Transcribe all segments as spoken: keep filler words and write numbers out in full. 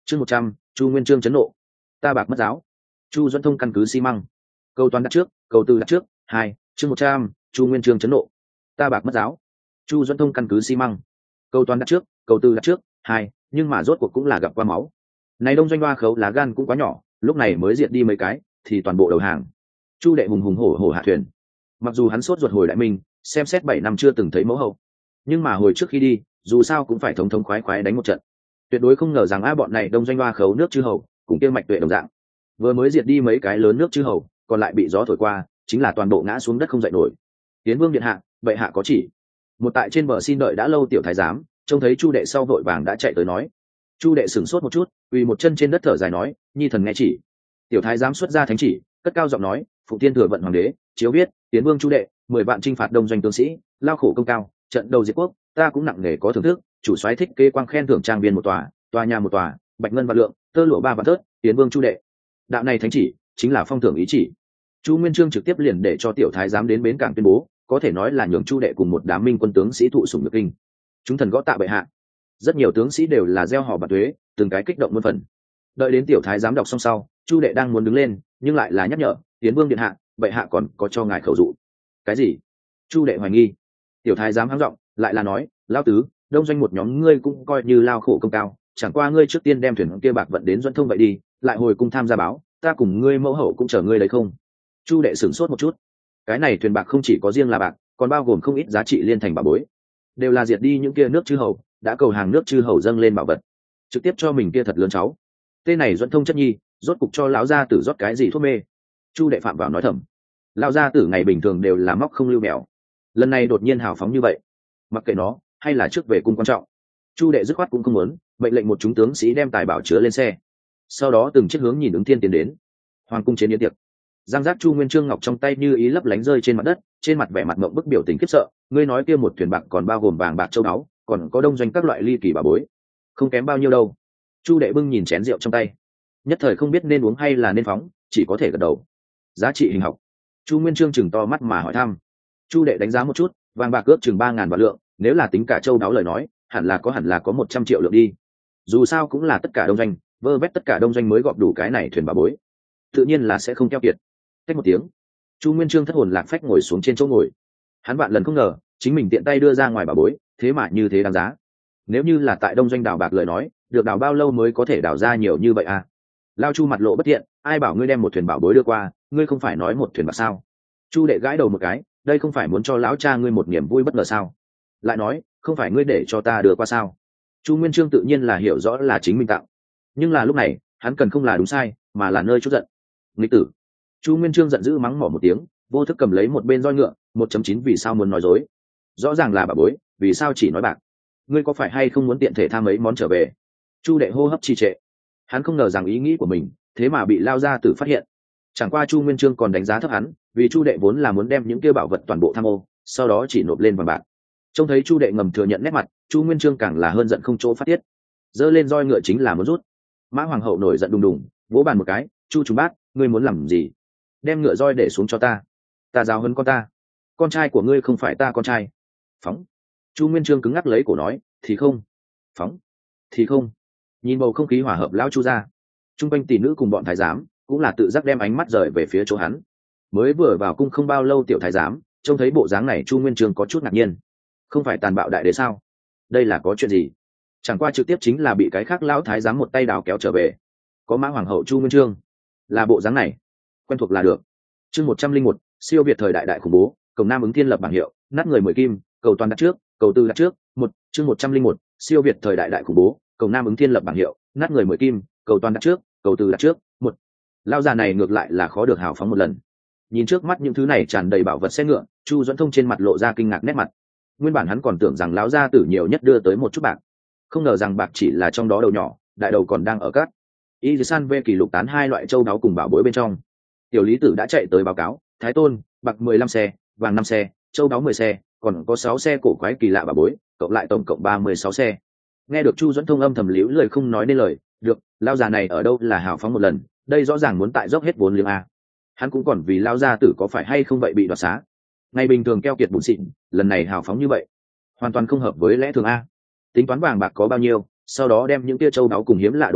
chương một trăm chu nguyên chương chấn nộ. Ta bạc mất giáo. Chu Duẫn Thông căn cứ xi măng. Câu toán đặt trước, câu tư đặt trước. Hai. Chương một trăm chu nguyên chương chấn nộ. Ta bạc mất giáo. Chu Duẫn Thông căn cứ xi măng. Câu toán đặt trước, câu tư đặt trước. Hai. Nhưng mà rốt cuộc cũng là gặp qua máu. Này đông doanh hoa khấu lá gan cũng quá nhỏ, lúc này mới diệt đi mấy cái thì toàn bộ đầu hàng. Chu đệ hùng hùng hổ hổ hạ thuyền. Mặc dù hắn sốt ruột hồi đại minh, xem xét bảy năm chưa từng thấy mẫu hậu, nhưng mà hồi trước khi đi dù sao cũng phải thống thống khoái khoái đánh một trận. Tuyệt đối không ngờ rằng a bọn này đông doanh hoa khấu nước chư hầu cùng kia mạch tuệ đồng dạng, vừa mới diệt đi mấy cái lớn nước chư hầu còn lại bị gió thổi qua chính là toàn bộ ngã xuống đất không dậy nổi. Tiến vương điện hạ, bệ hạ có chỉ. Một tại trên bờ xin đợi đã lâu tiểu thái giám trông thấy chu đệ sau vội vàng đã chạy tới nói. Chu đệ sửng sốt một chút, quỳ một chân trên đất thở dài nói, nhi thần nghe chỉ. Tiểu thái giám xuất ra thánh chỉ, cất cao giọng nói, phụ tiên thừa vận hoàng đế chiếu viết, tiến vương chu đệ mười vạn chinh phạt đông doanh tướng sĩ, lao khổ công cao, trận đầu diệt quốc, ta cũng nặng nề có thưởng thức. Chủ soái thích kê quang khen thưởng trang viên một tòa, tòa nhà một tòa, bạch ngân vạn lượng, tơ lụa ba vạn tớt, tiến vương chu đệ. Đạo này thánh chỉ chính là phong thưởng ý chỉ. Chu Nguyên Chương trực tiếp liền để cho tiểu thái giám đến bến cảng tuyên bố, có thể nói là nhường chu đệ cùng một đám minh quân tướng sĩ thụ sủng nhược kinh. Chúng thần gõ tạ bệ hạ. Rất nhiều tướng sĩ đều là gieo họ bạt thuế, từng cái kích động muôn phần. Đợi đến tiểu thái giám đọc xong sau, chu đệ đang muốn đứng lên nhưng lại là nhắc nhở, tiến vương điện hạ, bệ hạ còn có cho ngài khẩu dụ. Cái gì? Chu đệ hoài nghi. Tiểu thái giám hắng giọng lại là nói, lao tứ, đông doanh một nhóm ngươi cũng coi như lao khổ công cao, chẳng qua ngươi trước tiên đem thuyền kia bạc vận đến Duẫn Thông vậy đi, lại hồi cung tham gia báo, ta cùng ngươi mẫu hậu cũng chờ ngươi đấy không? Chu đệ sửng sốt một chút. Cái này thuyền bạc không chỉ có riêng là bạc, còn bao gồm không ít giá trị liên thành bảo bối, đều là diệt đi những kia nước chư hầu đã cầu hàng nước chư hầu dâng lên bảo vật, trực tiếp cho mình kia thật lớn cháu. Tên này Duẫn Thông chất nhi, rốt cục cho lão gia tử rót cái gì thuốc mê? Chu đệ phạm vào nói thầm. Lão gia tử ngày bình thường đều là móc không lưu mèo, lần này đột nhiên hào phóng như vậy, mặc kệ nó hay là trước về cung quan trọng, chu đệ dứt khoát cũng không muốn, mệnh lệnh một chúng tướng sĩ đem tài bảo chứa lên xe, sau đó từng chiếc hướng nhìn ứng thiên tiến đến hoàng cung trên yến tiệc. Giang giác Chu Nguyên Chương ngọc trong tay như ý lấp lánh rơi trên mặt đất, trên mặt vẻ mặt mộng bức biểu tình khiếp sợ. Ngươi nói kia một thuyền bạc còn bao gồm vàng bạc châu báu, còn có đông doanh các loại ly kỳ bà bối, không kém bao nhiêu đâu. Chu đệ bưng nhìn chén rượu trong tay, nhất thời không biết nên uống hay là nên phóng, chỉ có thể gật đầu. Giá trị hình học. Chu Nguyên Chương chừng to mắt mà hỏi thăm. Chu đệ đánh giá một chút, vàng bạc ước chừng ba ngàn vạn lượng, nếu là tính cả châu đáo lời nói hẳn là có hẳn là có một trăm triệu lượng đi. Dù sao cũng là tất cả đông doanh, vơ vét tất cả đông doanh mới gọp đủ cái này thuyền bà bối, tự nhiên là sẽ không keo kiệt. Cách một tiếng, Chu Nguyên Chương thất hồn lạc phách ngồi xuống trên chỗ ngồi. Hắn vạn lần không ngờ chính mình tiện tay đưa ra ngoài bà bối thế mà như thế đáng giá. Nếu như là tại đông doanh đào bạc lời nói, được đào bao lâu mới có thể đào ra nhiều như vậy à? Lao Chu mặt lộ bất thiện, ai bảo ngươi đem một thuyền bảo bối đưa qua, ngươi không phải nói một thuyền bạc sao? Chu đệ gãi đầu một cái, đây không phải muốn cho lão cha ngươi một niềm vui bất ngờ sao? Lại nói, không phải ngươi để cho ta đưa qua sao? Chu Nguyên Chương tự nhiên là hiểu rõ là chính mình tặng, nhưng là lúc này hắn cần không là đúng sai, mà là nơi chút giận. Nghịch tử! Chu Nguyên Chương giận dữ mắng mỏ một tiếng, vô thức cầm lấy một bên roi ngựa. một chấm chín vì sao muốn nói dối? Rõ ràng là bà bối, vì sao chỉ nói bạc? Ngươi có phải hay không muốn tiện thể tham mấy món trở về? Chu đệ hô hấp trì trệ, hắn không ngờ rằng ý nghĩ của mình thế mà bị lao gia tử phát hiện. Chẳng qua Chu Nguyên Chương còn đánh giá thấp hắn, vì Chu đệ vốn là muốn đem những kia bảo vật toàn bộ tham ô, sau đó chỉ nộp lên vàng bạc. Trông thấy Chu đệ ngầm thừa nhận nét mặt, Chu Nguyên Chương càng là hơn giận không chỗ phát tiết, giơ lên roi ngựa chính là muốn rút. Mã Hoàng hậu nổi giận đùng đùng, vỗ bàn một cái, Chu Trùng Bác, ngươi muốn làm gì? Đem ngựa roi để xuống cho ta, ta giáo huấn con ta, con trai của ngươi không phải ta con trai. Phóng! Chu Nguyên Chương cứng ngắc lấy cổ nói, thì không. Phóng! Thì không. Nhìn bầu không khí hòa hợp lão Chu ra, trung quanh tỷ nữ cùng bọn thái giám cũng là tự giác đem ánh mắt rời về phía chỗ hắn. Mới vừa vào cung không bao lâu tiểu thái giám trông thấy bộ dáng này, Chu Nguyên Chương có chút ngạc nhiên. Không phải tàn bạo đại đế sao? Đây là có chuyện gì? Chẳng qua trực tiếp chính là bị cái khác lão thái giám một tay đào kéo trở về. Có Mã Hoàng hậu Chu Nguyên Chương là bộ dáng này, quen thuộc là được. Chương một trăm linh một, siêu việt thời đại đại khủng bố, cầu Nam ứng thiên lập bảng hiệu, nát người mười kim, cầu toàn đặt trước, cầu tư đặt trước. Một chương một trăm linh một, siêu việt thời đại đại khủng bố, cầu Nam ứng thiên lập bảng hiệu, nát người mười kim, cầu toàn đặt trước, cầu tư đặt trước. Một lao già này ngược lại là khó được hào phóng một lần. Nhìn trước mắt những thứ này tràn đầy bảo vật xe ngựa, Chu Duẫn Thông trên mặt lộ ra kinh ngạc nét mặt. Nguyên bản hắn còn tưởng rằng lão gia tử nhiều nhất đưa tới một chút bạc, không ngờ rằng bạc chỉ là trong đó đầu nhỏ, đại đầu còn đang ở cát. Y San về kỷ lục tán hai loại châu đáo cùng bảo bối bên trong. Tiểu Lý Tử đã chạy tới báo cáo, Thái Tôn, bạc mười lăm xe, vàng năm xe, châu đáo mười xe, còn có sáu xe cổ quái kỳ lạ bảo bối, cộng lại tổng cộng ba mươi sáu xe. Nghe được Chu Duẫn Thông âm thầm liễu lời không nói nên lời, được, lão già này ở đâu là hào phóng một lần, đây rõ ràng muốn tại dốc hết vốn liếng a. Hắn cũng còn vì lão gia tử có phải hay không vậy bị đoạt xá. Ngày bình thường keo kiệt bụng xịn, lần này hào phóng như vậy, hoàn toàn không hợp với lẽ thường a. Tính toán vàng bạc có bao nhiêu, sau đó đem những tia châu báu cùng hiếm lạ đồ chơi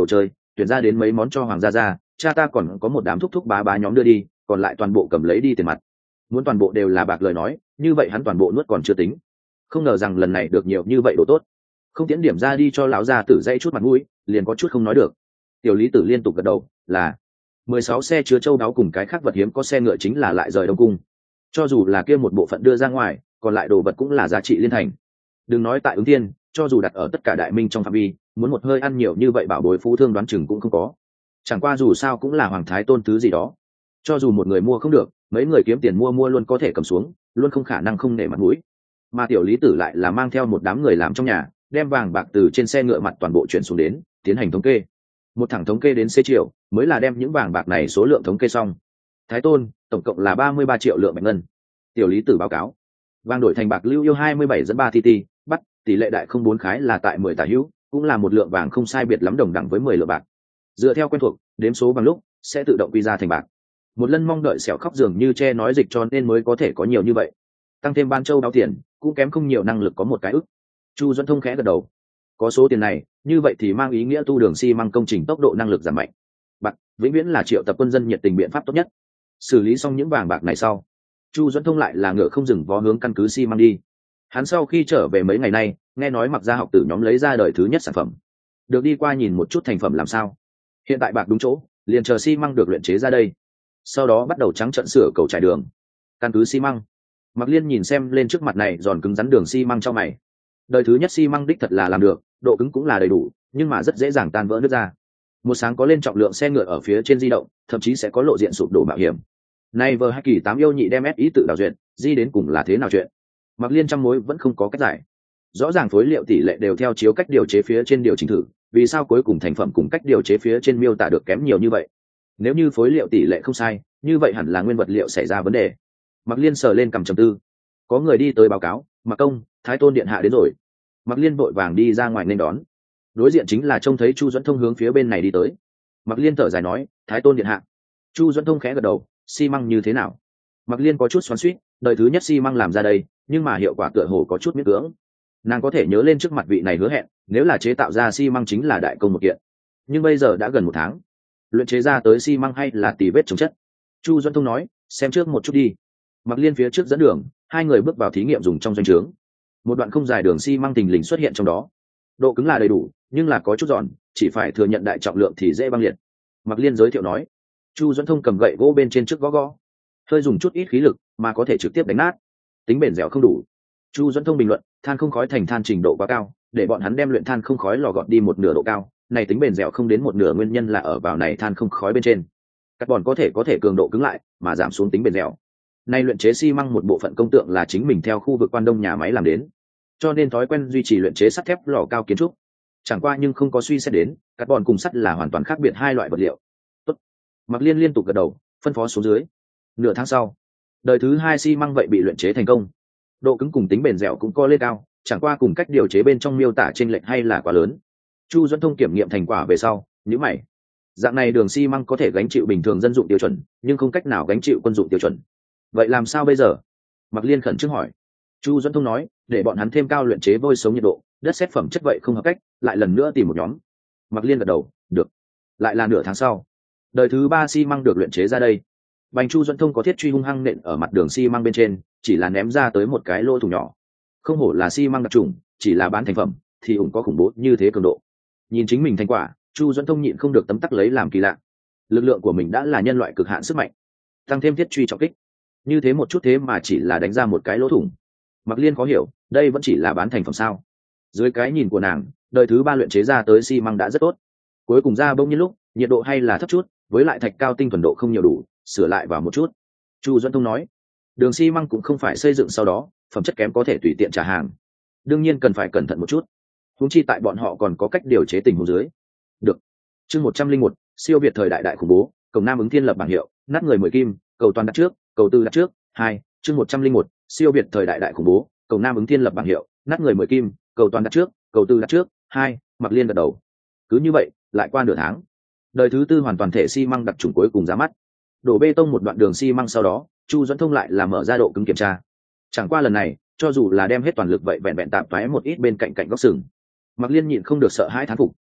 tuyển ra đến mấy món cho hoàng gia ra, cha ta còn có một đám thúc thúc bá bá nhóm đưa đi, còn lại toàn bộ cầm lấy đi tiền mặt. Muốn toàn bộ đều là bạc lời nói, như vậy hắn toàn bộ nuốt còn chưa tính. Không ngờ rằng lần này được nhiều như vậy đồ tốt, không tiễn điểm ra đi cho lão gia tử dây chút mặt mũi, liền có chút không nói được. Tiểu Lý Tử liên tục gật đầu, là mười sáu xe chứa châu đáo cùng cái khác vật hiếm có xe ngựa chính là lại rời Đông Cung. Cho dù là kia một bộ phận đưa ra ngoài, còn lại đồ vật cũng là giá trị liên thành. Đừng nói tại Ứng Thiên, cho dù đặt ở tất cả đại minh trong phạm vi, muốn một hơi ăn nhiều như vậy bảo bối phú thương đoán chừng cũng không có. Chẳng qua dù sao cũng là hoàng thái tôn thứ gì đó, cho dù một người mua không được, mấy người kiếm tiền mua mua luôn có thể cầm xuống, luôn không khả năng không nể mặt mũi. Mà Tiểu Lý Tử lại là mang theo một đám người làm trong nhà, đem vàng bạc từ trên xe ngựa mặt toàn bộ chuyển xuống đến, tiến hành thống kê. Một thẳng thống kê đến xế chiều, mới là đem những vàng bạc này số lượng thống kê xong. Thái tôn, tổng cộng là ba mươi ba triệu lượng bạch ngân. Tiểu Lý Tử báo cáo. Vàng đổi thành bạc lưu yêu hai mươi bảy dẫn ba tt, bắt tỷ lệ đại không bốn khái là tại mười tả hữu, cũng là một lượng vàng không sai biệt lắm đồng đẳng với mười lượng bạc. Dựa theo quen thuộc, đếm số bằng lúc sẽ tự động quy ra thành bạc. Một lần mong đợi sẹo khóc dường như che nói dịch cho nên mới có thể có nhiều như vậy. Tăng thêm ban châu đáo tiền, cũng kém không nhiều năng lực có một cái ức. Chu Duẫn Thông khẽ gật đầu. Có số tiền này, như vậy thì mang ý nghĩa tu đường xi măng công trình tốc độ năng lực giảm mạnh. Bạc vĩnh viễn là triệu tập quân dân nhiệt tình biện pháp tốt nhất. Xử lý xong những vàng bạc này sau, Chu Duẫn Thông lại là ngựa không dừng vó hướng căn cứ xi măng đi. Hắn sau khi trở về mấy ngày nay, nghe nói Mặc Gia học tử nhóm lấy ra đời thứ nhất sản phẩm, được đi qua nhìn một chút thành phẩm làm sao. Hiện tại bạc đúng chỗ, liền chờ xi măng được luyện chế ra đây. Sau đó bắt đầu trắng trận sửa cầu trải đường. Căn cứ xi măng. Mặc Liên nhìn xem lên trước mặt này giòn cứng rắn đường xi măng cho mày. Đời thứ nhất xi măng đích thật là làm được, độ cứng cũng là đầy đủ, nhưng mà rất dễ dàng tan vỡ nước ra. Một sáng có lên trọng lượng xe ngựa ở phía trên di động, thậm chí sẽ có lộ diện sụp đổ mạo hiểm. Nay vờ hai kỳ tám yêu nhị đem ép ý tự đào duyệt, di đến cùng là thế nào chuyện? Mặc Liên trăm mối vẫn không có cách giải. Rõ ràng phối liệu tỷ lệ đều theo chiếu cách điều chế phía trên điều chỉnh thử, vì sao cuối cùng thành phẩm cùng cách điều chế phía trên miêu tả được kém nhiều như vậy? Nếu như phối liệu tỷ lệ không sai, như vậy hẳn là nguyên vật liệu xảy ra vấn đề. Mặc Liên sờ lên cầm trầm tư. Có người đi tới báo cáo, Mặc công, Thái tôn điện hạ đến rồi. Mặc Liên vội vàng đi ra ngoài nên đón. Đối diện chính là trông thấy Chu Duẫn Thông hướng phía bên này đi tới. Mặc Liên thở dài nói, Thái tôn điện hạ. Chu Duẫn Thông khẽ gật đầu, xi măng như thế nào? Mặc Liên có chút xoắn xuýt, đời thứ nhất xi măng làm ra đây, nhưng mà hiệu quả tựa hồ có chút miễn cưỡng. Nàng có thể nhớ lên trước mặt vị này hứa hẹn, nếu là chế tạo ra xi măng chính là đại công một kiện. Nhưng bây giờ đã gần một tháng, luyện chế ra tới xi măng hay là tì vết chống chất? Chu Duẫn Thông nói, xem trước một chút đi. Mặc Liên phía trước dẫn đường, hai người bước vào thí nghiệm dùng trong doanh trướng. Một đoạn không dài đường xi măng thình lình xuất hiện trong đó. Độ cứng là đầy đủ, nhưng là có chút giòn, chỉ phải thừa nhận đại trọng lượng thì dễ băng liệt. Mặc Liên giới thiệu nói. Chu Duẫn Thông cầm gậy gỗ bên trên trước gõ gõ, hơi dùng chút ít khí lực mà có thể trực tiếp đánh nát. Tính bền dẻo không đủ. Chu Duẫn Thông bình luận, than không khói thành than trình độ quá cao, để bọn hắn đem luyện than không khói lò gọt đi một nửa độ cao, này tính bền dẻo không đến một nửa nguyên nhân là ở vào này than không khói bên trên. Carbon có thể có thể cường độ cứng lại, mà giảm xuống tính bền dẻo. Nay luyện chế xi măng một bộ phận công tượng là chính mình theo khu vực quan đông nhà máy làm đến, cho nên thói quen duy trì luyện chế sắt thép lò cao kiến trúc. Chẳng qua nhưng không có suy xét đến, carbon cùng sắt là hoàn toàn khác biệt hai loại vật liệu. Tốt. Mặc Liên liên tục gật đầu, phân phó xuống dưới. Nửa tháng sau, đời thứ hai xi măng vậy bị luyện chế thành công. Độ cứng cùng tính bền dẻo cũng có lên cao, chẳng qua cùng cách điều chế bên trong miêu tả chênh lệch hay là quá lớn. Chu Duẫn Thông kiểm nghiệm thành quả về sau, nhíu mày. Dạng này đường xi măng có thể gánh chịu bình thường dân dụng tiêu chuẩn, nhưng không cách nào gánh chịu quân dụng tiêu chuẩn. Vậy làm sao bây giờ? Mặc Liên khẩn trương hỏi. Chu Duẫn Thông nói, để bọn hắn thêm cao luyện chế vôi sống nhiệt độ, đất sét phẩm chất vậy không hợp cách, lại lần nữa tìm một nhóm. Mặc Liên gật đầu, được. Lại là nửa tháng sau, đời thứ ba xi măng được luyện chế ra đây. Bành Chu Duẫn Thông có thiết truy hung hăng nện ở mặt đường xi măng bên trên, chỉ là ném ra tới một cái lỗ thủng nhỏ. Không hổ là xi măng đặc trùng, chỉ là bán thành phẩm thì ủng có khủng bố như thế cường độ. Nhìn chính mình thành quả, Chu Duẫn Thông nhịn không được tấm tắc lấy làm kỳ lạ. Lực lượng của mình đã là nhân loại cực hạn sức mạnh, tăng thêm thiết truy trọng kích, như thế một chút thế mà chỉ là đánh ra một cái lỗ thủng. Mặc Liên khó hiểu, đây vẫn chỉ là bán thành phẩm sao? Dưới cái nhìn của nàng, đời thứ ba luyện chế ra tới xi măng đã rất tốt. Cuối cùng ra bông nhiên lúc, nhiệt độ hay là thấp chút, với lại thạch cao tinh thuần độ không nhiều đủ, sửa lại vào một chút. Chu Duẫn Thông nói, đường xi măng cũng không phải xây dựng sau đó, phẩm chất kém có thể tùy tiện trả hàng. Đương nhiên cần phải cẩn thận một chút. Huống chi tại bọn họ còn có cách điều chế tình huống dưới. Được. Chương một trăm linh một, siêu việt thời đại đại khủng bố, cầu Nam ứng Thiên lập bảng hiệu, nát người mười kim, cầu toàn đặt trước, cầu tư đặt trước. Hai. Chương một trăm linh một, siêu việt thời đại đại khủng bố, cầu Nam ứng Thiên lập bảng hiệu, nát người mười kim, cầu toàn đặt trước, cầu tư đặt trước. Hai. Mặc Liên gật đầu. Cứ như vậy, lại qua nửa tháng. Đời thứ tư hoàn toàn thể xi măng đặc trùng cuối cùng ra mắt. Đổ bê tông một đoạn đường xi măng sau đó, Chu Duẫn Thông lại là mở ra độ cứng kiểm tra. Chẳng qua lần này, cho dù là đem hết toàn lực vậy vẹn vẹn tạm thoái một ít bên cạnh cạnh góc sừng. Mặc Liên nhịn không được sợ hãi thán phục,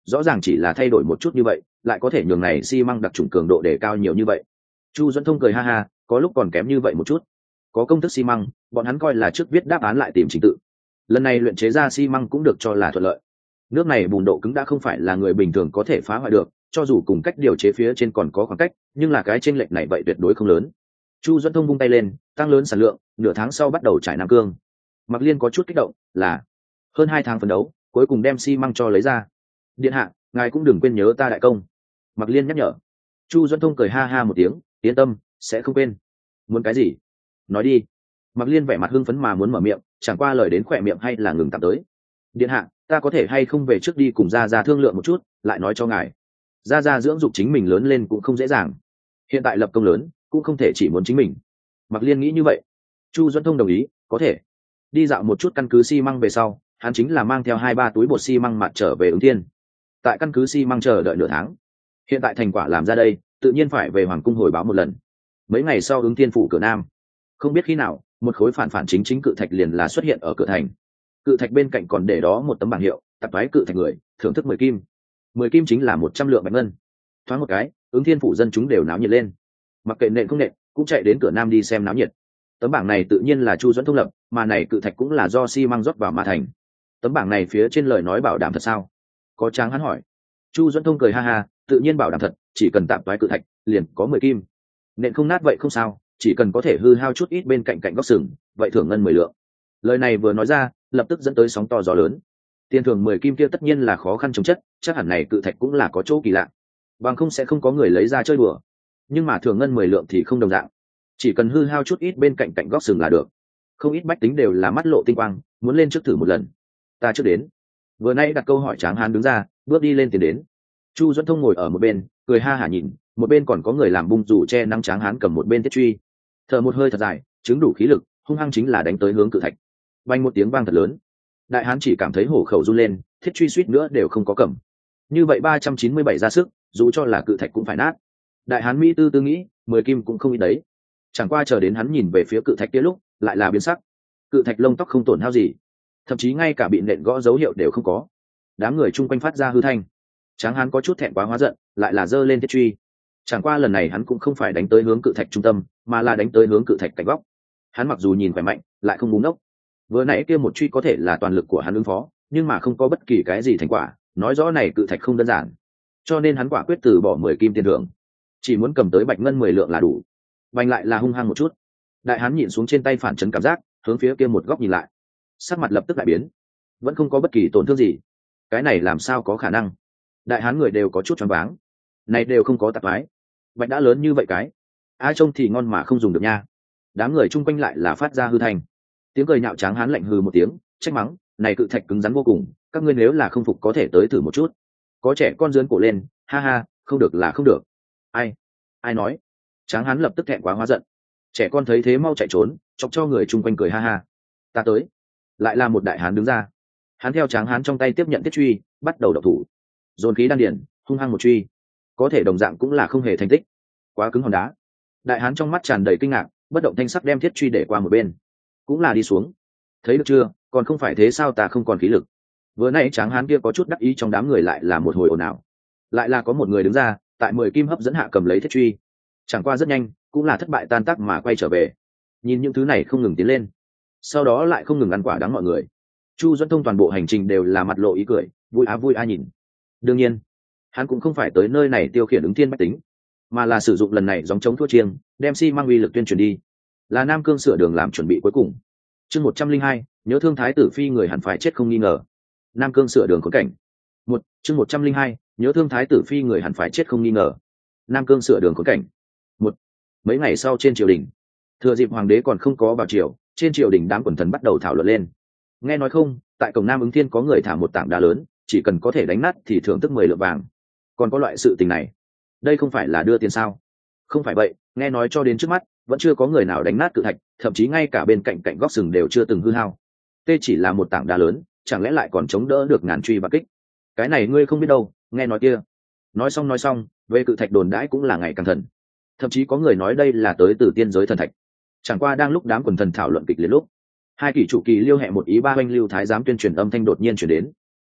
rõ ràng chỉ là thay đổi một chút như vậy lại có thể nhường này xi măng đặc trùng cường độ để cao nhiều như vậy. Chu Duẫn Thông cười ha ha, có lúc còn kém như vậy một chút. Có công thức xi măng, bọn hắn coi là trước viết đáp án lại tìm trình tự. Lần này luyện chế ra xi măng cũng được cho là thuận lợi. Nước này bùn độ cứng đã không phải là người bình thường có thể phá hoại được, cho dù cùng cách điều chế phía trên còn có khoảng cách, nhưng là cái chênh lệch này vậy tuyệt đối không lớn. Chu Duẫn Thông vung tay lên, tăng lớn sản lượng, nửa tháng sau bắt đầu trải Nam Cương. Mặc Liên có chút kích động, là hơn hai tháng phấn đấu, cuối cùng đem xi măng cho lấy ra. Điện hạ, ngài cũng đừng quên nhớ ta đại công. Mặc Liên nhắc nhở. Chu Duẫn Thông cười ha ha một tiếng, yên tâm, sẽ không quên. Muốn cái gì? Nói đi. Mặc Liên vẻ mặt hưng phấn mà muốn mở miệng, chẳng qua lời đến khỏe miệng hay là ngừng tạm tới. Điện hạ, ta có thể hay không về trước đi cùng gia gia thương lượng một chút, lại nói cho ngài. Gia gia dưỡng dục chính mình lớn lên cũng không dễ dàng. Hiện tại lập công lớn, cũng không thể chỉ muốn chính mình. Mặc Liên nghĩ như vậy. Chu Duẫn Thông đồng ý, có thể. Đi dạo một chút căn cứ xi măng về sau, hắn chính là mang theo hai ba túi bột xi măng mặt trở về Ứng Thiên. Tại căn cứ xi măng chờ đợi nửa tháng. Hiện tại thành quả làm ra đây, tự nhiên phải về hoàng cung hồi báo một lần. Mấy ngày sau Ứng Thiên phủ cửa nam, không biết khi nào, một khối phản phản chính chính cự thạch liền là xuất hiện ở cửa thành. Cự thạch bên cạnh còn để đó một tấm bảng hiệu, tập toái cự thạch người, thưởng thức mười kim. Mười kim chính là một trăm lượng bạch ngân. Thoáng một cái, Ứng Thiên phủ dân chúng đều náo nhiệt lên. Mặc kệ nện không nện, cũng chạy đến cửa nam đi xem náo nhiệt. Tấm bảng này tự nhiên là Chu Duẫn Thông lập, mà này cự thạch cũng là do xi măng rót vào mà thành. Tấm bảng này phía trên lời nói bảo đảm thật sao? Có Tráng Hán hỏi. Chu Duẫn Thông cười ha ha, tự nhiên bảo đảm thật, chỉ cần tạm toái cự thạch, liền có mười kim. Nện không nát vậy không sao, chỉ cần có thể hư hao chút ít bên cạnh cạnh góc sừng, vậy thưởng ngân mười lượng. Lời này vừa nói ra, lập tức dẫn tới sóng to gió lớn. Tiền thưởng mười kim kia tất nhiên là khó khăn chống chất, chắc hẳn này cự thạch cũng là có chỗ kỳ lạ. Bằng không sẽ không có người lấy ra chơi đùa. Nhưng mà thưởng ngân mười lượng thì không đồng dạng. Chỉ cần hư hao chút ít bên cạnh cạnh góc sừng là được. Không ít bách tính đều là mắt lộ tinh quang, muốn lên trước thử một lần. Ta trước đến. Vừa nay đặt câu hỏi Tráng Hán đứng ra, bước đi lên tiền đến. Chu Duẫn Thông ngồi ở một bên, cười ha hả nhìn, một bên còn có người làm bung dù che nắng. Tráng Hán cầm một bên thiết truy, thở một hơi thật dài, chứng đủ khí lực, hung hăng chính là đánh tới hướng cự thạch. Vang một tiếng vang thật lớn. Đại Hán chỉ cảm thấy hổ khẩu run lên, thiết truy suýt nữa đều không có cầm. Như vậy ba trăm chín mươi bảy ra sức, dù cho là cự thạch cũng phải nát. Đại Hán mỹ tư tư nghĩ, mười kim cũng không ít đấy. Chẳng qua chờ đến hắn nhìn về phía cự thạch kia lúc, lại là biến sắc. Cự thạch lông tóc không tổn hao gì, thậm chí ngay cả bị nện gõ dấu hiệu đều không có. Đám người chung quanh phát ra hư thanh. Tráng Hán có chút thẹn quá hóa giận, lại là giơ lên thiết truy. Chẳng qua lần này hắn cũng không phải đánh tới hướng cự thạch trung tâm, mà là đánh tới hướng cự thạch cạnh góc. Hắn mặc dù nhìn khỏe mạnh, lại không ngu ngốc. Vừa nãy kia một truy có thể là toàn lực của hắn ứng phó, nhưng mà không có bất kỳ cái gì thành quả, nói rõ này cự thạch không đơn giản. Cho nên hắn quả quyết từ bỏ mười kim tiền thưởng, chỉ muốn cầm tới bạch ngân mười lượng là đủ. Bành lại là hung hăng một chút. Đại Hán nhìn xuống trên tay phản chấn cảm giác, hướng phía kia một góc nhìn lại, sắc mặt lập tức lại biến, vẫn không có bất kỳ tổn thương gì. Cái này làm sao có khả năng? Đại Hán người đều có chút choáng váng, này đều không có tạp ái, bạch đã lớn như vậy cái, ai trông thì ngon mà không dùng được nha. Đám người chung quanh lại là phát ra hư thành, tiếng cười nhạo. Tráng Hán lạnh hừ một tiếng, trách mắng, này cự thạch cứng rắn vô cùng, các ngươi nếu là không phục có thể tới thử một chút. Có trẻ con giương cổ lên, ha ha, không được là không được. Ai ai nói? Tráng Hán lập tức thẹn quá hóa giận. Trẻ con thấy thế mau chạy trốn, chọc cho người chung quanh cười ha ha. Ta tới. Lại là một đại hán đứng ra. Hắn theo Tráng Hán trong tay tiếp nhận thiết truy, bắt đầu độc thủ. Dồn khí đan điển, hung hăng một truy. Có thể đồng dạng cũng là không hề thành tích, quá cứng hòn đá. Đại hán trong mắt tràn đầy kinh ngạc, bất động thanh sắc đem thiết truy để qua một bên, cũng là đi xuống. Thấy được chưa, còn không phải thế sao, ta không còn khí lực. Vừa nãy Tráng Hán kia có chút đắc ý, trong đám người lại là một hồi ồn ào. Lại là có một người đứng ra, tại mười kim hấp dẫn hạ cầm lấy thiết truy. Chẳng qua rất nhanh, cũng là thất bại tan tác mà quay trở về. Nhìn những thứ này không ngừng tiến lên, sau đó lại không ngừng ăn quả đắng mọi người. Chu Duẫn Thông toàn bộ hành trình đều là mặt lộ ý cười, vui á vui a nhìn. Đương nhiên, hắn cũng không phải tới nơi này tiêu khiển Ứng Thiên bách tính, mà là sử dụng lần này gióng chống thua chiêng, đem xi măng uy lực tuyên truyền đi. Là Nam Cương sửa đường làm chuẩn bị cuối cùng. Chương một trăm linh hai, nhớ thương thái tử phi người hẳn phải chết không nghi ngờ. Nam Cương sửa đường khốn cảnh. Một, chương một trăm linh hai, nhớ thương thái tử phi người hẳn phải chết không nghi ngờ. Nam Cương sửa đường khốn cảnh. Một, mấy ngày sau trên triều đình, thừa dịp hoàng đế còn không có vào triều, trên triều đình đám quần thần bắt đầu thảo luận lên. Nghe nói không, tại cổng Nam Ứng Thiên có người thả một tảng đá lớn, chỉ cần có thể đánh nát thì thưởng thức mười lượng vàng. Còn có loại sự tình này, đây không phải là đưa tiền sao? Không phải vậy, nghe nói cho đến trước mắt vẫn chưa có người nào đánh nát cự thạch, thậm chí ngay cả bên cạnh cạnh góc sừng đều chưa từng hư hao. Tê chỉ là một tảng đá lớn, chẳng lẽ lại còn chống đỡ được ngàn truy và kích? Cái này ngươi không biết đâu, nghe nói kia. Nói xong nói xong, về cự thạch đồn đãi cũng là ngày càng thần. Thậm chí có người nói đây là tới từ tiên giới thần thạch. Chẳng qua đang lúc đám quần thần thảo luận kịch liệt lúc, hai kỷ chủ kỳ liêu hẹ một ý ba oanh lưu thái giám tuyên truyền âm thanh đột nhiên chuyển đến.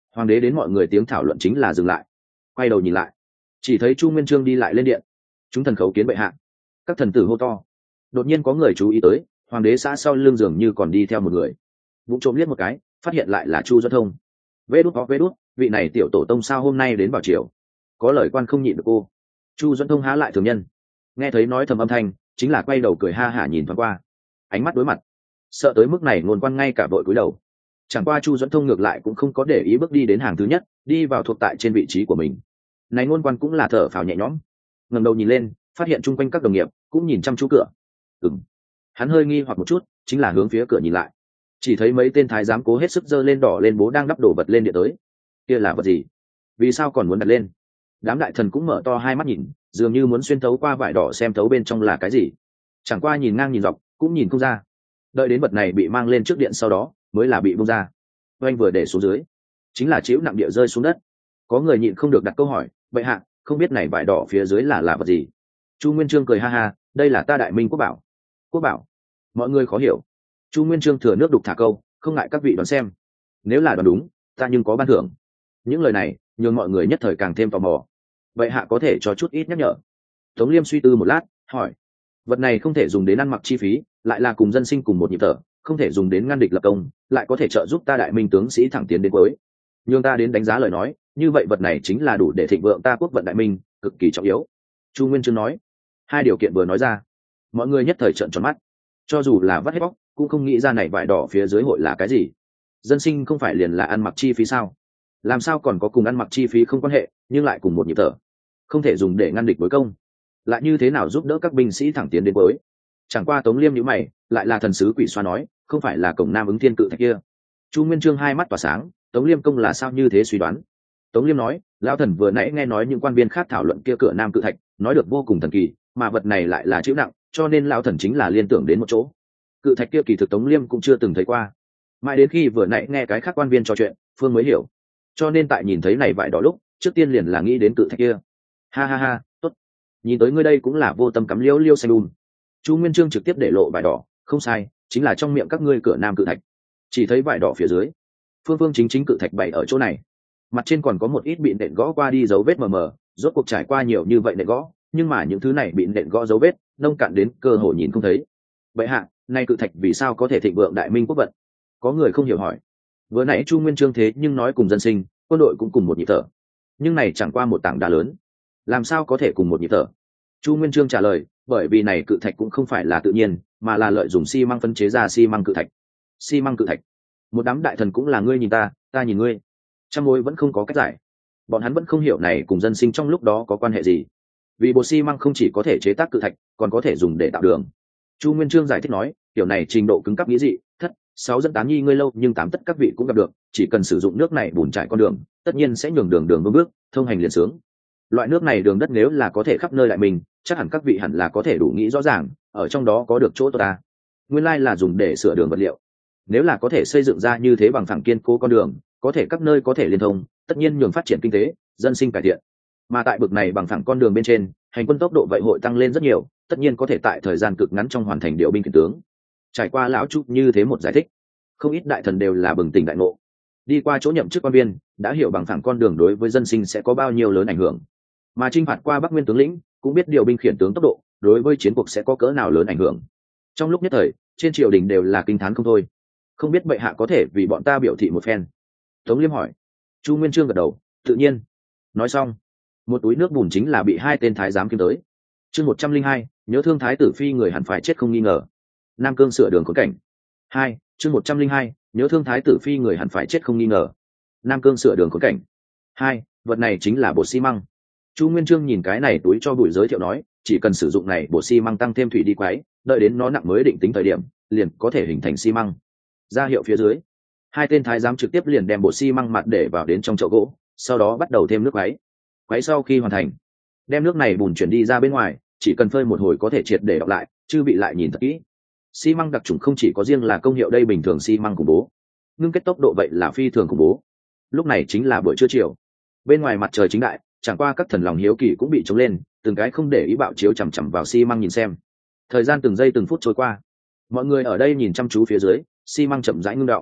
Hoàng đế đến mọi người tiếng thảo luận chính là dừng lại, quay đầu nhìn lại, chỉ thấy Chu Nguyên Chương đi lại lên điện. Chúng thần khấu kiến bệ hạ. Các thần tử hô to. Đột nhiên có người chú ý tới, hoàng đế xã sau lưng giường như còn đi theo một người. Vũ trộm liếc một cái, phát hiện lại là Chu Duẫn Thông. Vê đút có vê đút, vị này tiểu tổ tông sao hôm nay đến vào chiều? Có lời quan không nhịn được cô. Chu Duẫn Thông há lại thường nhân, nghe thấy nói thầm âm thanh, chính là quay đầu cười ha hả nhìn thoáng qua, ánh mắt đối mặt, sợ tới mức này ngôn quan ngay cả vội cúi đầu. Chẳng qua Chu Duẫn Thông ngược lại cũng không có để ý bước đi đến hàng thứ nhất, đi vào thuộc tại trên vị trí của mình. Này ngôn quan cũng là thở phào nhẹ nhõm, ngẩng đầu nhìn lên, phát hiện chung quanh các đồng nghiệp cũng nhìn chăm chú cửa. Ừm, hắn hơi nghi hoặc một chút, chính là hướng phía cửa nhìn lại, chỉ thấy mấy tên thái giám cố hết sức giơ lên đỏ lên bố đang đắp đổ vật lên điện tới. Kia là vật gì? Vì sao còn muốn đặt lên? Đám đại thần cũng mở to hai mắt nhìn, dường như muốn xuyên thấu qua vải đỏ xem thấu bên trong là cái gì. Chẳng qua nhìn ngang nhìn dọc cũng nhìn không ra. Đợi đến vật này bị mang lên trước điện sau đó mới là bị bung ra. Oanh vừa để xuống dưới, chính là chịu nặng địa rơi xuống đất. Có người nhịn không được đặt câu hỏi, bệ hạ, không biết này vải đỏ phía dưới là là vật gì? Chu Nguyên Chương cười ha ha, đây là ta Đại Minh quốc bảo. Quốc bảo? Mọi người khó hiểu. Chu Nguyên Chương thừa nước đục thả câu, không ngại các vị đoán xem. Nếu là đoán đúng, ta nhưng có ban thưởng. Những lời này nhường mọi người nhất thời càng thêm tò mò. Vậy hạ có thể cho chút ít nhắc nhở. Tống Liêm suy tư một lát, hỏi, vật này không thể dùng đến ăn mặc chi phí, lại là cùng dân sinh cùng một nhịp thở, không thể dùng đến ngăn địch lập công, lại có thể trợ giúp ta Đại Minh tướng sĩ thẳng tiến đến cuối. Nhưng ta đến đánh giá lời nói, như vậy vật này chính là đủ để thịnh vượng ta quốc vận Đại Minh, cực kỳ trọng yếu. Chu Nguyên Chương nói. Hai điều kiện vừa nói ra, mọi người nhất thời trợn tròn mắt. Cho dù là vắt hết bóc, cũng không nghĩ ra này vải đỏ phía dưới hội là cái gì. Dân sinh không phải liền là ăn mặc chi phí sao? Làm sao còn có cùng ăn mặc chi phí không quan hệ, nhưng lại cùng một nhịp thở, không thể dùng để ngăn địch đối công, lại như thế nào giúp đỡ các binh sĩ thẳng tiến đến cuối? Chẳng qua Tống Liêm nhíu mày, lại là thần sứ quỷ xoa nói, không phải là cổng Nam Ứng Thiên cự thạch kia. Chu Nguyên Chương hai mắt tỏa sáng, Tống Liêm công là sao như thế suy đoán? Tống Liêm nói, lão thần vừa nãy nghe nói những quan viên khác thảo luận kia cửa Nam cự thạch, nói được vô cùng thần kỳ, mà vật này lại là chịu nặng, cho nên lão thần chính là liên tưởng đến một chỗ. Cự thạch kia kỳ thực Tống Liêm cũng chưa từng thấy qua, mãi đến khi vừa nãy nghe cái khác quan viên trò chuyện, phương mới hiểu. Cho nên tại nhìn thấy này vải đỏ lúc, trước tiên liền là nghĩ đến cự thạch kia. Ha ha ha, tốt. Nhìn tới ngươi đây cũng là vô tâm cắm liêu liêu xanh đùm. Chu Nguyên Chương trực tiếp để lộ vải đỏ, không sai, chính là trong miệng các ngươi cửa Nam cự thạch. Chỉ thấy vải đỏ phía dưới, phương phương chính chính cự thạch bày ở chỗ này, mặt trên còn có một ít bị nện gõ qua đi dấu vết mờ mờ, rốt cuộc trải qua nhiều như vậy nện gõ, nhưng mà những thứ này bị nện gõ dấu vết nông cạn đến cơ hồ nhìn không thấy. Vậy hạ, nay cự thạch vì sao có thể thịnh vượng Đại Minh quốc vận? Có người không hiểu hỏi. Vừa nãy Chu Nguyên Chương thế nhưng nói cùng dân sinh, quân đội cũng cùng một nhịp thở, nhưng này chẳng qua một tảng đá lớn, làm sao có thể cùng một nhịp thở? Chu Nguyên Chương trả lời, bởi vì này cự thạch cũng không phải là tự nhiên, mà là lợi dụng xi măng phân chế ra xi măng cự thạch. Xi măng cự thạch. Một đám đại thần cũng là ngươi nhìn ta, ta nhìn ngươi, trăm mối vẫn không có cách giải. Bọn hắn vẫn không hiểu này cùng dân sinh trong lúc đó có quan hệ gì. Vì bột xi măng không chỉ có thể chế tác cự thạch, còn có thể dùng để tạo đường. Chu Nguyên Chương giải thích nói, kiểu này trình độ cứng cáp nghĩ dị, thất, sáu dẫn tám nhi ngươi lâu nhưng tám tất các vị cũng gặp được, chỉ cần sử dụng nước này bùn trải con đường, tất nhiên sẽ nhường đường đường vương bước, thông hành liền sướng. Loại nước này đường đất nếu là có thể khắp nơi lại mình, chắc hẳn các vị hẳn là có thể đủ nghĩ rõ ràng, ở trong đó có được chỗ tốt ta. Nguyên lai là dùng để sửa đường vật liệu. Nếu là có thể xây dựng ra như thế bằng phẳng kiên cố con đường, có thể các nơi có thể liên thông, tất nhiên nhường phát triển kinh tế, dân sinh cải thiện. Mà tại bực này bằng phẳng con đường bên trên, hành quân tốc độ vậy hội tăng lên rất nhiều, tất nhiên có thể tại thời gian cực ngắn trong hoàn thành điều binh khiển tướng. Trải qua lão Chu như thế một giải thích, không ít đại thần đều là bừng tỉnh đại ngộ. Đi qua chỗ nhậm chức quan viên, đã hiểu bằng phẳng con đường đối với dân sinh sẽ có bao nhiêu lớn ảnh hưởng. Mà chinh phạt qua Bắc Nguyên tướng lĩnh, cũng biết điều binh khiển tướng tốc độ, đối với chiến cuộc sẽ có cỡ nào lớn ảnh hưởng. Trong lúc nhất thời, trên triều đình đều là kinh thán không thôi. Không biết bệ hạ có thể vì bọn ta biểu thị một phen. Tống Liêm hỏi. Chu Nguyên Chương gật đầu, tự nhiên. Nói xong, một túi nước bùn chính là bị hai tên thái giám kiếm tới. Chương một trăm linh hai, nhớ thương thái tử phi người hẳn phải chết không nghi ngờ. Nam Cương sửa đường khốn cảnh. Hai, chương một trăm linh hai, nhớ thương thái tử phi người hẳn phải chết không nghi ngờ. Nam Cương sửa đường khốn cảnh. Hai, vật này chính là bột xi măng. Chu Nguyên Chương nhìn cái này túi cho bụi giới thiệu nói, chỉ cần sử dụng này bột xi măng tăng thêm thủy đi quấy, đợi đến nó nặng mới định tính thời điểm, liền có thể hình thành xi măng. Ra hiệu phía dưới, hai tên thái giám trực tiếp liền đem bột xi măng mặt để vào đến trong chậu gỗ, sau đó bắt đầu thêm nước quấy. Quấy sau khi hoàn thành, đem nước này bùn chuyển đi ra bên ngoài, chỉ cần phơi một hồi có thể triệt để đọc lại, chứ bị lại nhìn thật kỹ. Xi măng đặc trùng không chỉ có riêng là công hiệu đây bình thường xi măng khủng bố, ngưng kết tốc độ vậy là phi thường khủng bố. Lúc này chính là buổi trưa chiều, bên ngoài mặt trời chính đại, chẳng qua các thần lòng hiếu kỳ cũng bị trống lên, từng cái không để ý bạo chiếu chằm chằm vào xi măng nhìn xem. Thời gian từng giây từng phút trôi qua, mọi người ở đây nhìn chăm chú phía dưới, xi măng chậm rãi ngưng đọng.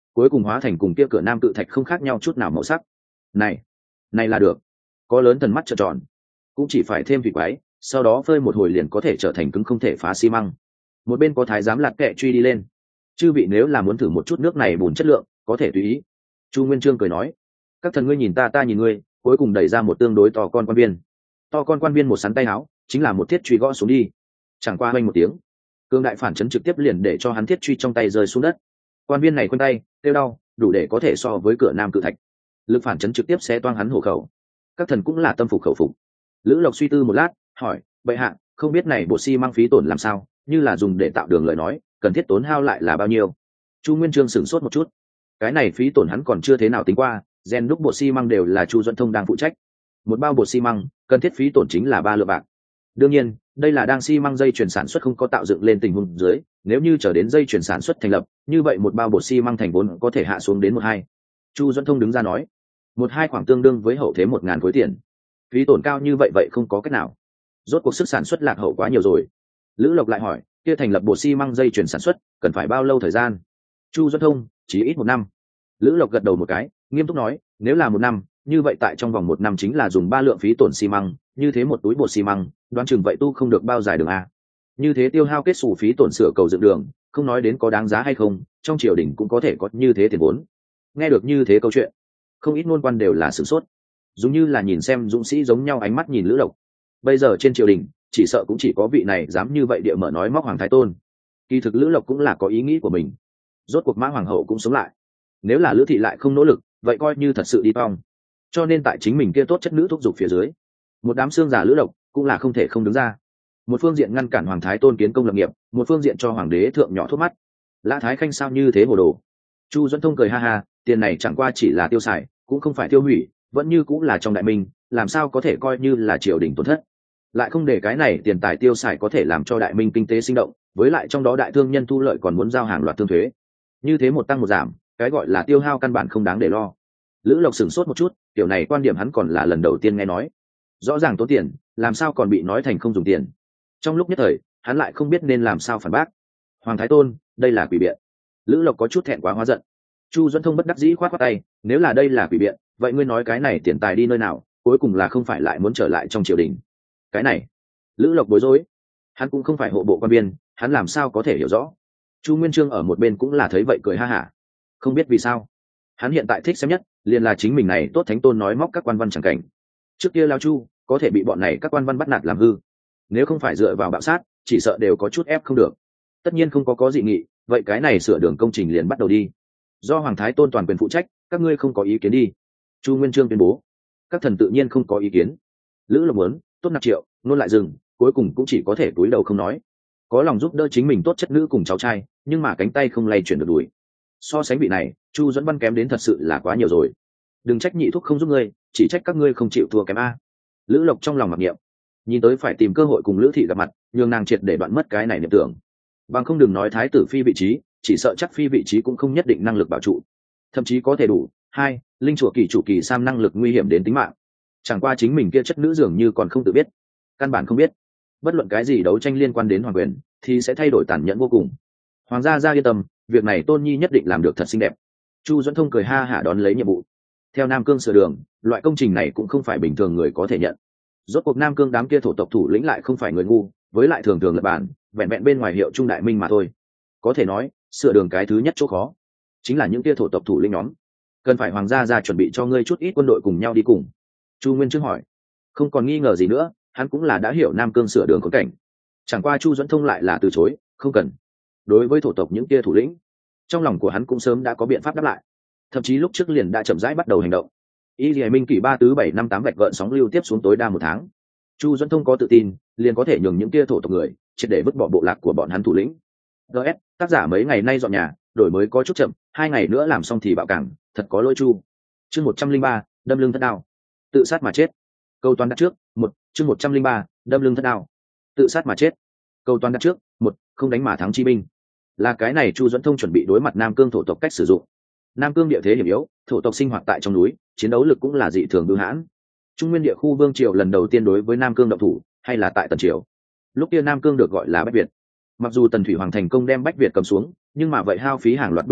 cuối cùng hóa thành cùng kia cửa nam cự thạch không khác nhau chút nào màu sắc. Này, này là được. Có lớn thần mắt trợn tròn, cũng chỉ phải thêm vị quái, sau đó phơi một hồi liền có thể trở thành cứng không thể phá xi măng. Một bên có thái giám lạc kệ truy đi lên. Chư vị nếu là muốn thử một chút nước này bùn chất lượng, có thể tùy ý. Chu Nguyên Chương cười nói, các thần ngươi nhìn ta ta nhìn ngươi, cuối cùng đẩy ra một tương đối to con quan viên. To con quan viên một sắn tay áo, chính là một thiết truy gõ xuống đi. Chẳng qua hoanh một tiếng, cương đại phản chấn trực tiếp liền để cho hắn thiết truy trong tay rơi xuống đất. Quan viên này quanh tay tiêu đau, đủ để có thể so với cửa nam cự thạch. Lực phản chấn trực tiếp xé toang hắn hổ khẩu. Các thần cũng là tâm phục khẩu phục. Lữ Lộc suy tư một lát, hỏi, bệ hạ, không biết này bộ xi măng phí tổn làm sao, như là dùng để tạo đường lời nói, cần thiết tốn hao lại là bao nhiêu? Chu Nguyên Chương sửng sốt một chút. Cái này phí tổn hắn còn chưa thế nào tính qua, gen đúc bộ xi măng đều là Chu Duẫn Thông đang phụ trách. Một bao bột xi măng, cần thiết phí tổn chính là ba lượng bạc. Đương nhiên, đây là đang xi măng dây chuyển sản xuất không có tạo dựng lên tình huống dưới, nếu như trở đến dây chuyển sản xuất thành lập, như vậy một bao bột xi măng thành vốn có thể hạ xuống đến một hai. Chu Duẫn Thông đứng ra nói, một hai khoảng tương đương với hậu thế một ngàn khối tiền. Phí tổn cao như vậy vậy không có cách nào. Rốt cuộc sức sản xuất lạc hậu quá nhiều rồi. Lữ Lộc lại hỏi, kia thành lập bột xi măng dây chuyển sản xuất, cần phải bao lâu thời gian? Chu Duẫn Thông, chỉ ít một năm. Lữ Lộc gật đầu một cái, nghiêm túc nói, nếu là một năm, như vậy tại trong vòng một năm chính là dùng ba lượng phí tổn xi măng, như thế một túi bột xi măng, đoán chừng vậy tu không được bao dài đường a. Như thế tiêu hao kết xù phí tổn sửa cầu dựng đường, không nói đến có đáng giá hay không, trong triều đình cũng có thể có như thế tiền vốn. Nghe được như thế câu chuyện, không ít ngôn quan đều là sửng sốt, giống như là nhìn xem dũng sĩ giống nhau ánh mắt nhìn Lữ Lộc. Bây giờ trên triều đình, chỉ sợ cũng chỉ có vị này dám như vậy địa mở nói móc Hoàng Thái Tôn. Kỳ thực Lữ Lộc cũng là có ý nghĩ của mình. Rốt cuộc Mã Hoàng hậu cũng sống lại, nếu là Lữ thị lại không nỗ lực, vậy coi như thật sự đi vong. Cho nên tại chính mình kia tốt chất nữ thúc giục phía dưới, một đám xương giả Lữ Lộc cũng là không thể không đứng ra. Một phương diện ngăn cản Hoàng Thái Tôn kiến công lập nghiệp, một phương diện cho hoàng đế thượng nhỏ thuốc mắt. Lã Thái Khanh sao như thế hồ đồ? Chu Duẫn Thông cười ha ha, tiền này chẳng qua chỉ là tiêu xài, cũng không phải tiêu hủy, vẫn như cũng là trong đại minh, làm sao có thể coi như là triều đình tổn thất? Lại không để cái này tiền tài tiêu xài có thể làm cho đại minh kinh tế sinh động, với lại trong đó đại thương nhân thu lợi còn muốn giao hàng loạt thương thuế. Như thế một tăng một giảm, cái gọi là tiêu hao căn bản không đáng để lo. Lữ Lộc sửng sốt một chút, kiểu này quan điểm hắn còn là lần đầu tiên nghe nói. Rõ ràng tốn tiền, làm sao còn bị nói thành không dùng tiền? Trong lúc nhất thời, hắn lại không biết nên làm sao phản bác. Hoàng Thái Tôn, đây là quỷ biện. Lữ Lộc có chút thẹn quá hóa giận. Chu Duẫn Thông bất đắc dĩ khoát khoát tay, nếu là đây là quỷ biện, vậy ngươi nói cái này tiền tài đi nơi nào, cuối cùng là không phải lại muốn trở lại trong triều đình? Cái này, Lữ Lộc bối rối. Hắn cũng không phải hộ bộ quan viên, hắn làm sao có thể hiểu rõ? Chu Nguyên Chương ở một bên cũng là thấy vậy cười ha hả. Không biết vì sao, hắn hiện tại thích xem nhất liền là chính mình này tốt thánh tôn nói móc các quan văn chẳng cảnh. Trước kia Lao Chu có thể bị bọn này các quan văn bắt nạt làm hư, nếu không phải dựa vào bạo sát, chỉ sợ đều có chút ép không được. Tất nhiên không có có dị nghị, vậy cái này sửa đường công trình liền bắt đầu đi. Do Hoàng Thái Tôn toàn quyền phụ trách, các ngươi không có ý kiến đi. Chu Nguyên Chương tuyên bố. Các thần tự nhiên không có ý kiến. Lữ Lộc muốn tốt nạp triệu, nôn lại dừng, cuối cùng cũng chỉ có thể cúi đầu không nói. Có lòng giúp đỡ chính mình tốt chất nữ cùng cháu trai, nhưng mà cánh tay không lay chuyển được đuổi. So sánh vị này, Chu Duẫn Văn kém đến thật sự là quá nhiều rồi. Đừng trách nhị thúc không giúp ngươi, chỉ trách các ngươi không chịu thua kém a. Lữ Lộc trong lòng mặc niệm, nhìn tới phải tìm cơ hội cùng Lữ thị gặp mặt, nhường nàng triệt để đoạn mất cái này niệm tưởng. Bằng không đừng nói thái tử phi vị trí, chỉ sợ chắc phi vị trí cũng không nhất định năng lực bảo trụ, thậm chí có thể đủ. Hai, linh chùa kỳ chủ kỳ sam năng lực nguy hiểm đến tính mạng. Chẳng qua chính mình kia chất nữ dường như còn không tự biết, căn bản không biết, bất luận cái gì đấu tranh liên quan đến hoàng quyền thì sẽ thay đổi tàn nhẫn vô cùng. Hoàng gia gia yên tâm, việc này Tôn Nhi nhất định làm được thật xinh đẹp. Chu Duẫn Thông cười ha hả đón lấy nhiệm vụ. Theo Nam Cương sửa đường, loại công trình này cũng không phải bình thường người có thể nhận. Rốt cuộc Nam Cương đám kia thổ tộc thủ lĩnh lại không phải người ngu, với lại thường thường lập bản, vẹn vẹn bên ngoài hiệu trung đại minh mà thôi. Có thể nói, sửa đường cái thứ nhất chỗ khó chính là những kia thổ tộc thủ lĩnh nhóm. Cần phải Hoàng gia gia chuẩn bị cho ngươi chút ít quân đội cùng nhau đi cùng. Chu Nguyên Chương hỏi. Không còn nghi ngờ gì nữa, hắn cũng là đã hiểu Nam Cương sửa đường khốn cảnh. Chẳng qua Chu Duẫn Thông lại là từ chối, không cần. Đối với thổ tộc những kia thủ lĩnh, trong lòng của hắn cũng sớm đã có biện pháp đáp lại, thậm chí lúc trước liền đã chậm rãi bắt đầu hành động. Y Lệ Minh kỷ ba tứ bảy năm tám vạch gợn sóng lưu tiếp xuống tối đa một tháng. Chu Duẫn Thông có tự tin, liền có thể nhường những kia thổ tộc người triệt để vứt bỏ bộ lạc của bọn hắn thủ lĩnh. gs tác giả mấy ngày nay dọn nhà, đổi mới có chút chậm, hai ngày nữa làm xong thì bạo cảng, thật có lỗi Chu. Chương một trăm linh ba, đâm lưng thất đao, tự sát mà chết. Câu toán đặt trước, một, chương một trăm linh ba, đâm lưng thất đao, tự sát mà chết. Câu toán đặt trước, một, không đánh mà thắng chi binh. Là cái này Chu Duẫn Thông chuẩn bị đối mặt Nam Cương thổ tộc cách sử dụng. Nam Cương địa thế hiểm yếu, thổ tộc sinh hoạt tại trong núi, chiến đấu lực cũng là dị thường bưu hãn. Trung nguyên địa khu vương triều lần đầu tiên đối với Nam Cương động thủ, hay là tại Tần triều. Lúc kia Nam Cương được gọi là Bách Việt. Mặc dù Tần Thủy Hoàng thành công đem Bách Việt cầm xuống, nhưng mà vậy hao phí hàng loạt binh lực,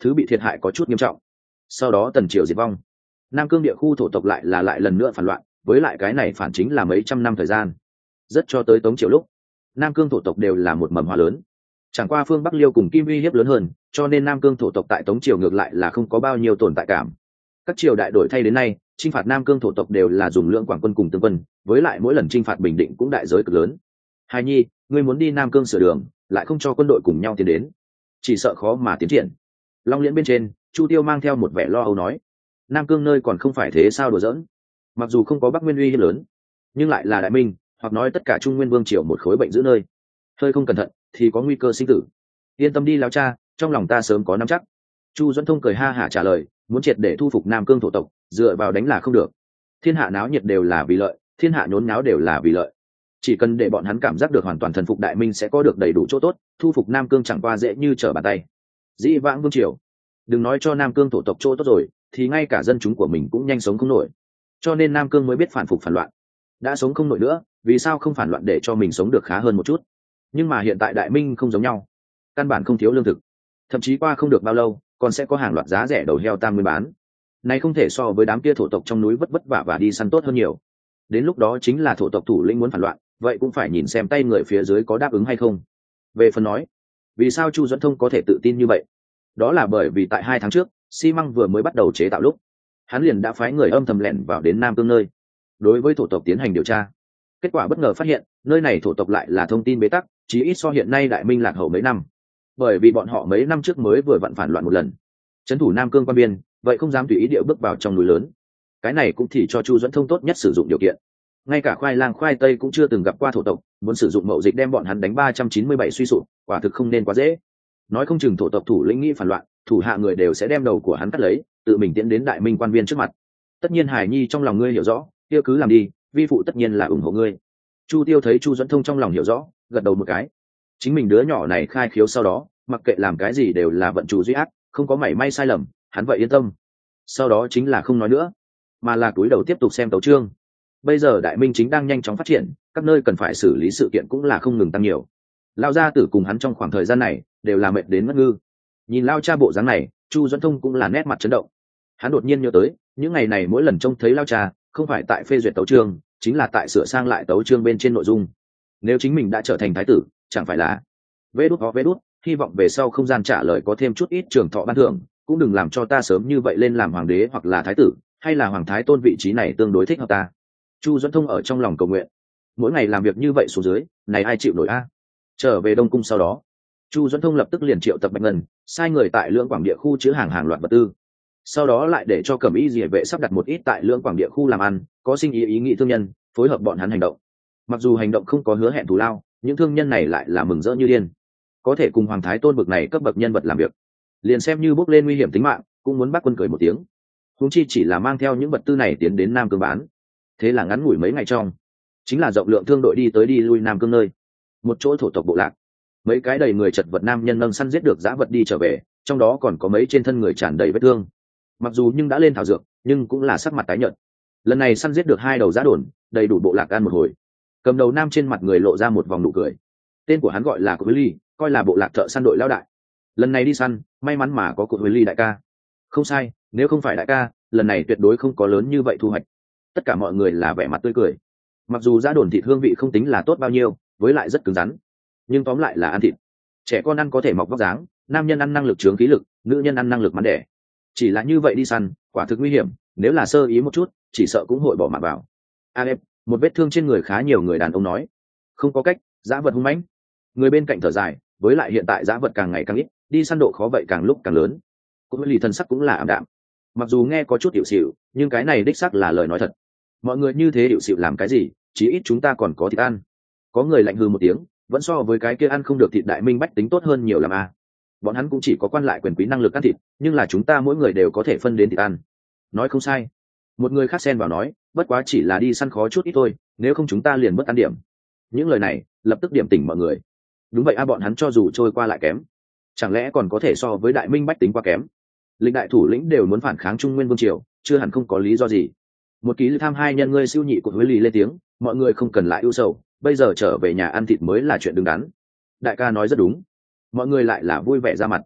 thứ bị thiệt hại có chút nghiêm trọng. Sau đó tần triều diệt vong, nam cương địa khu thổ tộc lại là lại lần nữa phản loạn, với lại cái này phản chính là mấy trăm năm thời gian, rất cho tới tống triều lúc nam cương thổ tộc đều là một mầm hoa lớn. Chẳng qua phương bắc liêu cùng kim uy hiếp lớn hơn, cho nên nam cương thổ tộc tại tống triều ngược lại là không có bao nhiêu tồn tại cảm. Các triều đại đổi thay đến nay, chinh phạt nam cương thổ tộc đều là dùng lưỡng quảng quân cùng tương quân, với lại mỗi lần chinh phạt bình định cũng đại giới cực lớn. Hài nhi, ngươi muốn đi nam cương sửa đường, lại không cho quân đội cùng nhau tiến đến, chỉ sợ khó mà tiến triển. Long liễn bên trên, Chu Tiêu mang theo một vẻ lo âu nói, nam cương nơi còn không phải thế sao đùa giỡn. Mặc dù không có bắc nguyên uy hiếp lớn, nhưng lại là đại minh, hoặc nói tất cả trung nguyên vương triều một khối bệnh giữ nơi, hơi không cẩn thận thì có nguy cơ sinh tử. Yên tâm đi lão cha, trong lòng ta sớm có nắm chắc. Chu Duẫn Thông cười ha hả trả lời, muốn triệt để thu phục nam cương thổ tộc, dựa vào đánh là không được. Thiên hạ náo nhiệt đều là vì lợi, thiên hạ nhốn nháo đều là vì lợi. Chỉ cần để bọn hắn cảm giác được hoàn toàn thần phục đại minh sẽ có được đầy đủ chỗ tốt, thu phục nam cương chẳng qua dễ như trở bàn tay. Dĩ vãng vương triều, đừng nói cho nam cương thổ tộc chỗ tốt rồi, thì ngay cả dân chúng của mình cũng nhanh sống không nổi. Cho nên nam cương mới biết phản phục phản loạn. Đã sống không nổi nữa, vì sao không phản loạn để cho mình sống được khá hơn một chút? Nhưng mà hiện tại đại minh không giống nhau, căn bản không thiếu lương thực, thậm chí qua không được bao lâu còn sẽ có hàng loạt giá rẻ đầu heo tam nguyên bán. Này không thể so với đám kia thổ tộc trong núi vất vất vả và đi săn tốt hơn nhiều. Đến lúc đó chính là thổ tộc thủ lĩnh muốn phản loạn, vậy cũng phải nhìn xem tay người phía dưới có đáp ứng hay không. Về phần nói, vì sao Chu Duẫn Thông có thể tự tin như vậy? Đó là bởi vì tại hai tháng trước, xi măng vừa mới bắt đầu chế tạo lúc, hắn liền đã phái người âm thầm lẻn vào đến nam cương nơi, đối với thổ tộc tiến hành điều tra. Kết quả bất ngờ phát hiện, nơi này thổ tộc lại là thông tin bế tắc, chí ít so hiện nay đại minh lạc hậu mấy năm. Bởi vì bọn họ mấy năm trước mới vừa vặn phản loạn một lần, trấn thủ nam cương quan biên, vậy không dám tùy ý địa bước vào trong núi lớn. Cái này cũng thì cho Chu Duẫn Thông tốt nhất sử dụng điều kiện. Ngay cả khoai lang khoai tây cũng chưa từng gặp qua thổ tộc, muốn sử dụng mậu dịch đem bọn hắn đánh ba trăm chín mươi bảy suy sụp, quả thực không nên quá dễ. Nói không chừng thổ tộc thủ lĩnh nghĩ phản loạn, thủ hạ người đều sẽ đem đầu của hắn cắt lấy, tự mình tiến đến đại minh quan viên trước mặt. Tất nhiên Hải Nhi trong lòng ngươi hiểu rõ, kia cứ làm đi, vi phụ tất nhiên là ủng hộ ngươi. Chu Tiêu thấy Chu Duẫn Thông trong lòng hiểu rõ, gật đầu một cái. Chính mình đứa nhỏ này khai khiếu sau đó, mặc kệ làm cái gì đều là vận chủ duy ác, không có mảy may sai lầm, hắn vậy yên tâm. Sau đó chính là không nói nữa, mà là cúi đầu tiếp tục xem tấu chương. Bây giờ đại minh chính đang nhanh chóng phát triển, các nơi cần phải xử lý sự kiện cũng là không ngừng tăng nhiều. Lao gia tử cùng hắn trong khoảng thời gian này đều là mệt đến mất ngư. Nhìn lao cha bộ dáng này, Chu Duẫn Thông cũng là nét mặt chấn động. Hắn đột nhiên nhớ tới, những ngày này mỗi lần trông thấy lao cha, không phải tại phê duyệt tấu chương, chính là tại sửa sang lại tấu chương bên trên nội dung. Nếu chính mình đã trở thành thái tử, chẳng phải là vê đút ho vê đút, hy vọng về sau không gian trả lời có thêm chút ít trường thọ ban thưởng, cũng đừng làm cho ta sớm như vậy lên làm hoàng đế hoặc là thái tử, hay là hoàng thái tôn vị trí này tương đối thích hợp ta. Chu Duẫn Thông ở trong lòng cầu nguyện, mỗi ngày làm việc như vậy xuống dưới, này ai chịu nổi a? Trở về Đông cung sau đó, Chu Duẫn Thông lập tức liền triệu tập Bạch Ngân, sai người tại Lưỡng Quảng địa khu chứa hàng hàng loạt vật tư. Sau đó lại để cho Cẩm Y Liễu vệ sắp đặt một ít tại Lưỡng Quảng địa khu làm ăn, có sinh ý ý nghĩ thương nhân, phối hợp bọn hắn hành động. Mặc dù hành động không có hứa hẹn thù lao, những thương nhân này lại là mừng rỡ như điên. Có thể cùng hoàng thái tôn bực này cấp bậc nhân vật làm việc, liền xem như bốc lên nguy hiểm tính mạng, cũng muốn bắt quân cười một tiếng. Huống chi chỉ là mang theo những vật tư này tiến đến Nam Cương bán. Thế là ngắn ngủi mấy ngày trong, chính là rộng lượng thương đội đi tới đi lui Nam Cương nơi, một chỗ thổ tộc bộ lạc. Mấy cái đầy người chật vật nam nhân nâng săn giết được dã vật đi trở về, trong đó còn có mấy trên thân người tràn đầy vết thương. Mặc dù nhưng đã lên thảo dược, nhưng cũng là sắc mặt tái nhợt. Lần này săn giết được hai đầu dã đồn, đầy đủ bộ lạc ăn một hồi. Cầm đầu nam trên mặt người lộ ra một vòng nụ cười. Tên của hắn gọi là Cụt Huế Ly, coi là bộ lạc thợ săn đội lão đại. Lần này đi săn, may mắn mà có Cụt Huế Ly đại ca. Không sai, nếu không phải đại ca, lần này tuyệt đối không có lớn như vậy thu hoạch. Tất cả mọi người là vẻ mặt tươi cười. Mặc dù dã đồn thịt hương vị không tính là tốt bao nhiêu, với lại rất cứng rắn, nhưng tóm lại là ăn thịt. Trẻ con ăn có thể mọc vóc dáng, nam nhân ăn năng lực chướng khí lực, nữ nhân ăn năng lực mắn đẻ. Chỉ là như vậy đi săn, quả thực nguy hiểm, nếu là sơ ý một chút, chỉ sợ cũng hội bỏ mạng vào. A em, một vết thương trên người khá nhiều người đàn ông nói. Không có cách, dã vật hung mãnh. Người bên cạnh thở dài, với lại hiện tại dã vật càng ngày càng ít, đi săn độ khó vậy càng lúc càng lớn. Cũng lì thân sắc cũng là ảm đạm. Mặc dù nghe có chút hiệu xịu, nhưng cái này đích xác là lời nói thật. Mọi người như thế hiệu xịu làm cái gì, chí ít chúng ta còn có thịt ăn. Có người lạnh hừ một tiếng, vẫn so với cái kia ăn không được thịt đại minh bách tính tốt hơn nhiều làm a. Bọn hắn cũng chỉ có quan lại quyền quý năng lực ăn thịt, nhưng là chúng ta mỗi người đều có thể phân đến thịt ăn. Nói không sai. Một người khác xen vào nói, bất quá chỉ là đi săn khó chút ít thôi, nếu không chúng ta liền mất ăn điểm. Những lời này lập tức điểm tỉnh mọi người. Đúng vậy a, bọn hắn cho dù trôi qua lại kém, chẳng lẽ còn có thể so với đại minh bách tính qua kém? Lịch đại thủ lĩnh đều muốn phản kháng Trung Nguyên vương triều, chưa hẳn không có lý do gì. Một ký tham hai nhân ngươi siêu nhị của Huế Lì lên tiếng, mọi người không cần lại ưu sầu, bây giờ trở về nhà ăn thịt mới là chuyện đứng đắn. Đại ca nói rất đúng. Mọi người lại là vui vẻ ra mặt.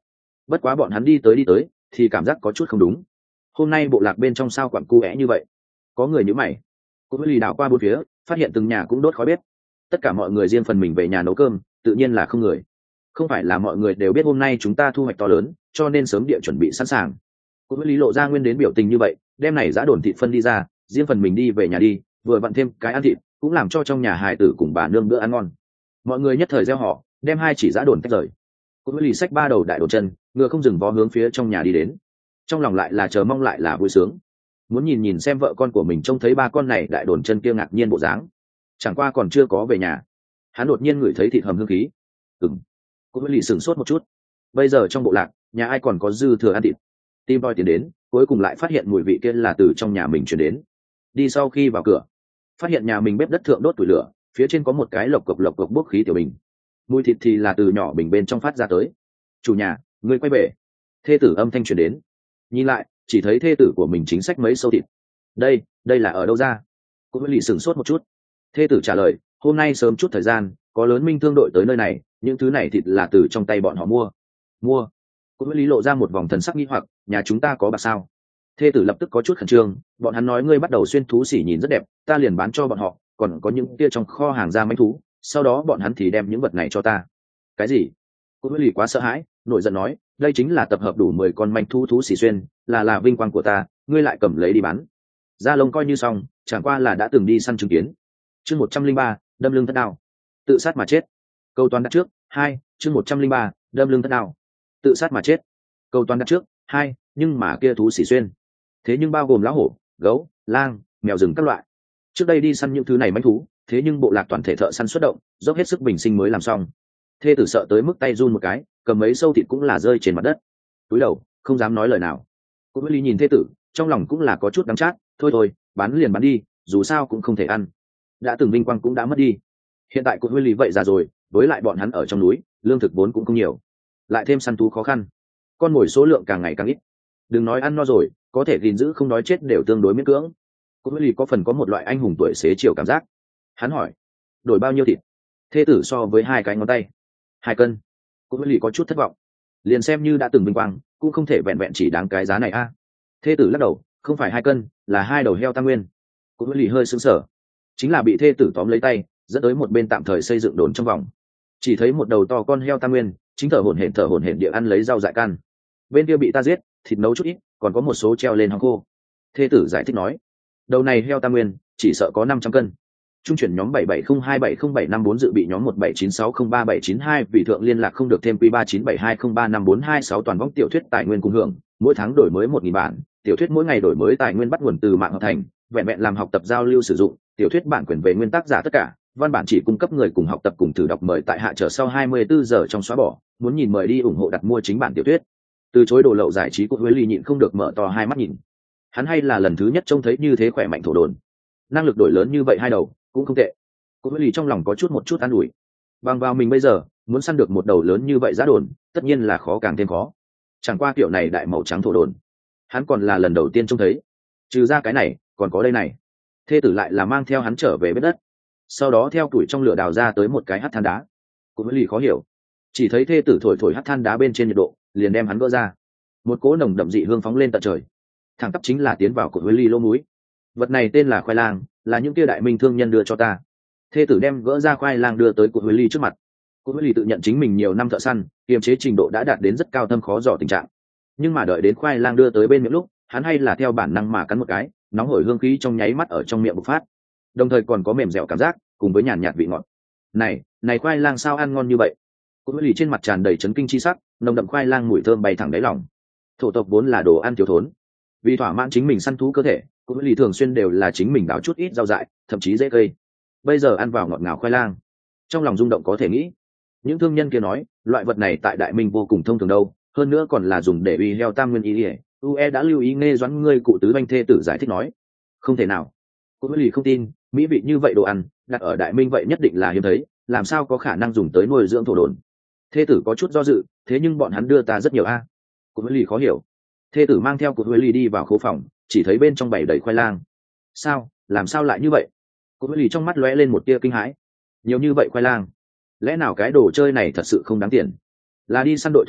bất quá bọn hắn đi tới đi tới thì cảm giác có chút không đúng. Hôm nay bộ lạc bên trong sao quặn cu é như vậy, có người nhíu mày. Cô lì đảo qua bốn phía, phát hiện từng nhà cũng đốt khói bếp, tất cả mọi người riêng phần mình về nhà nấu cơm, tự nhiên là không người. Không phải là mọi người đều biết hôm nay chúng ta thu hoạch to lớn, cho nên sớm địa chuẩn bị sẵn sàng. Cô lý lộ ra nguyên đến biểu tình như vậy, đem này giá đồn thịt phân đi ra, riêng phần mình đi về nhà đi, vừa vặn thêm cái ăn thịt, cũng làm cho trong nhà hài tử cùng bà nương bữa ăn ngon. Mọi người nhất thời gieo họ, đem hai chỉ giá đồn tách rời. Cô lì xách ba đầu đại đồn chân, ngựa không dừng vó hướng phía trong nhà đi đến, trong lòng lại là chờ mong lại là vui sướng, muốn nhìn nhìn xem vợ con của mình trông thấy ba con này đại đồn chân kia ngạc nhiên bộ dáng. Chẳng qua còn chưa có về nhà, hắn đột nhiên ngửi thấy thịt hầm hương khí. Ừm, cô lì sửng sốt một chút. Bây giờ trong bộ lạc, nhà ai còn có dư thừa ăn thịt? Tim voi tiến đến, cuối cùng lại phát hiện mùi vị kia là từ trong nhà mình truyền đến. Đi sau khi vào cửa, phát hiện nhà mình bếp đất thượng đốt tuổi lửa, phía trên có một cái lộc cộc lộc cộc bốc khí tiểu bình, mùi thịt thì là từ nhỏ bình bên trong phát ra tới. Chủ nhà, người quay về. Thê tử âm thanh truyền đến. Nhìn lại, chỉ thấy thê tử của mình chính xách mấy sâu thịt. Đây, đây là ở đâu ra? Cô lì sửng sốt một chút. Thê tử trả lời, hôm nay sớm chút thời gian, có lớn minh thương đội tới nơi này, những thứ này thịt là từ trong tay bọn họ mua. Mua? Cô lý lộ ra một vòng thần sắc nghi hoặc, nhà chúng ta có bạc sao? Thê tử lập tức có chút khẩn trương, bọn hắn nói ngươi bắt đầu xuyên thú xỉ nhìn rất đẹp, ta liền bán cho bọn họ, còn có những kia trong kho hàng ra manh thú, sau đó bọn hắn thì đem những vật này cho ta. Cái gì? Cô lý quá sợ hãi, nổi giận nói, đây chính là tập hợp đủ mười con manh thú thú xỉ xuyên, là là vinh quang của ta, ngươi lại cầm lấy đi bán. Gia lông coi như xong, chẳng qua là đã từng đi săn chứng kiến. Chương một trăm linh ba, đâm lưng thất đao, tự sát mà chết. Câu toán đặt trước, hai, chương một trăm linh ba, đâm lưng thất đao, tự sát mà chết. Câu toán đặt trước, hai, nhưng mà kia thú xỉ xuyên, thế nhưng bao gồm lão hổ, gấu, lang, mèo rừng các loại. Trước đây đi săn những thứ này manh thú, thế nhưng bộ lạc toàn thể thợ săn xuất động, dốc hết sức bình sinh mới làm xong. Thê tử sợ tới mức tay run một cái, cầm mấy sâu thịt cũng là rơi trên mặt đất, túi đầu không dám nói lời nào. Cô Lý nhìn thê tử, trong lòng cũng là có chút đắng chát, thôi thôi, bán liền bán đi, dù sao cũng không thể ăn, đã từng vinh quang cũng đã mất đi. Hiện tại cô Lý vậy già rồi, với lại bọn hắn ở trong núi, lương thực vốn cũng không nhiều, lại thêm săn thú khó khăn, con mồi số lượng càng ngày càng ít, đừng nói ăn no rồi, có thể gìn giữ không đói chết đều tương đối miễn cưỡng. Cô Lý có phần có một loại anh hùng tuổi xế chiều cảm giác. Hắn hỏi, đổi bao nhiêu thịt? Thê tử so với hai cái ngón tay, hai cân. Cô Lý có chút thất vọng, liền xem như đã từng vinh quang cũng không thể vẹn vẹn chỉ đáng cái giá này a. À. Thê tử lắc đầu, không phải hai cân, là hai đầu heo tam nguyên. Cô Lý hơi sững sờ, chính là bị thê tử tóm lấy tay, dẫn tới một bên tạm thời xây dựng đồn trong vòng. Chỉ thấy một đầu to con heo tam nguyên, chính thở hổn hển thở hổn hển địa ăn lấy rau dại can. Bên kia bị ta giết, thịt nấu chút ít, còn có một số treo lên hong khô. Thê tử giải thích nói, đầu này heo tam nguyên chỉ sợ có năm trăm cân. Trung chuyển nhóm bảy bảy không hai bảy không bảy năm bốn dự bị nhóm một bảy chín sáu không ba bảy chín hai vì thượng liên lạc không được thêm Q ba chín bảy hai không ba năm bốn hai sáu toàn võng tiểu thuyết tài nguyên cùng hưởng, mỗi tháng đổi mới một nghìn bản, tiểu thuyết mỗi ngày đổi mới tài nguyên bắt nguồn từ mạng hợp thành, vẹn vẹn làm học tập giao lưu sử dụng, tiểu thuyết bản quyền về nguyên tác giả tất cả, văn bản chỉ cung cấp người cùng học tập cùng thử đọc mời tại hạ trở sau hai mươi bốn giờ trong xóa bỏ, muốn nhìn mời đi ủng hộ đặt mua chính bản tiểu thuyết. Từ chối đồ lậu giải trí của Huế Ly nhịn không được mở to hai mắt nhìn. Hắn hay là lần thứ nhất trông thấy như thế khỏe mạnh thổ đồn, năng lực đổi lớn như vậy hai đầu cũng không tệ. Cô Huế Ly trong lòng có chút một chút an ủi, bằng vào mình bây giờ muốn săn được một đầu lớn như vậy giá đồn tất nhiên là khó càng thêm khó. Chẳng qua kiểu này đại màu trắng thổ đồn hắn còn là lần đầu tiên trông thấy, trừ ra cái này còn có đây này. Thê tử lại là mang theo hắn trở về bếp đất, sau đó theo tuổi trong lửa đào ra tới một cái hắt than đá. Cô Huế Ly khó hiểu, chỉ thấy thê tử thổi thổi hắt than đá bên trên nhiệt độ liền đem hắn gỡ ra, một cỗ nồng đậm dị hương phóng lên tận trời, thẳng tắp chính là tiến vào của Huế Ly lỗ mũi. Vật này tên là khoai lang, là những kia đại minh thương nhân đưa cho ta. Thê tử đem gỡ ra khoai lang đưa tới của Huế Ly trước mặt. Của Huế Ly tự nhận chính mình nhiều năm thợ săn, kiềm chế trình độ đã đạt đến rất cao thâm khó dò tình trạng, nhưng mà đợi đến khoai lang đưa tới bên miệng lúc, hắn hay là theo bản năng mà cắn một cái, nóng hổi hương khí trong nháy mắt ở trong miệng bộc phát, đồng thời còn có mềm dẻo cảm giác cùng với nhàn nhạt vị ngọt. Này, này khoai lang sao ăn ngon như vậy? Của Huế Ly trên mặt tràn đầy chấn kinh chi sắc, nồng đậm khoai lang mùi thơm bay thẳng đáy lòng. Thổ tộc vốn là đồ ăn thiếu thốn, vì thỏa mãn chính mình săn thú cơ thể, của Huế Ly thường xuyên đều là chính mình đào chút ít rau dại, thậm chí dễ cây. Bây giờ ăn vào ngọt ngào khoai lang, trong lòng rung động có thể nghĩ. Những thương nhân kia nói, loại vật này tại Đại Minh vô cùng thông thường đâu, hơn nữa còn là dùng để uy heo tam nguyên ý. Ue đã lưu ý nghe doãn ngươi cụ tứ banh thê tử giải thích nói, không thể nào. Cô Huế Ly không tin, mỹ vị như vậy đồ ăn đặt ở Đại Minh vậy nhất định là hiếm thấy, làm sao có khả năng dùng tới nuôi dưỡng thổ đồn. Thê tử có chút do dự, thế nhưng bọn hắn đưa ta rất nhiều a. À. Cô Huế Ly khó hiểu. Thê tử mang theo cô Huế Ly đi vào khố phòng, chỉ thấy bên trong bày đầy khoai lang. Sao, làm sao lại như vậy? Cô Huế Ly trong mắt lóe lên một tia kinh hãi. Nhiều như vậy khoai lang, lẽ nào cái đồ chơi này thật sự không đáng tiền? Là đi săn đội thủ lĩnh,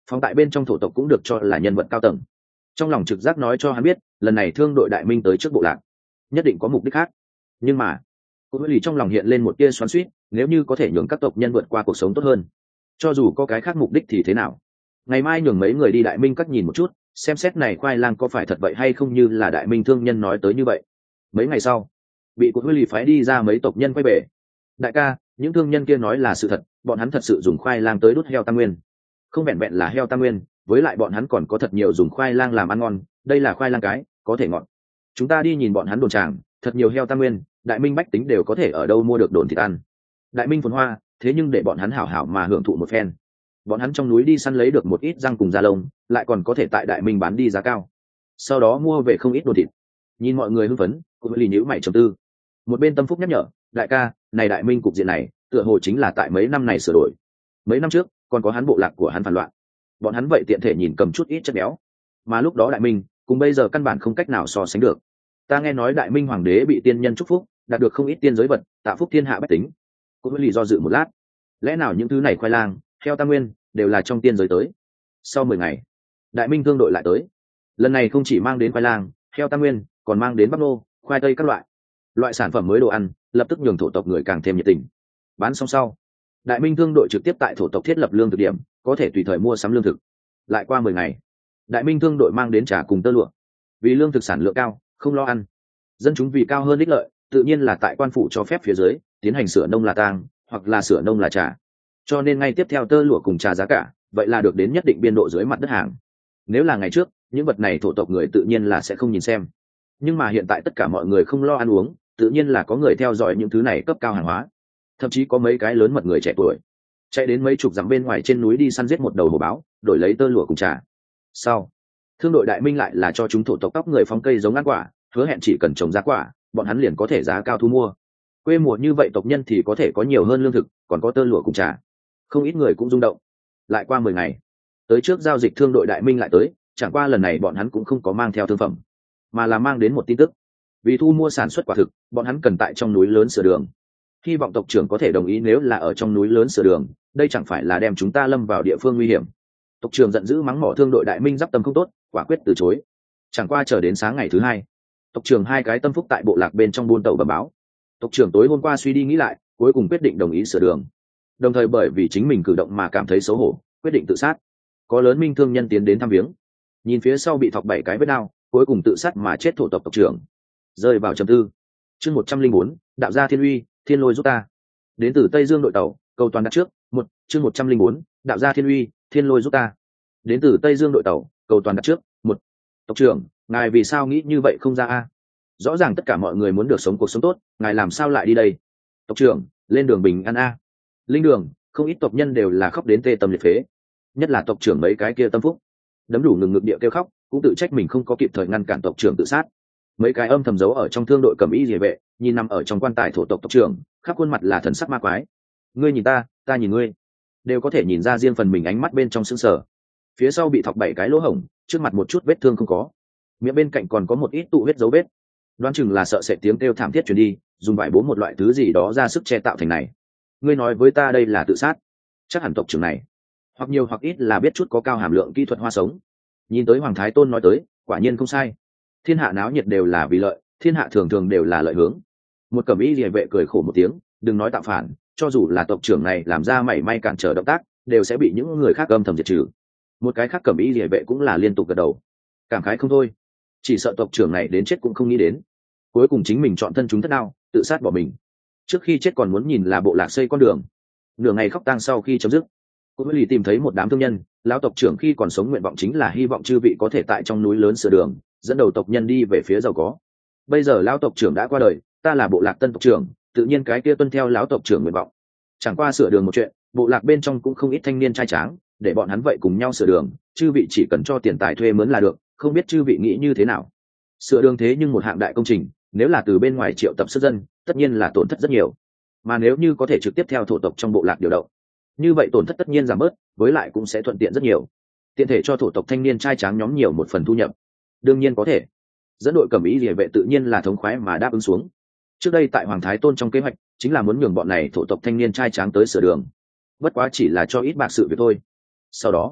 phóng tại bên trong thổ tộc cũng được cho là nhân vật cao tầng. Trong lòng trực giác nói cho hắn biết lần này thương đội đại minh tới trước bộ lạc nhất định có mục đích khác. Nhưng mà cô huệ lì trong lòng hiện lên một tia xoắn xuýt, nếu như có thể nhường các tộc nhân vượt qua cuộc sống tốt hơn, cho dù có cái khác mục đích thì thế nào, ngày mai nhường mấy người đi đại minh cắt nhìn một chút, xem xét này khoai lang có phải thật vậy hay không như là đại minh thương nhân nói tới như vậy. Mấy ngày sau bị cô huệ lì phái đi ra mấy tộc nhân quay về. Đại ca, những thương nhân kia nói là sự thật, bọn hắn thật sự dùng khoai lang tới đốt heo tam nguyên. Không vẹn vẹn là heo tam nguyên, với lại bọn hắn còn có thật nhiều dùng khoai lang làm ăn ngon, đây là khoai lang cái có thể ngọt. Chúng ta đi nhìn bọn hắn đồn tràng, thật nhiều heo tam nguyên, đại minh bách tính đều có thể ở đâu mua được đồn thịt ăn. Đại minh phồn hoa, thế nhưng để bọn hắn hảo hảo mà hưởng thụ một phen. Bọn hắn trong núi đi săn lấy được một ít răng cùng da lông, lại còn có thể tại đại minh bán đi giá cao, sau đó mua về không ít đồn thịt. Nhìn mọi người hưng phấn, cô lì nhíu mày trầm tư. Một bên tâm phúc nhắc nhở, đại ca, này đại minh cục diện này tựa hồ chính là tại mấy năm này sửa đổi. Mấy năm trước còn có hắn bộ lạc của hắn phản loạn, bọn hắn vậy tiện thể nhìn cầm chút ít chất béo, mà lúc đó đại minh cùng bây giờ căn bản không cách nào so sánh được. Ta nghe nói đại minh hoàng đế bị tiên nhân chúc phúc, đạt được không ít tiên giới vật, tạ phúc thiên hạ bách tính. Cô mới lì do dự một lát, lẽ nào những thứ này khoai lang, heo tam nguyên đều là trong tiên giới tới? Sau mười ngày đại minh thương đội lại tới, lần này không chỉ mang đến khoai lang, heo tam nguyên, còn mang đến bắp nô, khoai tây các loại loại sản phẩm mới đồ ăn, lập tức nhường thổ tộc người càng thêm nhiệt tình. Bán xong sau, đại minh thương đội trực tiếp tại thổ tộc thiết lập lương thực điểm, có thể tùy thời mua sắm lương thực. Lại qua mười ngày đại minh thương đội mang đến trà cùng tơ lụa. Vì lương thực sản lượng cao, không lo ăn, dân chúng vì cao hơn ích lợi, tự nhiên là tại quan phủ cho phép phía dưới tiến hành sửa nông là tang, hoặc là sửa nông là trà. Cho nên ngay tiếp theo tơ lụa cùng trà giá cả vậy là được đến nhất định biên độ dưới mặt đất hàng. Nếu là ngày trước, những vật này thổ tộc người tự nhiên là sẽ không nhìn xem, nhưng mà hiện tại tất cả mọi người không lo ăn uống, tự nhiên là có người theo dõi những thứ này cấp cao hàng hóa. Thậm chí có mấy cái lớn mật người trẻ tuổi chạy đến mấy chục dặm bên ngoài trên núi đi săn giết một đầu hổ báo, đổi lấy tơ lụa cùng trà. Sau thương đội đại minh lại là cho chúng thổ tộc tóc người phóng cây giống ăn quả, hứa hẹn chỉ cần trồng ra quả, bọn hắn liền có thể giá cao thu mua. Quê mùa như vậy tộc nhân thì có thể có nhiều hơn lương thực, còn có tơ lụa cùng trà. Không ít người cũng rung động. Lại qua mười ngày tới trước giao dịch thương đội đại minh lại tới, chẳng qua lần này bọn hắn cũng không có mang theo thương phẩm, mà là mang đến một tin tức. Vì thu mua sản xuất quả thực, bọn hắn cần tại trong núi lớn sửa đường. Hy vọng tộc trưởng có thể đồng ý, nếu là ở trong núi lớn sửa đường, đây chẳng phải là đem chúng ta lâm vào địa phương nguy hiểm. Tộc trưởng giận dữ mắng mỏ thương đội đại minh giáp tâm không tốt, quả quyết từ chối. Chẳng qua chờ đến sáng ngày thứ hai, tộc trưởng hai cái tâm phúc tại bộ lạc bên trong buôn tàu bẩm báo. Tộc trưởng tối hôm qua suy đi nghĩ lại, cuối cùng quyết định đồng ý sửa đường, đồng thời bởi vì chính mình cử động mà cảm thấy xấu hổ, quyết định tự sát. Có lớn minh thương nhân tiến đến thăm viếng, nhìn phía sau bị thọc bảy cái vết đao, cuối cùng tự sát mà chết thổ tộc tộc trưởng, rơi vào trầm tư. Chương một trăm linh bốn, đạo gia thiên uy, thiên lôi giúp ta. Đến từ Tây Dương đội tàu, cầu toàn đặt trước. Một, chương một trăm linh bốn, đạo gia thiên uy, thiên lôi giúp ta. Đến từ Tây Dương đội tàu, cầu toàn đặt trước. Một, tộc trưởng, ngài vì sao nghĩ như vậy không ra a? Rõ ràng tất cả mọi người muốn được sống cuộc sống tốt, ngài làm sao lại đi đây? Tộc trưởng, lên đường bình an a. Linh đường, không ít tộc nhân đều là khóc đến tê tâm liệt phế, nhất là tộc trưởng mấy cái kia tâm phúc, đấm đủ ngừng ngực địa kêu khóc, cũng tự trách mình không có kịp thời ngăn cản tộc trưởng tự sát. Mấy cái âm thầm giấu ở trong thương đội cầm y rìa vệ, nhìn nằm ở trong quan tài thổ tộc tộc trưởng, khắp khuôn mặt là thần sắc ma quái. Ngươi nhìn ta, ta nhìn ngươi, đều có thể nhìn ra riêng phần mình ánh mắt bên trong sững sờ. Phía sau bị thọc bảy cái lỗ hổng, trước mặt một chút vết thương không có, miệng bên cạnh còn có một ít tụ huyết dấu vết, đoán chừng là sợ sệt tiếng kêu thảm thiết truyền đi, dùng vải bố một loại thứ gì đó ra sức che tạo thành này. Ngươi nói với ta đây là tự sát? Chắc hẳn tộc trưởng này hoặc nhiều hoặc ít là biết chút có cao hàm lượng kỹ thuật hoa sống. Nhìn tới Hoàng Thái Tôn nói tới, quả nhiên không sai. Thiên hạ náo nhiệt đều là vì lợi, thiên hạ thường thường đều là lợi hướng. Một cẩm y liề vệ cười khổ một tiếng, đừng nói tạo phản, cho dù là tộc trưởng này làm ra mảy may cản trở động tác, đều sẽ bị những người khác âm thầm diệt trừ. Một cái khác cẩm y liề vệ cũng là liên tục gật đầu, cảm khái không thôi. Chỉ sợ tộc trưởng này đến chết cũng không nghĩ đến, cuối cùng chính mình chọn thân chúng thất đao, tự sát bỏ mình. Trước khi chết còn muốn nhìn là bộ lạc xây con đường. Nửa ngày khóc tang sau khi chấm dứt, cô mới lì tìm thấy một đám thương nhân. Lão tộc trưởng khi còn sống nguyện vọng chính là hy vọng chư vị có thể tại trong núi lớn sửa đường, dẫn đầu tộc nhân đi về phía giàu có. Bây giờ lão tộc trưởng đã qua đời, ta là bộ lạc tân tộc trưởng, tự nhiên cái kia tuân theo lão tộc trưởng nguyện vọng. Chẳng qua sửa đường một chuyện, bộ lạc bên trong cũng không ít thanh niên trai tráng, để bọn hắn vậy cùng nhau sửa đường, chư vị chỉ cần cho tiền tài thuê mướn là được, không biết chư vị nghĩ như thế nào. Sửa đường thế nhưng một hạng đại công trình, nếu là từ bên ngoài triệu tập sức dân, tất nhiên là tổn thất rất nhiều, mà nếu như có thể trực tiếp theo thổ tộc trong bộ lạc điều động, như vậy tổn thất tất nhiên giảm bớt, với lại cũng sẽ thuận tiện rất nhiều, tiện thể cho thổ tộc thanh niên trai tráng nhóm nhiều một phần thu nhập. Đương nhiên có thể. Dẫn đội cẩm ý liề vệ tự nhiên là thống khoái mà đáp ứng xuống. Trước đây tại Hoàng Thái Tôn trong kế hoạch chính là muốn nhường bọn này thổ tộc thanh niên trai tráng tới sửa đường, bất quá chỉ là cho ít bạc sự việc thôi. Sau đó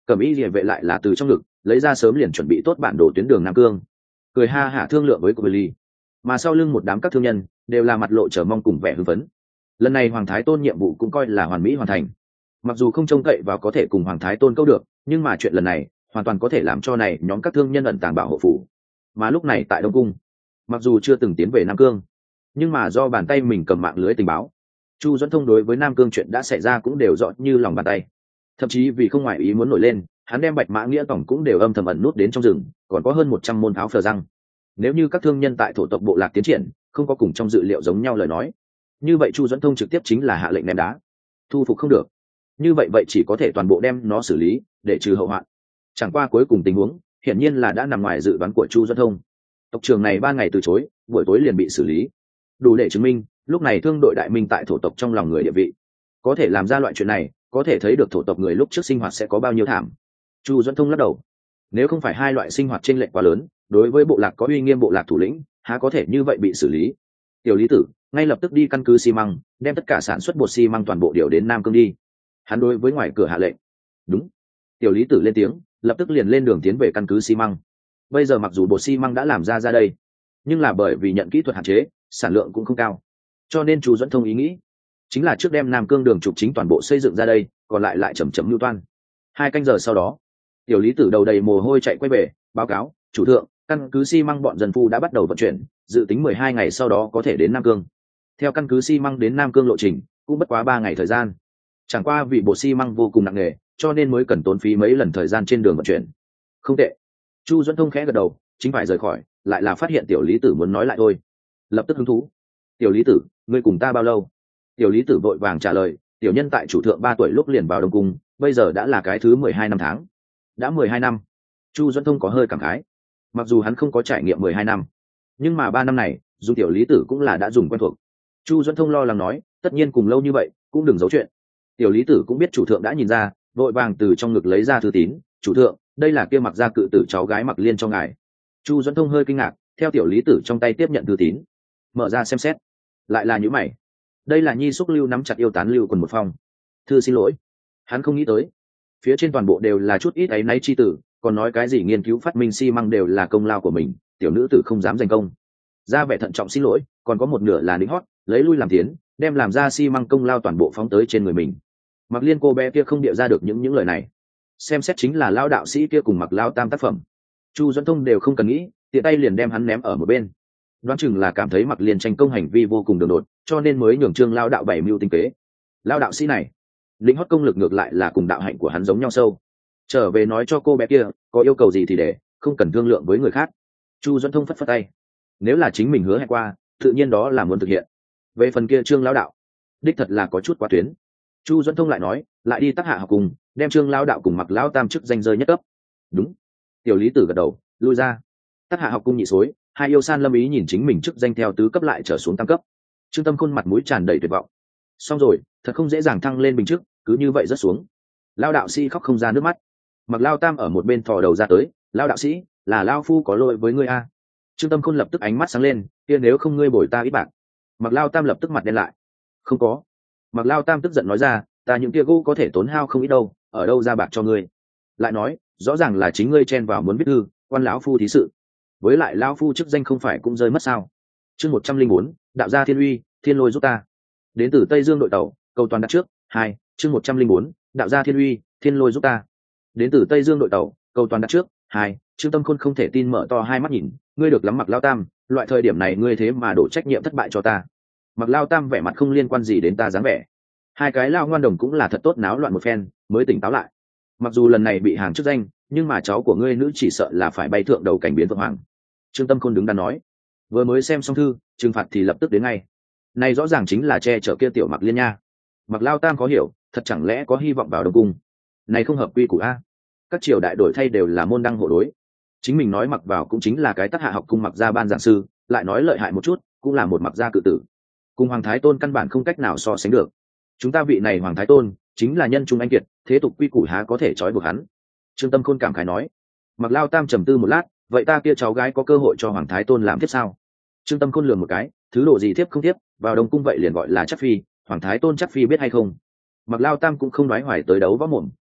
Cẩm y địa vệ lại là từ trong ngực lấy ra sớm liền chuẩn bị tốt bản đồ tuyến đường nam cương, cười ha hả thương lượng với cô ly. Mà sau lưng một đám các thương nhân đều là mặt lộ chờ mong cùng vẻ hưng phấn. Lần này Hoàng Thái Tôn nhiệm vụ cũng coi là hoàn mỹ hoàn thành. Mặc dù không trông cậy vào có thể cùng Hoàng Thái Tôn câu được, nhưng mà chuyện lần này hoàn toàn có thể làm cho này nhóm các thương nhân ẩn tàng bảo hộ phủ. Mà lúc này tại Đông Cung, mặc dù chưa từng tiến về Nam Cương, nhưng mà do bàn tay mình cầm mạng lưới tình báo, Chu Duẫn Thông đối với Nam Cương chuyện đã xảy ra cũng đều rõ như lòng bàn tay. Thậm chí vì không ngoại ý muốn nổi lên, hắn đem Bạch Mã Nghĩa tổng cũng đều âm thầm ẩn nút đến trong rừng, còn có hơn một trăm môn pháo phờ răng. Nếu như các thương nhân tại thổ tộc bộ lạc tiến triển không có cùng trong dự liệu giống nhau lời nói, như vậy Chu Duẫn Thông trực tiếp chính là hạ lệnh ném đá. Thu phục không được, như vậy vậy chỉ có thể toàn bộ đem nó xử lý để trừ hậu hoạn. Chẳng qua cuối cùng tình huống hiển nhiên là đã nằm ngoài dự đoán của Chu Duẫn Thông. Tộc trưởng này ba ngày từ chối, buổi tối liền bị xử lý, đủ để chứng minh lúc này thương đội đại minh tại thổ tộc trong lòng người địa vị. Có thể làm ra loại chuyện này, có thể thấy được thổ tộc người lúc trước sinh hoạt sẽ có bao nhiêu thảm. Chu Duẫn Thông lắc đầu, nếu không phải hai loại sinh hoạt chênh lệch quá lớn, đối với bộ lạc có uy nghiêm bộ lạc thủ lĩnh há có thể như vậy bị xử lý. Tiểu Lý Tử ngay lập tức đi căn cứ xi măng, đem tất cả sản xuất bột xi măng toàn bộ điều đến Nam Cương đi. Hắn đối với ngoài cửa hạ lệnh. Đúng. Tiểu Lý Tử lên tiếng, lập tức liền lên đường tiến về căn cứ xi măng. Bây giờ mặc dù bột xi măng đã làm ra ra đây, nhưng là bởi vì nhận kỹ thuật hạn chế, sản lượng cũng không cao, cho nên Chu Duẫn Thông ý nghĩ chính là trước đem Nam Cương đường trục chính toàn bộ xây dựng ra đây, còn lại lại chậm chậm lưu toan. Hai canh giờ sau đó, Tiểu Lý Tử đầu đầy mồ hôi chạy quay về báo cáo chủ thượng, căn cứ xi măng bọn dân phu đã bắt đầu vận chuyển, dự tính mười hai ngày sau đó có thể đến Nam Cương. Theo căn cứ xi măng đến Nam Cương lộ trình cũng bất quá ba ngày thời gian, chẳng qua vì bộ xi măng vô cùng nặng nề, cho nên mới cần tốn phí mấy lần thời gian trên đường vận chuyển. Không tệ. Chu Duẫn Thông khẽ gật đầu, chính phải rời khỏi, lại là phát hiện Tiểu Lý Tử muốn nói lại thôi, lập tức hứng thú. Tiểu Lý Tử, ngươi cùng ta bao lâu? Tiểu Lý Tử vội vàng trả lời, tiểu nhân tại chủ thượng ba tuổi lúc liền vào Đông Cung, bây giờ đã là cái thứ mười hai năm tháng. Đã mười hai năm. Chu Duẫn Thông có hơi cảm khái. Mặc dù hắn không có trải nghiệm mười hai năm, nhưng mà ba năm này dùng Tiểu Lý Tử cũng là đã dùng quen thuộc. Chu Duẫn Thông lo lắng nói, tất nhiên cùng lâu như vậy cũng đừng giấu chuyện. Tiểu Lý Tử cũng biết chủ thượng đã nhìn ra, vội vàng từ trong ngực lấy ra thư tín. Chủ thượng, đây là kia Mặc Gia cự tử cháu gái Mặc Liên cho ngài. Chu Duẫn Thông hơi kinh ngạc, theo Tiểu Lý Tử trong tay tiếp nhận thư tín, mở ra xem xét, lại là những mày. Đây là Nhi Xúc Lưu nắm chặt yêu tán lưu quần một phong thư xin lỗi. Hắn không nghĩ tới phía trên toàn bộ đều là chút ít áy náy chi tử, còn nói cái gì nghiên cứu phát minh xi măng đều là công lao của mình, tiểu nữ tử không dám giành công, ra vẻ thận trọng xin lỗi, còn có một nửa là lính hót lấy lui làm tiến, đem làm ra xi măng công lao toàn bộ phóng tới trên người mình. Mặc Liên cô bé kia không điệu ra được những những lời này, xem xét chính là lao đạo sĩ kia cùng Mặc Lao Tam tác phẩm. Chu Duẫn Thông đều không cần nghĩ, tiện tay liền đem hắn ném ở một bên. Đoán chừng là cảm thấy Mặc Liên tranh công hành vi vô cùng đường đột, cho nên mới nhường Trương lao đạo bảy mưu tinh kế. Lao đạo sĩ này lính hót công lực ngược lại là cùng đạo hạnh của hắn giống nhau sâu. Trở về nói cho cô bé kia có yêu cầu gì thì để, không cần thương lượng với người khác. Chu Duẫn Thông phất phất tay, nếu là chính mình hứa hẹn qua, tự nhiên đó là muốn thực hiện. Về phần kia Trương lao đạo, đích thật là có chút quá tuyến. Chu Duẫn Thông lại nói, lại đi tác hạ học cùng, đem Trương lao đạo cùng Mặc Lão Tam chức danh rơi nhất cấp. Đúng. Tiểu Lý Tử gật đầu, lui ra. Tác hạ học cung nhị xối, hai yêu san lâm ý nhìn chính mình chức danh theo tứ cấp lại trở xuống tam cấp. Trương Tâm Khôn mặt mũi tràn đầy tuyệt vọng. Xong rồi, thật không dễ dàng thăng lên bình chức, cứ như vậy rất xuống. Lao đạo sĩ khóc không ra nước mắt. Mặc Lao Tam ở một bên thò đầu ra tới, Lao đạo sĩ, là Lao phu có lỗi với ngươi a. Trương Tâm Khôn lập tức ánh mắt sáng lên, kia nếu không ngươi bồi ta ít bạc. Mặc Lao Tam lập tức mặt đen lại. Không có. Mặc Lao Tam tức giận nói ra, ta những kia gỗ có thể tốn hao không ít đâu, ở đâu ra bạc cho ngươi. Lại nói, rõ ràng là chính ngươi chen vào muốn viết thư, quan lão phu thí sự. Với lại lão phu chức danh không phải cũng rơi mất sao? Chương một trăm linh bốn, đạo gia thiên uy, thiên lôi giúp ta. Đến từ Tây Dương đội tàu, cầu toàn đặt trước, hai, chương một trăm linh bốn, đạo gia thiên uy, thiên lôi giúp ta. Đến từ Tây Dương đội tàu, cầu toàn đặt trước, hai, Trương Tâm Khôn không thể tin mở to hai mắt nhìn, ngươi được lắm Mặc Lao Tam, loại thời điểm này ngươi thế mà đổ trách nhiệm thất bại cho ta. Mặc Lao Tam vẻ mặt không liên quan gì đến ta dáng vẻ. Hai cái lao ngoan đồng cũng là thật tốt náo loạn một phen, mới tỉnh táo lại. Mặc dù lần này bị hàng chức danh, nhưng mà cháu của ngươi nữ chỉ sợ là phải bay thượng đầu cảnh biến vượng hoàng. Trương Tâm Khôn đứng đắn nói, vừa mới xem xong thư, trừng phạt thì lập tức đến ngay. Này rõ ràng chính là che chở kia tiểu Mặc Liên nha. Mặc Lao Tam có hiểu, thật chẳng lẽ có hy vọng vào Đông Cung? Này không hợp quy củ a. Các triều đại đổi thay đều là môn đăng hộ đối. Chính mình nói mặc vào cũng chính là cái tác hạ học cung Mặc gia ban giảng sư, lại nói lợi hại một chút, cũng là một Mặc gia cự tử. Cùng Hoàng Thái Tôn căn bản không cách nào so sánh được. Chúng ta vị này Hoàng Thái Tôn chính là nhân trung anh kiệt, thế tục quy củ há có thể trói buộc hắn. Trương Tâm Khôn cảm khái nói. Mặc Lao Tam trầm tư một lát, vậy ta kia cháu gái có cơ hội cho Hoàng Thái Tôn làm tiếp sao? Trương Tâm Khôn lườm một cái, thứ độ gì tiếp không tiếp, vào Đông Cung vậy liền gọi là chắc phi, Hoàng Thái Tôn chắc phi biết hay không? Mặc Lao Tam cũng không nói hoài tới đấu võ mồm, hỏi,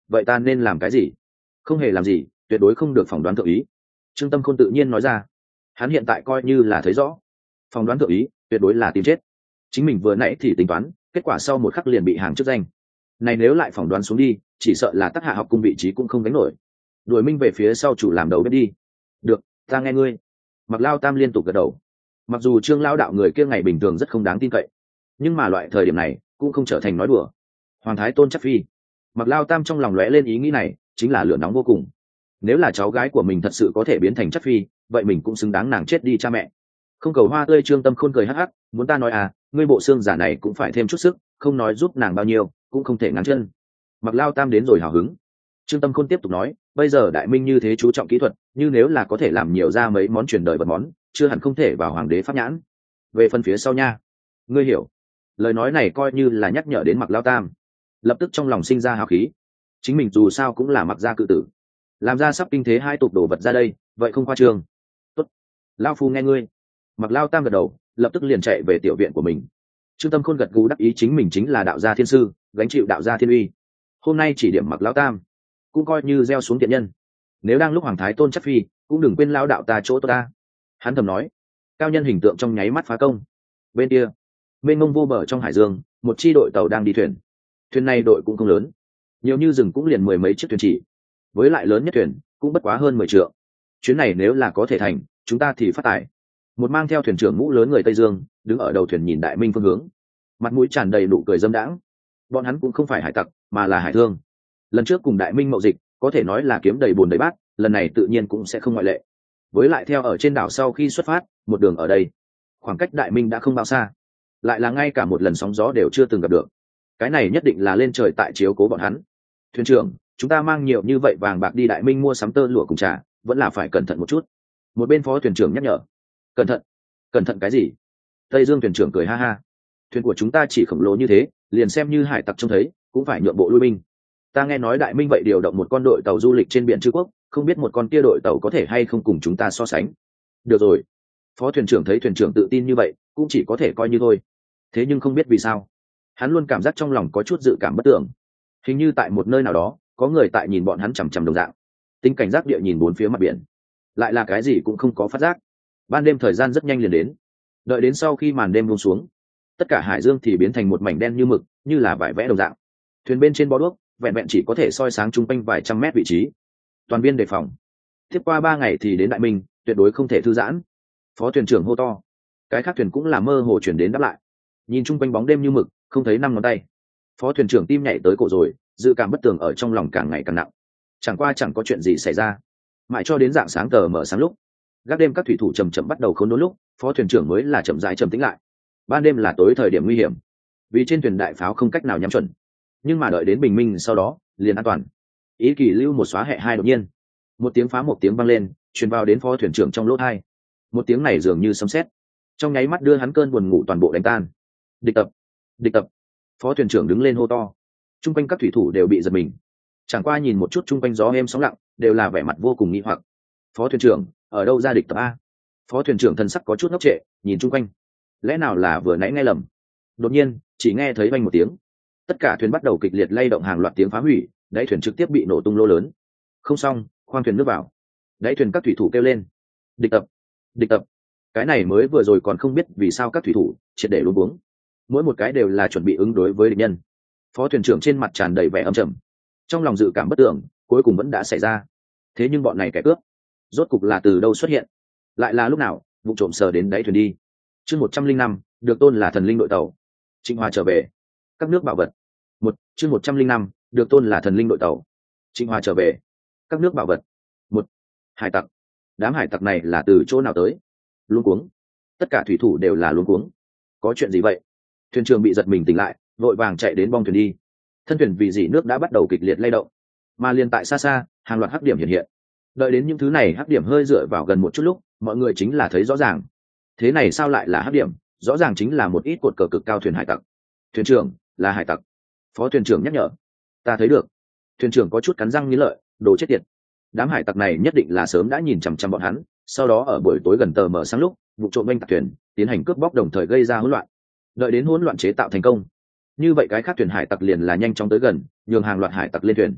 vậy ta nên làm cái gì? Không hề làm gì, tuyệt đối không được phỏng đoán thượng ý. Trương Tâm Khôn tự nhiên nói ra. Hắn hiện tại coi như là thấy rõ, phỏng đoán thượng ý tuyệt đối là tìm chết. Chính mình vừa nãy thì tính toán, kết quả sau một khắc liền bị hàng chức danh. Này nếu lại phỏng đoán xuống đi, chỉ sợ là Tắc Hạ học cung vị trí cũng không gánh nổi. Đuổi Minh về phía sau chủ làm đầu bếp đi. Được, ta nghe ngươi. Mặc Lao Tam liên tục gật đầu. Mặc dù Trương Lao đạo người kia ngày bình thường rất không đáng tin cậy, nhưng mà loại thời điểm này cũng không trở thành nói đùa. Hoàng thái tôn chắc phi. Mặc Lao Tam trong lòng lóe lên ý nghĩ này, chính là lửa nóng vô cùng. Nếu là cháu gái của mình thật sự có thể biến thành chắc phi, vậy mình cũng xứng đáng nàng chết đi cha mẹ. Không cầu hoa tươi. Trương Tâm Khôn cười hắc hắc, muốn ta nói à, ngươi bộ xương giả này cũng phải thêm chút sức, không nói giúp nàng bao nhiêu, cũng không thể ngắn chân. Mặc Lao Tam đến rồi hào hứng. Trương Tâm Khôn tiếp tục nói, bây giờ đại minh như thế chú trọng kỹ thuật, như nếu là có thể làm nhiều ra mấy món truyền đời vật món, chưa hẳn không thể vào hoàng đế pháp nhãn. Về phần phía sau nha, ngươi hiểu. Lời nói này coi như là nhắc nhở đến Mặc Lao Tam, lập tức trong lòng sinh ra hào khí. Chính mình dù sao cũng là Mặc gia cự tử, làm ra sắp kinh thế hai tục đồ vật ra đây, vậy không khoa trương. Tốt, Lao phu nghe ngươi. Mặc Lao Tam gật đầu, lập tức liền chạy về tiểu viện của mình. Trương Tâm Khôn gật gù đắc ý chính mình chính là đạo gia thiên sư, gánh chịu đạo gia thiên uy. Hôm nay chỉ điểm Mặc Lao Tam, cũng coi như gieo xuống tiện nhân. Nếu đang lúc hoàng thái tôn chắc phi, cũng đừng quên lao đạo ta chỗ tốt ta. Hắn thầm nói. Cao nhân hình tượng trong nháy mắt phá công. Bên kia, mênh mông vô bờ trong hải dương, một chi đội tàu đang đi thuyền. Thuyền này đội cũng không lớn, nhiều như rừng cũng liền mười mấy chiếc thuyền chỉ, với lại lớn nhất thuyền cũng bất quá hơn mười trượng. Chuyến này nếu là có thể thành, chúng ta thì phát tài. Một mang theo thuyền trưởng mũ lớn người Tây Dương đứng ở đầu thuyền nhìn đại minh phương hướng, mặt mũi tràn đầy nụ cười dâm đãng. Bọn hắn cũng không phải hải tặc, mà là hải thương. Lần trước cùng đại minh mậu dịch có thể nói là kiếm đầy bùn đầy bát, lần này tự nhiên cũng sẽ không ngoại lệ. Với lại theo ở trên đảo sau khi xuất phát, một đường ở đây, khoảng cách đại minh đã không bao xa, lại là ngay cả một lần sóng gió đều chưa từng gặp được. Cái này nhất định là lên trời tại chiếu cố bọn hắn. Thuyền trưởng, chúng ta mang nhiều như vậy vàng bạc đi đại minh mua sắm tơ lụa cùng trà, vẫn là phải cẩn thận một chút. Một bên phó thuyền trưởng nhắc nhở. Cẩn thận? Cẩn thận cái gì? Tây Dương thuyền trưởng cười ha ha. Thuyền của chúng ta chỉ khổng lồ như thế, liền xem như hải tặc trông thấy cũng phải nhượng bộ lui binh. Ta nghe nói đại minh vậy điều động một con đội tàu du lịch trên biển Trư Quốc, không biết một con kia đội tàu có thể hay không cùng chúng ta so sánh. Được rồi. Phó thuyền trưởng thấy thuyền trưởng tự tin như vậy, cũng chỉ có thể coi như thôi. Thế nhưng không biết vì sao, hắn luôn cảm giác trong lòng có chút dự cảm bất tưởng. Hình như tại một nơi nào đó có người tại nhìn bọn hắn chằm chằm đồng dạng. Tính cảnh giác địa nhìn bốn phía mặt biển, lại là cái gì cũng không có phát giác. Ban đêm thời gian rất nhanh liền đến. Đợi đến sau khi màn đêm buông xuống, tất cả hải dương thì biến thành một mảnh đen như mực, như là vải vẽ đồng dạng. Thuyền bên trên bó đuốc vẹn vẹn chỉ có thể soi sáng chung quanh vài trăm mét vị trí. Toàn viên đề phòng. Tiếp qua ba ngày thì đến đại minh, tuyệt đối không thể thư giãn. Phó thuyền trưởng hô to. Cái khác thuyền cũng là mơ hồ chuyển đến đáp lại. Nhìn chung quanh bóng đêm như mực, không thấy năm ngón tay. Phó thuyền trưởng tim nhảy tới cổ rồi, dự cảm bất tường ở trong lòng càng ngày càng nặng. Chẳng qua chẳng có chuyện gì xảy ra, mãi cho đến dạng sáng tờ mở sáng lúc, gác đêm các thủy thủ chầm chậm bắt đầu khốn đốn lúc, phó thuyền trưởng mới là chậm rãi trầm tĩnh lại. Ban đêm là tối thời điểm nguy hiểm, vì trên thuyền đại pháo không cách nào nhắm chuẩn, nhưng mà đợi đến bình minh sau đó liền an toàn. Ý kỳ lưu một xóa hệ hai đột nhiên, một tiếng phá một tiếng vang lên, truyền vào đến phó thuyền trưởng trong lỗ tai. Một tiếng này dường như sấm sét, trong nháy mắt đưa hắn cơn buồn ngủ toàn bộ đánh tan. Địch tập, địch tập. Phó thuyền trưởng đứng lên hô to. Trung quanh các thủy thủ đều bị giật mình, chẳng qua nhìn một chút trung quanh gió êm sóng lặng, đều là vẻ mặt vô cùng nghi hoặc. Phó thuyền trưởng, ở đâu ra địch tập a? Phó thuyền trưởng thần sắc có chút ngốc trệ, nhìn chung quanh, lẽ nào là vừa nãy nghe lầm? Đột nhiên chỉ nghe thấy vang một tiếng, tất cả thuyền bắt đầu kịch liệt lay động, hàng loạt tiếng phá hủy, đáy thuyền trực tiếp bị nổ tung lỗ lớn. Không xong, khoang thuyền nước vào. Đáy thuyền các thủy thủ kêu lên. Địch tập, địch tập. Cái này mới vừa rồi còn không biết vì sao các thủy thủ triệt để luống cuống, mỗi một cái đều là chuẩn bị ứng đối với địch nhân. Phó thuyền trưởng trên mặt tràn đầy vẻ âm trầm, trong lòng dự cảm bất tưởng cuối cùng vẫn đã xảy ra. Thế nhưng bọn này kẻ cướp rốt cục là từ đâu xuất hiện, lại là lúc nào vụ trộm sờ đến đáy thuyền đi. Chương một trăm linh năm, được tôn là thần linh đội tàu. Trịnh Hòa trở về. Các nước bảo vật. Một chương một trăm linh năm, được tôn là thần linh đội tàu. Trịnh Hòa trở về. Các nước bảo vật. Một hải tặc. Đám hải tặc này là từ chỗ nào tới? Luống cuống. Tất cả thủy thủ đều là luống cuống. Có chuyện gì vậy? Thuyền trưởng bị giật mình tỉnh lại, vội vàng chạy đến bong thuyền đi. Thân thuyền vì dỉ nước đã bắt đầu kịch liệt lay động, mà liền tại xa xa hàng loạt hắc điểm hiện hiện. Đợi đến những thứ này hắc điểm hơi dựa vào gần một chút lúc, mọi người chính là thấy rõ ràng. Thế này sao lại là hắc điểm? Rõ ràng chính là một ít cột cờ cực cao thuyền hải tặc. Thuyền trưởng, là hải tặc. Phó thuyền trưởng nhắc nhở. Ta thấy được. Thuyền trưởng có chút cắn răng nghiến lợi, đồ chết tiệt. Đám hải tặc này nhất định là sớm đã nhìn chằm chằm bọn hắn, sau đó ở buổi tối gần tờ mờ sáng lúc, vụ trộm oanh tạc thuyền, tiến hành cướp bóc đồng thời gây ra hỗn loạn. Đợi đến hỗn loạn chế tạo thành công, như vậy cái khác thuyền hải tặc liền là nhanh chóng tới gần, nhường hàng loạt hải tặc lên thuyền.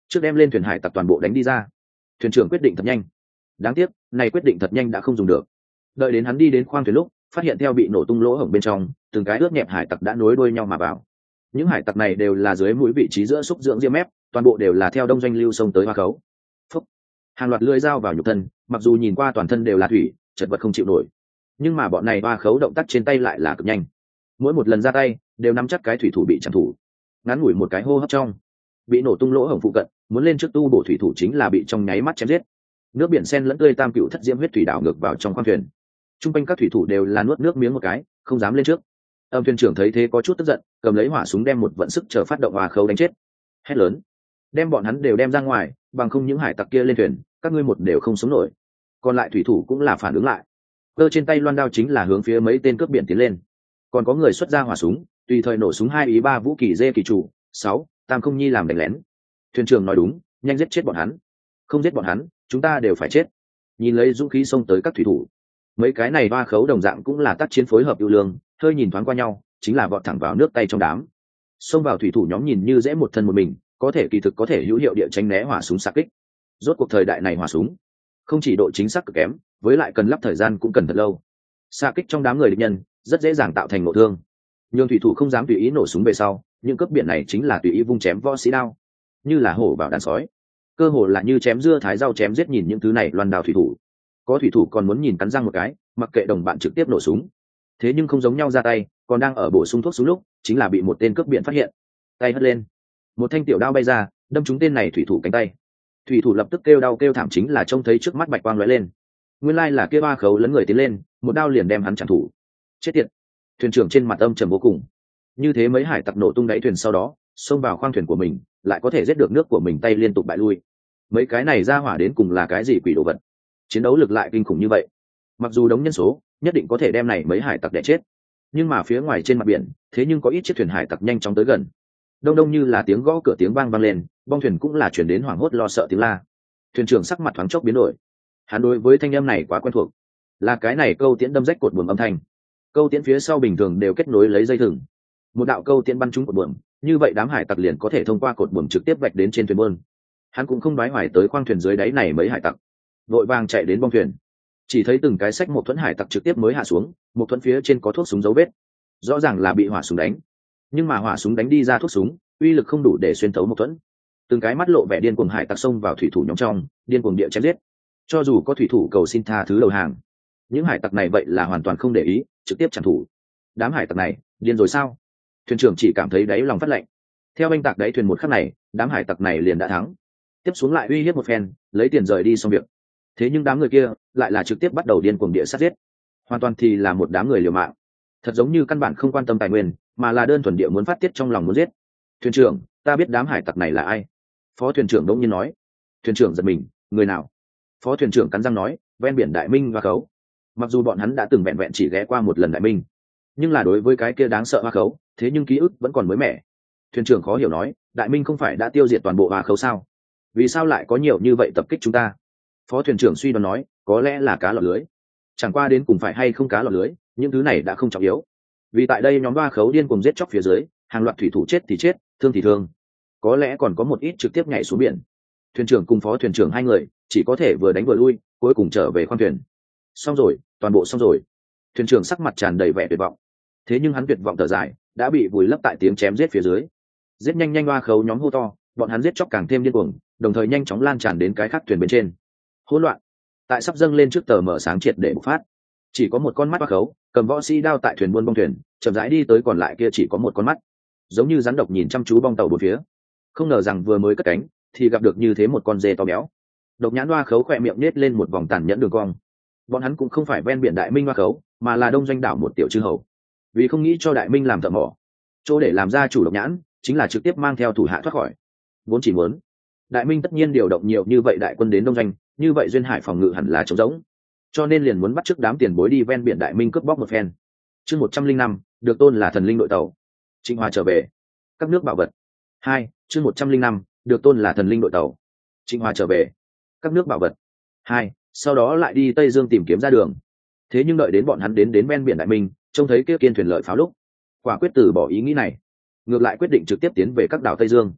trước đem lên thuyền hải tặc toàn bộ đánh đi ra. Thuyền trưởng quyết định thật nhanh, đáng tiếc này quyết định thật nhanh đã không dùng được. Đợi đến hắn đi đến khoang thuyền lúc phát hiện theo bị nổ tung lỗ hổng bên trong từng cái ướt nhẹp hải tặc đã nối đuôi nhau mà vào. Những hải tặc này đều là dưới mũi vị trí giữa xúc dưỡng diêm mép, toàn bộ đều là theo đông doanh lưu sông tới hoa khấu. Phúc. Hàng loạt lưỡi dao vào nhục thân, mặc dù nhìn qua toàn thân đều là thủy, chật vật không chịu nổi, nhưng mà bọn này hoa khấu động tác trên tay lại là cực nhanh, mỗi một lần ra tay đều nắm chắc cái thủy thủ bị chặn thủ. Ngắn ngủi một cái hô hấp trong bị nổ tung lỗ hổng phụ cận muốn lên trước tu bổ thủy thủ chính là bị trong nháy mắt chém giết. Nước biển sen lẫn tươi tam cựu thất diễm huyết thủy đảo ngược vào trong khoang thuyền. Trung quanh các thủy thủ đều là nuốt nước miếng một cái, không dám lên trước. Âm thuyền trưởng thấy thế có chút tức giận, cầm lấy hỏa súng đem một vận sức chờ phát động hòa khấu đánh chết. Hét lớn, đem bọn hắn đều đem ra ngoài, bằng không những hải tặc kia lên thuyền, các ngươi một đều không sống nổi. Còn lại thủy thủ cũng là phản ứng lại, cơ trên tay loan đao chính là hướng phía mấy tên cướp biển tiến lên. Còn có người xuất ra hỏa súng, tùy thời nổ súng hai ý ba vũ kỳ dê kỳ chủ sáu tam không nhi làm đánh lén. Thuyền trưởng nói đúng, nhanh giết chết bọn hắn, không giết bọn hắn chúng ta đều phải chết. Nhìn lấy dũng khí xông tới các thủy thủ, mấy cái này ba khấu đồng dạng cũng là tác chiến phối hợp ưu lương, hơi nhìn thoáng qua nhau chính là vọt thẳng vào nước tay trong đám. Xông vào thủy thủ nhóm nhìn như dễ một thân một mình, có thể kỳ thực có thể hữu hiệu địa tránh né hỏa súng xạ kích. Rốt cuộc thời đại này hỏa súng không chỉ độ chính xác cực kém, với lại cần lắp thời gian cũng cần thật lâu. Xạ kích trong đám người địch nhân rất dễ dàng tạo thành nổ thương, nhưng thủy thủ không dám tùy ý nổ súng về sau, những cướp biển này chính là tùy ý vung chém võ sĩ đao, như là hổ vào đàn sói, cơ hồ là như chém dưa thái rau chém giết. Nhìn những thứ này loan đao thủy thủ, có thủy thủ còn muốn nhìn cắn răng một cái, mặc kệ đồng bạn trực tiếp nổ súng. Thế nhưng không giống nhau ra tay, còn đang ở bổ sung thuốc súng lúc chính là bị một tên cướp biển phát hiện, tay hất lên, một thanh tiểu đao bay ra đâm trúng tên này thủy thủ cánh tay. Thủy thủ lập tức kêu đau kêu thảm, chính là trông thấy trước mắt bạch quang lóe lên, nguyên lai là kia ba khấu lấn người tiến lên, một đao liền đem hắn chặn thủ. Chết tiệt! Thuyền trưởng trên mặt âm trầm vô cùng. Như thế mấy hải tặc nổ tung đáy thuyền sau đó xông vào khoang thuyền của mình, lại có thể giết được nước của mình tay liên tục bại lui. Mấy cái này ra hỏa đến cùng là cái gì quỷ đồ vật, chiến đấu lực lại kinh khủng như vậy. Mặc dù đống nhân số nhất định có thể đem này mấy hải tặc đẻ chết, nhưng mà phía ngoài trên mặt biển thế nhưng có ít chiếc thuyền hải tặc nhanh chóng tới gần. Đông đông như là tiếng gõ cửa tiếng vang vang lên, bong thuyền cũng là chuyển đến hoảng hốt lo sợ tiếng la. Thuyền trưởng sắc mặt thoáng chốc biến đổi, hắn đối với thanh âm này quá quen thuộc, là cái này câu tiễn đâm rách cột buồm âm thanh. Câu tiễn phía sau bình thường đều kết nối lấy dây thừng, một đạo câu tiễn bắn trúng cột buồm, như vậy đám hải tặc liền có thể thông qua cột buồm trực tiếp vạch đến trên thuyền buôn. Hắn cũng không đoái hoài tới khoang thuyền dưới đáy này mấy hải tặc, vội vàng chạy đến bong thuyền, chỉ thấy từng cái xách một thuẫn hải tặc trực tiếp mới hạ xuống, một thuẫn phía trên có thuốc súng dấu vết, rõ ràng là bị hỏa súng đánh, nhưng mà hỏa súng đánh đi ra thuốc súng uy lực không đủ để xuyên thấu một thuẫn. Từng cái mắt lộ vẻ điên cuồng hải tặc xông vào thủy thủ nhóm trong, điên cuồng địa chém giết. Cho dù có thủy thủ cầu xin tha thứ đầu hàng, những hải tặc này vậy là hoàn toàn không để ý, trực tiếp chặn thủ. Đám hải tặc này điên rồi sao? Thuyền trưởng chỉ cảm thấy đáy lòng phát lạnh. Theo anh tạc đáy thuyền một khắc này, đám hải tặc này liền đã thắng. Tiếp xuống lại uy hiếp một phen, lấy tiền rời đi xong việc. Thế nhưng đám người kia lại là trực tiếp bắt đầu điên cuồng địa sát giết, hoàn toàn thì là một đám người liều mạng, thật giống như căn bản không quan tâm tài nguyên, mà là đơn thuần địa muốn phát tiết trong lòng muốn giết. Thuyền trưởng, ta biết đám hải tặc này là ai. Phó thuyền trưởng đông nhiên nói. Thuyền trưởng giật mình, người nào? Phó thuyền trưởng cắn răng nói, ven biển Đại Minh Hoa Khấu. Mặc dù bọn hắn đã từng vẹn vẹn chỉ ghé qua một lần Đại Minh, nhưng là đối với cái kia đáng sợ Hoa Khấu, thế nhưng ký ức vẫn còn mới mẻ. Thuyền trưởng khó hiểu nói, Đại Minh không phải đã tiêu diệt toàn bộ Hoa Khấu sao? Vì sao lại có nhiều như vậy tập kích chúng ta? Phó thuyền trưởng suy đoán nói, có lẽ là cá lọt lưới. Chẳng qua đến cùng phải hay không cá lọt lưới, những thứ này đã không trọng yếu. Vì tại đây nhóm Hoa Khấu điên cùng giết chóc phía dưới, hàng loạt thủy thủ chết thì chết, thương thì thương, có lẽ còn có một ít trực tiếp nhảy xuống biển. Thuyền trưởng cùng phó thuyền trưởng hai người chỉ có thể vừa đánh vừa lui, cuối cùng trở về khoang thuyền. Xong rồi, toàn bộ xong rồi. Thuyền trưởng sắc mặt tràn đầy vẻ tuyệt vọng. Thế nhưng hắn tuyệt vọng thở dài, đã bị vùi lấp tại tiếng chém giết phía dưới. Giết nhanh nhanh Hoa Khấu nhóm hô to, bọn hắn giết chóc càng thêm điên cuồng, đồng thời nhanh chóng lan tràn đến cái khác thuyền bên trên. Hỗn loạn tại sắp dâng lên trước tờ mở sáng triệt để bộc phát. Chỉ có một con mắt Hoa Khấu cầm võ sĩ đao tại thuyền buôn bong thuyền, chậm rãi đi tới, còn lại kia chỉ có một con mắt, giống như rắn độc nhìn chăm chú bong tàu bốn phía. Không ngờ rằng vừa mới cất cánh thì gặp được như thế một con dê to béo. Độc nhãn Hoa Khấu khỏe miệng nết lên một vòng tàn nhẫn đường cong. Bọn hắn cũng không phải ven biển Đại Minh Hoa Khấu, mà là đông doanh đảo một tiểu chư hầu. Vì không nghĩ cho Đại Minh làm thợ mỏ, chỗ để làm ra chủ độc nhãn chính là trực tiếp mang theo thủ hạ thoát khỏi. Vốn chỉ muốn Đại Minh tất nhiên điều động nhiều như vậy đại quân đến đông doanh, như vậy duyên hải phòng ngự hẳn là trống rỗng, cho nên liền muốn bắt chước đám tiền bối đi ven biển Đại Minh cướp bóc một phen. Chương một trăm linh năm, được tôn là thần linh đội tàu. Trịnh Hòa trở về. Các nước bảo vật. Hai. Chương một trăm linh năm, được tôn là thần linh đội tàu. Trịnh Hòa trở về. Các nước bảo vật. Hai. Sau đó lại đi Tây Dương tìm kiếm ra đường. Thế nhưng đợi đến bọn hắn đến đến ven biển Đại Minh, trông thấy kia kiên thuyền lợi pháo lúc, quả quyết từ bỏ ý nghĩ này, ngược lại quyết định trực tiếp tiến về các đảo Tây Dương.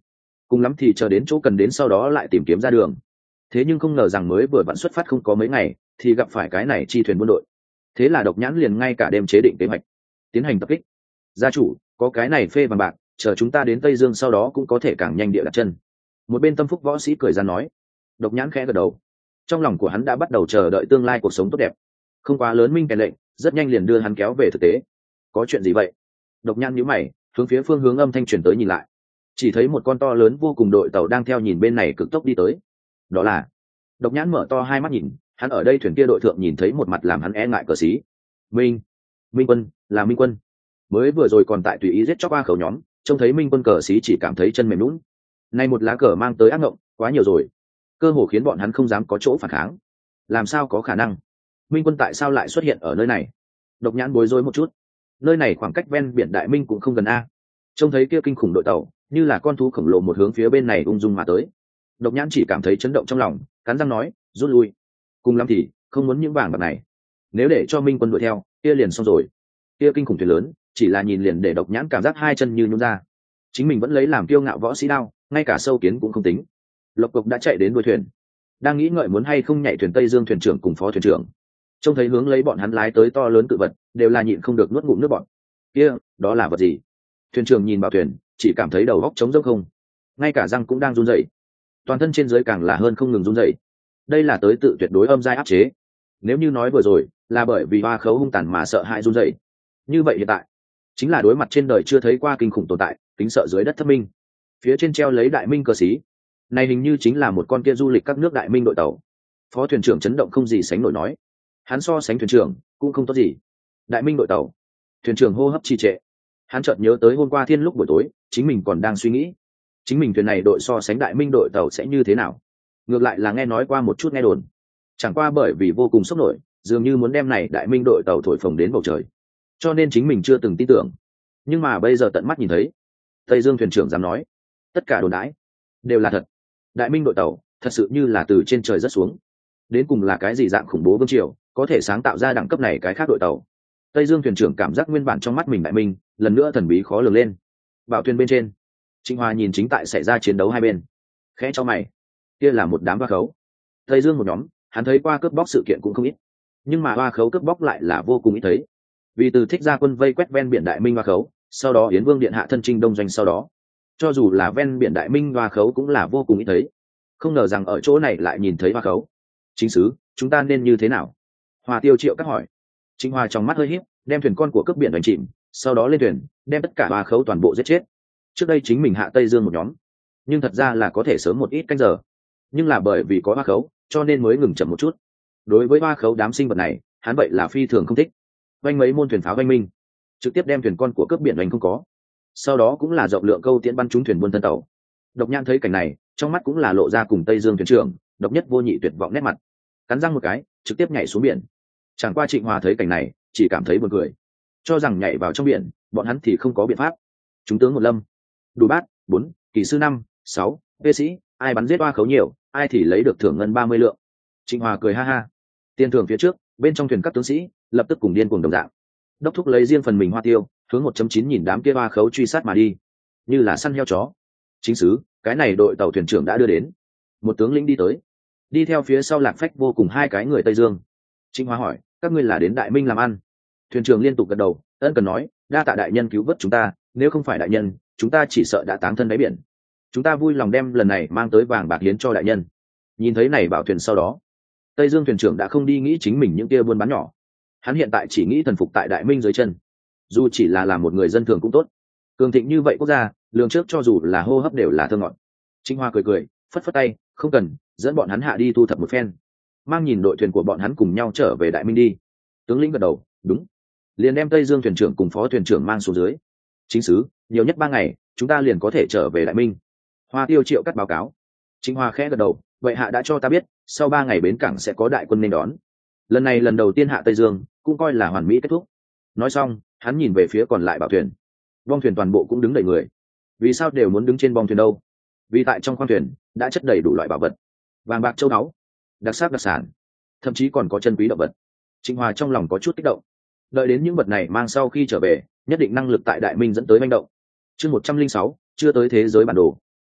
cùng lắm thì chờ đến chỗ cần đến sau đó lại tìm kiếm ra đường. Thế nhưng không ngờ rằng mới vừa vặn xuất phát không có mấy ngày thì gặp phải cái này chi thuyền buôn đội. Thế là Độc Nhãn liền ngay cả đêm chế định kế hoạch tiến hành tập kích. Gia chủ, có cái này phê vàng bạc, chờ chúng ta đến Tây Dương sau đó cũng có thể càng nhanh địa đặt chân. Một bên tâm phúc võ sĩ cười ra nói. Độc Nhãn khẽ gật đầu, trong lòng của hắn đã bắt đầu chờ đợi tương lai cuộc sống tốt đẹp. Không quá lớn minh kèn lệnh rất nhanh liền đưa hắn kéo về thực tế. Có chuyện gì vậy? Độc Nhãn nhíu mày, hướng phía phương hướng âm thanh truyền tới nhìn lại, chỉ thấy một con to lớn vô cùng đội tàu đang theo nhìn bên này cực tốc đi tới. Đó là... Độc Nhãn mở to hai mắt nhìn, hắn ở đây thuyền kia đội thượng nhìn thấy một mặt làm hắn e ngại cờ xí. Minh, Minh quân, là Minh quân. Mới vừa rồi còn tại tùy ý giết chóc ba khẩu nhóm, trông thấy Minh quân cờ xí chỉ cảm thấy chân mềm lún. Nay một lá cờ mang tới ác ngộng quá nhiều rồi, cơ hồ khiến bọn hắn không dám có chỗ phản kháng. Làm sao có khả năng? Minh quân tại sao lại xuất hiện ở nơi này? Độc Nhãn bối rối một chút. Nơi này khoảng cách ven biển Đại Minh cũng không gần a. Trông thấy kia kinh khủng đội tàu như là con thú khổng lồ một hướng phía bên này ung dung mà tới. Độc Nhãn chỉ cảm thấy chấn động trong lòng, cắn răng nói, rút lui. Cùng lắm thì không muốn những vàng bạc này, nếu để cho Minh quân đuổi theo kia liền xong rồi. Kia kinh khủng thuyền lớn chỉ là nhìn liền để Độc Nhãn cảm giác hai chân như nhún ra. Chính mình vẫn lấy làm kiêu ngạo võ sĩ đao, ngay cả sâu kiến cũng không tính. Lộc Cộc đã chạy đến đuôi thuyền, đang nghĩ ngợi muốn hay không nhảy thuyền. Tây Dương thuyền trưởng cùng phó thuyền trưởng trông thấy hướng lấy bọn hắn lái tới to lớn cự vật, đều là nhịn không được nuốt ngụm nước bọn. Kia, đó là vật gì? Thuyền trưởng nhìn vào thuyền, chỉ cảm thấy đầu óc trống rỗng không, ngay cả răng cũng đang run rẩy, toàn thân trên dưới càng là hơn không ngừng run rẩy. Đây là tới tự tuyệt đối âm giai áp chế. Nếu như nói vừa rồi là bởi vì hoa khấu hung tàn mà sợ hãi run rẩy, như vậy hiện tại chính là đối mặt trên đời chưa thấy qua kinh khủng tồn tại, kính sợ dưới đất thất minh. Phía trên treo lấy Đại Minh cờ xí, này hình như chính là một con kia du lịch các nước Đại Minh đội tàu. Phó thuyền trưởng chấn động không gì sánh nổi nói, hắn so sánh thuyền trưởng cũng không tốt gì. Đại Minh đội tàu. Thuyền trưởng hô hấp trì trệ, hắn chợt nhớ tới hôm qua thiên lúc buổi tối chính mình còn đang suy nghĩ, chính mình thuyền này đội so sánh Đại Minh đội tàu sẽ như thế nào. Ngược lại là nghe nói qua một chút nghe đồn, chẳng qua bởi vì vô cùng sốc nổi, dường như muốn đem này Đại Minh đội tàu thổi phồng đến bầu trời, cho nên chính mình chưa từng tin tưởng. Nhưng mà bây giờ tận mắt nhìn thấy, Tây Dương thuyền trưởng dám nói, tất cả đồn đãi đều là thật. Đại Minh đội tàu thật sự như là từ trên trời rớt xuống. Đến cùng là cái gì dạng khủng bố vương triều có thể sáng tạo ra đẳng cấp này cái khác đội tàu? Tây Dương thuyền trưởng cảm giác nguyên bản trong mắt mình Đại Minh lần nữa thần bí khó lường lên. Bảo thuyền bên trên, Trịnh Hòa nhìn chính tại xảy ra chiến đấu hai bên, khẽ cho mày. Kia là một đám hoa khấu. Tây Dương một nhóm, hắn thấy qua cướp bóc sự kiện cũng không ít, nhưng mà hoa khấu cướp bóc lại là vô cùng ít thấy. Vì từ thích ra quân vây quét ven biển Đại Minh hoa khấu, sau đó Yến Vương điện hạ thân chinh đông doanh, sau đó cho dù là ven biển Đại Minh hoa khấu cũng là vô cùng ít thấy. Không ngờ rằng ở chỗ này lại nhìn thấy hoa khấu. Chính sứ, chúng ta nên như thế nào? Hoa Tiêu Triệu các hỏi. Trịnh Hòa trong mắt hơi híp, đem thuyền con của cướp biển đánh chìm, sau đó lên thuyền đem tất cả hoa khấu toàn bộ giết chết. Trước đây chính mình hạ Tây Dương một nhóm, nhưng thật ra là có thể sớm một ít canh giờ, nhưng là bởi vì có hoa khấu cho nên mới ngừng chậm một chút. Đối với hoa khấu đám sinh vật này, hắn vậy là phi thường không thích. Vanh mấy môn thuyền pháo vanh minh, trực tiếp đem thuyền con của cướp biển đánh không có, sau đó cũng là rộng lượng câu tiễn bắn trúng thuyền buôn thân tàu. Độc Nhãn thấy cảnh này, trong mắt cũng là lộ ra cùng Tây Dương thuyền trưởng độc nhất vô nhị tuyệt vọng nét mặt, cắn răng một cái trực tiếp nhảy xuống biển. Chẳng qua Trịnh Hòa thấy cảnh này chỉ cảm thấy buồn cười, cho rằng nhảy vào trong biển bọn hắn thì không có biện pháp. Chúng tướng một lâm đủ bát bốn kỳ sư năm sáu vệ sĩ, ai bắn giết hoa khấu nhiều ai thì lấy được thưởng ngân ba mươi lượng. Trịnh Hòa cười ha ha. Tiền thưởng phía trước, bên trong thuyền các tướng sĩ lập tức cùng điên cuồng đồng dạng đốc thúc lấy riêng phần mình hoa tiêu hướng một chấm chín nhìn đám kia hoa khấu truy sát mà đi, như là săn heo chó. Chính sứ, cái này đội tàu thuyền trưởng đã đưa đến. Một tướng lĩnh đi tới, đi theo phía sau Lạc Phách vô cùng hai cái người Tây Dương. Trịnh Hòa hỏi, các ngươi là đến Đại Minh làm ăn? Thuyền trưởng liên tục gật đầu, ân cần nói, đa tạ đại nhân cứu vớt chúng ta, nếu không phải đại nhân chúng ta chỉ sợ đã táng thân đáy biển. Chúng ta vui lòng đem lần này mang tới vàng bạc hiến cho đại nhân. Nhìn thấy này bảo thuyền sau đó, Tây Dương thuyền trưởng đã không đi nghĩ chính mình những kia buôn bán nhỏ, hắn hiện tại chỉ nghĩ thần phục tại Đại Minh dưới chân. Dù chỉ là làm một người dân thường cũng tốt, cường thịnh như vậy quốc gia, lường trước cho dù là hô hấp đều là thơ ngọt. Trịnh Hoa cười cười, phất phất tay, không cần, dẫn bọn hắn hạ đi thu thập một phen, mang nhìn đội thuyền của bọn hắn cùng nhau trở về Đại Minh đi. Tướng lĩnh gật đầu, đúng. Liền đem Tây Dương thuyền trưởng cùng phó thuyền trưởng mang xuống dưới. Chính sứ, nhiều nhất ba ngày chúng ta liền có thể trở về Đại Minh. Hoa Tiêu Triệu cắt báo cáo. Trịnh Hoa khẽ gật đầu, vậy hạ đã cho ta biết, sau ba ngày bến cảng sẽ có đại quân nên đón. Lần này lần đầu tiên hạ Tây Dương, cũng coi là hoàn mỹ kết thúc. Nói xong, hắn nhìn về phía còn lại bảo thuyền. Bong thuyền toàn bộ cũng đứng đầy người. Vì sao đều muốn đứng trên bong thuyền đâu? Vì tại trong khoang thuyền đã chất đầy đủ loại bảo vật, vàng bạc châu báu, đặc sắc đặc sản, thậm chí còn có chân quý động vật. Trịnh Hòa trong lòng có chút kích động. Đợi đến những vật này mang sau khi trở về, nhất định năng lực tại Đại Minh dẫn tới manh động. Chương một trăm linh sáu, chưa tới thế giới bản đồ.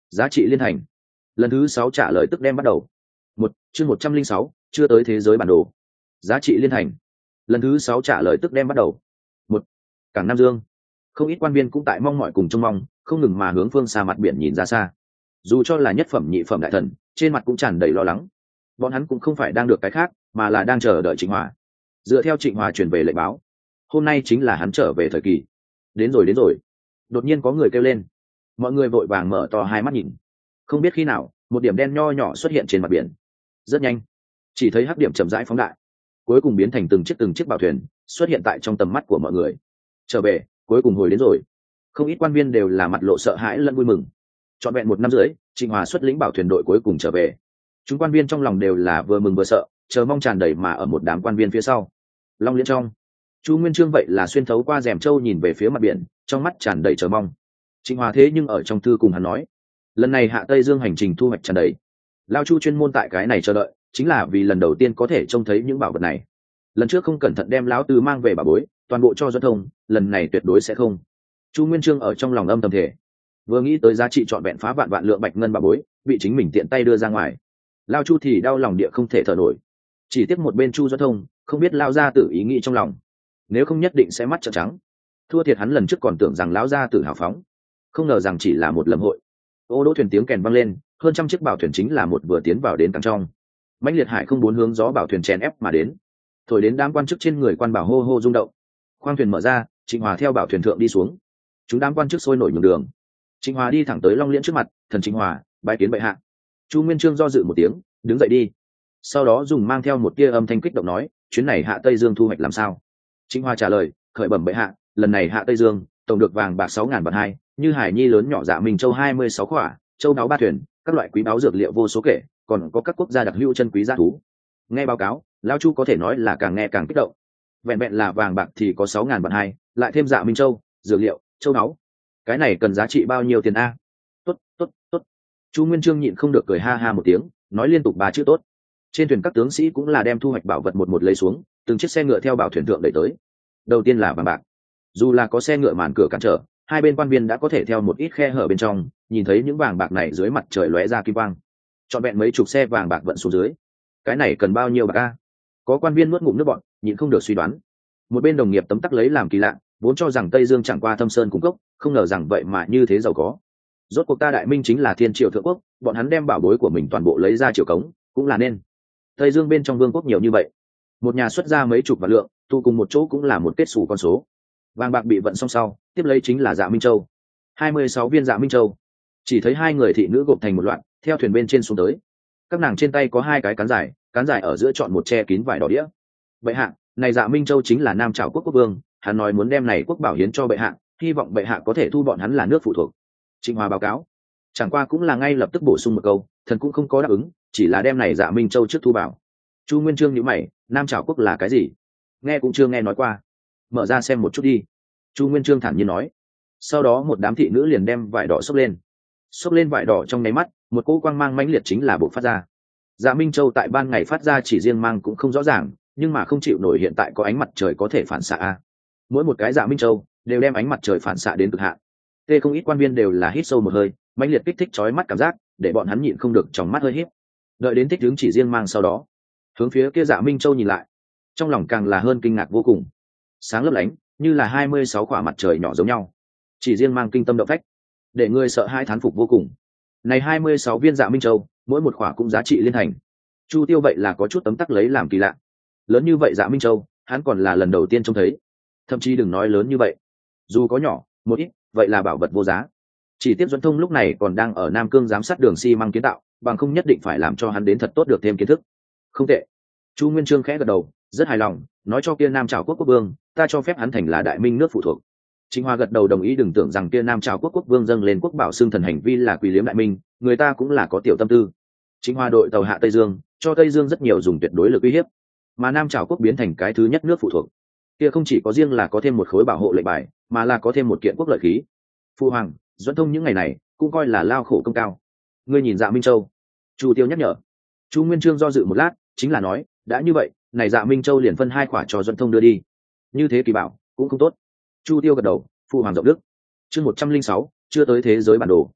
giá trị liên thành. Lần thứ sáu trả lời tức đem bắt đầu. Một chương một trăm linh sáu, chưa tới thế giới bản đồ. Giá trị liên thành. Lần thứ sáu trả lời tức đem bắt đầu. Một, cảng Nam Dương. Không ít quan viên cũng tại mong mỏi cùng trông mong, không ngừng mà hướng phương xa mặt biển nhìn ra xa. Dù cho là nhất phẩm nhị phẩm đại thần, trên mặt cũng tràn đầy lo lắng. Bọn hắn cũng không phải đang được cái khác, mà là đang chờ đợi Trịnh Hòa. Dựa theo Trịnh Hòa truyền về lệnh báo, hôm nay chính là hắn trở về thời kỳ. Đến rồi đến rồi. Đột nhiên có người kêu lên. Mọi người vội vàng mở to hai mắt nhìn. Không biết khi nào, một điểm đen nho nhỏ xuất hiện trên mặt biển. Rất nhanh, chỉ thấy hắc điểm chậm rãi phóng đại, cuối cùng biến thành từng chiếc từng chiếc bảo thuyền xuất hiện tại trong tầm mắt của mọi người. Trở về, cuối cùng hồi đến rồi. Không ít quan viên đều là mặt lộ sợ hãi lẫn vui mừng. Trọn vẹn một năm rưỡi, Trịnh Hòa xuất lĩnh bảo thuyền đội cuối cùng trở về. Chúng quan viên trong lòng đều là vừa mừng vừa sợ, chờ mong tràn đầy mà ở một đám quan viên phía sau. Long Liễn trong, Chu Nguyên Chương vậy là xuyên thấu qua rèm châu nhìn về phía mặt biển, trong mắt tràn đầy chờ mong. Trịnh Hòa thế nhưng ở trong thư cùng hắn nói, lần này hạ Tây Dương hành trình thu hoạch tràn đầy. Lao Chu chuyên môn tại cái này chờ đợi, chính là vì lần đầu tiên có thể trông thấy những bảo vật này. Lần trước không cẩn thận đem lão tứ mang về bà bối, toàn bộ cho Doãn Thông, lần này tuyệt đối sẽ không. Chu Nguyên Chương ở trong lòng âm thầm thể, vừa nghĩ tới giá trị trọn vẹn phá vạn vạn lượng bạch ngân bà bối, bị chính mình tiện tay đưa ra ngoài. Lao Chu thì đau lòng địa không thể thở nổi. Chỉ tiếc một bên Chu Doãn Thông, không biết lao gia tử ý nghĩ trong lòng, nếu không nhất định sẽ mắt trợn trắng. Thua thiệt hắn lần trước còn tưởng rằng lão gia tử hào phóng, không ngờ rằng chỉ là một lầm hội. Ô đỗ thuyền tiếng kèn vang lên, hơn trăm chiếc bảo thuyền chính là một vừa tiến vào đến cảng trong. Mãnh liệt hải không bốn hướng gió bảo thuyền chèn ép mà đến, thổi đến đám quan chức trên người quan bảo hô hô rung động. Khoang thuyền mở ra, Trịnh Hòa theo bảo thuyền thượng đi xuống. Chúng đám quan chức sôi nổi nhường đường. Trịnh Hòa đi thẳng tới Long Liễn trước mặt, thần Trịnh Hòa, bái kiến bệ hạ. Chu Nguyên Chương do dự một tiếng, đứng dậy đi. Sau đó dùng mang theo một tia âm thanh kích động nói, chuyến này hạ Tây Dương thu hoạch làm sao? Trịnh Hòa trả lời, khởi bẩm bệ hạ, lần này hạ Tây Dương tổng được vàng bạc sáu ngàn vạn hai, như hải nhi lớn nhỏ dạ minh châu hai mươi sáu khỏa, châu đáo ba thuyền, các loại quý báu dược liệu vô số kể, còn có các quốc gia đặc hữu chân quý gia thú. Nghe báo cáo, lão Chu có thể nói là càng nghe càng kích động. Vẹn vẹn là vàng bạc thì có sáu ngàn vạn hai, lại thêm dạ minh châu, dược liệu, châu đáo, cái này cần giá trị bao nhiêu tiền a? Tốt, tốt, tốt. Chu Nguyên Chương nhịn không được cười ha ha một tiếng, nói liên tục ba chữ tốt. Trên thuyền các tướng sĩ cũng là đem thu hoạch bảo vật một một lấy xuống, từng chiếc xe ngựa theo bảo thuyền thượng đẩy tới. Đầu tiên là vàng bạc. Dù là có xe ngựa màn cửa cản trở, hai bên quan viên đã có thể theo một ít khe hở bên trong nhìn thấy những vàng bạc này dưới mặt trời lóe ra kim quang. Trọn vẹn mấy chục xe vàng bạc vận xuống dưới, cái này cần bao nhiêu bạc a? Có quan viên nuốt ngụm nước bọt, nhịn không được suy đoán. Một bên đồng nghiệp tấm tắc lấy làm kỳ lạ, vốn cho rằng Tây Dương chẳng qua thâm sơn cung cốc, không ngờ rằng vậy mà như thế giàu có. Rốt cuộc ta Đại Minh chính là thiên triều thượng quốc, bọn hắn đem bảo bối của mình toàn bộ lấy ra triều cống, cũng là nên. Tây Dương bên trong vương quốc nhiều như vậy, một nhà xuất ra mấy chục vạn lượng, tụ cùng một chỗ cũng là một kết xù con số. Vàng bạc bị vận xong sau, tiếp lấy chính là dạ minh châu, hai mươi sáu viên dạ minh châu. Chỉ thấy hai người thị nữ gộp thành một loạt, theo thuyền bên trên xuống tới. Các nàng trên tay có hai cái cán dài, cán dài ở giữa chọn một che kín vải đỏ đĩa. Bệ hạ, này dạ minh châu chính là Nam Trảo quốc quốc vương, hắn nói muốn đem này quốc bảo hiến cho bệ hạ, hy vọng bệ hạ có thể thu bọn hắn là nước phụ thuộc. Trịnh Hòa báo cáo, chẳng qua cũng là ngay lập tức bổ sung một câu, thần cũng không có đáp ứng, chỉ là đem này dạ minh châu trước thu bảo. Chu Nguyên Chương nhíu mày, Nam Trảo quốc là cái gì? Nghe cũng chưa nghe nói qua. Mở ra xem một chút đi. Chu Nguyên Chương thản nhiên nói. Sau đó một đám thị nữ liền đem vải đỏ xốc lên. Xốc lên vải đỏ trong nháy mắt, một cỗ quang mang mãnh liệt chính là bộc phát ra. Dạ minh châu tại ban ngày phát ra chỉ riêng mang cũng không rõ ràng, nhưng mà không chịu nổi hiện tại có ánh mặt trời có thể phản xạ a. Mỗi một cái dạ minh châu đều đem ánh mặt trời phản xạ đến cực hạn. Tê không ít quan viên đều là hít sâu một hơi, mãnh liệt kích thích chói mắt cảm giác, để bọn hắn nhịn không được trong mắt hơi híp. Đợi đến thích hướng chỉ riêng mang sau đó, hướng phía kia dạ minh châu nhìn lại, trong lòng càng là hơn kinh ngạc vô cùng. Sáng lấp lánh, như là hai mươi sáu quả mặt trời nhỏ giống nhau, chỉ riêng mang kinh tâm động phách, để người sợ hai thán phục vô cùng. Này hai mươi sáu viên dạ minh châu, mỗi một quả cũng giá trị liên thành. Chu Tiêu vậy là có chút tấm tắc lấy làm kỳ lạ. Lớn như vậy dạ minh châu, hắn còn là lần đầu tiên trông thấy. Thậm chí đừng nói lớn như vậy, dù có nhỏ một ít, vậy là bảo vật vô giá. Chỉ tiếc Duẫn Thông lúc này còn đang ở Nam Cương giám sát đường xi măng kiến tạo, bằng không nhất định phải làm cho hắn đến thật tốt được thêm kiến thức. Không tệ. Chu Nguyên Chương khẽ gật đầu, rất hài lòng, nói cho kia Nam Trảo quốc quốc vương, ta cho phép hắn thành là Đại Minh nước phụ thuộc. Trịnh Hòa gật đầu đồng ý, đừng tưởng rằng kia Nam Trảo quốc quốc vương dâng lên quốc bảo xưng thần hành vi là quỳ liếm Đại Minh, người ta cũng là có tiểu tâm tư. Trịnh Hòa đội tàu hạ Tây Dương, cho Tây Dương rất nhiều dùng tuyệt đối lực uy hiếp, mà Nam Trảo quốc biến thành cái thứ nhất nước phụ thuộc, kia không chỉ có riêng là có thêm một khối bảo hộ lệnh bài, mà là có thêm một kiện quốc lợi khí. Phu hoàng, Duẫn Thông những ngày này cũng coi là lao khổ công cao. Ngươi nhìn Dạ Minh Châu. Chu Tiêu nhắc nhở. Chu Nguyên Chương do dự một lát, chính là nói, đã như vậy, này Dạ Minh Châu liền phân hai quả cho Duẫn Thông đưa đi. Như thế kỳ bảo cũng không tốt. Chu Tiêu gật đầu, phu hoàng rộng đức. Chương một trăm linh sáu, chưa tới thế giới bản đồ.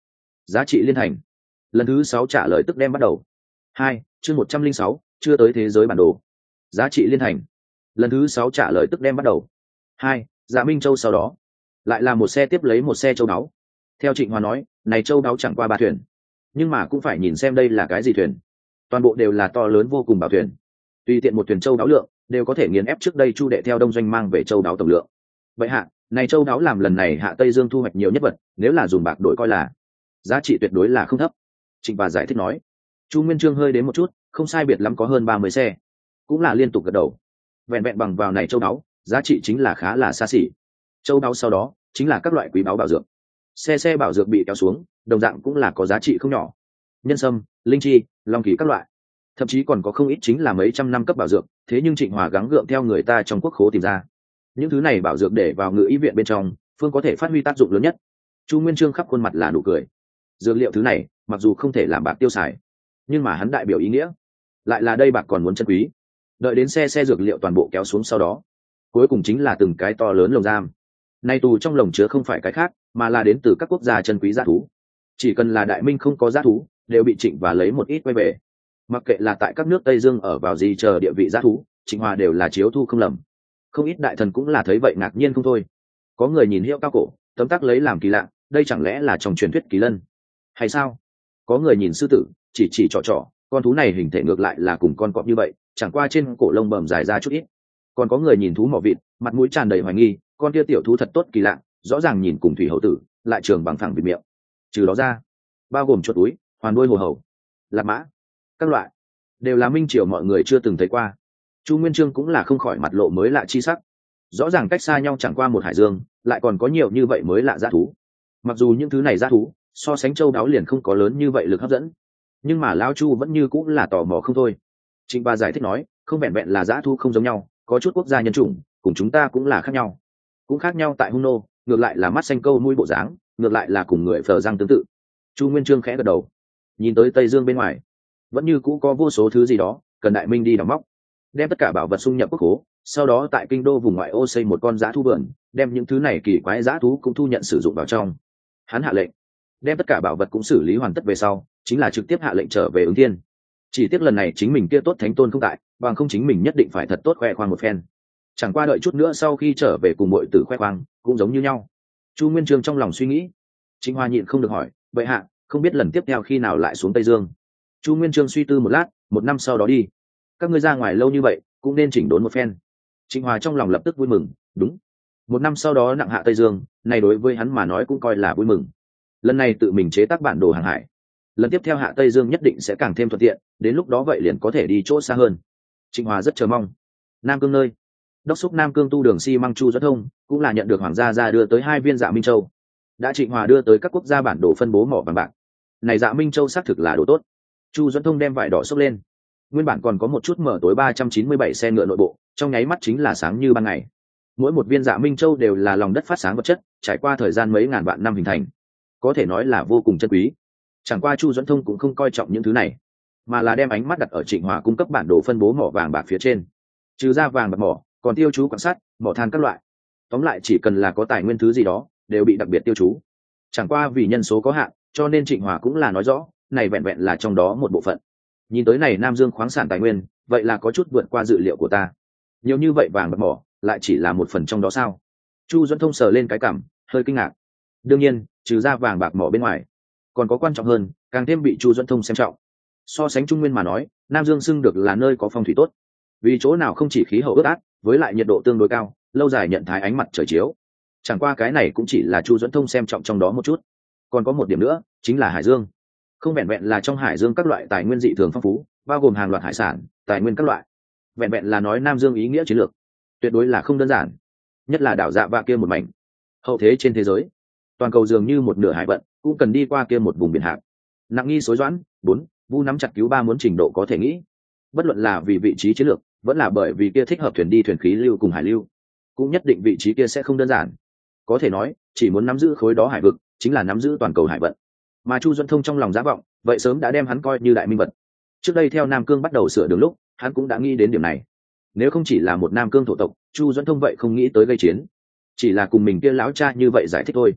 giá trị liên thành. Lần thứ sáu trả lời tức đem bắt đầu. Hai, chương một trăm linh sáu, chưa tới thế giới bản đồ. Giá trị liên thành. Lần thứ sáu trả lời tức đem bắt đầu. Hai, Dạ Minh Châu sau đó lại là một xe tiếp lấy một xe châu đáo. Theo Trịnh Hòa nói, này châu đáo chẳng qua ba thuyền, nhưng mà cũng phải nhìn xem đây là cái gì thuyền. Toàn bộ đều là to lớn vô cùng bảo thuyền, tùy tiện một thuyền châu đáo lượng đều có thể nghiền ép trước đây Chu Đệ theo đông doanh mang về châu đáo tổng lượng. Vậy hạ, này châu đáo làm lần này hạ Tây Dương thu hoạch nhiều nhất vật, nếu là dùng bạc đổi coi là giá trị tuyệt đối là không thấp. Trịnh Hòa giải thích nói. Chu Nguyên Chương hơi đến một chút, không sai biệt lắm có hơn ba mươi xe, cũng là liên tục gật đầu. Vẹn vẹn bằng vào này châu đáo, giá trị chính là khá là xa xỉ. Châu đáo sau đó chính là các loại quý báu bảo dược. Xe xe bảo dược bị kéo xuống, đồng dạng cũng là có giá trị không nhỏ. Nhân sâm, linh chi, long kỳ các loại, thậm chí còn có không ít chính là mấy trăm năm cấp bảo dược. Thế nhưng Trịnh Hòa gắng gượng theo người ta trong quốc khố tìm ra những thứ này bảo dược để vào ngự y viện bên trong, phương có thể phát huy tác dụng lớn nhất. Chu Nguyên Chương khắp khuôn mặt là nụ cười. Dược liệu thứ này mặc dù không thể làm bạc tiêu xài, nhưng mà hắn đại biểu ý nghĩa lại là đây bạc còn muốn chân quý. Đợi đến xe xe dược liệu toàn bộ kéo xuống sau đó, cuối cùng chính là từng cái to lớn lồng giam. Nay tù trong lồng chứa không phải cái khác, mà là đến từ các quốc gia chân quý dã thú. Chỉ cần là Đại Minh không có dã thú, đều bị Trịnh và lấy một ít quay về. Mặc kệ là tại các nước Tây Dương ở vào gì chờ địa vị dã thú, Trịnh Hòa đều là chiếu thu không lầm. Không ít đại thần cũng là thấy vậy ngạc nhiên không thôi. Có người nhìn hiệu cao cổ, tấm tắc lấy làm kỳ lạ, đây chẳng lẽ là trong truyền thuyết kỳ lân hay sao? Có người nhìn sư tử, chỉ chỉ trò trò, con thú này hình thể ngược lại là cùng con cọp như vậy, chẳng qua trên cổ lông bầm dài ra chút ít. Còn có người nhìn thú mỏ vịt, mặt mũi tràn đầy hoài nghi, con kia tiểu thú thật tốt kỳ lạ, rõ ràng nhìn cùng thủy hậu tử, lại trường bằng phẳng vịt miệng. Trừ đó ra, bao gồm chuột túi, hoàn đuôi hồ hầu, lạc mã, các loại, đều là minh triều mọi người chưa từng thấy qua. Chu Nguyên Chương cũng là không khỏi mặt lộ mới lạ chi sắc. Rõ ràng cách xa nhau chẳng qua một hải dương, lại còn có nhiều như vậy mới lạ dã thú. Mặc dù những thứ này dã thú so sánh châu đáo liền không có lớn như vậy lực hấp dẫn, nhưng mà lão Chu vẫn như cũng là tò mò không thôi. Trịnh Ba giải thích nói, không vẹn vẹn là dã thú không giống nhau, có chút quốc gia nhân chủng cùng chúng ta cũng là khác nhau. Cũng khác nhau tại hung nô, ngược lại là mắt xanh câu mũi bộ dáng, ngược lại là cùng người phờ răng tương tự. Chu Nguyên Chương khẽ gật đầu, nhìn tới Tây Dương bên ngoài vẫn như cũ có vô số thứ gì đó cần Đại Minh đi đào móc, đem tất cả bảo vật xung nhập quốc khố, sau đó tại kinh đô vùng ngoại ô xây một con dã thú vườn, đem những thứ này kỳ quái dã thú cũng thu nhận sử dụng vào trong. Hắn hạ lệnh đem tất cả bảo vật cũng xử lý hoàn tất về sau, chính là trực tiếp hạ lệnh trở về Ứng Thiên. Chỉ tiếc lần này chính mình kia tốt thánh tôn không tại, bằng không chính mình nhất định phải thật tốt khoe khoang một phen. Chẳng qua đợi chút nữa sau khi trở về cùng muội tử khoe khoang cũng giống như nhau. Chu Nguyên Chương trong lòng suy nghĩ. Trịnh Hoa nhịn không được hỏi, vậy hạ không biết lần tiếp theo khi nào lại xuống Tây Dương? Chu Nguyên Chương suy tư một lát, một năm sau đó đi. Các ngươi ra ngoài lâu như vậy cũng nên chỉnh đốn một phen. Trịnh Hòa trong lòng lập tức vui mừng, đúng, một năm sau đó nặng hạ Tây Dương, này đối với hắn mà nói cũng coi là vui mừng. Lần này tự mình chế tác bản đồ hàng hải, lần tiếp theo hạ Tây Dương nhất định sẽ càng thêm thuận tiện, đến lúc đó vậy liền có thể đi chỗ xa hơn. Trịnh Hòa rất chờ mong. Nam Cương nơi, đốc thúc Nam Cương tu đường xi măng Chu Duẫn Thông cũng là nhận được hoàng gia ra đưa tới hai viên Dạ Minh Châu. Đã Trịnh Hòa đưa tới các quốc gia bản đồ phân bố mỏ vàng bạc. Này Dạ Minh Châu xác thực là đồ tốt. Chu Duẫn Thông đem vải đỏ xốc lên, nguyên bản còn có một chút mở tối ba trăm chín mươi bảy xe ngựa nội bộ, trong nháy mắt chính là sáng như ban ngày. Mỗi một viên Dạ Minh Châu đều là lòng đất phát sáng vật chất, trải qua thời gian mấy ngàn vạn năm hình thành, có thể nói là vô cùng chân quý. Chẳng qua Chu Duẫn Thông cũng không coi trọng những thứ này, mà là đem ánh mắt đặt ở Trịnh Hòa cung cấp bản đồ phân bố mỏ vàng bạc phía trên. Trừ ra vàng bạc mỏ, còn tiêu chú quan sát, mỏ than các loại. Tóm lại chỉ cần là có tài nguyên thứ gì đó, đều bị đặc biệt tiêu chú. Chẳng qua vì nhân số có hạn, cho nên Trịnh Hòa cũng là nói rõ, này vẹn vẹn là trong đó một bộ phận. Nhìn tới này Nam Dương khoáng sản tài nguyên, vậy là có chút vượt qua dự liệu của ta. Nhiều như vậy vàng bạc mỏ, lại chỉ là một phần trong đó sao? Chu Duẫn Thông sờ lên cái cảm, hơi kinh ngạc. Đương nhiên, trừ ra vàng bạc mỏ bên ngoài, còn có quan trọng hơn, càng thêm bị Chu Duẫn Thông xem trọng. So sánh Trung Nguyên mà nói, Nam Dương xưng được là nơi có phong thủy tốt, vì chỗ nào không chỉ khí hậu ướt át, với lại nhiệt độ tương đối cao, lâu dài nhận thái ánh mặt trời chiếu. Chẳng qua cái này cũng chỉ là Chu Duẫn Thông xem trọng trong đó một chút. Còn có một điểm nữa, chính là Hải Dương. Không vẹn vẹn là trong Hải Dương các loại tài nguyên dị thường phong phú, bao gồm hàng loạt hải sản, tài nguyên các loại. Vẹn vẹn là nói Nam Dương ý nghĩa chiến lược, tuyệt đối là không đơn giản. Nhất là đảo Dạ Vạ kia một mảnh, hậu thế trên thế giới, toàn cầu dường như một nửa hải vận, cũng cần đi qua kia một vùng biển hạp. Nặng nghi xối doãn, bốn, vu nắm chặt cứu ba muốn trình độ có thể nghĩ. Bất luận là vì vị trí chiến lược, vẫn là bởi vì kia thích hợp thuyền đi thuyền khí lưu cùng hải lưu, cũng nhất định vị trí kia sẽ không đơn giản. Có thể nói, chỉ muốn nắm giữ khối đó hải vực, chính là nắm giữ toàn cầu hải vận. Mà Chu Duẫn Thông trong lòng giá vọng, vậy sớm đã đem hắn coi như đại minh vật. Trước đây theo Nam Cương bắt đầu sửa đường lúc, hắn cũng đã nghĩ đến điểm này. Nếu không chỉ là một Nam Cương thổ tộc, Chu Duẫn Thông vậy không nghĩ tới gây chiến, chỉ là cùng mình kia lão cha như vậy giải thích thôi.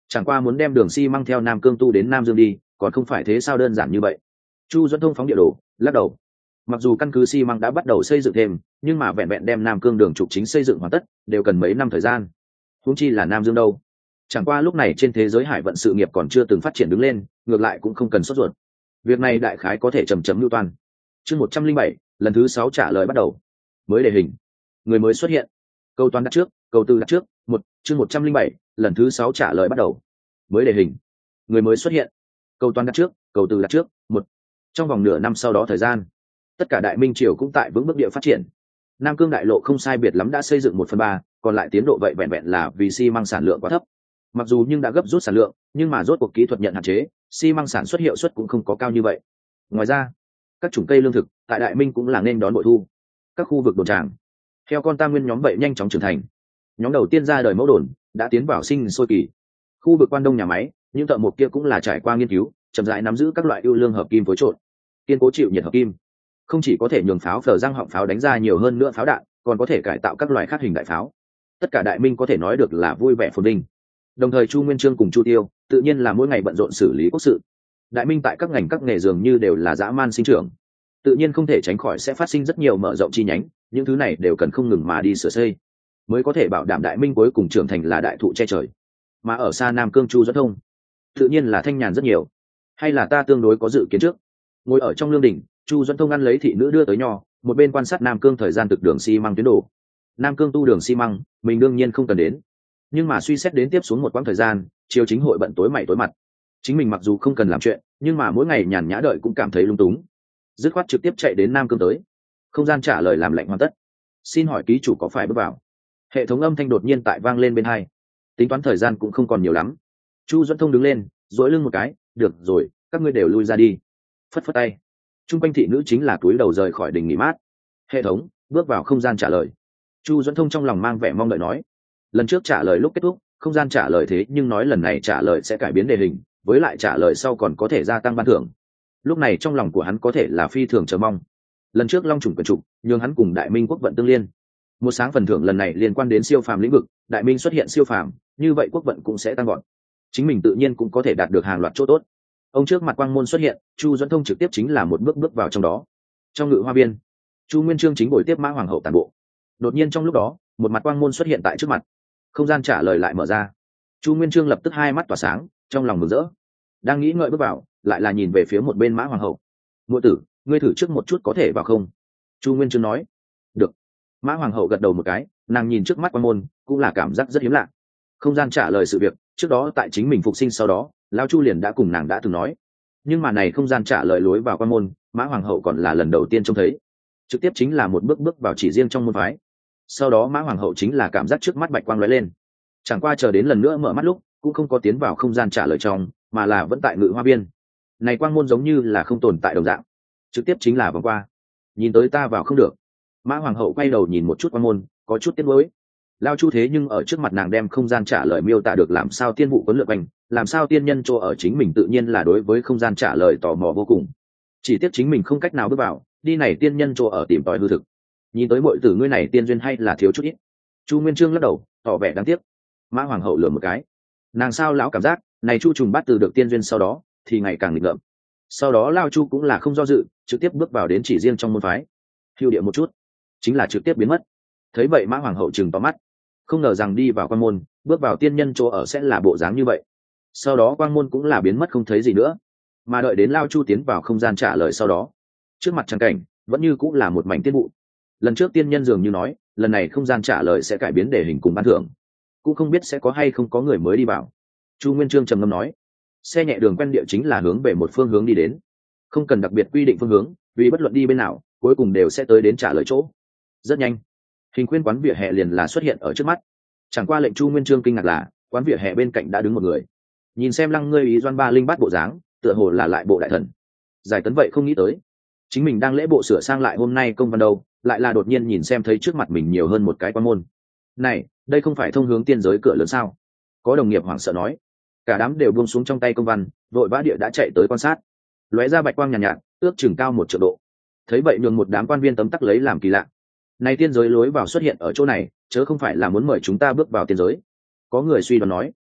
chẳng qua muốn đem đường xi măng theo Nam Cương tu đến Nam Dương đi còn không phải thế sao đơn giản như vậy. Chu Duẫn Thông phóng địa đồ lắc đầu. Mặc dù căn cứ xi măng đã bắt đầu xây dựng thêm, nhưng mà vẹn vẹn đem Nam Cương đường trục chính xây dựng hoàn tất đều cần mấy năm thời gian, huống chi là Nam Dương đâu. Chẳng qua lúc này trên thế giới hải vận sự nghiệp còn chưa từng phát triển đứng lên, ngược lại cũng không cần sốt ruột, việc này đại khái có thể chầm chấm lưu toan. Chương một trăm linh bảy, lần thứ sáu trả lời bắt đầu. Mới đề hình, người mới xuất hiện. Câu toán đặt trước, câu tư đặt trước. Một, chương một trăm linh bảy, lần thứ sáu trả lời bắt đầu. Mới đề hình, người mới xuất hiện. Câu toán đặt trước, câu tư đặt trước. Một, trong vòng nửa năm sau đó thời gian, tất cả đại minh triều cũng tại vững bước địa phát triển. Nam Cương đại lộ không sai biệt lắm đã xây dựng một phần ba, còn lại tiến độ vậy vẹn vẹn là vì xi măng sản lượng quá thấp. Mặc dù nhưng đã gấp rút sản lượng, nhưng mà rốt cuộc kỹ thuật nhận hạn chế, xi măng sản xuất hiệu suất cũng không có cao như vậy. Ngoài ra, các chủng cây lương thực tại đại minh cũng là nên đón bội thu. Các khu vực đồn tràng, theo con tam nguyên nhóm vậy nhanh chóng trưởng thành. Nhóm đầu tiên ra đời mẫu đồn đã tiến vào sinh sôi kỳ. Khu vực quan đông nhà máy, những thợ mộc kia cũng là trải qua nghiên cứu, chậm rãi nắm giữ các loại ưu lương hợp kim phối trộn, kiên cố chịu nhiệt hợp kim, không chỉ có thể nhường pháo phở răng họng pháo đánh ra nhiều hơn nữa pháo đạn, còn có thể cải tạo các loại khác hình đại pháo. Tất cả đại minh có thể nói được là vui vẻ phồn vinh. Đồng thời Chu Nguyên Chương cùng Chu Tiêu tự nhiên là mỗi ngày bận rộn xử lý quốc sự. Đại minh tại các ngành các nghề dường như đều là dã man sinh trưởng, tự nhiên không thể tránh khỏi sẽ phát sinh rất nhiều mở rộng chi nhánh, những thứ này đều cần không ngừng mà đi sửa xây, mới có thể bảo đảm đại minh cuối cùng trưởng thành là đại thụ che trời. Mà ở xa Nam Cương Chu Duẫn Thông tự nhiên là thanh nhàn rất nhiều. Hay là ta tương đối có dự kiến trước. Ngồi ở trong lương đình, Chu Duẫn Thông ăn lấy thị nữ đưa tới nho, một bên quan sát Nam Cương thời gian thực đường xi măng tuyến đồ. Nam Cương tu đường xi măng mình đương nhiên không cần đến, nhưng mà suy xét đến tiếp xuống một quãng thời gian triều chính hội bận tối mày tối mặt, chính mình mặc dù không cần làm chuyện, nhưng mà mỗi ngày nhàn nhã đợi cũng cảm thấy lung túng, dứt khoát trực tiếp chạy đến Nam Cương tới. Không gian trả lời làm lệnh hoàn tất, xin hỏi ký chủ có phải bước vào. Hệ thống âm thanh đột nhiên tại vang lên bên hai. Tính toán thời gian cũng không còn nhiều lắm. Chu Duẫn Thông đứng lên duỗi lưng một cái, được rồi, các ngươi đều lui ra đi. Phất phất tay, trung quanh thị nữ chính là túi đầu rời khỏi đình nghỉ mát. Hệ thống bước vào không gian trả lời. Chu Duẫn Thông trong lòng mang vẻ mong đợi nói, lần trước trả lời lúc kết thúc không gian trả lời, thế nhưng nói lần này trả lời sẽ cải biến đề hình, với lại trả lời sau còn có thể gia tăng ban thưởng. Lúc này trong lòng của hắn có thể là phi thường chờ mong. Lần trước long trùng quyền trục nhường hắn cùng đại minh quốc vận tương liên, một sáng phần thưởng lần này liên quan đến siêu phàm lĩnh vực, đại minh xuất hiện siêu phàm, như vậy quốc vận cũng sẽ tăng gọn, chính mình tự nhiên cũng có thể đạt được hàng loạt chỗ tốt. Ông trước mặt quang môn xuất hiện, Chu Duẫn Thông trực tiếp chính là một bước bước vào trong đó. Trong ngự hoa viên, Chu Nguyên Chương chính ngồi tiếp Mã Hoàng hậu tàn bộ. Đột nhiên trong lúc đó, một mặt quang môn xuất hiện tại trước mặt, không gian trả lời lại mở ra. Chu Nguyên Chương lập tức hai mắt tỏa sáng, trong lòng mừng rỡ, đang nghĩ ngợi bước vào, lại là nhìn về phía một bên Mã Hoàng hậu. Muội tử, ngươi thử trước một chút có thể vào không? Chu Nguyên Chương nói. Được. Mã Hoàng hậu gật đầu một cái, nàng nhìn trước mắt quang môn cũng là cảm giác rất hiếm lạ. Không gian trả lời sự việc trước đó tại chính mình phục sinh sau đó lão Chu liền đã cùng nàng đã từng nói, nhưng mà này không gian trả lời lối vào quang môn, Mã Hoàng hậu còn là lần đầu tiên trông thấy. Trực tiếp chính là một bước bước vào chỉ riêng trong môn phái. Sau đó Mã Hoàng hậu chính là cảm giác trước mắt bạch quang lóe lên, chẳng qua chờ đến lần nữa mở mắt lúc cũng không có tiến vào không gian trả lời trong, mà là vẫn tại ngự hoa viên. Này quang môn giống như là không tồn tại đồng dạng, trực tiếp chính là vòng qua. Nhìn tới ta vào không được. Mã Hoàng hậu quay đầu nhìn một chút quang môn, có chút tiếc nuối. Lao Chu thế nhưng ở trước mặt nàng đem không gian trả lời miêu tả được làm sao tiên vụ quấn lượn quanh, làm sao tiên nhân chỗ ở chính mình tự nhiên là đối với không gian trả lời tò mò vô cùng. Chỉ tiếc chính mình không cách nào bước vào, đi này tiên nhân chỗ ở tìm tòi hư thực. Nhìn tới mọi tử ngươi này tiên duyên hay là thiếu chút ít. Chu Nguyên Chương lắc đầu, tỏ vẻ đáng tiếc. Mã Hoàng hậu lườm một cái, nàng sao lão cảm giác này Chu trùng bát từ được tiên duyên sau đó thì ngày càng nghịch ngợm. Sau đó Lao Chu cũng là không do dự, trực tiếp bước vào đến chỉ riêng trong môn phái. Hưu địa một chút, chính là trực tiếp biến mất. Thấy vậy Mã Hoàng hậu trừng to mắt, không ngờ rằng đi vào quan môn, bước vào tiên nhân chỗ ở sẽ là bộ dáng như vậy. Sau đó quang môn cũng là biến mất không thấy gì nữa, mà đợi đến Lao Chu tiến vào không gian trả lời sau đó, trước mặt trang cảnh vẫn như cũng là một mảnh tiên vụ. Lần trước tiên nhân dường như nói lần này không gian trả lời sẽ cải biến đề hình cùng ban thưởng, cũng không biết sẽ có hay không có người mới đi vào. Chu Nguyên Chương trầm ngâm nói, xe nhẹ đường quen địa chính là hướng về một phương hướng đi đến, không cần đặc biệt quy định phương hướng, vì bất luận đi bên nào cuối cùng đều sẽ tới đến trả lời chỗ. Rất nhanh hình khuyên quán vỉa hè liền là xuất hiện ở trước mắt. Chẳng qua lệnh Chu Nguyên Chương kinh ngạc là quán vỉa hè bên cạnh đã đứng một người, nhìn xem lăng ngươi ý doan ba linh bát bộ dáng, tựa hồ là lại bộ đại thần. Giải tấn vậy không nghĩ tới chính mình đang lễ bộ sửa sang lại hôm nay công văn đâu, lại là đột nhiên nhìn xem thấy trước mặt mình nhiều hơn một cái quan môn. Này, đây không phải thông hướng tiên giới cửa lớn sao? Có đồng nghiệp hoảng sợ nói. Cả đám đều buông xuống trong tay công văn, vội vã địa đã chạy tới quan sát. Lóe ra bạch quang nhàn nhạt, nhạt, ước chừng cao một triệu độ. Thấy vậy nhường một đám quan viên tấm tắc lấy làm kỳ lạ. Này tiên giới lối vào xuất hiện ở chỗ này, chớ không phải là muốn mời chúng ta bước vào tiên giới? Có người suy đoán nói.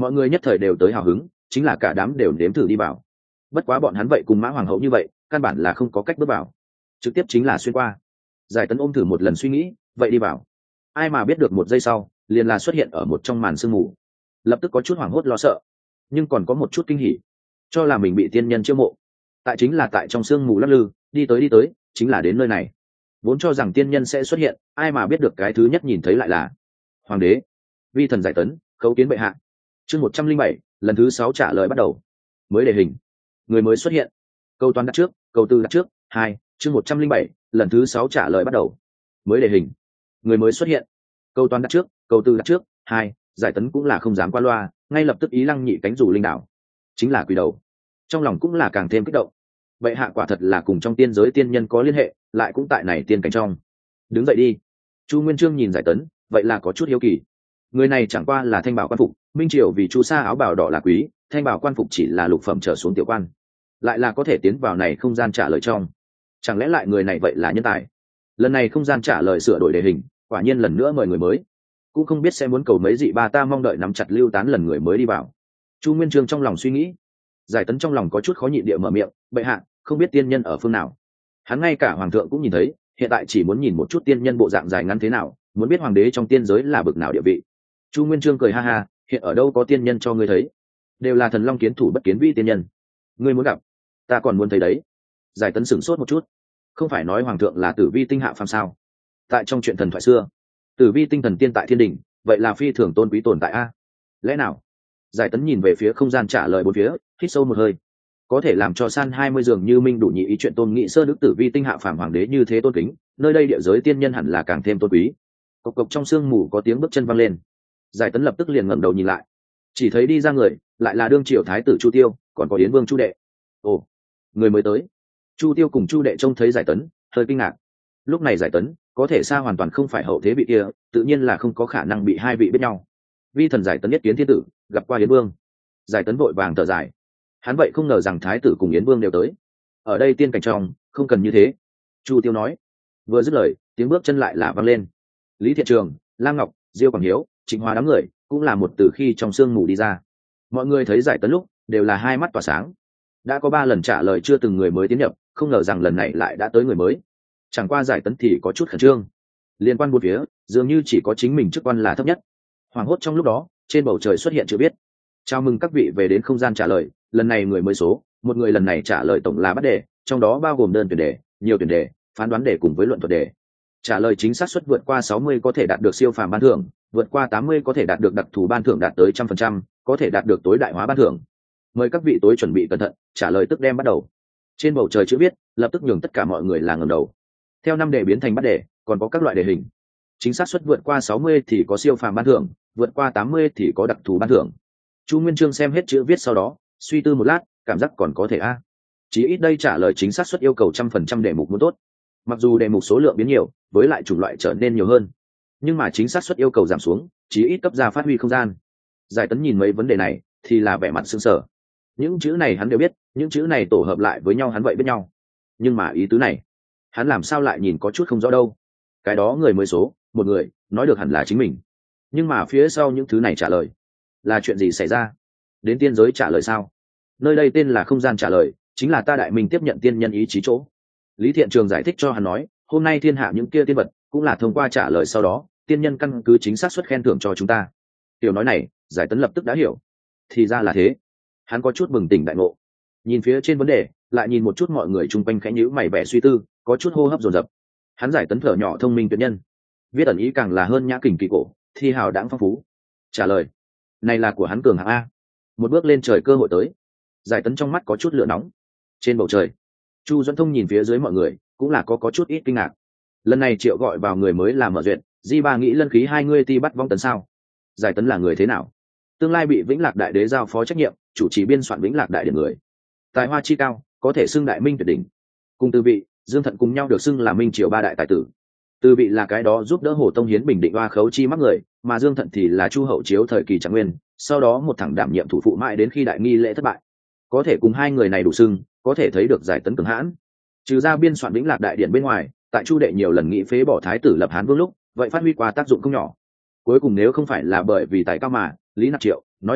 mọi người nhất thời đều tới hào hứng, chính là cả đám đều nếm thử đi vào. Bất quá bọn hắn vậy cùng mã hoàng hậu như vậy, căn bản là không có cách bước vào, trực tiếp chính là xuyên qua. Giải Tấn ôm thử một lần suy nghĩ, vậy đi vào. Ai mà biết được một giây sau, liền là xuất hiện ở một trong màn sương mù, lập tức có chút hoảng hốt lo sợ, nhưng còn có một chút kinh hỉ, cho là mình bị tiên nhân chiêu mộ. Tại chính là tại trong sương mù lắc lư, đi tới đi tới, chính là đến nơi này. Vốn cho rằng tiên nhân sẽ xuất hiện, ai mà biết được cái thứ nhất nhìn thấy lại là hoàng đế. Vi thần Giải Tấn, khấu kiến bệ hạ. Chương một trăm linh bảy, lần thứ sáu trả lời bắt đầu. Mới đề hình, người mới xuất hiện. Câu toán đặt trước, câu tư đặt trước, hai. Chương một trăm linh bảy, lần thứ sáu trả lời bắt đầu. Mới đề hình, người mới xuất hiện. Câu toán đặt trước, câu tư đặt trước, hai. Giải Tấn cũng là không dám qua loa, ngay lập tức ý lăng nhị cánh rủ linh đảo, chính là quỷ đầu. Trong lòng cũng là càng thêm kích động. Bệ hạ quả thật là cùng trong tiên giới tiên nhân có liên hệ, lại cũng tại này tiên cảnh trong. Đứng dậy đi. Chu Nguyên Chương nhìn Giải Tấn, vậy là có chút hiếu kỳ. Người này chẳng qua là thanh bảo quan phục, minh triều vì chu sa áo bào đỏ là quý, thanh bảo quan phục chỉ là lục phẩm trở xuống tiểu quan, lại là có thể tiến vào này không gian trả lời trong. Chẳng lẽ lại người này vậy là nhân tài? Lần này không gian trả lời sửa đổi đề hình, quả nhiên lần nữa mời người mới, cũng không biết sẽ muốn cầu mấy dị ba, ta mong đợi nắm chặt lưu tán lần người mới đi vào. Chu Nguyên Chương trong lòng suy nghĩ. Giải Tấn trong lòng có chút khó nhịn địa mở miệng, bệ hạ, không biết tiên nhân ở phương nào. Hắn ngay cả hoàng thượng cũng nhìn thấy, hiện tại chỉ muốn nhìn một chút tiên nhân bộ dạng dài ngắn thế nào, muốn biết hoàng đế trong tiên giới là bực nào địa vị. Chu Nguyên Chương cười ha ha, hiện ở đâu có tiên nhân cho ngươi thấy, đều là thần long kiến thủ bất kiến vi tiên nhân, ngươi muốn gặp, ta còn muốn thấy đấy. Giải Tấn sửng sốt một chút, không phải nói hoàng thượng là tử vi tinh hạ phàm sao? Tại trong chuyện thần thoại xưa, tử vi tinh thần tiên tại thiên đình, vậy là phi thường tôn quý tồn tại a. Lẽ nào? Giải Tấn nhìn về phía không gian trả lời bốn phía, hít sâu một hơi. Có thể làm cho san hai mươi dường như minh đủ nhị ý chuyện tôn nghị sơ đức tử vi tinh hạ phàm hoàng đế như thế tôn kính, nơi đây địa giới tiên nhân hẳn là càng thêm tôn quý. Cộc cộc trong sương mù có tiếng bước chân văng lên. Giải Tấn lập tức liền ngẩng đầu nhìn lại, chỉ thấy đi ra người, lại là đương triều thái tử Chu Tiêu, còn có Yến Vương Chu Đệ. Ồ, người mới tới. Chu Tiêu cùng Chu Đệ trông thấy Giải Tấn, hơi kinh ngạc. Lúc này Giải Tấn có thể xa hoàn toàn không phải hậu thế vị kia, tự nhiên là không có khả năng bị hai vị biết nhau. Vi thần Giải Tấn nhất kiến thiên tử, gặp qua Yến Vương. Giải Tấn vội vàng thở dài, hắn vậy không ngờ rằng thái tử cùng Yến Vương đều tới. Ở đây tiên cảnh trong, không cần như thế. Chu Tiêu nói. Vừa dứt lời, tiếng bước chân lại là vang lên. Lý Thiện Trường, Lam Ngọc, Diêu Quảng Hiếu, Trịnh Hoa đám người cũng là một từ khi trong sương mù đi ra. Mọi người thấy Giải Tấn lúc đều là hai mắt tỏa sáng. Đã có ba lần trả lời chưa từng người mới tiến nhập, không ngờ rằng lần này lại đã tới người mới. Chẳng qua Giải Tấn thì có chút khẩn trương. Liên quan bốn phía, dường như chỉ có chính mình chức quan là thấp nhất. Hoàng hốt trong lúc đó, trên bầu trời xuất hiện chữ viết: chào mừng các vị về đến không gian trả lời, lần này người mới số một người, lần này trả lời tổng là bắt đề, trong đó bao gồm đơn tuyển đề, nhiều tuyển đề, phán đoán đề cùng với luận thuật đề. Trả lời chính xác suất vượt qua sáu mươi có thể đạt được siêu phàm ban thưởng, vượt qua tám mươi có thể đạt được đặc thù ban thưởng đạt tới một trăm phần trăm, có thể đạt được tối đại hóa ban thưởng. Mời các vị tối chuẩn bị cẩn thận, trả lời tức đem bắt đầu. Trên bầu trời chữ viết lập tức nhường tất cả mọi người là ngẩng đầu. Theo năm đề biến thành bắt đề, còn có các loại đề hình. Chính xác suất vượt qua sáu mươi thì có siêu phàm ban thưởng, vượt qua tám mươi thì có đặc thù ban thưởng. Chu Nguyên Chương xem hết chữ viết sau đó, suy tư một lát, cảm giác còn có thể a. Chỉ ít đây trả lời chính xác suất yêu cầu trăm phần trăm đề mục muốn tốt. Mặc dù đề mục số lượng biến nhiều, với lại chủng loại trở nên nhiều hơn, nhưng mà chính xác suất yêu cầu giảm xuống, chỉ ít cấp ra phát huy không gian. Giải Tấn nhìn mấy vấn đề này thì là vẻ mặt sững sờ. Những chữ này hắn đều biết, những chữ này tổ hợp lại với nhau hắn vậy biết nhau, nhưng mà ý tứ này hắn làm sao lại nhìn có chút không rõ đâu. Cái đó người mới số một người, nói được hẳn là chính mình, nhưng mà phía sau những thứ này trả lời là chuyện gì xảy ra? Đến tiên giới trả lời sao? Nơi đây tên là không gian trả lời, chính là ta Đại Minh tiếp nhận tiên nhân ý chí chỗ. Lý Thiện Trường giải thích cho hắn nói, hôm nay thiên hạ những kia tiên vật cũng là thông qua trả lời sau đó tiên nhân căn cứ chính xác suất khen thưởng cho chúng ta. Tiểu nói này, Giải Tấn lập tức đã hiểu, thì ra là thế. Hắn có chút bừng tỉnh đại ngộ, nhìn phía trên vấn đề, lại nhìn một chút mọi người chung quanh khẽ nhíu mày vẻ suy tư, có chút hô hấp dồn dập. Hắn Giải Tấn thở nhỏ thông minh tuyệt nhân, viết ẩn ý càng là hơn nhã kình kỳ cổ, thi hào đãng phong phú. Trả lời này là của hắn cường hạng a, một bước lên trời cơ hội tới. Giải Tấn trong mắt có chút lửa nóng. Trên bầu trời, Chu Duẫn Thông nhìn phía dưới mọi người, cũng là có có chút ít kinh ngạc. Lần này Triệu gọi vào người mới là Mở Duyệt, Di Ba nghĩ lân khí hai ngươi ti bắt vong tấn sao? Giải Tấn là người thế nào? Tương lai bị Vĩnh Lạc Đại Đế giao phó trách nhiệm, chủ trì biên soạn Vĩnh Lạc Đại Điển người. Tài hoa chi cao, có thể xưng đại minh tuyệt đỉnh. Cùng Từ Vị, Dương Thận cùng nhau được xưng là Minh Triều ba đại tài tử. Từ Vị là cái đó giúp đỡ Hồ Tông Hiến bình định oa khấu chi mắc người, mà Dương Thận thì là Chu Hậu Chiếu thời kỳ Trạng Nguyên, sau đó một thẳng đảm nhiệm thủ phụ mãi đến khi đại nghi lễ thất bại. Có thể cùng hai người này đủ xưng, có thể thấy được Giải Tấn cường hãn. Trừ ra biên soạn Vĩnh Lạc Đại Điển bên ngoài, tại Chu Đệ nhiều lần nghĩ phế bỏ thái tử lập Hán Vương lúc, vậy phát huy qua tác dụng không nhỏ. Cuối cùng nếu không phải là bởi vì tài cao mà, Lý Nạp Triệu nói thẳng,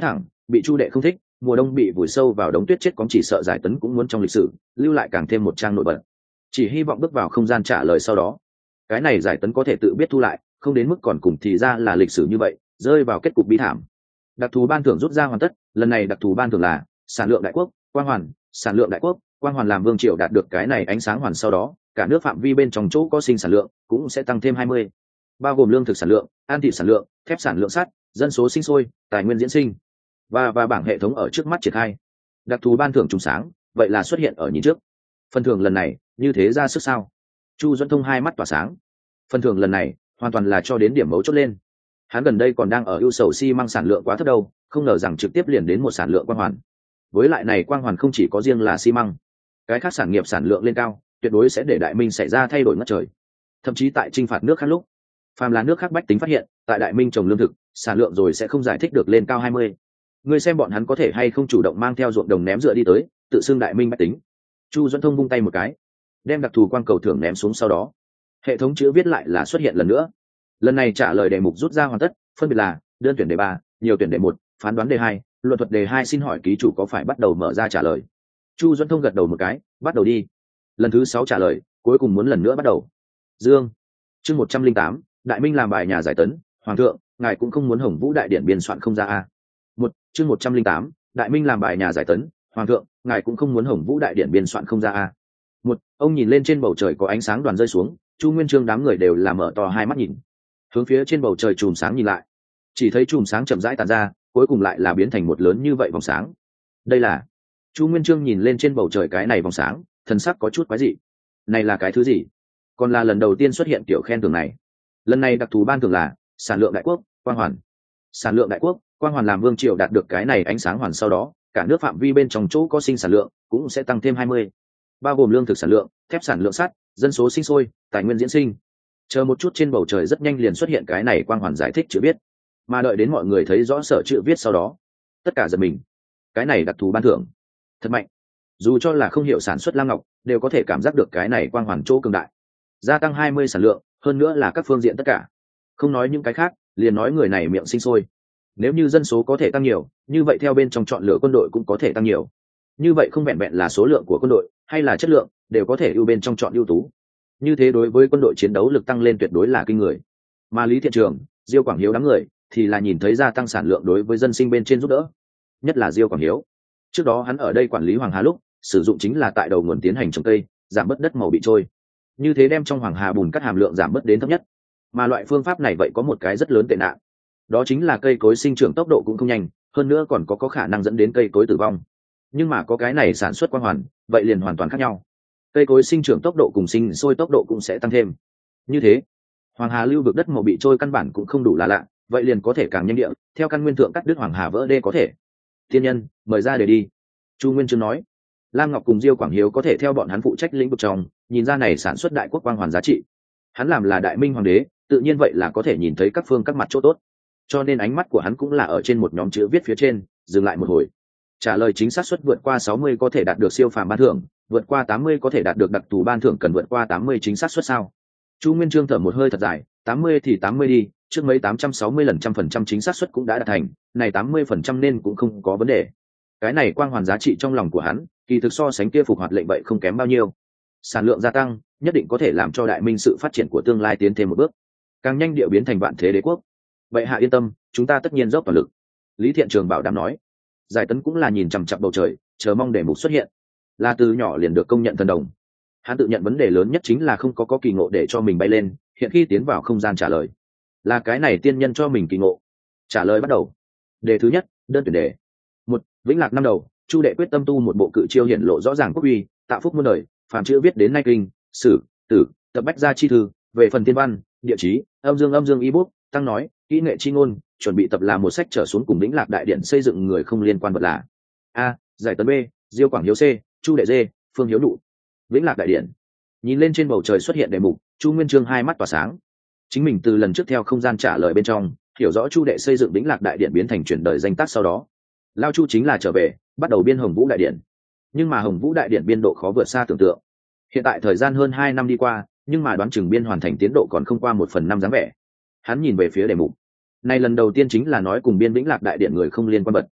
bị chu đệ không thích, mùa đông bị vùi sâu vào đống tuyết chết cóng, chỉ sợ giải tấn cũng muốn trong lịch sử lưu lại càng thêm một trang nổi bật. Chỉ hy vọng bước vào không gian trả lời sau đó, cái này giải tấn có thể tự biết thu lại, không đến mức còn cùng thì ra là lịch sử như vậy rơi vào kết cục bi thảm. Đặc thù ban thưởng rút ra hoàn tất, lần này đặc thù ban thưởng là sản lượng đại quốc quang hoàn. Sản lượng đại quốc quang hoàn làm vương triều đạt được cái này ánh sáng hoàn sau đó, cả nước phạm vi bên trong chỗ có sinh sản lượng cũng sẽ tăng thêm hai mươi, bao gồm lương thực sản lượng, an thị sản lượng, thép sản lượng sắt, dân số sinh sôi, tài nguyên diễn sinh và và bảng hệ thống ở trước mắt triển khai. Đặc thù ban thưởng trùng sáng vậy là xuất hiện ở nhìn trước. Phần thưởng lần này như thế ra sức sao? Chu Duẫn Thông hai mắt tỏa sáng. Phần thưởng lần này hoàn toàn là cho đến điểm mấu chốt lên. Hắn gần đây còn đang ở ưu sầu xi măng sản lượng quá thấp đâu, không ngờ rằng trực tiếp liền đến một sản lượng quang hoàn. Với lại này quang hoàn không chỉ có riêng là xi măng, cái khác sản nghiệp sản lượng lên cao tuyệt đối sẽ để đại minh xảy ra thay đổi ngất trời. Thậm chí tại chinh phạt nước khác lúc, phàm là nước khác bách tính phát hiện tại đại minh trồng lương thực sản lượng rồi sẽ không giải thích được lên cao hai mươi. Người xem bọn hắn có thể hay không chủ động mang theo ruộng đồng ném dựa đi tới, tự xưng đại minh bách tính. Chu Duẫn Thông vung tay một cái, đem đặc thù quang cầu thưởng ném xuống, sau đó hệ thống chữ viết lại là xuất hiện lần nữa. Lần này trả lời đề mục rút ra hoàn tất, phân biệt là đơn tuyển đề ba, nhiều tuyển đề một, phán đoán đề hai, luận thuật đề hai. Xin hỏi ký chủ có phải bắt đầu mở ra trả lời? Chu Duẫn Thông gật đầu một cái, bắt đầu đi. Lần thứ sáu trả lời, cuối cùng muốn lần nữa bắt đầu. Dương, chương một trăm linh tám, đại minh làm bài nhà giải tấn. Hoàng thượng, ngài cũng không muốn Hồng Vũ đại điển biên soạn không ra a? Một, chương một trăm linh tám, đại minh làm bài nhà giải tấn. Hoàng thượng, ngài cũng không muốn Hồng Vũ đại điển biên soạn không ra a? Một, ông nhìn lên trên bầu trời có ánh sáng đoàn rơi xuống, Chu Nguyên Chương đám người đều là mở to hai mắt nhìn, hướng phía trên bầu trời chùm sáng nhìn lại. Chỉ thấy chùm sáng chậm rãi tàn ra, cuối cùng lại là biến thành một lớn như vậy vòng sáng. Đây là... Chu Nguyên Chương nhìn lên trên bầu trời cái này vòng sáng, thần sắc có chút quái dị. Này là cái thứ gì? Còn là lần đầu tiên xuất hiện kiểu khen thưởng này. Lần này đặc thù ban thưởng là sản lượng đại quốc quang hoàn. Sản lượng đại quốc quang hoàn làm vương triều đạt được cái này ánh sáng hoàn sau đó, cả nước phạm vi bên trong chỗ có sinh sản lượng cũng sẽ tăng thêm hai mươi, bao gồm lương thực sản lượng, thép sản lượng sắt, dân số sinh sôi, tài nguyên diễn sinh. Chờ một chút, trên bầu trời rất nhanh liền xuất hiện cái này quang hoàn giải thích chữ viết, mà đợi đến mọi người thấy rõ sở chữ viết sau đó, tất cả giật mình. Cái này đặc thù ban thưởng thật mạnh, dù cho là không hiểu sản xuất lam ngọc đều có thể cảm giác được cái này quang hoàn chỗ cường đại, gia tăng hai mươi sản lượng, hơn nữa là các phương diện tất cả. Không nói những cái khác, liền nói người này miệng sinh sôi. Nếu như dân số có thể tăng nhiều, như vậy theo bên trong chọn lựa quân đội cũng có thể tăng nhiều. Như vậy không vẹn vẹn là số lượng của quân đội hay là chất lượng đều có thể ưu bên trong chọn ưu tú. Như thế đối với quân đội chiến đấu lực tăng lên tuyệt đối là kinh người. Mà Lý Thiện Trường, Diêu Quảng Hiếu đám người thì là nhìn thấy gia tăng sản lượng đối với dân sinh bên trên giúp đỡ. Nhất là Diêu Quảng Hiếu, trước đó hắn ở đây quản lý Hoàng Hà lúc sử dụng chính là tại đầu nguồn tiến hành trồng cây, giảm bớt đất màu bị trôi, như thế đem trong Hoàng Hà bùn cát hàm lượng giảm bớt đến thấp nhất. Mà loại phương pháp này vậy có một cái rất lớn tệ nạn, đó chính là cây cối sinh trưởng tốc độ cũng không nhanh, hơn nữa còn có có khả năng dẫn đến cây cối tử vong. Nhưng mà có cái này sản xuất quang hoàn, vậy liền hoàn toàn khác nhau. Cây cối sinh trưởng tốc độ cùng sinh sôi tốc độ cũng sẽ tăng thêm. Như thế, Hoàng Hà lưu vực đất màu bị trôi căn bản cũng không đủ là lạ, vậy liền có thể càng nhanh địa, theo căn nguyên thượng cắt đứt Hoàng Hà vỡ đê có thể. Thiên nhân, mời ra để đi. Chu Nguyên Chương nói. Lam Ngọc cùng Diêu Quảng Hiếu có thể theo bọn hắn phụ trách lĩnh vực trong, nhìn ra này sản xuất đại quốc quang hoàn giá trị. Hắn làm là đại minh hoàng đế, tự nhiên vậy là có thể nhìn thấy các phương các mặt chỗ tốt. Cho nên ánh mắt của hắn cũng là ở trên một nhóm chữ viết phía trên, dừng lại một hồi. Trả lời chính xác suất vượt qua sáu mươi có thể đạt được siêu phàm ban thưởng, vượt qua tám mươi có thể đạt được đặc thù ban thưởng, cần vượt qua tám mươi chính xác suất sao? Chu Nguyên Chương thở một hơi thật dài, tám mươi thì tám mươi đi, trước mấy tám trăm sáu mươi lần trăm phần trăm chính xác suất cũng đã đạt thành, này tám mươi phần trăm nên cũng không có vấn đề. Cái này quang hoàn giá trị trong lòng của hắn, kỳ thực so sánh kia phục hoạt lệnh vậy không kém bao nhiêu. Sản lượng gia tăng, nhất định có thể làm cho đại minh sự phát triển của tương lai tiến thêm một bước, càng nhanh địa biến thành vạn thế đế quốc. Vậy hạ yên tâm, chúng ta tất nhiên dốc toàn lực. Lý Thiện Trường bảo đảm nói. Giải tấn cũng là nhìn chằm chằm bầu trời, chờ mong đề mục xuất hiện. Là từ nhỏ liền được công nhận thần đồng. Hắn tự nhận vấn đề lớn nhất chính là không có có kỳ ngộ để cho mình bay lên, hiện khi tiến vào không gian trả lời. Là cái này tiên nhân cho mình kỳ ngộ. Trả lời bắt đầu. Đề thứ nhất, đơn tuyển đề. Một, Vĩnh Lạc năm đầu, Chu đệ quyết tâm tu một bộ cự chiêu hiển lộ rõ ràng quốc uy, tạo phúc muôn đời, phàm chữ viết đến nay kinh, sử, tử, tập bách gia chi thư, về phần tiên văn, địa chí, âm dương âm dương y bút, tăng nói, kỹ nghệ chi ngôn, chuẩn bị tập làm một sách trở xuống cùng Vĩnh Lạc đại điện xây dựng người không liên quan vật là. A, giải tấn B, Diêu Quảng Hiếu C, Chu đệ D, Phương Hiếu Nụ. Vĩnh Lạc đại điện. Nhìn lên trên bầu trời xuất hiện đề mục, Chu Nguyên Chương hai mắt tỏa sáng. Chính mình từ lần trước theo không gian trả lời bên trong, hiểu rõ Chu đệ xây dựng Vĩnh Lạc đại điện biến thành chuyển đời danh tác sau đó, lao Chu chính là trở về, bắt đầu biên Hồng Vũ đại điện. Nhưng mà Hồng Vũ đại điện biên độ khó vượt xa tưởng tượng. Hiện tại thời gian hơn hai năm đi qua, nhưng mà đoán chừng biên hoàn thành tiến độ còn không qua một phần năm dáng vẻ. Hắn nhìn về phía đề mục. Này lần đầu tiên chính là nói cùng biên Vĩnh Lạc đại điện người không liên quan bật.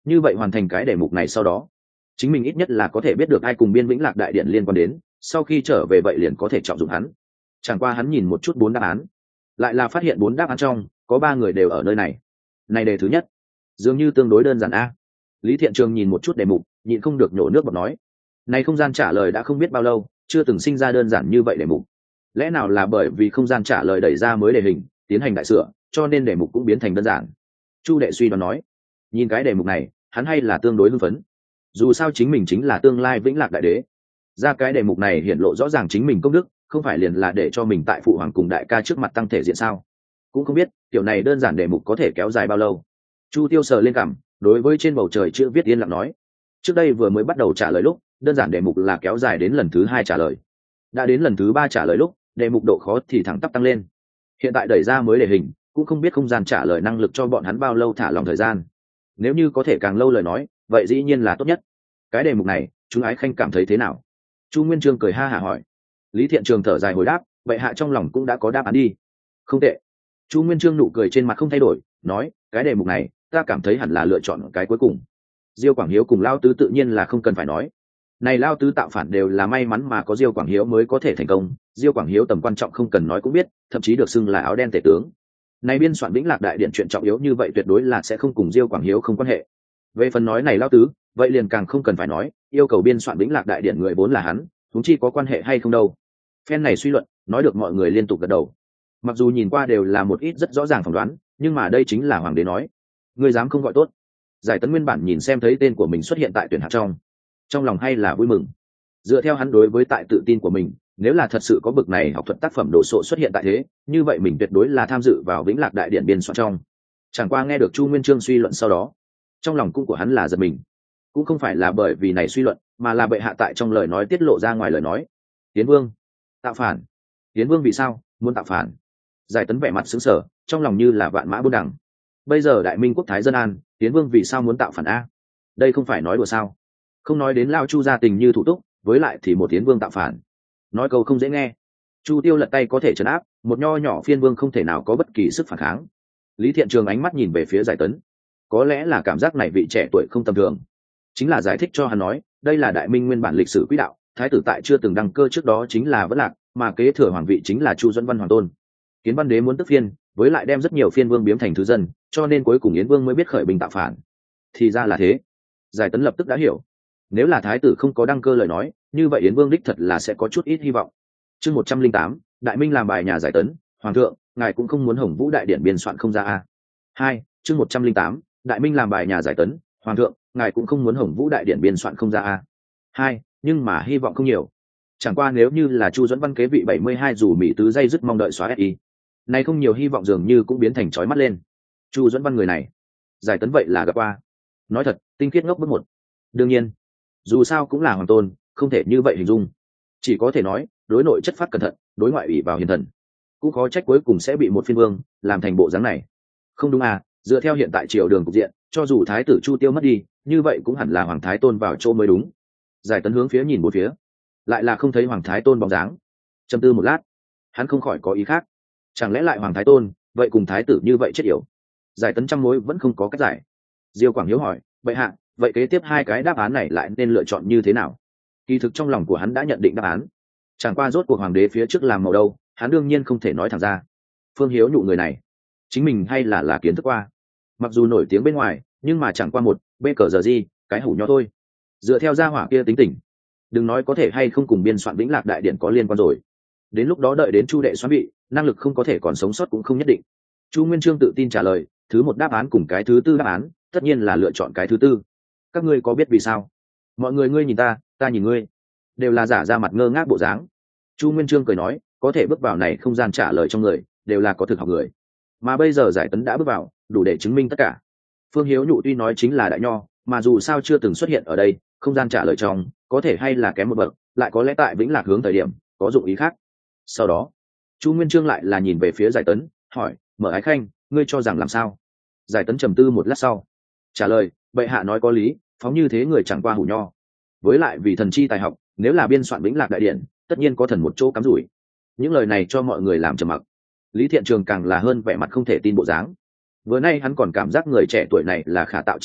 như vậy hoàn thành cái đề mục này sau đó chính mình ít nhất là có thể biết được ai cùng biên vĩnh lạc đại điện liên quan đến, sau khi trở về vậy liền có thể trọng dụng hắn. Chẳng qua hắn nhìn một chút bốn đáp án, lại là phát hiện bốn đáp án trong có ba người đều ở nơi này. Này đề thứ nhất dường như tương đối đơn giản a. Lý Thiện Trường nhìn một chút đề mục, nhịn không được nhổ nước bọt nói, này không gian trả lời đã không biết bao lâu chưa từng sinh ra đơn giản như vậy đề mục, lẽ nào là bởi vì không gian trả lời đẩy ra mới đề hình tiến hành đại sửa cho nên đề mục cũng biến thành đơn giản. Chu đệ suy đoán nói, nhìn cái đề mục này hắn hay là tương đối hưng phấn, dù sao chính mình chính là tương lai vĩnh lạc đại đế, ra cái đề mục này hiện lộ rõ ràng chính mình công đức, không phải liền là để cho mình tại phụ hoàng cùng đại ca trước mặt tăng thể diện sao. Cũng không biết kiểu này đơn giản đề mục có thể kéo dài bao lâu. Chu Tiêu sờ lên cằm, đối với trên bầu trời chữ viết yên lặng nói, trước đây vừa mới bắt đầu trả lời lúc đơn giản đề mục là kéo dài đến lần thứ hai trả lời, đã đến lần thứ ba trả lời lúc đề mục độ khó thì thẳng tắp tăng lên, hiện tại đẩy ra mới đề hình cũng không biết không gian trả lời năng lực cho bọn hắn bao lâu thả lòng thời gian, nếu như có thể càng lâu lời nói vậy dĩ nhiên là tốt nhất. Cái đề mục này chúng ái khanh cảm thấy thế nào? Chu Nguyên Chương cười ha hả hỏi. Lý Thiện Trường thở dài hồi đáp, vậy hạ trong lòng cũng đã có đáp án đi. Không tệ. Chu Nguyên Chương nụ cười trên mặt không thay đổi, nói, cái đề mục này ta cảm thấy hẳn là lựa chọn cái cuối cùng. Diêu Quảng Hiếu cùng Lao Tứ tự nhiên là không cần phải nói, này Lao Tứ tạo phản đều là may mắn mà có Diêu Quảng Hiếu mới có thể thành công. Diêu Quảng Hiếu tầm quan trọng không cần nói cũng biết, thậm chí được xưng là áo đen tể tướng. Này biên soạn vĩnh lạc đại điện chuyện trọng yếu như vậy tuyệt đối là sẽ không cùng Diêu Quảng Hiếu không quan hệ. Về phần nói này Lao Tứ, vậy liền càng không cần phải nói, yêu cầu biên soạn vĩnh lạc đại điện người vốn là hắn, huống chi có quan hệ hay không đâu. Phen này suy luận nói được mọi người liên tục gật đầu, mặc dù nhìn qua đều là một ít rất rõ ràng phỏng đoán, nhưng mà đây chính là hoàng đế nói, người dám không gọi tốt. Giải Tấn nguyên bản nhìn xem thấy tên của mình xuất hiện tại tuyển hạng trong trong lòng hay là vui mừng. Dựa theo hắn đối với tại tự tin của mình, nếu là thật sự có bực này học thuật tác phẩm đồ sộ xuất hiện tại thế, như vậy mình tuyệt đối là tham dự vào vĩnh lạc đại điện biên soạn trong. Chẳng qua nghe được Chu Nguyên Chương suy luận sau đó, trong lòng cũng của hắn là giật mình, cũng không phải là bởi vì này suy luận, mà là bệ hạ tại trong lời nói tiết lộ ra ngoài lời nói. Tiến Vương tạo phản. Tiến Vương vì sao muốn tạo phản? Giải Tấn vẻ mặt sững sờ, trong lòng như là vạn mã buôn đằng. Bây giờ đại minh quốc thái dân an, Tiến Vương vì sao muốn tạo phản a? Đây không phải nói đùa sao? Không nói đến lao Chu gia tình như thủ túc, với lại thì một Tiến Vương tạo phản, nói câu không dễ nghe. Chu Tiêu lật tay có thể trấn áp, một nho nhỏ phiên vương không thể nào có bất kỳ sức phản kháng. Lý Thiện Trường ánh mắt nhìn về phía Giải Tấn, có lẽ là cảm giác này vị trẻ tuổi không tầm thường, chính là giải thích cho hắn nói, đây là đại minh nguyên bản lịch sử quỹ đạo, thái tử tại chưa từng đăng cơ trước đó chính là vẫn lạc, mà kế thừa hoàng vị chính là Chu Duẫn Văn hoàng tôn. Kiến Văn đế muốn tức phiên, với lại đem rất nhiều phiên vương biếm thành thứ dân, cho nên cuối cùng Yến Vương mới biết khởi binh tạo phản. Thì ra là thế. Giải Tấn lập tức đã hiểu, nếu là thái tử không có đăng cơ lời nói, như vậy Yến Vương đích thật là sẽ có chút ít hy vọng. Chương một trăm linh tám, đại minh làm bài nhà Giải Tấn, hoàng thượng, ngài cũng không muốn Hồng Vũ đại điện biên soạn không ra a. Hai, chương một trăm linh tám, đại minh làm bài nhà Giải Tấn, hoàng thượng, ngài cũng không muốn Hồng Vũ đại điện biên soạn không ra a. Hai, nhưng mà hy vọng không nhiều. Chẳng qua nếu như là Chu Duẫn Văn kế vị bảy mươi hai dù mỹ tứ dây dứt mong đợi xóa ét i, này không nhiều hy vọng dường như cũng biến thành chói mắt lên. Chu Duẫn Văn người này, Giải Tấn vậy là gặp qua. Nói thật, tinh khiết ngốc bước một. Đương nhiên, dù sao cũng là hoàng tôn, không thể như vậy hình dung. Chỉ có thể nói, đối nội chất phát cẩn thận, đối ngoại ủy vào hiền thần. Cũng có trách cuối cùng sẽ bị một phiên vương làm thành bộ dáng này. Không đúng à, dựa theo hiện tại triều đường cục diện, cho dù thái tử Chu Tiêu mất đi, như vậy cũng hẳn là hoàng thái tôn vào chỗ mới đúng. Giải Tấn hướng phía nhìn một phía, lại là không thấy hoàng thái tôn bóng dáng. Trầm tư một lát, hắn không khỏi có ý khác. Chẳng lẽ lại hoàng thái tôn vậy cùng thái tử như vậy chết yểu? Giải Tấn trăm mối vẫn không có cách giải. Diêu Quảng Hiếu hỏi, bệ hạ, vậy kế tiếp hai cái đáp án này lại nên lựa chọn như thế nào? Kỳ thực trong lòng của hắn đã nhận định đáp án, chẳng qua rốt cuộc hoàng đế phía trước làm màu đâu, hắn đương nhiên không thể nói thẳng ra. Phương Hiếu nhụ người này, chính mình hay là là kiến thức qua, mặc dù nổi tiếng bên ngoài, nhưng mà chẳng qua một bê cờ giờ gì cái hủ nho thôi. Dựa theo gia hỏa kia tính tình, đừng nói có thể hay không cùng biên soạn vĩnh lạc đại điện có liên quan rồi, đến lúc đó đợi đến Chu đệ xoán bị năng lực không có thể còn sống sót cũng không nhất định. Chu Nguyên Chương tự tin trả lời, thứ một đáp án cùng cái thứ tư đáp án, tất nhiên là lựa chọn cái thứ tư. Các ngươi có biết vì sao? Mọi người ngươi nhìn ta, ta nhìn ngươi, đều là giả ra mặt ngơ ngác bộ dáng. Chu Nguyên Chương cười nói, có thể bước vào này không gian trả lời trong người, đều là có thực học người, mà bây giờ Giải Tấn đã bước vào, đủ để chứng minh tất cả. Phương Hiếu nhụ tuy nói chính là đại nho, mà dù sao chưa từng xuất hiện ở đây, không gian trả lời trong, có thể hay là kém một bậc, lại có lẽ tại vĩnh lạc hướng thời điểm có dụng ý khác. Sau đó, Chu Nguyên Chương lại là nhìn về phía Giải Tấn, hỏi, Mở Ái Khanh, ngươi cho rằng làm sao? Giải Tấn trầm tư một lát sau, trả lời, bệ hạ nói có lý, phóng như thế người chẳng qua hủ nho. Với lại vì thần chi tài học, nếu là biên soạn vĩnh lạc đại điện, tất nhiên có thần một chỗ cắm rủi. Những lời này cho mọi người làm trầm mặc. Lý Thiện Trường càng là hơn vẻ mặt không thể tin bộ dáng. Vừa nay hắn còn cảm giác người trẻ tuổi này là khả tạo chi tài,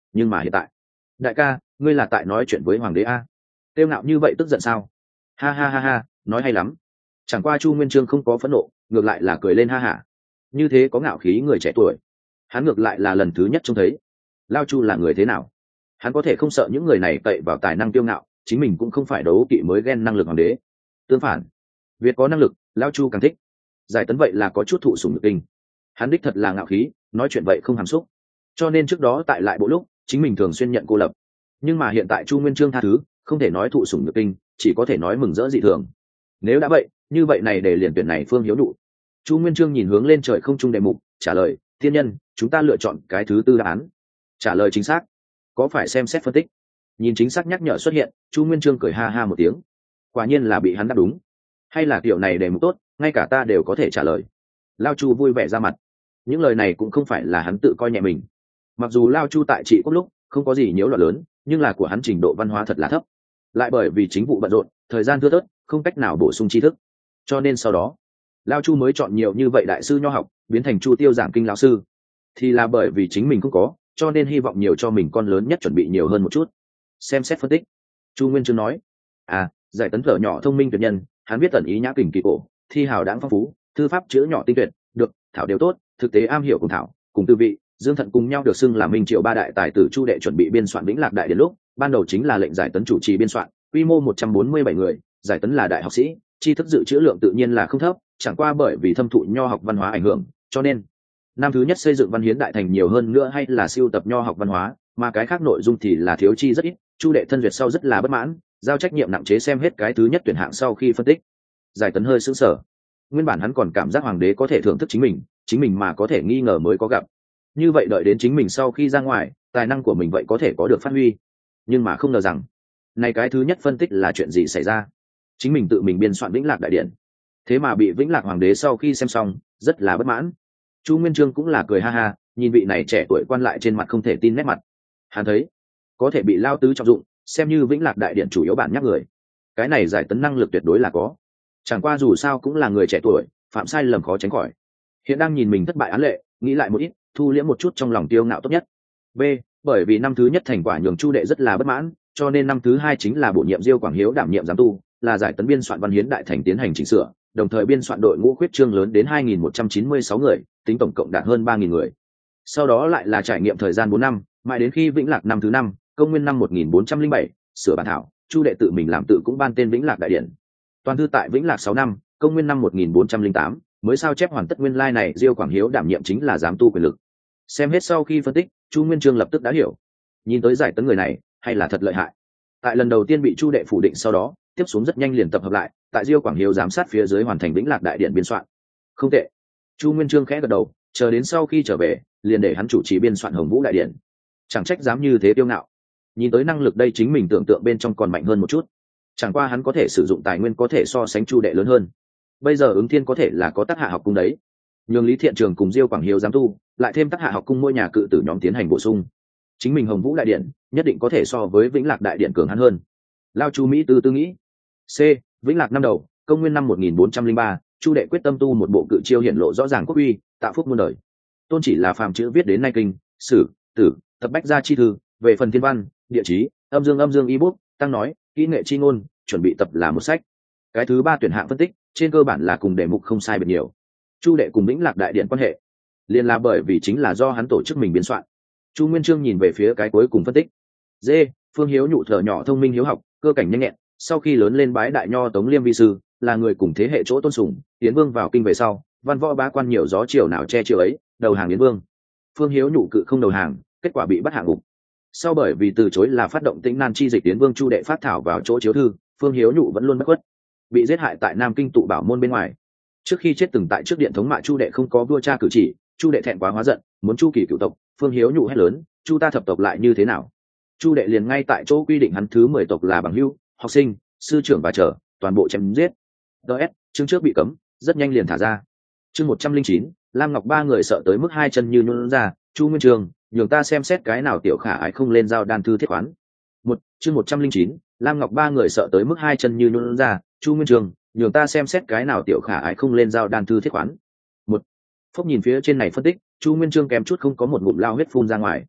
nhưng mà hiện tại, đại ca, ngươi là tại nói chuyện với hoàng đế a? Tiêu ngạo như vậy tức giận sao? Ha ha ha ha, nói hay lắm. Chẳng qua Chu Nguyên Chương không có phẫn nộ, ngược lại là cười lên ha hả. Như thế có ngạo khí người trẻ tuổi, hắn ngược lại là lần thứ nhất trông thấy. Lao Chu là người thế nào? Hắn có thể không sợ những người này cậy vào tài năng tiêu ngạo, chính mình cũng không phải đấu kỵ mới ghen năng lực hoàng đế. Tương phản, Việt có năng lực, Lao Chu càng thích. Giải Tấn vậy là có chút thụ sủng nhược kinh. Hắn đích thật là ngạo khí, nói chuyện vậy không hàm xúc. Cho nên trước đó tại lại bộ lúc, chính mình thường xuyên nhận cô lập. Nhưng mà hiện tại Chu Nguyên Chương tha thứ, không thể nói thụ sủng nhược kinh, chỉ có thể nói mừng rỡ dị thường. Nếu đã vậy, như vậy này để liền tuyển này Phương Hiếu Nụ. Chu Nguyên Chương nhìn hướng lên trời không trung đề mục, trả lời: thiên nhân, chúng ta lựa chọn cái thứ tư đáp án. Trả lời chính xác, có phải xem xét phân tích? Nhìn chính xác nhắc nhở xuất hiện, Chu Nguyên Chương cười ha ha một tiếng. Quả nhiên là bị hắn đáp đúng. Hay là kiểu này đề mục tốt, ngay cả ta đều có thể trả lời. Lao Chu vui vẻ ra mặt. Những lời này cũng không phải là hắn tự coi nhẹ mình. Mặc dù Lao Chu tại trị quốc lúc không có gì nhiễu loạn lớn, nhưng là của hắn trình độ văn hóa thật là thấp. Lại bởi vì chính vụ bận rộn, thời gian thưa thớt, không cách nào bổ sung tri thức. Cho nên sau đó, Lao Chu mới chọn nhiều như vậy đại sư nho học, biến thành Chu Tiêu giảng kinh lão sư. Thì là bởi vì chính mình không có, cho nên hy vọng nhiều cho mình con lớn nhất chuẩn bị nhiều hơn một chút. Xem xét phân tích, Chu Nguyên Chương nói: à, Giải Tấn thở nhỏ thông minh tuyệt nhân, hắn biết tận ý nhã kình kỳ cổ, thi hào đãng phong phú, thư pháp chữ nhỏ tinh tuyệt, được thảo đều tốt, thực tế am hiểu cùng thảo cùng tư vị. Dương Thận cùng nhau được xưng là minh triệu ba đại tài tử Chu đệ chuẩn bị biên soạn Vĩnh Lạc Đại Điển lúc, ban đầu chính là lệnh Giải Tấn chủ trì biên soạn, quy mô một trăm bốn mươi bảy người. Giải Tấn là đại học sĩ, tri thức dự trữ lượng tự nhiên là không thấp, chẳng qua bởi vì thâm thụ nho học văn hóa ảnh hưởng, cho nên năm thứ nhất xây dựng Văn Hiến Đại Thành nhiều hơn nữa hay là siêu tập nho học văn hóa, mà cái khác nội dung thì là thiếu chi rất ít. Chu đệ thân duyệt sau rất là bất mãn, giao trách nhiệm nặng chế xem hết cái thứ nhất tuyển hạng sau khi phân tích. Giải Tấn hơi sững sờ. Nguyên bản hắn còn cảm giác hoàng đế có thể thưởng thức chính mình, chính mình mà có thể nghi ngờ mới có gặp. Như vậy đợi đến chính mình sau khi ra ngoài, tài năng của mình vậy có thể có được phát huy. Nhưng mà không ngờ rằng, này cái thứ nhất phân tích là chuyện gì xảy ra? Chính mình tự mình biên soạn Vĩnh Lạc Đại Điển, thế mà bị Vĩnh Lạc hoàng đế sau khi xem xong, rất là bất mãn. Chu Nguyên Chương cũng là cười ha ha, nhìn vị này trẻ tuổi quan lại trên mặt không thể tin nét mặt. Hắn thấy, có thể bị Lao tứ trọng dụng, xem như Vĩnh Lạc Đại Điển chủ yếu bản nhắc người. Cái này Giải Tấn năng lực tuyệt đối là có. Chẳng qua dù sao cũng là người trẻ tuổi, phạm sai lầm khó tránh khỏi. Hiện đang nhìn mình thất bại án lệ, nghĩ lại một ít, thu liễm một chút trong lòng tiêu ngạo tốt nhất. B, bởi vì năm thứ nhất thành quả nhường Chu đệ rất là bất mãn, cho nên năm thứ hai chính là bổ nhiệm Diêu Quảng Hiếu đảm nhiệm giám tu, là Giải Tấn biên soạn Văn Hiến Đại Thành tiến hành chỉnh sửa, đồng thời biên soạn đội ngũ khuyết trương lớn đến hai nghìn một trăm chín mươi sáu người, tính tổng cộng đạt hơn ba nghìn người. Sau đó lại là trải nghiệm thời gian bốn năm, mãi đến khi Vĩnh Lạc năm thứ năm, công nguyên năm một nghìn bốn trăm lẻ bảy, sửa bản thảo, Chu đệ tự mình làm tự cũng ban tên Vĩnh Lạc Đại Điển. Toàn thư tại Vĩnh Lạc sáu năm, công nguyên năm một nghìn bốn trăm lẻ tám, mới sao chép hoàn tất nguyên lai này Diêu Quảng Hiếu đảm nhiệm chính là giám tu quyền lực. Xem hết sau khi phân tích, Chu Nguyên Chương lập tức đã hiểu. Nhìn tới Giải Tấn người này, hay là thật lợi hại. Tại lần đầu tiên bị Chu đệ phủ định sau đó, tiếp xuống rất nhanh liền tập hợp lại, tại Diêu Quảng Hiếu giám sát phía dưới hoàn thành Vĩnh Lạc Đại Điển biên soạn. Không tệ. Chu Nguyên Chương khẽ gật đầu, chờ đến sau khi trở về, liền để hắn chủ trì biên soạn Hồng Vũ Đại Điển. Chẳng trách dám như thế tiêu ngạo. Nhìn tới năng lực đây chính mình tưởng tượng bên trong còn mạnh hơn một chút. Chẳng qua hắn có thể sử dụng tài nguyên có thể so sánh Chu đệ lớn hơn. Bây giờ Ứng Thiên có thể là có Tác Hạ học cung đấy. Nhường Lý Thiện Trường cùng Diêu Quảng Hiếu giám tu, lại thêm Tác Hạ học cung mỗi nhà cự tử nhóm tiến hành bổ sung. Chính mình Hồng Vũ Đại Điển nhất định có thể so với Vĩnh Lạc Đại Điển cường hắn hơn. Lao Chu Mỹ tư tư nghĩ. C, Vĩnh Lạc năm đầu, công nguyên năm một nghìn bốn trăm lẻ ba, Chu đệ quyết tâm tu một bộ cự chiêu hiển lộ rõ ràng quốc uy, tạo phúc muôn đời. Tôn chỉ là phàm chữ viết đến nay kinh, sử, tử, tập bách gia chi thư, về phần thiên văn, địa chí, âm dương âm dương y bút, tăng nói, kỹ nghệ chi ngôn, chuẩn bị tập là một sách. Cái thứ ba tuyển hạng phân tích, trên cơ bản là cùng đề mục không sai biệt nhiều. Chu đệ cùng Vĩnh Lạc Đại Điển quan hệ, liền là bởi vì chính là do hắn tổ chức mình biên soạn. Chu Nguyên Chương nhìn về phía cái cuối cùng phân tích. D, Phương Hiếu Nhụ thở nhỏ thông minh hiếu học, cơ cảnh nhanh nhẹn, sau khi lớn lên bái đại nho Tống Liêm vi sư, là người cùng thế hệ chỗ tôn sùng, Yến Vương vào kinh về sau, văn võ bá quan nhiều gió chiều nào che chiều ấy, đầu hàng Yến Vương. Phương Hiếu Nhụ cự không đầu hàng, kết quả bị bắt hạ ngục. Sau bởi vì từ chối là phát động Tĩnh Nan chi dịch, Yến Vương Chu đệ phát thảo vào chỗ chiếu thư, Phương Hiếu Nhụ vẫn luôn bất khuất, bị giết hại tại Nam Kinh tụ bảo môn bên ngoài. Trước khi chết từng tại trước điện thống mạ Chu đệ không có vua cha cử chỉ, Chu đệ thẹn quá hóa giận, muốn chu kỳ cựu tộc. Phương Hiếu Nhụ hét lớn, Chu ta thập tộc lại như thế nào? Chu đệ liền ngay tại chỗ quy định hắn thứ mười tộc là bằng hữu, học sinh, sư trưởng và trở, toàn bộ chém giết. ds chương trước bị cấm, rất nhanh liền thả ra. Chương một trăm linh chín, Lam Ngọc ba người sợ tới mức hai chân như nhũn ra. Chu Nguyên Chương, nhường ta xem xét cái nào tiểu khả ái không lên giao đan thư thiết khoán. Một chương một trăm linh chín, Lam Ngọc ba người sợ tới mức hai chân như nhũn ra. Chu Nguyên Chương, nhường ta xem xét cái nào tiểu khả ái không lên giao đan thư thiết khoán. Một phúc nhìn phía trên này phân tích, Chu Nguyên Chương kèm chút không có một ngụm lao huyết phun ra ngoài.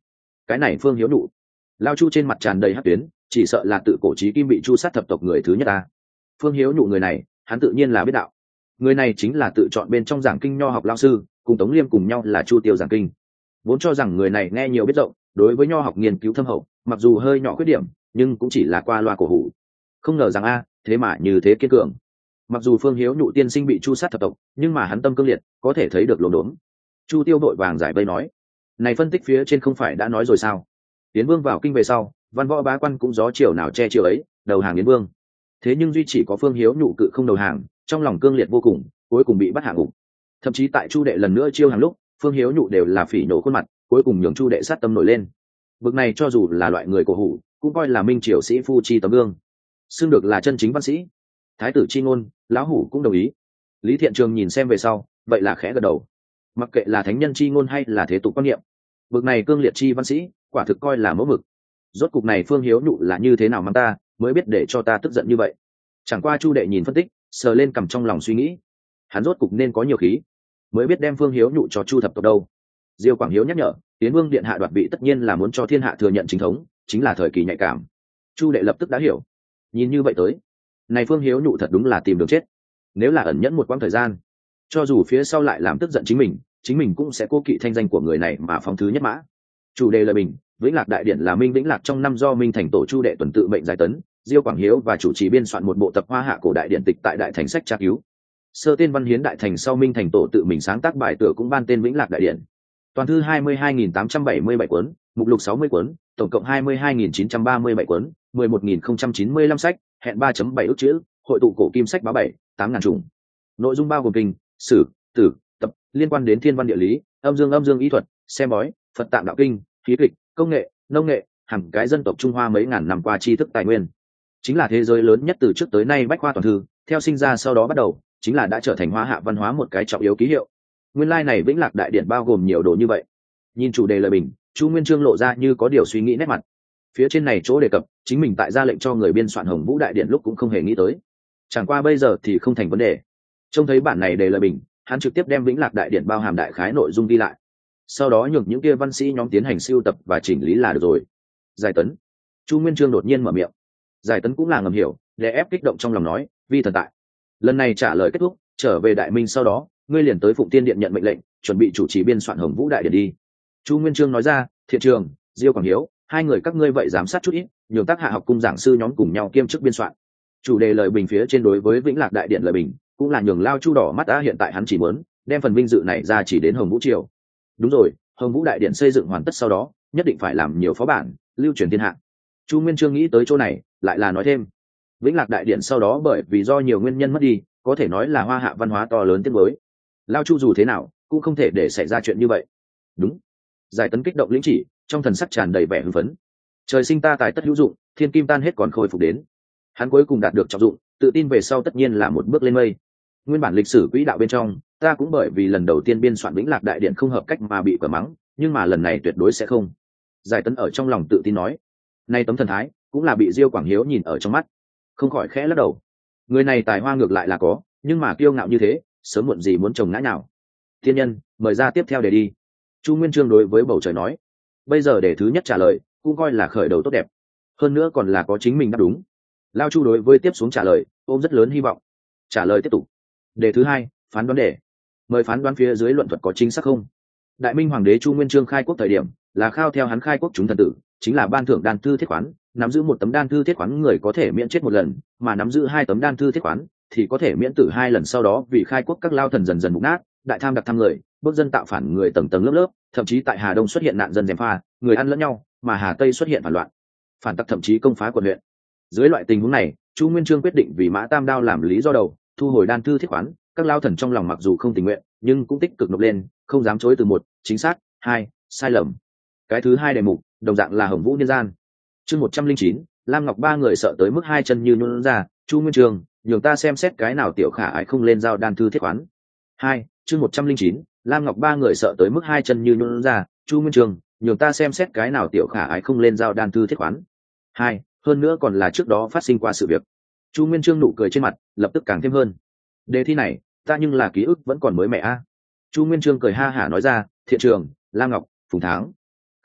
cái này Phương Hiếu Nụ. Lao Chu trên mặt tràn đầy hắc tuyến, chỉ sợ là tự cổ chí kim bị chu sát thập tộc người thứ nhất ta. Phương Hiếu Nụ người này, hắn tự nhiên là biết đạo. Người này chính là tự chọn bên trong giảng kinh nho học lao sư, cùng Tống Liêm cùng nhau là Chu Tiêu giảng kinh. Vốn cho rằng người này nghe nhiều biết rộng, đối với nho học nghiên cứu thâm hậu, mặc dù hơi nhỏ khuyết điểm, nhưng cũng chỉ là qua loa cổ hủ. Không ngờ rằng a, thế mà như thế kiên cường. Mặc dù Phương Hiếu Nụ tiên sinh bị chu sát thập tộc, nhưng mà hắn tâm cương liệt, có thể thấy được lồn đốn. Chu Tiêu đội vàng giải vây nói, này phân tích phía trên không phải đã nói rồi sao? Yến Vương vào kinh về sau, văn võ bá quan cũng gió chiều nào che chiều ấy, đầu hàng Yến Vương. Thế nhưng duy chỉ có Phương Hiếu Nụ cự không đầu hàng, trong lòng cương liệt vô cùng, cuối cùng bị bắt hạ ngục. Thậm chí tại Chu đệ lần nữa chiêu hàng lúc, Phương Hiếu Nụ đều là phỉ nổ khuôn mặt, cuối cùng nhường Chu đệ sát tâm nổi lên. Bực này cho dù là loại người cổ hủ, cũng coi là minh triều sĩ phu chi tấm gương, xưng được là chân chính văn sĩ. Thái tử chi ngôn, lão hủ cũng đồng ý. Lý Thiện Trường nhìn xem về sau, vậy là khẽ gật đầu. Mặc kệ là thánh nhân chi ngôn hay là thế tục quan niệm, bực này cương liệt chi văn sĩ, quả thực coi là mẫu mực. Rốt cục này Phương Hiếu Nụ là như thế nào mà ta mới biết để cho ta tức giận như vậy. Chẳng qua Chu đệ nhìn phân tích, sờ lên cầm trong lòng suy nghĩ, hắn rốt cục nên có nhiều khí, mới biết đem Phương Hiếu Nụ cho Chu thập tộc đâu. Diêu Quảng Hiếu nhắc nhở, Tiến Vương điện hạ đoạt vị tất nhiên là muốn cho thiên hạ thừa nhận chính thống, chính là thời kỳ nhạy cảm. Chu đệ lập tức đã hiểu. Nhìn như vậy tới, này Phương Hiếu Nụ thật đúng là tìm đường chết. Nếu là ẩn nhẫn một quãng thời gian, cho dù phía sau lại làm tức giận chính mình, chính mình cũng sẽ cố kỵ thanh danh của người này mà phóng thứ nhất mã. Chủ đề lời bình, Vĩnh Lạc đại điển là Minh Vĩnh Lạc trong năm do Minh thành tổ Chu đệ tuần tự mệnh giải tấn, Diêu Quảng Hiếu và chủ trì biên soạn một bộ tập hoa hạ cổ đại điển tịch tại đại thành sách tra cứu. Sơ tên văn hiến đại thành sau Minh thành tổ tự mình sáng tác bài tựa cũng ban tên Vĩnh Lạc đại điển. Toàn thư hai mươi hai nghìn tám trăm bảy mươi bảy cuốn, mục lục sáu mươi cuốn, tổng cộng hai mươi hai nghìn chín trăm ba mươi bảy cuốn, mười một nghìn không trăm chín mươi lăm sách, hẹn ba phẩy bảy ức chữ, hội tụ cổ kim sách báo bảy, tám ngàn chủng. Nội dung bao gồm kinh, sử, tử, tập liên quan đến thiên văn địa lý, âm dương âm dương y thuật, xem bói, Phật tạng đạo kinh, khí kịch, công nghệ, nông nghệ, hàng cái dân tộc Trung Hoa mấy ngàn năm qua tri thức tài nguyên. Chính là thế giới lớn nhất từ trước tới nay bách khoa toàn thư, theo sinh ra sau đó bắt đầu, chính là đã trở thành hoa hạ văn hóa một cái trọng yếu ký hiệu. Nguyên lai like này Vĩnh Lạc đại điển bao gồm nhiều đồ như vậy. Nhìn chủ đề lời bình, Chu Nguyên Chương lộ ra như có điều suy nghĩ nét mặt. Phía trên này chỗ đề cập, chính mình tại ra lệnh cho người biên soạn Hồng Vũ đại điển lúc cũng không hề nghĩ tới. Chẳng qua bây giờ thì không thành vấn đề. Trông thấy bản này đề lời bình, hắn trực tiếp đem Vĩnh Lạc đại điển bao hàm đại khái nội dung đi lại. Sau đó nhường những kia văn sĩ nhóm tiến hành sưu tập và chỉnh lý là được rồi. Giải tấn. Chu Nguyên Chương đột nhiên mở miệng. Giải tấn cũng là ngầm hiểu, để ép kích động trong lòng nói, vi thần tại. Lần này trả lời kết thúc, trở về Đại Minh sau đó, ngươi liền tới Phụng Tiên điện nhận mệnh lệnh, chuẩn bị chủ trì biên soạn Hồng Vũ đại điển đi. Chu Nguyên Chương nói ra, Thiện Trường, Diêu Quảng Hiếu, hai người các ngươi vậy giám sát chút ít, nhường tác hạ học cung giảng sư nhóm cùng nhau kiêm chức biên soạn. Chủ đề lời bình phía trên đối với Vĩnh Lạc đại điển lời bình, cũng là nhường Lao Chu đỏ mắt đã, hiện tại hắn chỉ muốn đem phần vinh dự này ra chỉ đến Hồng Vũ triều. Đúng rồi, Hồng Vũ đại điện xây dựng hoàn tất sau đó, nhất định phải làm nhiều phó bản, lưu truyền thiên hạ. Chu Nguyên Chương nghĩ tới chỗ này, lại là nói thêm, Vĩnh Lạc đại điện sau đó bởi vì do nhiều nguyên nhân mất đi, có thể nói là hoa hạ văn hóa to lớn tiếc nuối. Lao Chu dù thế nào, cũng không thể để xảy ra chuyện như vậy. Đúng. Giải tấn kích động lĩnh chỉ, trong thần sắc tràn đầy vẻ hưng phấn. Trời sinh ta tài tất hữu dụng, thiên kim tan hết còn khôi phục đến. Hắn cuối cùng đạt được trọng dụng, tự tin về sau tất nhiên là một bước lên mây. Nguyên bản lịch sử quỹ đạo bên trong, ta cũng bởi vì lần đầu tiên biên soạn Vĩnh Lạc đại điện không hợp cách mà bị quả mắng, nhưng mà lần này tuyệt đối sẽ không. Giải tấn ở trong lòng tự tin nói. Nay tấm thần thái, cũng là bị Diêu Quảng Hiếu nhìn ở trong mắt, không khỏi khẽ lắc đầu. Người này tài hoa ngược lại là có, nhưng mà kiêu ngạo như thế, sớm muộn gì muốn trồng ngã nào. Thiên nhân, mời ra tiếp theo để đi. Chu Nguyên Chương đối với bầu trời nói. Bây giờ để thứ nhất trả lời, cũng coi là khởi đầu tốt đẹp. Hơn nữa còn là có chính mình đáp đúng. Lao Chu đối với tiếp xuống trả lời, ôm rất lớn hy vọng. Trả lời tiếp tục. Đề thứ hai, phán đoán đề. Mời phán đoán phía dưới luận thuật có chính xác không? Đại Minh Hoàng đế Chu Nguyên Chương khai quốc thời điểm, là khao theo hắn khai quốc chúng thần tử, chính là ban thưởng đan thư thiết khoán, nắm giữ một tấm đan thư thiết khoán người có thể miễn chết một lần, mà nắm giữ hai tấm đan thư thiết khoán thì có thể miễn tử hai lần. Sau đó vì khai quốc các lao thần dần dần mục nát, đại tham đặc tham người, bước dân tạo phản người tầng tầng lớp lớp, thậm chí tại Hà Đông xuất hiện nạn dân gièm pha, người ăn lẫn nhau, mà Hà Tây xuất hiện phản loạn, phản tặc thậm chí công phá quận huyện. Dưới loại tình huống này, Chu Nguyên Chương quyết định vì Mã Tam Đao làm lý do đầu, thu hồi đan thư thiết khoán. Các lao thần trong lòng mặc dù không tình nguyện, nhưng cũng tích cực nộp lên, không dám chối từ một, chính xác, hai, sai lầm. Cái thứ hai đề mục, đồng dạng là Hồng Vũ niên gian. Chương một trăm linh chín, Lam Ngọc ba người sợ tới mức hai chân như nhũn ra, Chu Nguyên Chương, nhường ta xem xét cái nào tiểu khả ái không lên giao đan thư thiết khoán. Hai, chương một trăm linh chín, Lam Ngọc ba người sợ tới mức hai chân như nhũn ra, Chu Nguyên Chương, nhường ta xem xét cái nào tiểu khả ái không lên giao đan thư thiết khoán. Hai, hơn nữa còn là trước đó phát sinh qua sự việc. Chu Nguyên Chương nụ cười trên mặt lập tức càng thêm hơn. Đề thi này, ta nhưng là ký ức vẫn còn mới mẻ a. Chu Nguyên Chương cười ha hả nói ra, Thiện Trường, Lam Ngọc, Phùng Tháng,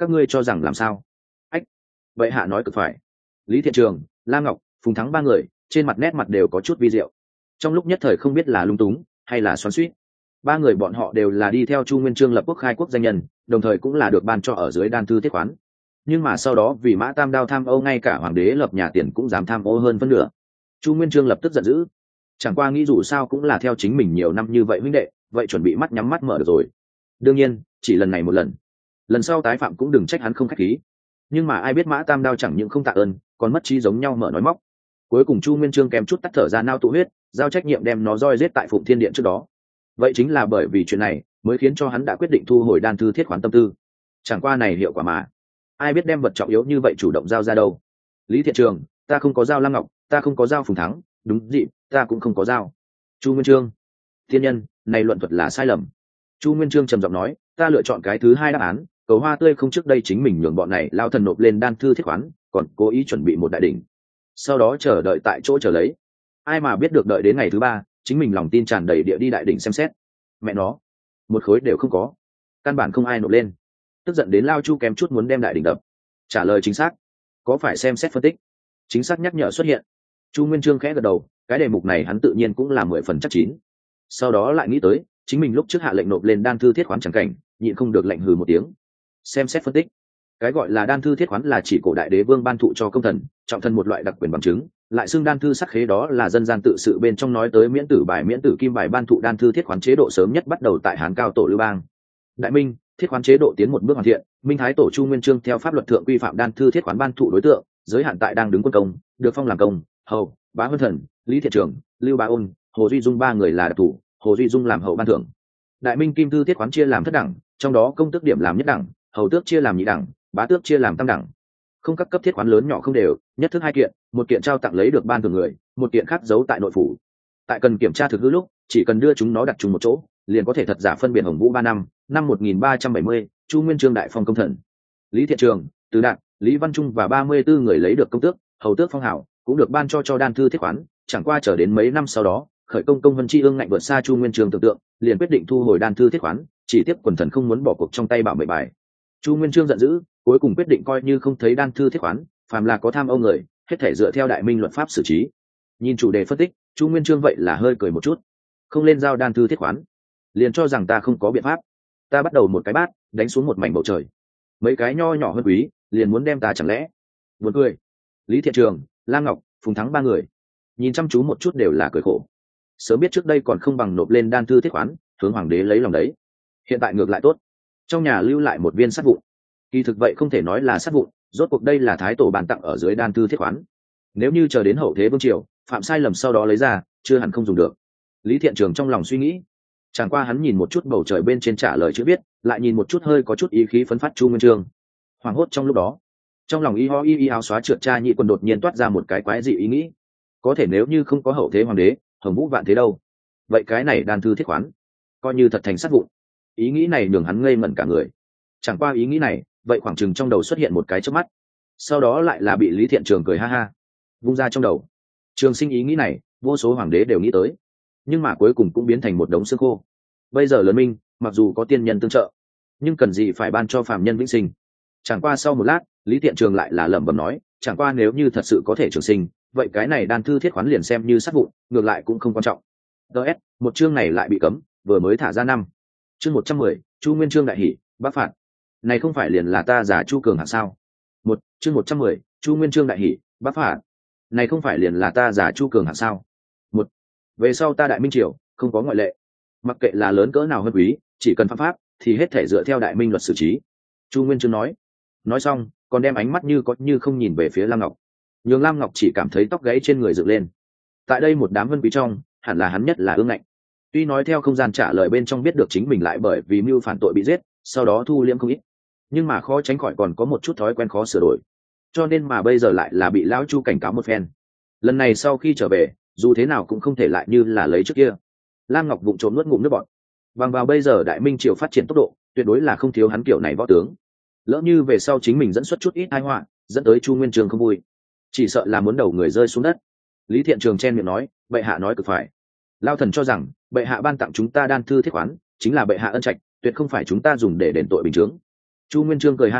các ngươi cho rằng làm sao? Ách, vậy hạ nói cực phải. Lý Thiện Trường, Lam Ngọc, Phùng Thắng ba người trên mặt nét mặt đều có chút vi diệu, trong lúc nhất thời không biết là lung túng hay là xoắn xuýt. Ba người bọn họ đều là đi theo Chu Nguyên Chương lập quốc khai quốc danh nhân, đồng thời cũng là được ban cho ở dưới đan thư thiết khoán. Nhưng mà sau đó vì Mã Tam Đao tham ô, ngay cả hoàng đế lập nhà tiền cũng dám tham ô hơn phân nửa. Chu Nguyên Chương lập tức giận dữ, chẳng qua nghĩ dù sao cũng là theo chính mình nhiều năm như vậy huynh đệ, vậy chuẩn bị mắt nhắm mắt mở được rồi. Đương nhiên chỉ lần này một lần, lần sau tái phạm cũng đừng trách hắn không khách khí. Nhưng mà ai biết Mã Tam Đao chẳng những không tạ ơn, còn mất trí giống nhau mở nói móc. Cuối cùng Chu Nguyên Chương kèm chút tắt thở ra nao tụ huyết, giao trách nhiệm đem nó roi giết tại Phụng Thiên Điện trước đó. Vậy chính là bởi vì chuyện này mới khiến cho hắn đã quyết định thu hồi đan thư thiết khoán tâm tư. Chẳng qua này hiệu quả mà ai biết đem vật trọng yếu như vậy chủ động giao ra đâu. Lý Thiện Trường, ta không có giao Lam Ngọc, ta không có giao Phùng Thắng, đúng dị, ta cũng không có giao Chu Nguyên Chương. Thiên nhân, này luận thuật là sai lầm. Chu Nguyên Chương trầm giọng nói, ta lựa chọn cái thứ hai đáp án, cầu hoa tươi không trước đây chính mình nhường bọn này lao thần nộp lên đan thư thiết khoán, còn cố ý chuẩn bị một đại đỉnh, sau đó chờ đợi tại chỗ chờ lấy. Ai mà biết được đợi đến ngày thứ ba, chính mình lòng tin tràn đầy địa đi đại đỉnh xem xét, mẹ nó một khối đều không có, căn bản không ai nộp lên. Tức giận đến lao Chu kém chút muốn đem đại đỉnh đập. Trả lời chính xác, có phải xem xét phân tích, chính xác nhắc nhở xuất hiện. Chu Nguyên Chương khẽ gật đầu, cái đề mục này hắn tự nhiên cũng là mười phần chắc chín. Sau đó lại nghĩ tới chính mình lúc trước hạ lệnh nộp lên đan thư thiết khoán chẳng cảnh, nhịn không được lệnh hừ một tiếng. Xem xét phân tích, cái gọi là đan thư thiết khoán là chỉ cổ đại đế vương ban thụ cho công thần trọng thân một loại đặc quyền bằng chứng, lại xưng đan thư sắc khế, đó là dân gian tự sự bên trong nói tới miễn tử bài miễn tử kim bài ban thụ đan thư thiết khoán chế độ sớm nhất bắt đầu tại Hán cao tổ Lưu Bang. Đại Minh, thiết khoán chế độ tiến một bước hoàn thiện, Minh Thái tổ Chu Nguyên Chương theo pháp luật thượng quy phạm đan thư thiết khoán ban thụ đối tượng, giới hạn tại đang đứng quân công, được phong làm công, hầu, bá huân thần, Lý Thiện Trường, Lưu Bá Ôn, Hồ Duy Dung ba người là đặc thủ, Hồ Duy Dung làm hậu ban thưởng. Đại Minh kim thư thiết khoán chia làm thất đẳng, trong đó công tước điểm làm nhất đẳng, hầu tước chia làm nhị đẳng, bá tước chia làm tam đẳng. Không các cấp thiết khoán lớn nhỏ không đều, nhất thức hai kiện, một kiện trao tặng lấy được ban thưởng người, một kiện khác giấu tại nội phủ. Tại cần kiểm tra thực hư lúc, chỉ cần đưa chúng nó đặt chung một chỗ, liền có thể thật giả phân biệt. Hồng Vũ ba năm, năm một nghìn ba trăm bảy mươi, Chu Nguyên Chương đại phong công thần. Lý Thiện Trường, Từ Đạt, Lý Văn Trung và ba mươi tư người lấy được công tước, hầu tước phong hảo, cũng được ban cho cho đan thư thiết khoán. Chẳng qua chờ đến mấy năm sau đó, khởi công công vân chi ương ngạnh vượt xa Chu Nguyên Chương tưởng tượng, liền quyết định thu hồi đan thư thiết khoán, chỉ tiếp quần thần không muốn bỏ cuộc trong tay bảo mệnh bài. Chu Nguyên Chương giận dữ, cuối cùng quyết định coi như không thấy đan thư thiết khoán, phàm là có tham ô người, hết thể dựa theo Đại Minh luật pháp xử trí. Nhìn chủ đề phân tích, Chu Nguyên Chương vậy là hơi cười một chút. Không lên giao đan thư thiết khoán, liền cho rằng ta không có biện pháp. Ta bắt đầu một cái bát, đánh xuống một mảnh bầu trời. Mấy cái nho nhỏ hơn quý, liền muốn đem ta chẳng lẽ? Buồn cười. Lý Thiện Trường, Lam Ngọc, Phùng Thắng ba người nhìn chăm chú một chút đều là cười khổ. Sớm biết trước đây còn không bằng nộp lên đan thư thiết khoán, hướng hoàng đế lấy lòng đấy. Hiện tại ngược lại tốt, trong nhà lưu lại một viên sắt vụn. Kỳ thực vậy không thể nói là sắt vụn, rốt cuộc đây là thái tổ bàn tặng ở dưới đan thư thiết khoán. Nếu như chờ đến hậu thế vương triều, phạm sai lầm sau đó lấy ra, chưa hẳn không dùng được. Lý Thiện Trường trong lòng suy nghĩ. Chẳng qua hắn nhìn một chút bầu trời bên trên trả lời chữ viết, lại nhìn một chút hơi có chút ý khí phấn phát Chu Nguyên Chương. Hoảng hốt trong lúc đó, trong lòng y ho y y áo xóa trượt cha nhị quần đột nhiên toát ra một cái quái dị ý nghĩ. Có thể nếu như không có hậu thế hoàng đế, Hồng Vũ vạn thế đâu, vậy cái này đan thư thiết khoán coi như thật thành sát vụn. Ý nghĩ này nhường hắn ngây ngẩn cả người. Chẳng qua ý nghĩ này, vậy khoảng chừng trong đầu xuất hiện một cái chớp mắt, sau đó lại là bị Lý Thiện Trường cười ha ha vung ra trong đầu. Trường sinh ý nghĩ này, vô số hoàng đế đều nghĩ tới, nhưng mà cuối cùng cũng biến thành một đống xương khô. Bây giờ lớn minh, mặc dù có tiên nhân tương trợ, nhưng cần gì phải ban cho phàm nhân vĩnh sinh. Chẳng qua sau một lát, Lý Thiện Trường lại là lẩm bẩm nói, chẳng qua nếu như thật sự có thể trường sinh, vậy cái này đan thư thiết khoán liền xem như sát vụn, ngược lại cũng không quan trọng. ds một chương này lại bị cấm, vừa mới thả ra năm. Chương một trăm mười, Chu Nguyên Chương đại hỷ, bắc phạt. Này không phải liền là ta giả Chu cường hạng sao? Một chương một trăm mười, Chu Nguyên Chương đại hỷ, bắc phạt. Này không phải liền là ta giả Chu cường hạng sao? Một về sau ta Đại Minh triều không có ngoại lệ, mặc kệ là lớn cỡ nào hơn quý, chỉ cần pháp pháp thì hết thể dựa theo Đại Minh luật xử trí. Chu Nguyên Chương nói. Nói xong, còn đem ánh mắt như có như không nhìn về phía Lam Ngọc. Nhường Lam Ngọc chỉ cảm thấy tóc gáy trên người dựng lên. Tại đây một đám vân quý trong, hẳn là hắn nhất là ương ngạnh. Tuy nói theo không gian trả lời bên trong biết được chính mình lại bởi vì mưu phản tội bị giết, sau đó thu liễm không ít, nhưng mà khó tránh khỏi còn có một chút thói quen khó sửa đổi, cho nên mà bây giờ lại là bị lão Chu cảnh cáo một phen. Lần này sau khi trở về, dù thế nào cũng không thể lại như là lấy trước kia. Lam Ngọc vụng trộm nuốt ngụm nước bọt. Bằng vào bây giờ Đại Minh triều phát triển tốc độ, tuyệt đối là không thiếu hắn kiểu này võ tướng. Lỡ như về sau chính mình dẫn xuất chút ít tai họa, dẫn tới Chu Nguyên Chương không vui, chỉ sợ là muốn đầu người rơi xuống đất. Lý Thiện Trường chen miệng nói, bệ hạ nói cực phải. Lao thần cho rằng bệ hạ ban tặng chúng ta đan thư thiết khoán, chính là bệ hạ ân trạch, tuyệt không phải chúng ta dùng để đền tội bình chướng. Chu Nguyên Chương cười ha ha,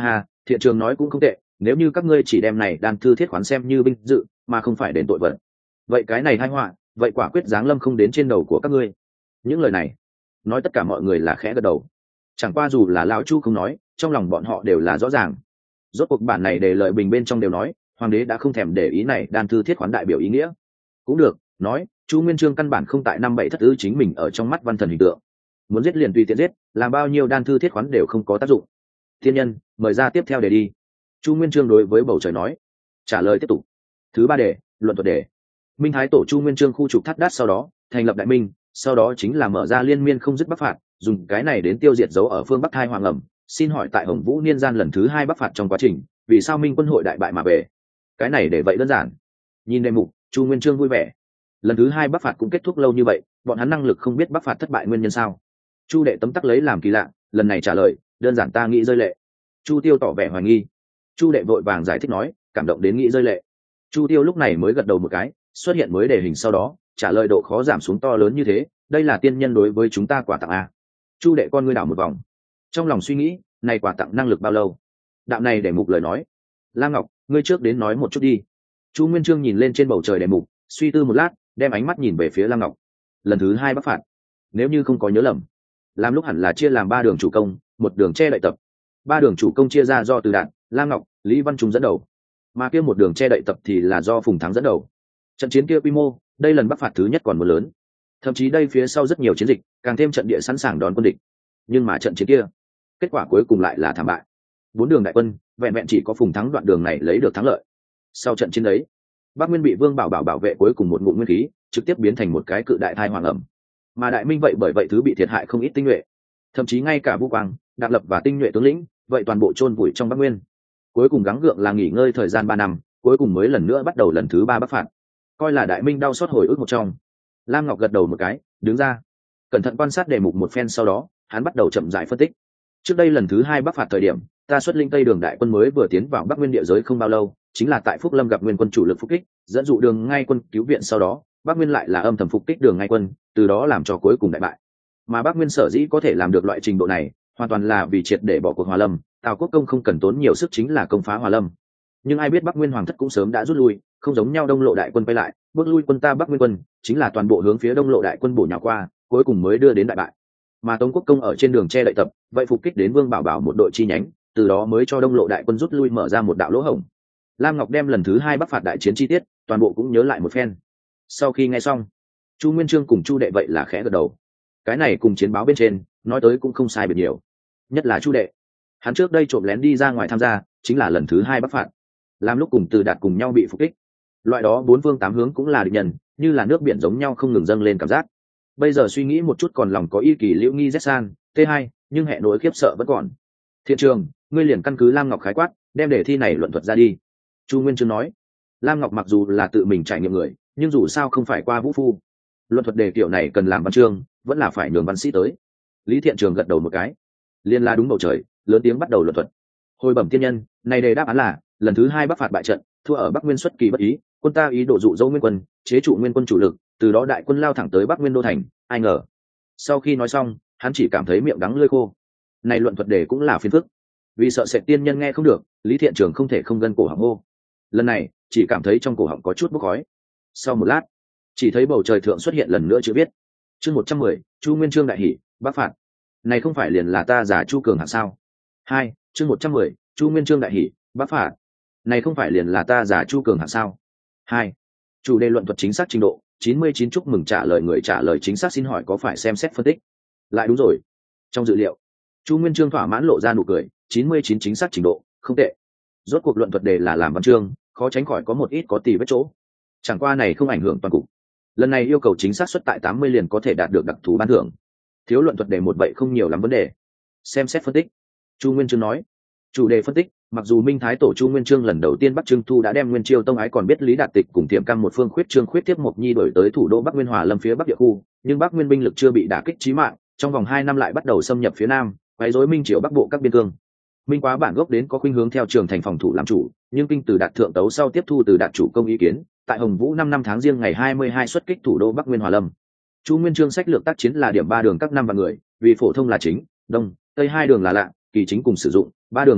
Thiện Trường nói cũng không tệ, nếu như các ngươi chỉ đem này đan thư thiết khoán xem như binh dự mà không phải đền tội vật, vậy cái này tai họa, vậy quả quyết giáng lâm không đến trên đầu của các ngươi. Những lời này nói tất cả mọi người là khẽ gật đầu. Chẳng qua dù là lão Chu không nói, trong lòng bọn họ đều là rõ ràng. Rốt cuộc bản này để lợi bình bên trong đều nói, hoàng đế đã không thèm để ý này đan thư thiết khoán đại biểu ý nghĩa. Cũng được, nói Chu Nguyên Chương căn bản không tại năm bảy thất tứ chính mình ở trong mắt văn thần hình tượng, muốn giết liền tùy tiện giết, làm bao nhiêu đan thư thiết khoán đều không có tác dụng. Thiên nhân, mời ra tiếp theo để đi. Chu Nguyên Chương đối với bầu trời nói. Trả lời tiếp tục. Thứ ba đề, luận thuật đề. Minh Thái tổ Chu Nguyên Chương khu trục thắt đát, sau đó thành lập đại minh, sau đó chính là mở ra liên miên không dứt bắc phạt, dùng cái này đến tiêu diệt dấu ở phương bắc thai hoàng ẩm. Xin hỏi tại Hồng Vũ niên gian lần thứ hai bắc phạt trong quá trình, vì sao Minh quân hội đại bại mà về? Cái này để vậy đơn giản. Nhìn đề mục, Chu Nguyên Chương vui vẻ. Lần thứ hai bắc phạt cũng kết thúc lâu như vậy, bọn hắn năng lực không biết bắc phạt thất bại nguyên nhân sao? Chu đệ tấm tắc lấy làm kỳ lạ, lần này trả lời đơn giản ta nghĩ rơi lệ. Chu Tiêu tỏ vẻ hoài nghi. Chu đệ vội vàng giải thích nói, cảm động đến nghĩ rơi lệ. Chu Tiêu lúc này mới gật đầu một cái, xuất hiện mới đề hình sau đó trả lời độ khó giảm xuống to lớn như thế, đây là tiên nhân đối với chúng ta quả tặng a. Chu đệ con ngươi đảo một vòng, trong lòng suy nghĩ, này quả tặng năng lực bao lâu? Đạo này để mục lời nói. Lam Ngọc, ngươi trước đến nói một chút đi. Chu Nguyên Chương nhìn lên trên bầu trời đề mục, suy tư một lát, đem ánh mắt nhìn về phía Lam Ngọc. Lần thứ hai bắc phạt, nếu như không có nhớ lầm, làm lúc hẳn là chia làm ba đường chủ công, một đường che đậy tập. Ba đường chủ công chia ra do Từ Đạt, Lam Ngọc, Lý Văn Trung dẫn đầu, mà kia một đường che đậy tập thì là do Phùng Thắng dẫn đầu. Trận chiến kia quy mô, đây lần bắc phạt thứ nhất còn một lớn, thậm chí đây phía sau rất nhiều chiến dịch, càng thêm trận địa sẵn sàng đón quân địch. Nhưng mà trận chiến kia, kết quả cuối cùng lại là thảm bại. Bốn đường đại quân, vẹn vẹn chỉ có Phùng Thắng đoạn đường này lấy được thắng lợi. Sau trận chiến đấy, Bắc Nguyên bị Vương Bảo Bảo bảo vệ cuối cùng một ngụm nguyên khí, trực tiếp biến thành một cái cự đại thai hoàng ẩm. Mà Đại Minh vậy bởi vậy thứ bị thiệt hại không ít tinh nhuệ, thậm chí ngay cả Vũ Quang, Đạc Lập và tinh nhuệ tướng lĩnh, vậy toàn bộ chôn vùi trong Bắc Nguyên. Cuối cùng gắng gượng là nghỉ ngơi thời gian ba năm, cuối cùng mới lần nữa bắt đầu lần thứ ba bắc phạt, coi là Đại Minh đau xót hồi ức một trong. Lam Ngọc gật đầu một cái, đứng ra, cẩn thận quan sát đề mục một phen, sau đó hắn bắt đầu chậm rãi phân tích. Trước đây lần thứ hai bắc phạt thời điểm, ta xuất linh Tây đường đại quân mới vừa tiến vào Bắc Nguyên địa giới không bao lâu, chính là tại Phúc Lâm gặp Nguyên quân chủ lực phục kích, dẫn dụ đường ngay quân cứu viện, sau đó Bắc Nguyên lại là âm thầm phục kích đường ngay quân, từ đó làm cho cuối cùng đại bại. Mà Bắc Nguyên sở dĩ có thể làm được loại trình độ này, hoàn toàn là vì triệt để bỏ cuộc Hòa Lâm, Tào Quốc công không cần tốn nhiều sức chính là công phá Hòa Lâm. Nhưng ai biết Bắc Nguyên hoàng thất cũng sớm đã rút lui, không giống nhau Đông Lộ đại quân quay lại, bước lui quân ta Bắc Nguyên quân, chính là toàn bộ hướng phía Đông Lộ đại quân bổ nhào qua, cuối cùng mới đưa đến đại bại. Mà Tống Quốc công ở trên đường che đậy tập, vậy phục kích đến Vương Bảo Bảo một đội chi nhánh, từ đó mới cho Đông Lộ đại quân rút lui, mở ra một đạo lỗ hổng. Lam Ngọc đem lần thứ hai bắc phạt đại chiến chi tiết toàn bộ cũng nhớ lại một phen. Sau khi nghe xong, Chu Nguyên Chương cùng Chu đệ vậy là khẽ gật đầu. Cái này cùng chiến báo bên trên nói tới cũng không sai biệt nhiều, nhất là Chu đệ, hắn trước đây trộm lén đi ra ngoài tham gia, chính là lần thứ hai bắc phạt, làm lúc cùng Từ Đạt cùng nhau bị phục kích, loại đó bốn phương tám hướng cũng là địch nhân, như là nước biển giống nhau không ngừng dâng lên cảm giác. Bây giờ suy nghĩ một chút còn lòng có y kỳ liễu nghi rét san t hai, nhưng hệ nỗi khiếp sợ vẫn còn. Thiện Trường, ngươi liền căn cứ Lam Ngọc khái quát, đem đề thi này luận thuật ra đi. Chu Nguyên Chương nói. Lam Ngọc mặc dù là tự mình trải nghiệm người, nhưng dù sao không phải qua vũ phu, luận thuật đề kiểu này cần làm văn chương, vẫn là phải nhường văn sĩ tới. Lý Thiện Trường gật đầu một cái, liên la đúng bầu trời, lớn tiếng bắt đầu luận thuật. Hồi bẩm tiên nhân, này đề đáp án là lần thứ hai bắc phạt bại trận, thua ở Bắc Nguyên xuất kỳ bất ý, quân ta ý đồ dụ dỗ Nguyên quân, chế trụ Nguyên quân chủ lực, từ đó đại quân lao thẳng tới Bắc Nguyên đô thành, ai ngờ. Sau khi nói xong, hắn chỉ cảm thấy miệng đắng lưỡi khô. Này luận thuật đề cũng là phiền phức, vì sợ sẽ tiên nhân nghe không được, Lý Thiện Trường không thể không gân cổ họng hô. Lần này chỉ cảm thấy trong cổ họng có chút bốc khói. Sau một lát, chỉ thấy bầu trời thượng xuất hiện lần nữa chữ viết. Chương một trăm mười, Chu Nguyên Chương đại hỉ, bắc phạt. Này không phải liền là ta giả Chu cường hạng sao? Hai, chương một trăm mười, Chu Nguyên Chương đại hỉ, bắc phạt. Này không phải liền là ta giả Chu cường hạng sao? Hai, chủ đề luận thuật chính xác trình độ chín mươi chín, chúc mừng trả lời người trả lời chính xác, xin hỏi có phải xem xét phân tích lại đúng rồi. Trong dự liệu, Chu Nguyên Chương thỏa mãn lộ ra nụ cười, chín mươi chín chính xác trình độ không tệ. Rốt cuộc luận thuật đề là làm văn chương, khó tránh khỏi có một ít có tì vết chỗ, chẳng qua này không ảnh hưởng toàn cục. Lần này yêu cầu chính xác suất tại tám mươi liền có thể đạt được đặc thù ban thưởng, thiếu luận thuật đề một vậy không nhiều lắm vấn đề. Xem xét phân tích, Chu Nguyên Chương nói. Chủ đề phân tích, mặc dù Minh Thái tổ Chu Nguyên Chương lần đầu tiên Bắc Trưng Thu đã đem Nguyên Chiêu tông ái còn biết Lý Đạt Tịch cùng Tiệm Cam một phương khuyết trương khuyết tiếp Mộc Nhi đổi tới thủ đô Bắc Nguyên Hòa Lâm phía Bắc địa khu, nhưng Bắc Nguyên binh lực chưa bị đả kích chí mạng, trong vòng hai năm lại bắt đầu xâm nhập phía Nam, quấy rối Minh Triều Bắc bộ các biên cương. Minh Quá bản gốc đến có khuynh hướng theo trường thành phòng thủ làm chủ, nhưng kinh từ Đạt thượng tấu sau tiếp thu từ Đạt chủ công ý kiến, tại Hồng Vũ năm năm tháng riêng ngày hai mươi hai xuất kích thủ đô Bắc Nguyên Hòa Lâm. Chu Nguyên Chương sách lược tác chiến là điểm ba đường các năm và người, vì phổ thông là chính, đông, tây hai đường là lạ, kỳ chính cùng sử dụng, ba đường hợp kích,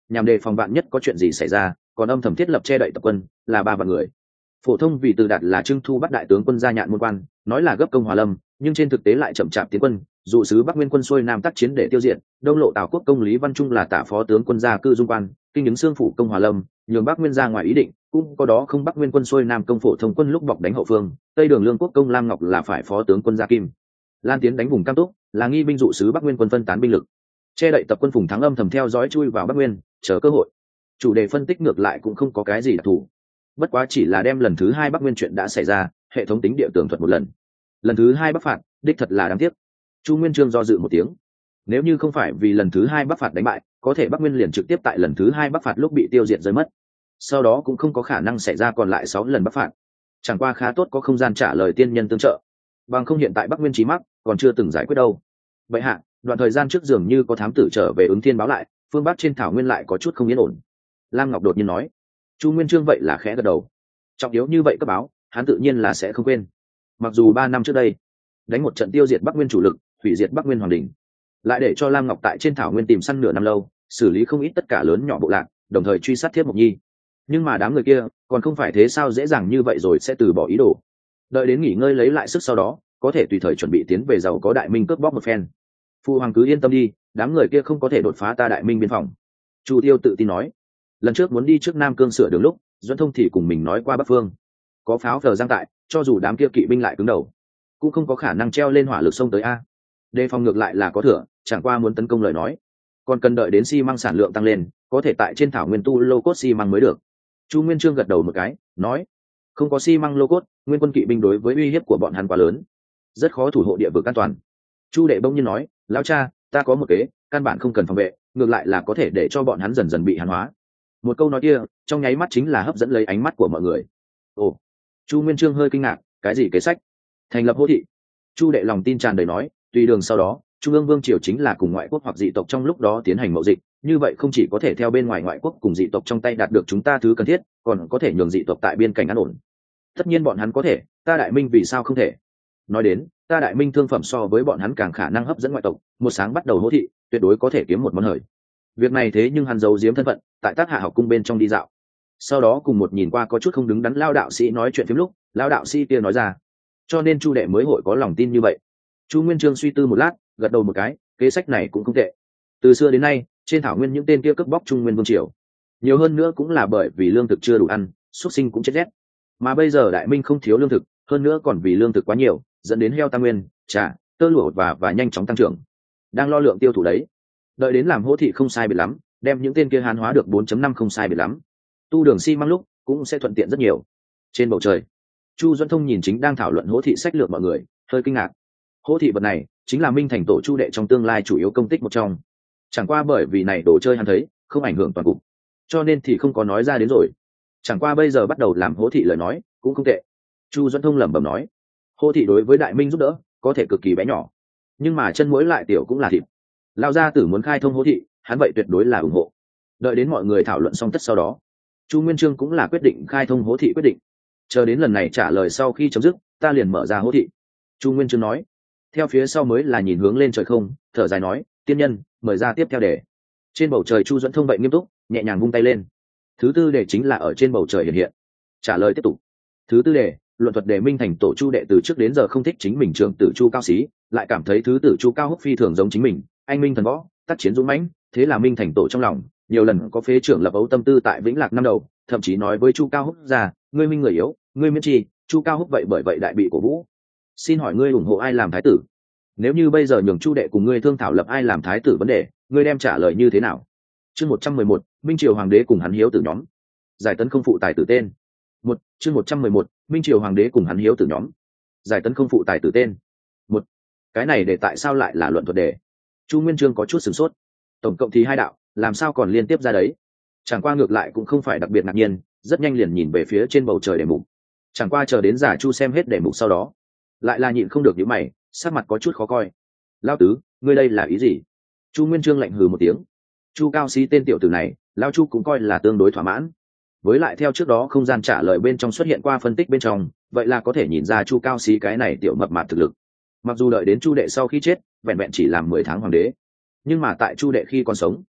nhằm đề phòng vạn nhất có chuyện gì xảy ra, còn âm thầm thiết lập che đậy tập quân là ba vạn người. Phổ thông vì từ đạt là trưng thu bắt đại tướng quân gia nhạn môn quan, nói là gấp công Hòa Lâm, nhưng trên thực tế lại chậm chạp tiến quân. Dụ sứ Bắc Nguyên quân xuôi nam tác chiến để tiêu diệt, đông lộ Tào quốc công Lý Văn Trung là tả phó tướng quân gia cư dung quan, kinh ứng xương phủ công Hòa Lâm, nhường Bắc Nguyên ra ngoài ý định, cũng có đó không Bắc Nguyên quân xuôi nam công phổ thông quân lúc bọc đánh hậu phương, tây đường lương quốc công Lam Ngọc là phải phó tướng quân gia kim lan tiến đánh vùng Cam Túc, là nghi binh dụ sứ Bắc Nguyên quân phân tán binh lực, che đậy tập quân Phùng Thắng âm thầm theo dõi chui vào Bắc Nguyên, chờ cơ hội. Chủ đề phân tích ngược lại cũng không có cái gì đặc thù, bất quá chỉ là đem lần thứ hai Bắc Nguyên chuyện đã xảy ra, hệ thống tính địa tường thuật một lần. Lần thứ hai Bắc phạt, đích thật là đáng tiếc. Chu Nguyên Chương do dự một tiếng. Nếu như không phải vì lần thứ hai Bắc phạt đánh bại, có thể Bắc Nguyên liền trực tiếp tại lần thứ hai Bắc phạt lúc bị tiêu diệt rơi mất. Sau đó cũng không có khả năng xảy ra còn lại sáu lần Bắc phạt. Chẳng qua khá tốt có không gian trả lời tiên nhân tương trợ. Bằng không hiện tại Bắc Nguyên chí mắc, còn chưa từng giải quyết đâu. Vậy hạ, đoạn thời gian trước dường như có thám tử trở về ứng thiên báo lại, phương Bắc trên thảo nguyên lại có chút không yên ổn. Lam Ngọc đột nhiên nói. Chu Nguyên Chương vậy là khẽ gật đầu. Trọng yếu như vậy cấp báo, hắn tự nhiên là sẽ không quên. Mặc dù ba năm trước đây, đánh một trận tiêu diệt Bắc Nguyên chủ lực, hủy diệt Bắc Nguyên hoàng đình, lại để cho Lam Ngọc tại trên thảo nguyên tìm săn nửa năm lâu, xử lý không ít tất cả lớn nhỏ bộ lạc, đồng thời truy sát Thiết Mộc Nhi. Nhưng mà đám người kia còn không phải thế sao dễ dàng như vậy rồi sẽ từ bỏ ý đồ. Đợi đến nghỉ ngơi lấy lại sức sau đó, có thể tùy thời chuẩn bị tiến về giàu có Đại Minh cướp bóc một phen. Phu hoàng cứ yên tâm đi, đám người kia không có thể đột phá ta Đại Minh biên phòng. Chu Tiêu tự tin nói. Lần trước muốn đi trước Nam Cương sửa đường lúc, Duẫn Thông thì cùng mình nói qua Bắc Phương có pháo phờ giang tại, cho dù đám kia kỵ binh lại cứng đầu, cũng không có khả năng treo lên hỏa lực sông tới a. Đề phòng ngược lại là có thừa, chẳng qua muốn tấn công lời nói, còn cần đợi đến xi măng sản lượng tăng lên, có thể tại trên thảo nguyên tu lô cốt xi măng mới được. Chu Nguyên Chương gật đầu một cái, nói: không có xi măng lô cốt, nguyên quân kỵ binh đối với uy hiếp của bọn hắn quá lớn, rất khó thủ hộ địa vực an toàn. Chu Đệ bỗng nhiên nói: lão cha, ta có một kế, căn bản không cần phòng vệ, ngược lại là có thể để cho bọn hắn dần dần bị hàn hóa. Một câu nói kia, trong nháy mắt chính là hấp dẫn lấy ánh mắt của mọi người. Ồ! Chu Nguyên Chương hơi kinh ngạc, cái gì kế sách? Thành lập hô thị. Chu Đệ lòng tin tràn đầy nói, tùy đường sau đó, Trung ương vương triều chính là cùng ngoại quốc hoặc dị tộc trong lúc đó tiến hành mậu dịch, như vậy không chỉ có thể theo bên ngoài ngoại quốc cùng dị tộc trong tay đạt được chúng ta thứ cần thiết, còn có thể nhường dị tộc tại biên cảnh an ổn. Tất nhiên bọn hắn có thể, ta Đại Minh vì sao không thể? Nói đến, ta Đại Minh thương phẩm so với bọn hắn càng khả năng hấp dẫn ngoại tộc, một sáng bắt đầu hô thị, tuyệt đối có thể kiếm một món hời. Việc này thế nhưng hắn giấu giếm thân phận, tại Tác Hạ học cung bên trong đi dạo. Sau đó cùng một nhìn qua có chút không đứng đắn lao đạo sĩ nói chuyện phím lúc, lao đạo sĩ kia nói ra, cho nên Chu Đệ mới hội có lòng tin như vậy. Chu Nguyên Chương suy tư một lát, gật đầu một cái, kế sách này cũng không tệ. Từ xưa đến nay, trên thảo nguyên những tên kia cướp bóc Trung Nguyên vương triều, nhiều hơn nữa cũng là bởi vì lương thực chưa đủ ăn, xuất sinh cũng chết rét. Mà bây giờ Đại Minh không thiếu lương thực, hơn nữa còn vì lương thực quá nhiều, dẫn đến heo tăng nguyên, trà, tơ lụa và và nhanh chóng tăng trưởng. Đang lo lượng tiêu thụ đấy. Đợi đến làm hỗ thị không sai biệt lắm, đem những tên kia hán hóa được bốn chấm năm không sai biệt lắm. Tu đường xi măng lúc cũng sẽ thuận tiện rất nhiều. Trên bầu trời, Chu Duẫn Thông nhìn chính đang thảo luận hỗ thị sách lược mọi người, hơi kinh ngạc. Hỗ thị vật này chính là Minh thành tổ Chu Đệ trong tương lai chủ yếu công tích một trong. Chẳng qua bởi vì này đồ chơi hắn thấy không ảnh hưởng toàn cục, cho nên thì không có nói ra đến rồi. Chẳng qua bây giờ bắt đầu làm hỗ thị lời nói cũng không tệ. Chu Duẫn Thông lẩm bẩm nói, hỗ thị đối với Đại Minh giúp đỡ có thể cực kỳ bé nhỏ, nhưng mà chân muối lại tiểu cũng là thịt. Lão gia tử muốn khai thông hỗ thị, hắn vậy tuyệt đối là ủng hộ. Đợi đến mọi người thảo luận xong tất sau đó, Chu Nguyên Chương cũng là quyết định khai thông hỗ thị quyết định. Chờ đến lần này trả lời sau khi chấm dứt, ta liền mở ra hỗ thị. Chu Nguyên Chương nói. Theo phía sau mới là nhìn hướng lên trời không, thở dài nói, tiên nhân, mời ra tiếp theo đề. Trên bầu trời Chu Duẫn Thông vậy nghiêm túc, nhẹ nhàng vung tay lên. Thứ tư đề chính là ở trên bầu trời hiện hiện. Trả lời tiếp tục. Thứ tư đề, luận thuật đề Minh thành tổ Chu Đệ từ trước đến giờ không thích chính mình trường tử Chu Cao Xí, lại cảm thấy thứ tử Chu Cao Húc phi thường giống chính mình, anh minh thần võ, tác chiến dũng mãnh, thế là Minh thành tổ trong lòng nhiều lần có phế trưởng lập ấu tâm tư tại Vĩnh Lạc năm đầu, thậm chí nói với Chu Cao Húc ra, ngươi minh người yếu, ngươi miễn chi. Chu Cao Húc vậy bởi vậy đại bị cổ vũ. Xin hỏi ngươi ủng hộ ai làm thái tử? Nếu như bây giờ nhường Chu Đệ cùng ngươi thương thảo lập ai làm thái tử vấn đề, ngươi đem trả lời như thế nào? Chương một trăm mười một, Minh triều hoàng đế cùng hắn hiếu tử nhóm. Giải tấn không phụ tài tử tên. Một, chương một trăm mười một, Minh triều hoàng đế cùng hắn hiếu tử nhóm. Giải tấn không phụ tài tử tên. Một, cái này để tại sao lại là luận thuật đề? Chu Nguyên Chương có chút sửng sốt. Tổng cộng thì hai đạo, làm sao còn liên tiếp ra đấy? Chẳng qua ngược lại cũng không phải đặc biệt ngạc nhiên, rất nhanh liền nhìn về phía trên bầu trời đề mục. Chẳng qua chờ đến giả Chu xem hết đề mục sau đó, lại là nhịn không được những mày, sắc mặt có chút khó coi. Lão tứ, ngươi đây là ý gì? Chu Nguyên Chương lạnh hừ một tiếng. Chu Cao Xí tên tiểu tử này, lão Chu cũng coi là tương đối thỏa mãn. Với lại theo trước đó không gian trả lời bên trong xuất hiện qua phân tích bên trong, vậy là có thể nhìn ra Chu Cao Xí cái này tiểu mập mạp thực lực. Mặc dù đợi đến Chu Đệ sau khi chết, vẹn vẹn chỉ làm mười tháng hoàng đế, nhưng mà tại Chu Đệ khi còn sống,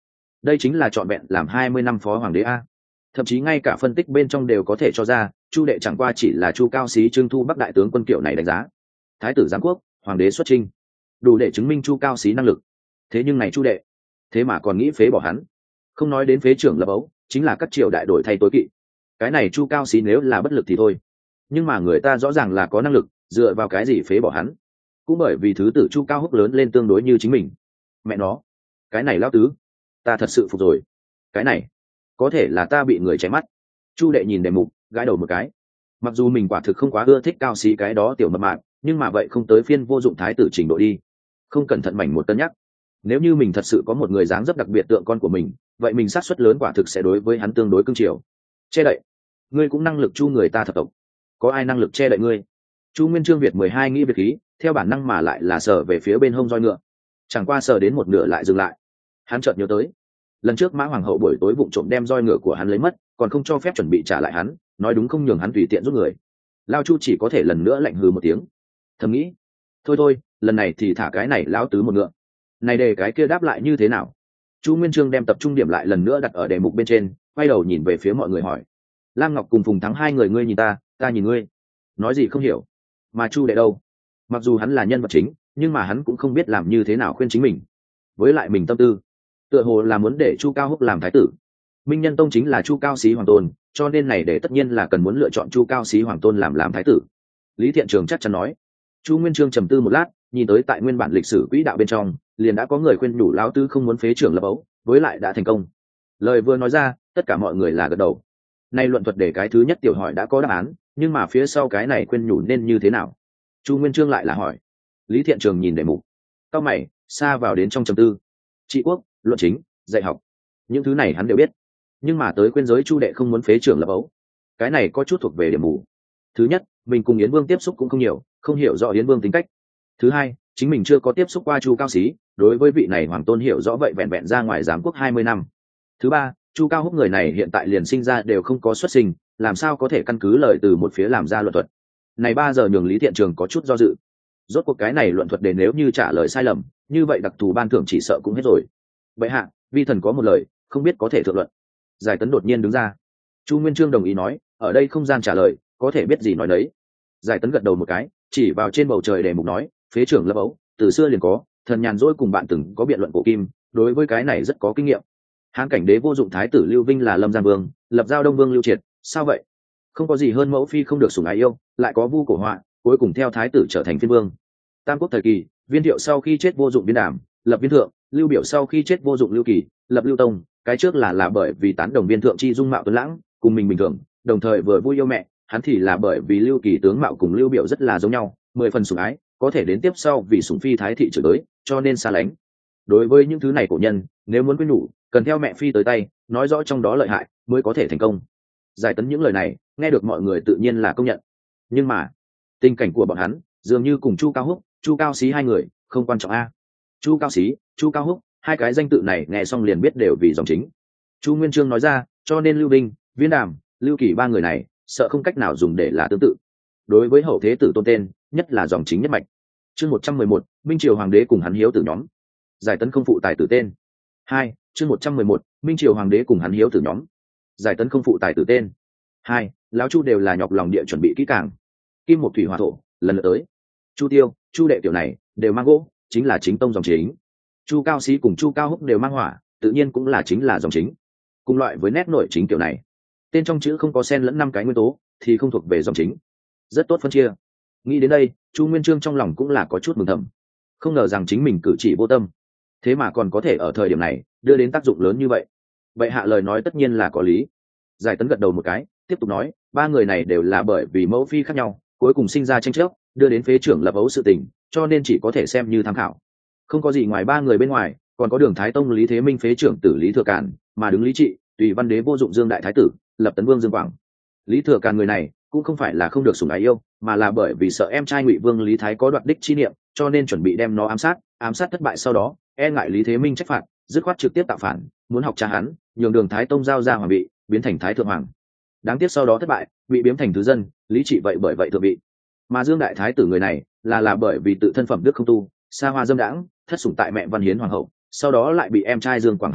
đây chính là trọn vẹn làm hai mươi năm phó hoàng đế a. Thậm chí ngay cả phân tích bên trong đều có thể cho ra chu đệ chẳng qua chỉ là chu cao xí trương thu bắc đại tướng quân kiểu này đánh giá. Thái tử giáng quốc, hoàng đế xuất chinh, đủ để chứng minh chu cao xí năng lực. Thế nhưng này chu đệ thế mà còn nghĩ phế bỏ hắn. Không nói đến phế trưởng lập ấu, chính là các triều đại đổi thay tối kỵ. Cái này chu cao xí nếu là bất lực thì thôi, nhưng mà người ta rõ ràng là có năng lực, dựa vào cái gì phế bỏ hắn? Cũng bởi vì thứ tử chu cao húc lớn lên tương đối như chính mình. Mẹ nó, cái này lão tứ ta thật sự phục rồi. Cái này có thể là ta bị người chém mắt. Chu đệ nhìn đề mục, gãi đầu một cái. Mặc dù mình quả thực không quá ưa thích cao xí cái đó tiểu mập mạp, nhưng mà vậy không tới phiên vô dụng thái tử trình độ đi. Không cẩn thận mảnh một cân nhắc, nếu như mình thật sự có một người dáng dấp đặc biệt tượng con của mình, vậy mình sát suất lớn quả thực sẽ đối với hắn tương đối cưng chiều. Che đậy, ngươi cũng năng lực chu người ta thập tộc, có ai năng lực che đậy ngươi? Chu Nguyên Chương Việt mười hai nghĩ việc khí, theo bản năng mà lại là sờ về phía bên hông roi ngựa, chẳng qua sờ đến một nửa lại dừng lại. Hắn chợt nhớ tới, lần trước Mã Hoàng hậu buổi tối vụng trộm đem roi ngựa của hắn lấy mất, còn không cho phép chuẩn bị trả lại hắn, nói đúng không nhường hắn tùy tiện rút người. Lao Chu chỉ có thể lần nữa lạnh hừ một tiếng, thầm nghĩ, thôi thôi, lần này thì thả cái này lão tứ một ngựa. Này đề cái kia đáp lại như thế nào? Chu Nguyên Chương đem tập trung điểm lại lần nữa đặt ở đề mục bên trên, quay đầu nhìn về phía mọi người hỏi. Lam Ngọc cùng Phùng Thắng hai người ngươi nhìn ta, ta nhìn ngươi, nói gì không hiểu. Mà Chu đệ đâu? Mặc dù hắn là nhân vật chính, nhưng mà hắn cũng không biết làm như thế nào khuyên chính mình. Với lại mình tâm tư, tựa hồ là muốn để Chu Cao Húc làm thái tử. Minh Nhân Tông chính là Chu Cao Xí hoàng tôn, cho nên này để tất nhiên là cần muốn lựa chọn Chu Cao Xí hoàng tôn làm làm thái tử. Lý Thiện Trường chắc chắn nói. Chu Nguyên Chương trầm tư một lát, nhìn tới tại nguyên bản lịch sử quỹ đạo bên trong, liền đã có người khuyên nhủ lão tứ không muốn phế trưởng lập ấu, với lại đã thành công. Lời vừa nói ra, tất cả mọi người là gật đầu. Nay luận thuật để cái thứ nhất tiểu hỏi đã có đáp án, nhưng mà phía sau cái này khuyên nhủ nên như thế nào? Chu Nguyên Chương lại là hỏi. Lý Thiện Trường nhìn đề mục, cao mày, xa vào đến trong trầm tư. Trị quốc, luận chính, dạy học, những thứ này hắn đều biết, nhưng mà tới khuyên giới Chu đệ không muốn phế trưởng lập ấu, cái này có chút thuộc về điểm mù. Thứ nhất, mình cùng Yến Vương tiếp xúc cũng không nhiều, không hiểu rõ Yến Vương tính cách. Thứ hai, chính mình chưa có tiếp xúc qua Chu Cao Xí, đối với vị này hoàng tôn hiểu rõ vậy vẹn vẹn ra ngoài giám quốc hai mươi năm. Thứ ba, Chu Cao Húc người này hiện tại liền sinh ra đều không có xuất sinh, làm sao có thể căn cứ lời từ một phía làm ra luận thuật. Này ba giờ nhường Lý Thiện Trường có chút do dự. Rốt cuộc cái này luận thuật để nếu như trả lời sai lầm, như vậy đặc thù ban thưởng chỉ sợ cũng hết rồi. Vậy hạ, vi thần có một lời, không biết có thể thượng luận. Giải Tấn đột nhiên đứng ra. Chu Nguyên Chương đồng ý nói, ở đây không gian trả lời, có thể biết gì nói đấy. Giải Tấn gật đầu một cái, chỉ vào trên bầu trời đề mục nói, phế trưởng lập ấu, từ xưa liền có, thần nhàn rỗi cùng bạn từng có biện luận cổ kim, đối với cái này rất có kinh nghiệm. Hán cảnh đế vô dụng thái tử Lưu Vinh là Lâm Giang Vương, lập giao Đông Vương Lưu Triệt, sao vậy? Không có gì hơn mẫu phi không được sủng ái yêu, lại có vu cổ họa, cuối cùng theo thái tử trở thành phiên vương. Tam quốc thời kỳ, Viên Thiệu sau khi chết vô dụng Viên Đàm, lập Viên Thượng, Lưu Biểu sau khi chết vô dụng Lưu Kỳ, lập Lưu Tông, cái trước là là bởi vì tán đồng Viên Thượng chi dung mạo tuấn lãng, cùng mình bình thường, đồng thời vừa vui yêu mẹ, hắn thì là bởi vì Lưu Kỳ tướng mạo cùng Lưu Biểu rất là giống nhau, mười phần sủng ái, có thể đến tiếp sau vì sủng phi thái thị chửi tới, cho nên xa lánh. Đối với những thứ này cổ nhân, nếu muốn quyến nhủ, cần theo mẹ phi tới tay, nói rõ trong đó lợi hại, mới có thể thành công. Giải Tấn những lời này, nghe được mọi người tự nhiên là công nhận. Nhưng mà, tình cảnh của bọn hắn, dường như cùng Chu Cao Húc, Chu Cao Xí hai người, không quan trọng a. Chu Cao Xí, Chu Cao Húc, hai cái danh tự này nghe xong liền biết đều vì dòng chính. Chu Nguyên Chương nói ra, cho nên Lưu Vinh, Viên Đàm, Lưu Kỳ ba người này, sợ không cách nào dùng để là tương tự. Đối với hậu thế tử tôn tên, nhất là dòng chính nhất mạch. Chương một trăm mười một, Minh Triều Hoàng đế cùng hắn hiếu tử nhóm. Giải Tấn không phụ tài tử tên. Hai, chương một trăm mười một, Minh Triều Hoàng đế cùng hắn hiếu tử nhóm. Giải Tấn không phụ tài tử tên. Hai, lão Chu đều là nhọc lòng địa chuẩn bị kỹ càng. Kim một thủy hỏa thổ, lần lượt tới. Chu Tiêu, Chu đệ tiểu này đều mang gỗ, chính là chính tông dòng chính. Chu Cao Xí cùng Chu Cao Húc đều mang hỏa, tự nhiên cũng là chính là dòng chính. Cùng loại với nét nổi chính kiểu này, tên trong chữ không có xen lẫn năm cái nguyên tố thì không thuộc về dòng chính. Rất tốt phân chia. Nghĩ đến đây, Chu Nguyên Chương trong lòng cũng là có chút mừng thầm. Không ngờ rằng chính mình cử chỉ vô tâm, thế mà còn có thể ở thời điểm này đưa đến tác dụng lớn như vậy. Vậy hạ lời nói tất nhiên là có lý. Giải Tấn gật đầu một cái, tiếp tục nói, ba người này đều là bởi vì mẫu phi khác nhau, cuối cùng sinh ra tranh chấp, đưa đến phế trưởng lập ấu sự tình, cho nên chỉ có thể xem như tham khảo. Không có gì ngoài ba người bên ngoài, còn có Đường Thái Tông Lý Thế Minh phế trưởng tử Lý Thừa Càn, mà đứng Lý Trị, tùy văn đế vô dụng Dương đại thái tử, lập Tấn Vương Dương Quảng. Lý Thừa Càn người này cũng không phải là không được sủng ái yêu, mà là bởi vì sợ em trai Ngụy Vương Lý Thái có đoạt đích chi niệm, cho nên chuẩn bị đem nó ám sát, ám sát thất bại sau đó, e ngại Lý Thế Minh trách phạt, dứt khoát trực tiếp tạo phản, muốn học cha hắn, nhường Đường Thái Tông giao ra hoàng vị, biến thành Thái thượng hoàng. Đáng tiếc sau đó thất bại, bị biếm thành thứ dân, Lý Trị vậy bởi vậy thượng vị. Mà Dương đại thái tử người này, là là bởi vì tự thân phẩm đức không tu, xa hoa dâm đãng, thất sủng tại mẹ Văn Hiến hoàng hậu, sau đó lại bị em trai Dương Quảng hãm hại,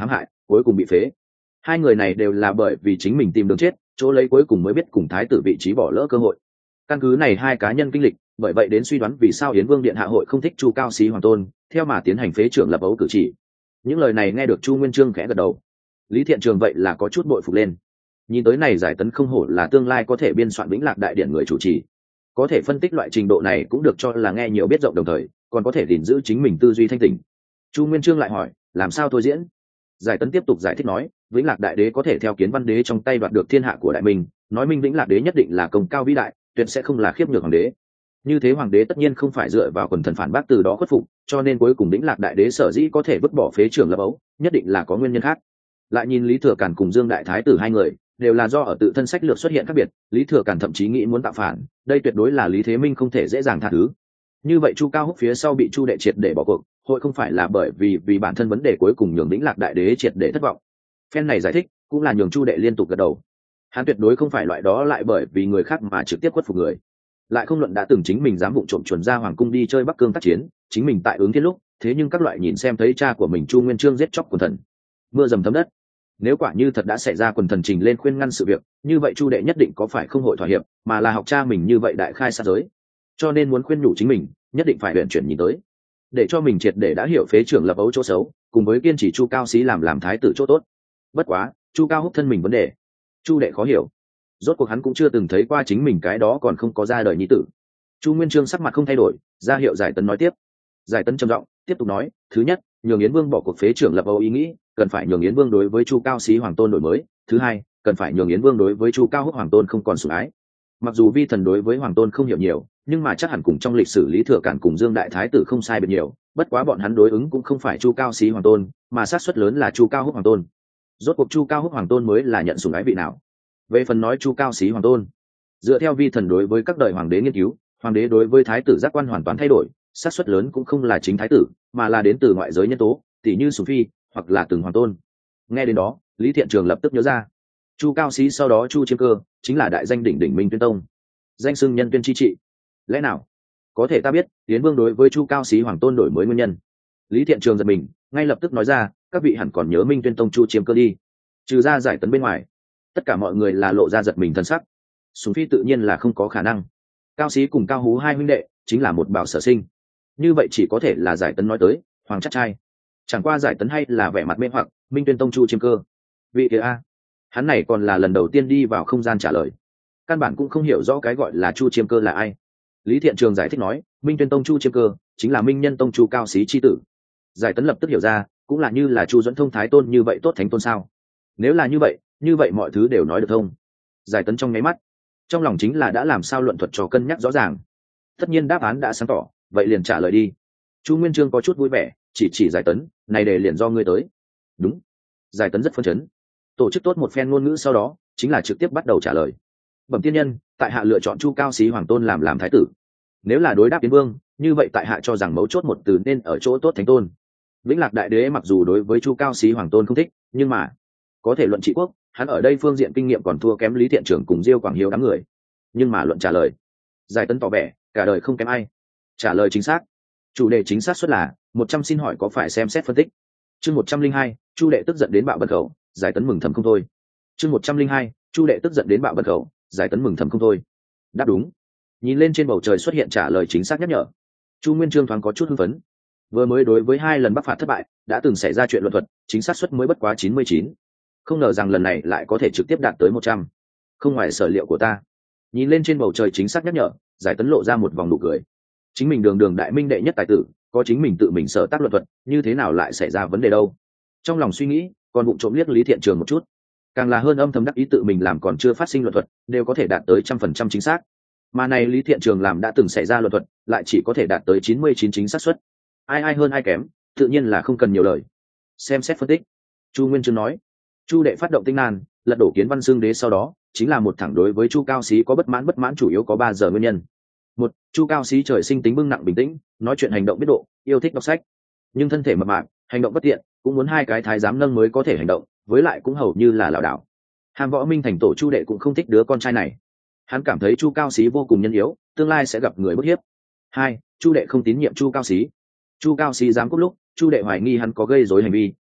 cuối cùng bị phế. Hai người này đều là bởi vì chính mình tìm đường chết, chỗ lấy cuối cùng mới biết cùng thái tử vị trí bỏ lỡ cơ hội. Căn cứ này hai cá nhân kinh lịch, bởi vậy đến suy đoán vì sao Yến Vương điện hạ hội không thích Chu Cao Xí Hoàng Tôn, theo mà tiến hành phế trưởng lập ấu cử chỉ. Những lời này nghe được Chu Nguyên Chương khẽ gật đầu. Lý Thiện Trường vậy là có chút bội phục lên. Nhìn tới này Giải Tấn không hổ là tương lai có thể biên soạn Vĩnh Lạc đại điển người chủ trì, có thể phân tích loại trình độ này cũng được cho là nghe nhiều biết rộng, đồng thời còn có thể gìn giữ chính mình tư duy thanh tỉnh. Chu Nguyên Chương lại hỏi, làm sao thôi diễn? Giải Tấn tiếp tục giải thích nói, Vĩnh Lạc đại đế có thể theo Kiến Văn đế trong tay đoạt được thiên hạ của đại minh, nói minh Vĩnh Lạc đế nhất định là công cao vĩ đại, tuyệt sẽ không là khiếp nhược hoàng đế. Như thế hoàng đế tất nhiên không phải dựa vào quần thần phản bác từ đó khuất phục, cho nên cuối cùng Vĩnh Lạc đại đế sở dĩ có thể vứt bỏ phế trưởng lập ấu, nhất định là có nguyên nhân khác. Lại nhìn Lý Thừa Càn cùng Dương Đại Thái tử hai người, đều là do ở tự thân sách lược xuất hiện khác biệt. Lý Thừa Càn thậm chí nghĩ muốn tạo phản, đây tuyệt đối là Lý Thế Minh không thể dễ dàng tha thứ. Như vậy Chu Cao Húc phía sau bị Chu đệ triệt để bỏ cuộc, hội không phải là bởi vì vì bản thân vấn đề cuối cùng nhường Vĩnh Lạc đại đế triệt để thất vọng. Phen này giải thích cũng là nhường Chu đệ liên tục gật đầu. Hắn tuyệt đối không phải loại đó lại bởi vì người khác mà trực tiếp khuất phục người. Lại không luận đã từng chính mình dám vụng trộm chuẩn ra hoàng cung đi chơi Bắc Cương tác chiến, chính mình tại ứng thiên lúc, thế nhưng các loại nhìn xem thấy cha của mình Chu Nguyên Chương giết chóc quần thần, mưa dầm thấm đất. Nếu quả như thật đã xảy ra quần thần trình lên khuyên ngăn sự việc, như vậy Chu đệ nhất định có phải không hội thỏa hiệp, mà là học cha mình như vậy đại khai sát giới. Cho nên muốn khuyên nhủ chính mình, nhất định phải luyện chuyển nhìn tới, để cho mình triệt để đã hiểu phế trưởng lập ấu chỗ xấu, cùng với kiên trì Chu Cao Xí làm làm thái tử chỗ tốt. Bất quá, Chu Cao Húc thân mình vấn đề, Chu đệ khó hiểu. Rốt cuộc hắn cũng chưa từng thấy qua chính mình cái đó còn không có ra đời nhi tử. Chu Nguyên Chương sắc mặt không thay đổi, ra hiệu Giải Tấn nói tiếp. Giải Tấn trầm giọng tiếp tục nói, thứ nhất, nhường Yến Vương bỏ cuộc phế trưởng lập ấu ý nghĩ, cần phải nhường Yến Vương đối với Chu Cao Xí Hoàng Tôn đổi mới. Thứ hai, cần phải nhường Yến Vương đối với Chu Cao Húc Hoàng Tôn không còn sủng ái. Mặc dù vi thần đối với Hoàng Tôn không hiểu nhiều, nhưng mà chắc hẳn cùng trong lịch sử Lý Thừa Càn cùng Dương Đại Thái tử không sai biệt nhiều. Bất quá bọn hắn đối ứng cũng không phải Chu Cao Xí Hoàng Tôn, mà xác suất lớn là Chu Cao Húc Hoàng Tôn. Rốt cuộc Chu Cao Húc Hoàng Tôn mới là nhận sủng ái vị nào? Về phần nói Chu Cao Xí Hoàng Tôn, dựa theo vi thần đối với các đời hoàng đế nghiên cứu, hoàng đế đối với thái tử giác quan hoàn toàn thay đổi, xác suất lớn cũng không là chính thái tử, mà là đến từ ngoại giới nhân tố, tỷ như sủng phi hoặc là từng hoàng tôn. Nghe đến đó, Lý Thiện Trường lập tức nhớ ra, Chu Cao Xí sau đó Chu Chiêm Cơ chính là đại danh đỉnh đỉnh Minh Tuyên Tông, danh xưng nhân tuyên chi trị. Lẽ nào có thể ta biết Yến Vương đối với Chu Cao Xí Hoàng Tôn đổi mới nguyên nhân? Lý Thiện Trường giật mình, ngay lập tức nói ra, các vị hẳn còn nhớ Minh Tuyên Tông Chu Chiêm Cơ đi. Trừ ra Giải Tấn bên ngoài, tất cả mọi người là lộ ra giật mình thân sắc. Sùng phi tự nhiên là không có khả năng. Cao Xí cùng Cao Hú hai huynh đệ chính là một bảo sở sinh, như vậy chỉ có thể là Giải Tấn nói tới Hoàng Chắc Trai. Chẳng qua Giải Tấn hay là vẻ mặt mê hoặc, Minh Tuyên Tông Chu Chiêm Cơ vị kia a, hắn này còn là lần đầu tiên đi vào không gian trả lời, căn bản cũng không hiểu rõ cái gọi là Chu Chiêm Cơ là ai. Lý Thiện Trường giải thích nói, Minh Tuyên Tông Chu Chiêm Cơ chính là Minh Nhân Tông Chu Cao Xí chi tử. Giải Tấn lập tức hiểu ra, cũng là như là Chu Duẫn Thông Thái Tôn như vậy tốt thánh tôn sao? Nếu là như vậy, như vậy mọi thứ đều nói được thông. Giải Tấn trong nháy mắt, trong lòng chính là đã làm sao luận thuật cho cân nhắc rõ ràng. Tất nhiên đáp án đã sáng tỏ, vậy liền trả lời đi. Chu Nguyên Chương có chút vui vẻ, chỉ chỉ Giải Tấn, này để liền do ngươi tới. Đúng. Giải Tấn rất phấn chấn. Tổ chức tốt một phen ngôn ngữ sau đó, chính là trực tiếp bắt đầu trả lời. Bẩm tiên nhân, tại hạ lựa chọn Chu Cao Xí Hoàng Tôn làm làm thái tử. Nếu là đối đáp Yến Vương, như vậy tại hạ cho rằng mấu chốt một từ nên ở chỗ tốt thánh tôn. Vĩnh Lạc đại đế mặc dù đối với Chu Cao Xí Hoàng Tôn không thích, nhưng mà có thể luận trị quốc, hắn ở đây phương diện kinh nghiệm còn thua kém Lý Thiện Trường cùng Diêu Quảng Hiếu đám người. Nhưng mà luận trả lời, Giải Tấn tỏ vẻ cả đời không kém ai. Trả lời chính xác. Chủ đề chính xác suất là một trăm, xin hỏi có phải xem xét phân tích. Chương một trăm linh hai, Chu đệ tức giận đến bạo bật khẩu, Giải Tấn mừng thầm không thôi. Chương một trăm linh hai, Chu đệ tức giận đến bạo bật khẩu, Giải Tấn mừng thầm không thôi. Đáp đúng. Nhìn lên trên bầu trời xuất hiện trả lời chính xác nhắc nhở. Chu Nguyên Chương thoáng có chút hưng phấn. Vừa mới đối với hai lần bắc phạt thất bại, đã từng xảy ra chuyện luận thuật, chính xác suất mới bất quá chín mươi chín. Không ngờ rằng lần này lại có thể trực tiếp đạt tới một trăm. Không ngoài sở liệu của ta. Nhìn lên trên bầu trời chính xác nhắc nhở, Giải Tấn lộ ra một vòng nụ cười. Chính mình đường đường đại minh đệ nhất tài tử, có chính mình tự mình sở tác luận thuật, như thế nào lại xảy ra vấn đề đâu? Trong lòng suy nghĩ, còn bụng trộm liếc Lý Thiện Trường một chút. Càng là hơn âm thầm đắc ý tự mình làm còn chưa phát sinh luận thuật, đều có thể đạt tới trăm phần trăm chính xác. Mà này Lý Thiện Trường làm đã từng xảy ra luận thuật, lại chỉ có thể đạt tới chín mươi chín chính xác suất. Ai ai hơn ai kém, tự nhiên là không cần nhiều lời. Xem xét phân tích. Chu Nguyên Chương nói, Chu đệ phát động tinh nan, lật đổ Kiến Văn Xương Đế sau đó, chính là một thẳng đối với Chu Cao Xí có bất mãn bất mãn chủ yếu có ba giờ nguyên nhân. Một, Chu Cao Xí trời sinh tính bưng nặng bình tĩnh, nói chuyện hành động biết độ, yêu thích đọc sách, nhưng thân thể mập mạp, hành động bất tiện, cũng muốn hai cái thái giám nâng mới có thể hành động, với lại cũng hầu như là lảo đảo. Hàm Võ Minh thành tổ Chu đệ cũng không thích đứa con trai này. Hắn cảm thấy Chu Cao Xí vô cùng nhân yếu, tương lai sẽ gặp người bức hiếp. Hai, Chu đệ không tín nhiệm Chu Cao Xí. Chu Cao Xí dám cúp lúc, Chu đệ hoài nghi hắn có gây rối hành vi,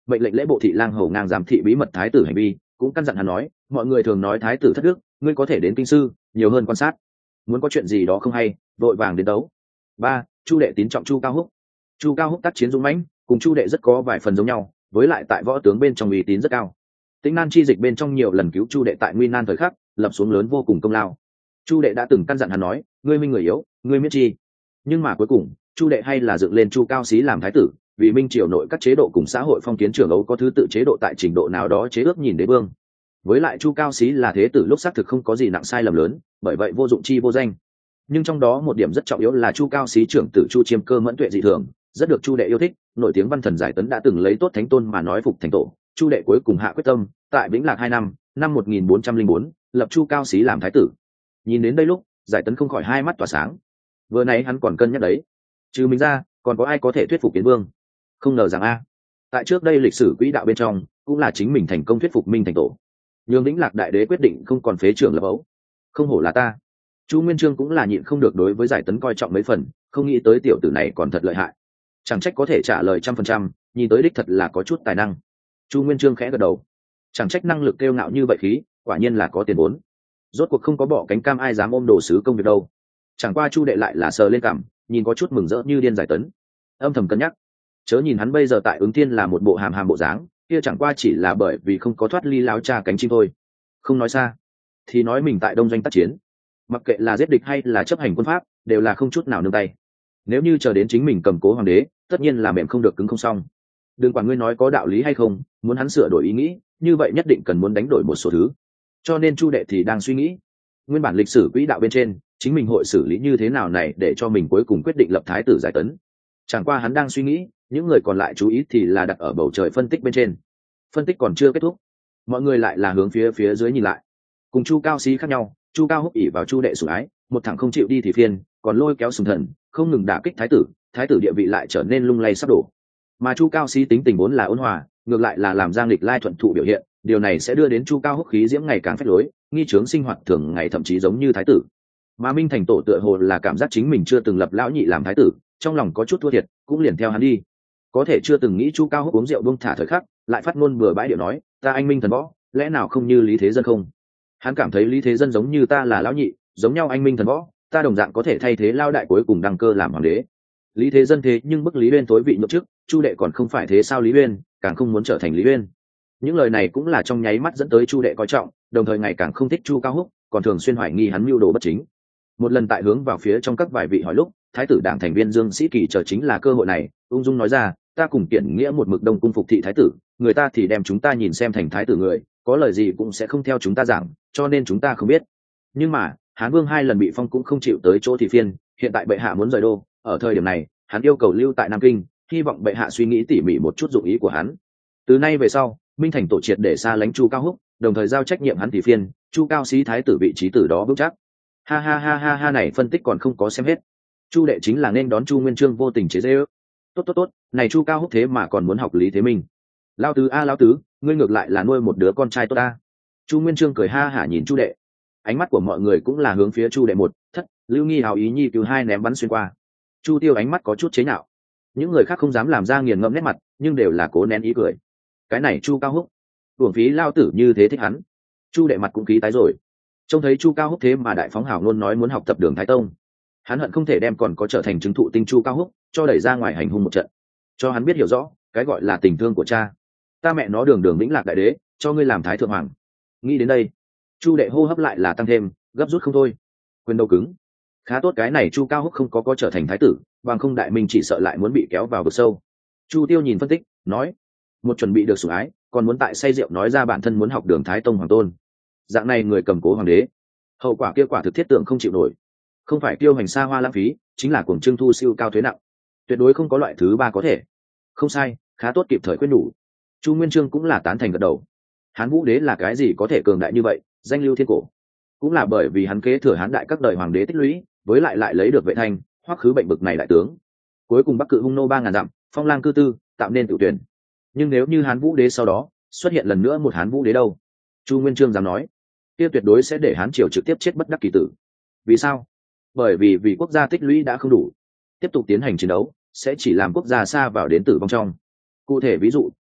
mệnh lệnh lễ bộ thị lang hầu ngang giám thị bí mật thái tử hành vi, cũng căn dặn hắn nói, mọi người thường nói thái tử thất đức, ngươi có thể đến kinh sư nhiều hơn quan sát, muốn có chuyện gì đó không hay vội vàng đến đấu. Ba, chu đệ tín trọng chu cao húc. Chu cao húc tác chiến dũng mãnh, cùng chu đệ rất có vài phần giống nhau, với lại tại võ tướng bên trong uy tín rất cao. Tĩnh nan chi dịch bên trong nhiều lần cứu chu đệ tại nguy nan thời khắc, lập xuống lớn vô cùng công lao. Chu đệ đã từng căn dặn hắn nói, ngươi minh người yếu, ngươi miễn chi. Nhưng mà cuối cùng chu đệ hay là dựng lên chu cao xí làm thái tử, vì minh triều nội các chế độ cùng xã hội phong kiến trưởng ấu có thứ tự chế độ tại trình độ nào đó chế ước nhìn đế vương. Với lại chu cao xí là thế tử lúc xác thực không có gì nặng sai lầm lớn, bởi vậy vô dụng chi vô danh. Nhưng trong đó một điểm rất trọng yếu là chu cao xí trưởng tử chu chiêm cơ mẫn tuệ dị thường, rất được chu đệ yêu thích. Nổi tiếng văn thần giải tấn đã từng lấy tốt thánh tôn mà nói phục thành tổ. Chu đệ cuối cùng hạ quyết tâm, tại vĩnh lạc hai năm năm một nghìn bốn trăm linh bốn lập chu cao xí làm thái tử. Nhìn đến đây lúc giải tấn không khỏi hai mắt tỏa sáng. Vừa nãy hắn còn cân nhắc đấy, trừ mình ra còn có ai có thể thuyết phục kiến vương. Không ngờ rằng a tại trước đây lịch sử quỹ đạo bên trong cũng là chính mình thành công thuyết phục minh thành tổ, nhường vĩnh lạc đại đế quyết định không còn phế trưởng lập ấu. Không hổ là ta. Chu Nguyên Chương cũng là nhịn không được đối với giải tấn coi trọng mấy phần, không nghĩ tới tiểu tử này còn thật lợi hại, chẳng trách có thể trả lời trăm phần trăm, nhìn tới đích thật là có chút tài năng. Chu Nguyên Chương khẽ gật đầu, chẳng trách năng lực kêu ngạo như vậy khí, quả nhiên là có tiền vốn. Rốt cuộc không có bỏ cánh cam ai dám ôm đồ sứ công việc đâu. Chẳng qua chu đệ lại là sờ lên cảm, nhìn có chút mừng rỡ như điên giải tấn, âm thầm cân nhắc, chớ nhìn hắn bây giờ tại ứng thiên là một bộ hàm hàm bộ dáng, kia chẳng qua chỉ là bởi vì không có thoát ly láo cha cánh chim thôi. Không nói xa thì nói mình tại đông doanh tác chiến, mặc kệ là giết địch hay là chấp hành quân pháp đều là không chút nào nương tay. Nếu như chờ đến chính mình cầm cố hoàng đế, tất nhiên là mềm không được cứng không xong. Đừng quản ngươi nói có đạo lý hay không, muốn hắn sửa đổi ý nghĩ như vậy nhất định cần muốn đánh đổi một số thứ. Cho nên chu đệ thì đang suy nghĩ nguyên bản lịch sử quỹ đạo bên trên chính mình hội xử lý như thế nào này để cho mình cuối cùng quyết định lập thái tử giải tấn. Chẳng qua hắn đang suy nghĩ, những người còn lại chú ý thì là đặt ở bầu trời phân tích bên trên. Phân tích còn chưa kết thúc, mọi người lại là hướng phía phía dưới nhìn lại. Cùng chu cao xí khác nhau, chu cao húc ỉ vào chu đệ sủng ái, một thằng không chịu đi thì phiền, còn lôi kéo sùng thần không ngừng đả kích thái tử, thái tử địa vị lại trở nên lung lay sắp đổ. Mà chu cao xí tính tình vốn là ôn hòa, ngược lại là làm giang lịch lai thuận thụ biểu hiện, điều này sẽ đưa đến chu cao húc khí diễm ngày càng phách lối, nghi trướng sinh hoạt thường ngày thậm chí giống như thái tử. Mà minh thành tổ tựa hồ là cảm giác chính mình chưa từng lập lão nhị làm thái tử, trong lòng có chút thua thiệt, cũng liền theo hắn đi. Có thể chưa từng nghĩ chu cao húc uống rượu buông thả thời khắc lại phát ngôn bừa bãi điệu nói, ta anh minh thần võ lẽ nào không như lý thế dân không. Hắn cảm thấy lý thế dân giống như ta là lão nhị, giống nhau anh minh thần võ, ta đồng dạng có thể thay thế lao đại cuối cùng đăng cơ làm hoàng đế. Lý thế dân thế nhưng bức lý uyên tối vị nhậm chức, chu đệ còn không phải thế sao lý uyên càng không muốn trở thành lý uyên. Những lời này cũng là trong nháy mắt dẫn tới chu đệ coi trọng, đồng thời ngày càng không thích chu cao húc, còn thường xuyên hoài nghi hắn mưu đồ bất chính. Một lần tại hướng vào phía trong các vài vị hỏi lúc, thái tử đảng thành viên Dương Sĩ Kỳ chờ chính là cơ hội này, ung dung nói ra, ta cùng Kiển Nghĩa một mực đông cung phục thị thái tử, người ta thì đem chúng ta nhìn xem thành thái tử người, có lời gì cũng sẽ không theo chúng ta giảng, cho nên chúng ta không biết. Nhưng mà Hán Vương hai lần bị phong cũng không chịu tới chỗ thì phiên, hiện tại bệ hạ muốn rời đô, ở thời điểm này hắn yêu cầu lưu tại Nam Kinh, hy vọng bệ hạ suy nghĩ tỉ mỉ một chút dụng ý của hắn. Từ nay về sau minh thành tổ triệt để xa lánh chu cao húc, đồng thời giao trách nhiệm hắn tỷ phiên, chu cao xí thái tử vị trí từ đó vững chắc. Ha ha ha ha ha, này phân tích còn không có xem hết, chu đệ chính là nên đón chu Nguyên Chương vô tình chế giễu. Tốt tốt tốt, này chu cao húc thế mà còn muốn học lý thế minh. Lao tứ a à, lao tứ, ngươi ngược lại là nuôi một đứa con trai tốt ta. Chu Nguyên Chương cười ha hả nhìn chu đệ, ánh mắt của mọi người cũng là hướng phía chu đệ một thất lưu nghi hào ý nhi cứu hai ném bắn xuyên qua. Chu Tiêu ánh mắt có chút chế nhạo, những người khác không dám làm ra nghiền ngẫm nét mặt, nhưng đều là cố nén ý cười. Cái này chu cao húc uổng phí lao tử như thế thích hắn. Chu đệ mặt cũng khí tái rồi, trông thấy chu cao húc thế mà đại phóng hảo ngôn nói muốn học tập Đường Thái Tông, hắn hận không thể đem còn có trở thành chứng thụ tinh chu cao húc cho đẩy ra ngoài hành hung một trận, cho hắn biết hiểu rõ cái gọi là tình thương của cha. Ta mẹ nó đường đường vĩnh lạc đại đế cho ngươi làm thái thượng hoàng. Nghĩ đến đây chu đệ hô hấp lại là tăng thêm gấp rút không thôi, quyền đầu cứng. Khá tốt cái này chu cao húc không có có trở thành thái tử, bằng không đại minh chỉ sợ lại muốn bị kéo vào vực sâu. Chu Tiêu nhìn phân tích nói, một chuẩn bị được sủng ái còn muốn tại say rượu nói ra bản thân muốn học Đường Thái Tông hoàng tôn, dạng này người cầm cố hoàng đế hậu quả kia quả thực thiết tượng không chịu nổi. Không phải tiêu hành xa hoa lãng phí, chính là cuồng trưng thu siêu cao thuế nặng, tuyệt đối không có loại thứ ba có thể. Không sai, khá tốt kịp thời khuyên đủ. Chu Nguyên Chương cũng là tán thành gật đầu. Hán Vũ đế là cái gì có thể cường đại như vậy, danh lưu thiên cổ, cũng là bởi vì hắn kế thừa hán đại các đời hoàng đế tích lũy, với lại lại lấy được Vệ Thanh hoắc khứ bệnh bực này đại tướng, cuối cùng bắc cự hung nô ba ngàn dặm, phong lang cư tư, tạo nên tự tuyển. Nhưng nếu như Hán Vũ đế sau đó xuất hiện lần nữa một Hán Vũ đế đâu, Chu Nguyên Chương dám nói, kia tuyệt đối sẽ để Hán triều trực tiếp chết bất đắc kỳ tử. Vì sao? Bởi vì vì quốc gia tích lũy đã không đủ, tiếp tục tiến hành chiến đấu sẽ chỉ làm quốc gia xa vào đến tử vong trong. Cụ thể ví dụ,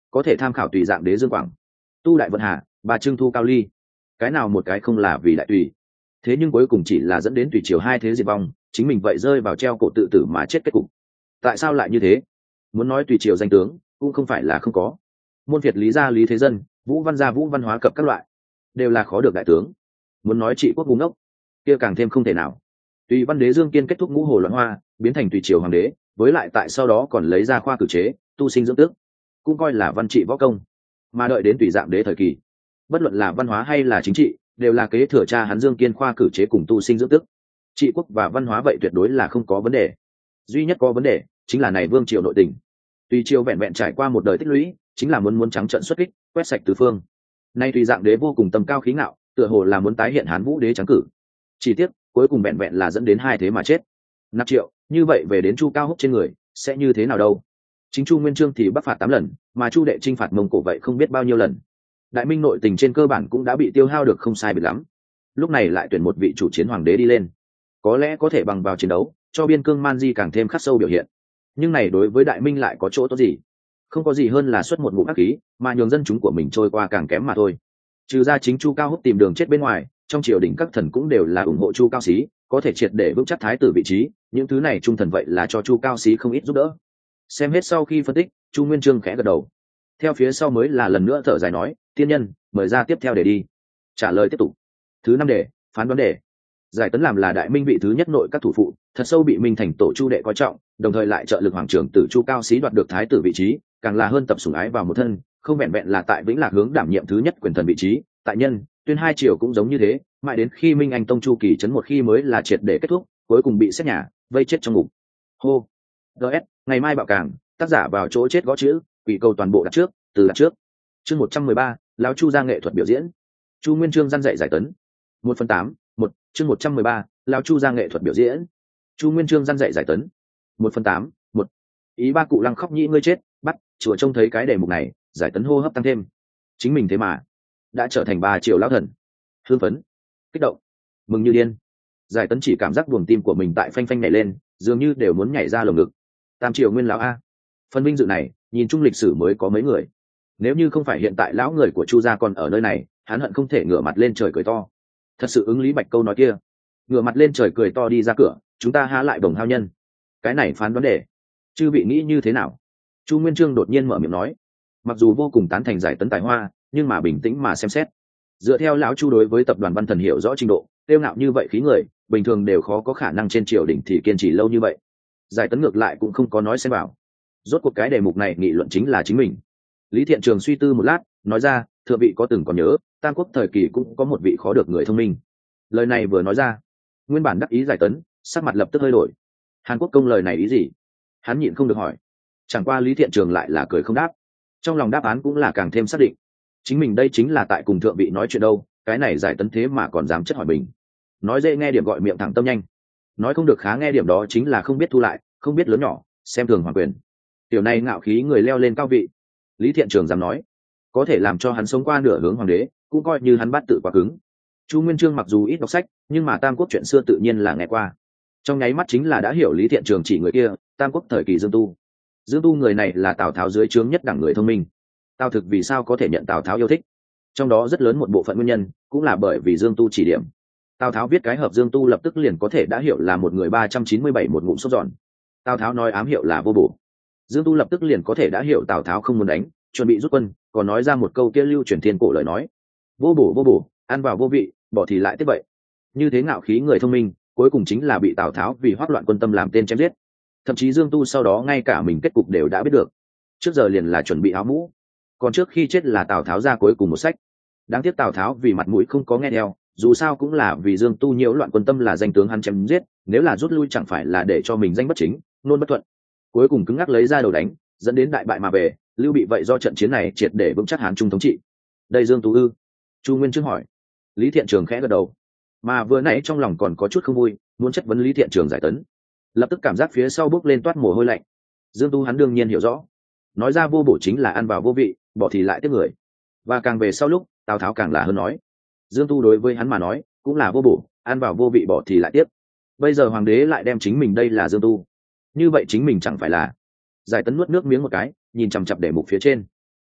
có thể tham khảo tùy dạng đế dương quảng, tu đại vận hà, bà trưng thu cao ly, cái nào một cái không là vì đại tùy. Thế nhưng cuối cùng chỉ là dẫn đến tùy triều hai thế diệt vong, chính mình vậy rơi vào treo cổ tự tử mà chết kết cục. Tại sao lại như thế? Muốn nói tùy triều danh tướng cũng không phải là không có. Môn Việt lý gia lý thế dân, vũ văn gia vũ văn hóa cập các loại đều là khó được đại tướng. Muốn nói trị quốc ngu ngốc kia càng thêm không thể nào. Tùy văn đế Dương Kiên kết thúc ngũ hồ loạn hoa, biến thành tùy triều hoàng đế, với lại tại sau đó còn lấy ra khoa cử chế, tu sinh dưỡng tước, cũng coi là văn trị võ công. Mà đợi đến tùy dạng đế thời kỳ, bất luận là văn hóa hay là chính trị, đều là kế thừa cha hắn Dương Kiên khoa cử chế cùng tu sinh dưỡng tước. Trị quốc và văn hóa vậy tuyệt đối là không có vấn đề. Duy nhất có vấn đề chính là này vương triều nội tình. Tùy triều vẹn vẹn trải qua một đời tích lũy, chính là muốn muốn trắng trận xuất kích, quét sạch tứ phương. Nay tùy dạng đế vô cùng tầm cao khí ngạo, tựa hồ là muốn tái hiện Hán Vũ đế trắng cử. Chỉ tiếc, cuối cùng vẹn vẹn là dẫn đến hai thế mà chết. Nạp Triệu, như vậy về đến Chu Cao Húc trên người, sẽ như thế nào đâu? Chính Chu Nguyên Chương thì bắc phạt tám lần, mà Chu Đệ chinh phạt Mông Cổ vậy không biết bao nhiêu lần. Đại Minh nội tình trên cơ bản cũng đã bị tiêu hao được không sai biệt lắm. Lúc này lại tuyển một vị chủ chiến hoàng đế đi lên, có lẽ có thể bằng vào chiến đấu, cho biên cương man di càng thêm khắc sâu biểu hiện. Nhưng này đối với Đại Minh lại có chỗ tốt gì? Không có gì hơn là xuất một ngụm ác khí, mà nhường dân chúng của mình trôi qua càng kém mà thôi. Trừ ra chính Chu Cao Húc tìm đường chết bên ngoài, trong triều đình các thần cũng đều là ủng hộ Chu Cao Xí, có thể triệt để vững chắc thái tử vị trí. Những thứ này trung thần vậy là cho Chu Cao Xí không ít giúp đỡ. Xem hết sau khi phân tích, Chu Nguyên Chương khẽ gật đầu. Theo phía sau mới là lần nữa thở dài nói, tiên nhân, mời ra tiếp theo để đi. Trả lời tiếp tục. Thứ năm đề, phán đoán đề. Giải Tấn làm là Đại Minh vị thứ nhất nội các thủ phụ, thật sâu bị Minh thành tổ Chu Đệ coi trọng, đồng thời lại trợ lực hoàng trưởng tử Chu Cao Xí đoạt được thái tử vị trí, càng là hơn tập sủng ái vào một thân, không vẹn vẹn là tại Vĩnh Lạc hướng đảm nhiệm thứ nhất quyền thần vị trí, tại Nhân, Tuyên hai triều cũng giống như thế, mãi đến khi Minh Anh Tông Chu kỳ trấn một khi mới là triệt để kết thúc, cuối cùng bị xét nhà, vây chết trong ngục. Hô. ds ngày mai bạo càng, tác giả vào chỗ chết gõ chữ, quỷ cầu toàn bộ đặt trước, từ đặt trước. Chương một trăm mười ba, lão Chu ra nghệ thuật biểu diễn. Chu Nguyên Chương răn dạy Giải Tấn. một phần tám, một, chương một trăm mười ba, lão Chu ra nghệ thuật biểu diễn. Chu Nguyên Chương răn dạy Giải Tấn. một phần tám, một. Ý ba cụ Lăng khóc nhĩ ngươi chết, bắt, chùa trông thấy cái đề mục này, Giải Tấn hô hấp tăng thêm. Chính mình thế mà đã trở thành ba triệu lão thần. Hương phấn, kích động, mừng như điên. Giải Tấn chỉ cảm giác buồng tim của mình tại phanh phanh nhảy lên, dường như đều muốn nhảy ra lồng ngực. Tam triều nguyên lão a, phần vinh dự này nhìn chung lịch sử mới có mấy người. Nếu như không phải hiện tại lão người của Chu gia còn ở nơi này, hắn hận không thể ngửa mặt lên trời cười to. Thật sự ứng Lý Bạch câu nói kia, ngửa mặt lên trời cười to đi ra cửa, chúng ta há lại đồng hao nhân. Cái này phán vấn đề, chư vị nghĩ như thế nào? Chu Nguyên Chương đột nhiên mở miệng nói, mặc dù vô cùng tán thành Giải Tấn tài hoa, nhưng mà bình tĩnh mà xem xét, dựa theo lão Chu đối với tập đoàn Văn Thần hiểu rõ trình độ, tiêu ngạo như vậy khí người, bình thường đều khó có khả năng trên triều đình thì kiên trì lâu như vậy. Giải Tấn ngược lại cũng không có nói xem vào. Rốt cuộc cái đề mục này nghị luận chính là chính mình. Lý Thiện Trường suy tư một lát, nói ra, thưa vị có từng còn nhớ, Tam Quốc thời kỳ cũng có một vị khó được người thông minh. Lời này vừa nói ra, nguyên bản đắc ý Giải Tấn, sắc mặt lập tức hơi đổi. Hàn Quốc công lời này ý gì? Hắn nhịn không được hỏi. Chẳng qua Lý Thiện Trường lại là cười không đáp. Trong lòng đáp án cũng là càng thêm xác định. Chính mình đây chính là tại cùng thượng vị nói chuyện đâu, cái này Giải Tấn thế mà còn dám chất hỏi mình. Nói dễ nghe điểm gọi miệng thẳng tâm nhanh, nói không được khá nghe điểm đó chính là không biết thu lại, không biết lớn nhỏ, xem thường hoàng quyền. Tiểu này ngạo khí người leo lên cao vị. Lý Thiện Trường dám nói, có thể làm cho hắn sống qua nửa hướng hoàng đế, cũng coi như hắn bắt tự quá cứng. Chu Nguyên Chương mặc dù ít đọc sách, nhưng mà Tam Quốc chuyện xưa tự nhiên là nghe qua. Trong nháy mắt chính là đã hiểu Lý Thiện Trường chỉ người kia, Tam Quốc thời kỳ Dương Tu. Dương Tu người này là Tào Tháo dưới trướng nhất đẳng người thông minh. Tào Thực vì sao có thể nhận Tào Tháo yêu thích? Trong đó rất lớn một bộ phận nguyên nhân, cũng là bởi vì Dương Tu chỉ điểm. Tào Tháo viết cái hợp Dương Tu lập tức liền có thể đã hiểu là một người ba trăm chín mươi bảy một ngụm sốt giòn. Tào Tháo nói ám hiệu là vô bổ. Dương Tu lập tức liền có thể đã hiểu Tào Tháo không muốn đánh, chuẩn bị rút quân, còn nói ra một câu kia lưu truyền thiên cổ lời nói: vô bổ vô bổ, ăn vào vô vị, bỏ thì lại tiếp vậy. Như thế ngạo khí người thông minh, cuối cùng chính là bị Tào Tháo vì hoắc loạn quân tâm làm tên chém giết. Thậm chí Dương Tu sau đó ngay cả mình kết cục đều đã biết được, trước giờ liền là chuẩn bị áo mũ, còn trước khi chết là Tào Tháo ra cuối cùng một sách. Đáng tiếc Tào Tháo vì mặt mũi không có nghe theo, dù sao cũng là vì Dương Tu nhiễu loạn quân tâm là danh tướng hắn chém giết, nếu là rút lui chẳng phải là để cho mình danh bất chính, nôn bất thuận. Cuối cùng cứng ngắc lấy ra đầu đánh, dẫn đến đại bại mà về. Lưu Bị vậy do trận chiến này triệt để vững chắc Hán Trung thống trị. Đây Dương Tu ư? Chu Nguyên Chương hỏi. Lý Thiện Trường khẽ gật đầu, mà vừa nãy trong lòng còn có chút không vui, muốn chất vấn Lý Thiện Trường Giải Tấn, lập tức cảm giác phía sau bước lên toát mồ hôi lạnh. Dương Tu hắn đương nhiên hiểu rõ, nói ra vô bổ chính là ăn vào vô vị, bỏ thì lại tiếp người. Và càng về sau lúc Tào Tháo càng là hơn nói, Dương Tu đối với hắn mà nói cũng là vô bổ, ăn vào vô vị, bỏ thì lại tiếp. Bây giờ hoàng đế lại đem chính mình đây là Dương Tu, như vậy chính mình chẳng phải là? Giải Tấn nuốt nước miếng một cái, nhìn chằm chằm đề mục phía trên.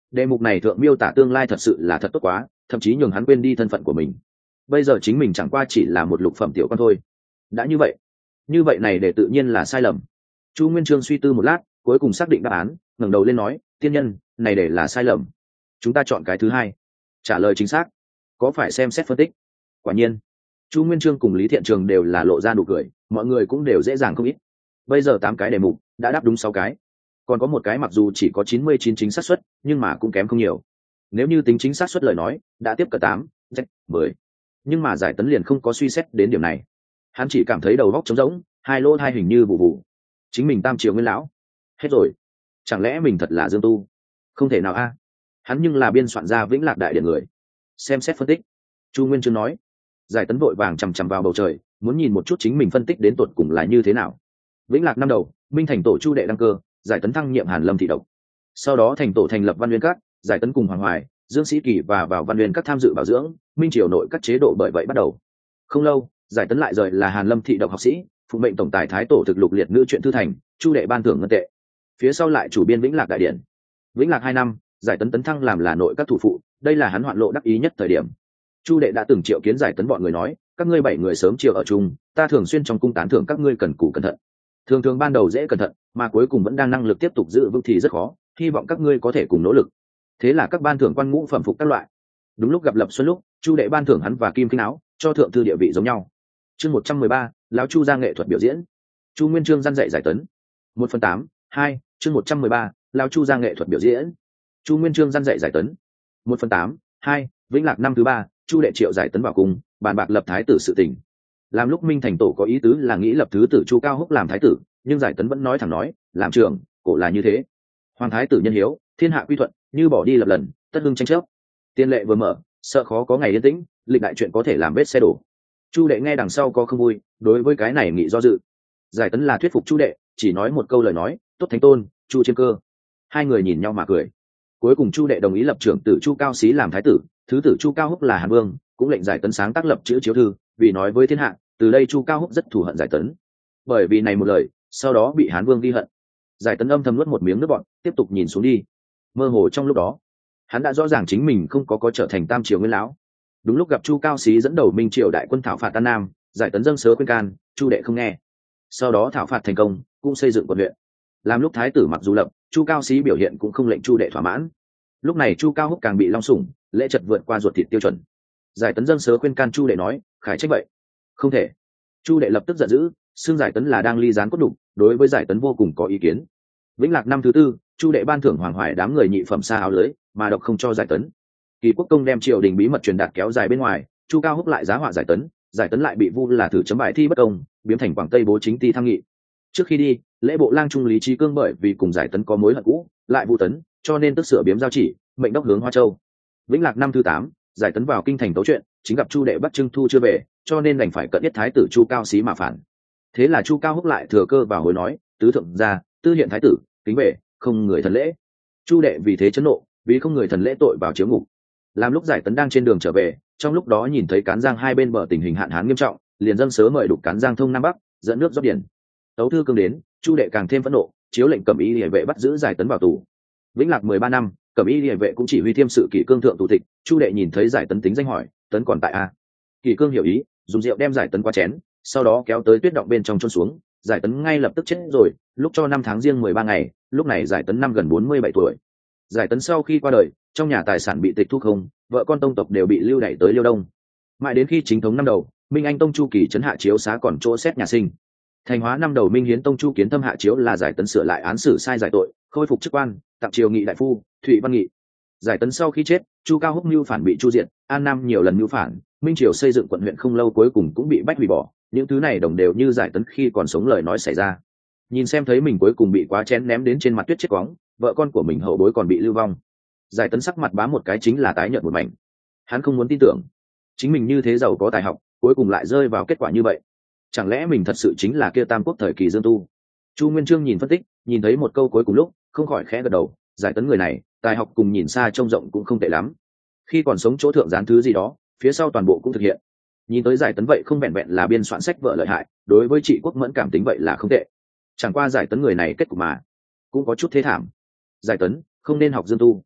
đề mục này thượng miêu tả tương lai thật sự là thật tốt quá, thậm chí nhường hắn quên đi thân phận của mình. Bây giờ chính mình chẳng qua chỉ là một lục phẩm tiểu con thôi. Đã như vậy, như vậy này để tự nhiên là sai lầm. Chu Nguyên Chương suy tư một lát, cuối cùng xác định đáp án, ngẩng đầu lên nói, tiên nhân, này để là sai lầm, chúng ta chọn cái thứ hai. Trả lời chính xác, có phải xem xét phân tích. Quả nhiên, Chu Nguyên Chương cùng Lý Thiện Trường đều là lộ ra nụ cười, mọi người cũng đều dễ dàng không ít. Bây giờ tám cái đề mục đã đáp đúng sáu cái, còn có một cái mặc dù chỉ có chín mươi chín chính xác suất, nhưng mà cũng kém không nhiều. Nếu như tính chính xác suất lời nói, đã tiếp cận tám, mười. Nhưng mà Giải Tấn liền không có suy xét đến điểm này. Hắn chỉ cảm thấy đầu óc trống rỗng, hai lỗ hai hình như vụ vụ. Chính mình tam triều nguyên lão, hết rồi. Chẳng lẽ mình thật là Dương Tu? Không thể nào a. Hắn nhưng là biên soạn ra Vĩnh Lạc Đại Điển người. Xem xét phân tích, Chu Nguyên Chương nói. Giải Tấn vội vàng chằm chằm vào bầu trời, muốn nhìn một chút chính mình phân tích đến tột cùng là như thế nào. Vĩnh Lạc năm đầu, Minh thành tổ Chu đệ đăng cơ, Giải Tấn thăng nhiệm Hàn Lâm thị độc. Sau đó thành tổ thành lập Văn Nguyên Các, Giải Tấn cùng Hoàng Hoài, Dương Sĩ Kỳ và vào Văn Nguyên Các tham dự bảo dưỡng, Minh triều nội các chế độ bởi vậy bắt đầu. Không lâu, Giải Tấn lại rời là Hàn Lâm thị độc học sĩ, phụ mệnh tổng tài thái tổ thực lục liệt nữ chuyện thư thành, Chu đệ ban thưởng ngân tệ. Phía sau lại chủ biên Vĩnh Lạc Đại Điển. Vĩnh Lạc hai năm, Giải Tấn tấn thăng làm là nội các thủ phụ, đây là hắn hoạn lộ đắc ý nhất thời điểm. Chu đệ đã từng triệu kiến Giải Tấn bọn người nói, các ngươi bảy người sớm chiều ở chung, ta thường xuyên trong cung tán thưởng các ngươi cần cù cẩn thận. Thường thường ban đầu dễ cẩn thận, mà cuối cùng vẫn đang năng lực tiếp tục giữ vững thì rất khó, hy vọng các ngươi có thể cùng nỗ lực. Thế là các ban thưởng quan ngũ phẩm phục các loại. Đúng lúc gặp Lập Xuân lúc, Chu đệ ban thưởng hắn và Kim Kinh Áo, cho thượng thư địa vị giống nhau. Chương một trăm mười ba, lão Chu ra nghệ thuật biểu diễn. Chu Nguyên Chương răn dạy Giải Tấn. một phần tám, hai, chương một trăm mười ba, lão Chu ra nghệ thuật biểu diễn. Chu Nguyên Chương răn dạy Giải Tấn. một phần tám, hai, Vĩnh Lạc năm thứ ba, Chu đệ triệu Giải Tấn vào cung, bàn bạc lập thái tử sự tình. Làm lúc Minh thành tổ có ý tứ là nghĩ lập thứ tử Chu Cao Húc làm thái tử, nhưng Giải Tấn vẫn nói thẳng nói, làm trưởng, cổ là như thế. Hoàng thái tử nhân hiếu, thiên hạ quy thuận, như bỏ đi lập lần, tất hưng tranh chấp. Tiên lệ vừa mở, sợ khó có ngày yên tĩnh, lịch đại chuyện có thể làm vết xe đổ. Chu đệ nghe đằng sau có không vui, đối với cái này nghĩ do dự. Giải Tấn là thuyết phục Chu đệ, chỉ nói một câu lời nói, tốt thánh tôn, Chu Chiêm Cơ. Hai người nhìn nhau mà cười. Cuối cùng Chu đệ đồng ý lập trưởng tử Chu Cao Xí làm thái tử, thứ tử Chu Cao Húc là Hàn Vương, cũng lệnh Giải Tấn sáng tác lập chữ chiếu thư, vì nói với thiên hạ, từ đây Chu Cao Húc rất thù hận Giải Tấn. Bởi vì này một lời, sau đó bị Hán Vương ghi hận. Giải Tấn âm thầm nuốt một miếng nước bọt, tiếp tục nhìn xuống đi. Mơ hồ trong lúc đó, hắn đã rõ ràng chính mình không có có trở thành tam triều nguyên lão. Đúng lúc gặp Chu Cao Xí dẫn đầu Minh triều đại quân thảo phạt Tân Nam, Giải Tấn dâng sớ khuyên can, Chu đệ không nghe. Sau đó thảo phạt thành công, cũng xây dựng quận huyện. Làm lúc thái tử mặc dù lập, Chu Cao Xí biểu hiện cũng không lệnh Chu đệ thỏa mãn. Lúc này Chu Cao Húc càng bị long sủng, lễ chật vượt qua ruột thịt tiêu chuẩn. Giải Tấn dâng sớ khuyên can, Chu đệ nói, khải trách vậy, không thể. Chu đệ lập tức giận dữ, xưng Giải Tấn là đang ly gián cốt đục, đối với Giải Tấn vô cùng có ý kiến. Vĩnh Lạc năm thứ tư, Chu đệ ban thưởng Hoàng Hoài đám người nhị phẩm xa áo lưới, mà độc không cho Giải Tấn. Kỳ Quốc công đem triều đình bí mật truyền đạt kéo dài bên ngoài, Chu Cao Húc lại giá họa Giải Tấn, Giải Tấn lại bị vu là thử chấm bài thi bất công, biến thành Quảng Tây bố chính ti tham nghị. Trước khi đi, lễ bộ lang trung Lý Trí Cương bởi vì cùng Giải Tấn có mối hận cũ, lại vu tấn, cho nên tức sửa biếm giao chỉ, mệnh đốc hướng Hoa Châu. Vĩnh Lạc năm thứ tám, Giải Tấn vào kinh thành tấu chuyện, chính gặp Chu đệ bắt Trưng Thu chưa về, cho nên đành phải cận yết thái tử Chu Cao Xí mà phản. Thế là Chu Cao Húc lại thừa cơ vào hối nói, tứ thượng gia, tư hiện thái tử, kính về, không người thần lễ. Chu đệ vì thế chấn nộ, vì không người thần lễ tội vào chiếu ngục. Làm lúc Giải Tấn đang trên đường trở về, trong lúc đó nhìn thấy Cán Giang hai bên bờ tình hình hạn hán nghiêm trọng, liền dâng sớ mời đục Cán Giang thông nam bắc, dẫn nước rót biển. Tấu thư cương đến, Chu đệ càng thêm phẫn nộ, chiếu lệnh Cẩm Y Liề vệ bắt giữ Giải Tấn vào tù. Vĩnh Lạc mười ba năm, Cẩm Y Liề vệ cũng chỉ huy thiêm sự kỷ cương thượng tù tịch. Chu đệ nhìn thấy Giải Tấn tính danh hỏi, Tấn còn tại a? Kỷ cương hiểu ý, dùng rượu đem Giải Tấn qua chén, sau đó kéo tới tuyết động bên trong chôn xuống. Giải Tấn ngay lập tức chết rồi, lúc cho năm tháng riêng mười ba ngày, lúc này Giải Tấn năm gần bốn mươi bảy tuổi. Giải Tấn sau khi qua đời, trong nhà tài sản bị tịch thu không, vợ con tông tộc đều bị lưu đày tới Liêu Đông. Mãi đến khi chính thống năm đầu, Minh Anh tông Chu Kỳ trấn hạ chiếu xá còn chỗ xét nhà sinh. Thành hóa năm đầu Minh Hiến tông Chu Kiến thâm hạ chiếu là Giải Tấn sửa lại án xử sai giải tội, khôi phục chức quan, tặng triều nghị đại phu, Thụy Văn Nghị. Giải Tấn sau khi chết, Chu Cao Húc mưu phản bị chu diệt, An Nam nhiều lần mưu phản, Minh triều xây dựng quận huyện không lâu cuối cùng cũng bị bách hủy bỏ. Những thứ này đồng đều như Giải Tấn khi còn sống lời nói xảy ra. Nhìn xem thấy mình cuối cùng bị quá chén ném đến trên mặt tuyết chết quóng, vợ con của mình hậu bối còn bị lưu vong. Giải Tấn sắc mặt bám một cái chính là tái nhợt một mảnh. Hắn không muốn tin tưởng chính mình như thế giàu có tài học, cuối cùng lại rơi vào kết quả như vậy. Chẳng lẽ mình thật sự chính là kia Tam Quốc thời kỳ Dương Tu? Chu Nguyên Chương nhìn phân tích, nhìn thấy một câu cuối cùng lúc, không khỏi khẽ gật đầu. Giải Tấn người này, tài học cùng nhìn xa trông rộng cũng không tệ lắm. Khi còn sống chỗ thượng gián thứ gì đó, phía sau toàn bộ cũng thực hiện. Nhìn tới Giải Tấn vậy không vẹn vẹn là biên soạn sách vợ lợi hại, đối với trị quốc mẫn cảm tính vậy là không tệ. Chẳng qua Giải Tấn người này kết cục mà cũng có chút thế thảm. Giải Tấn không nên học Dương Tu.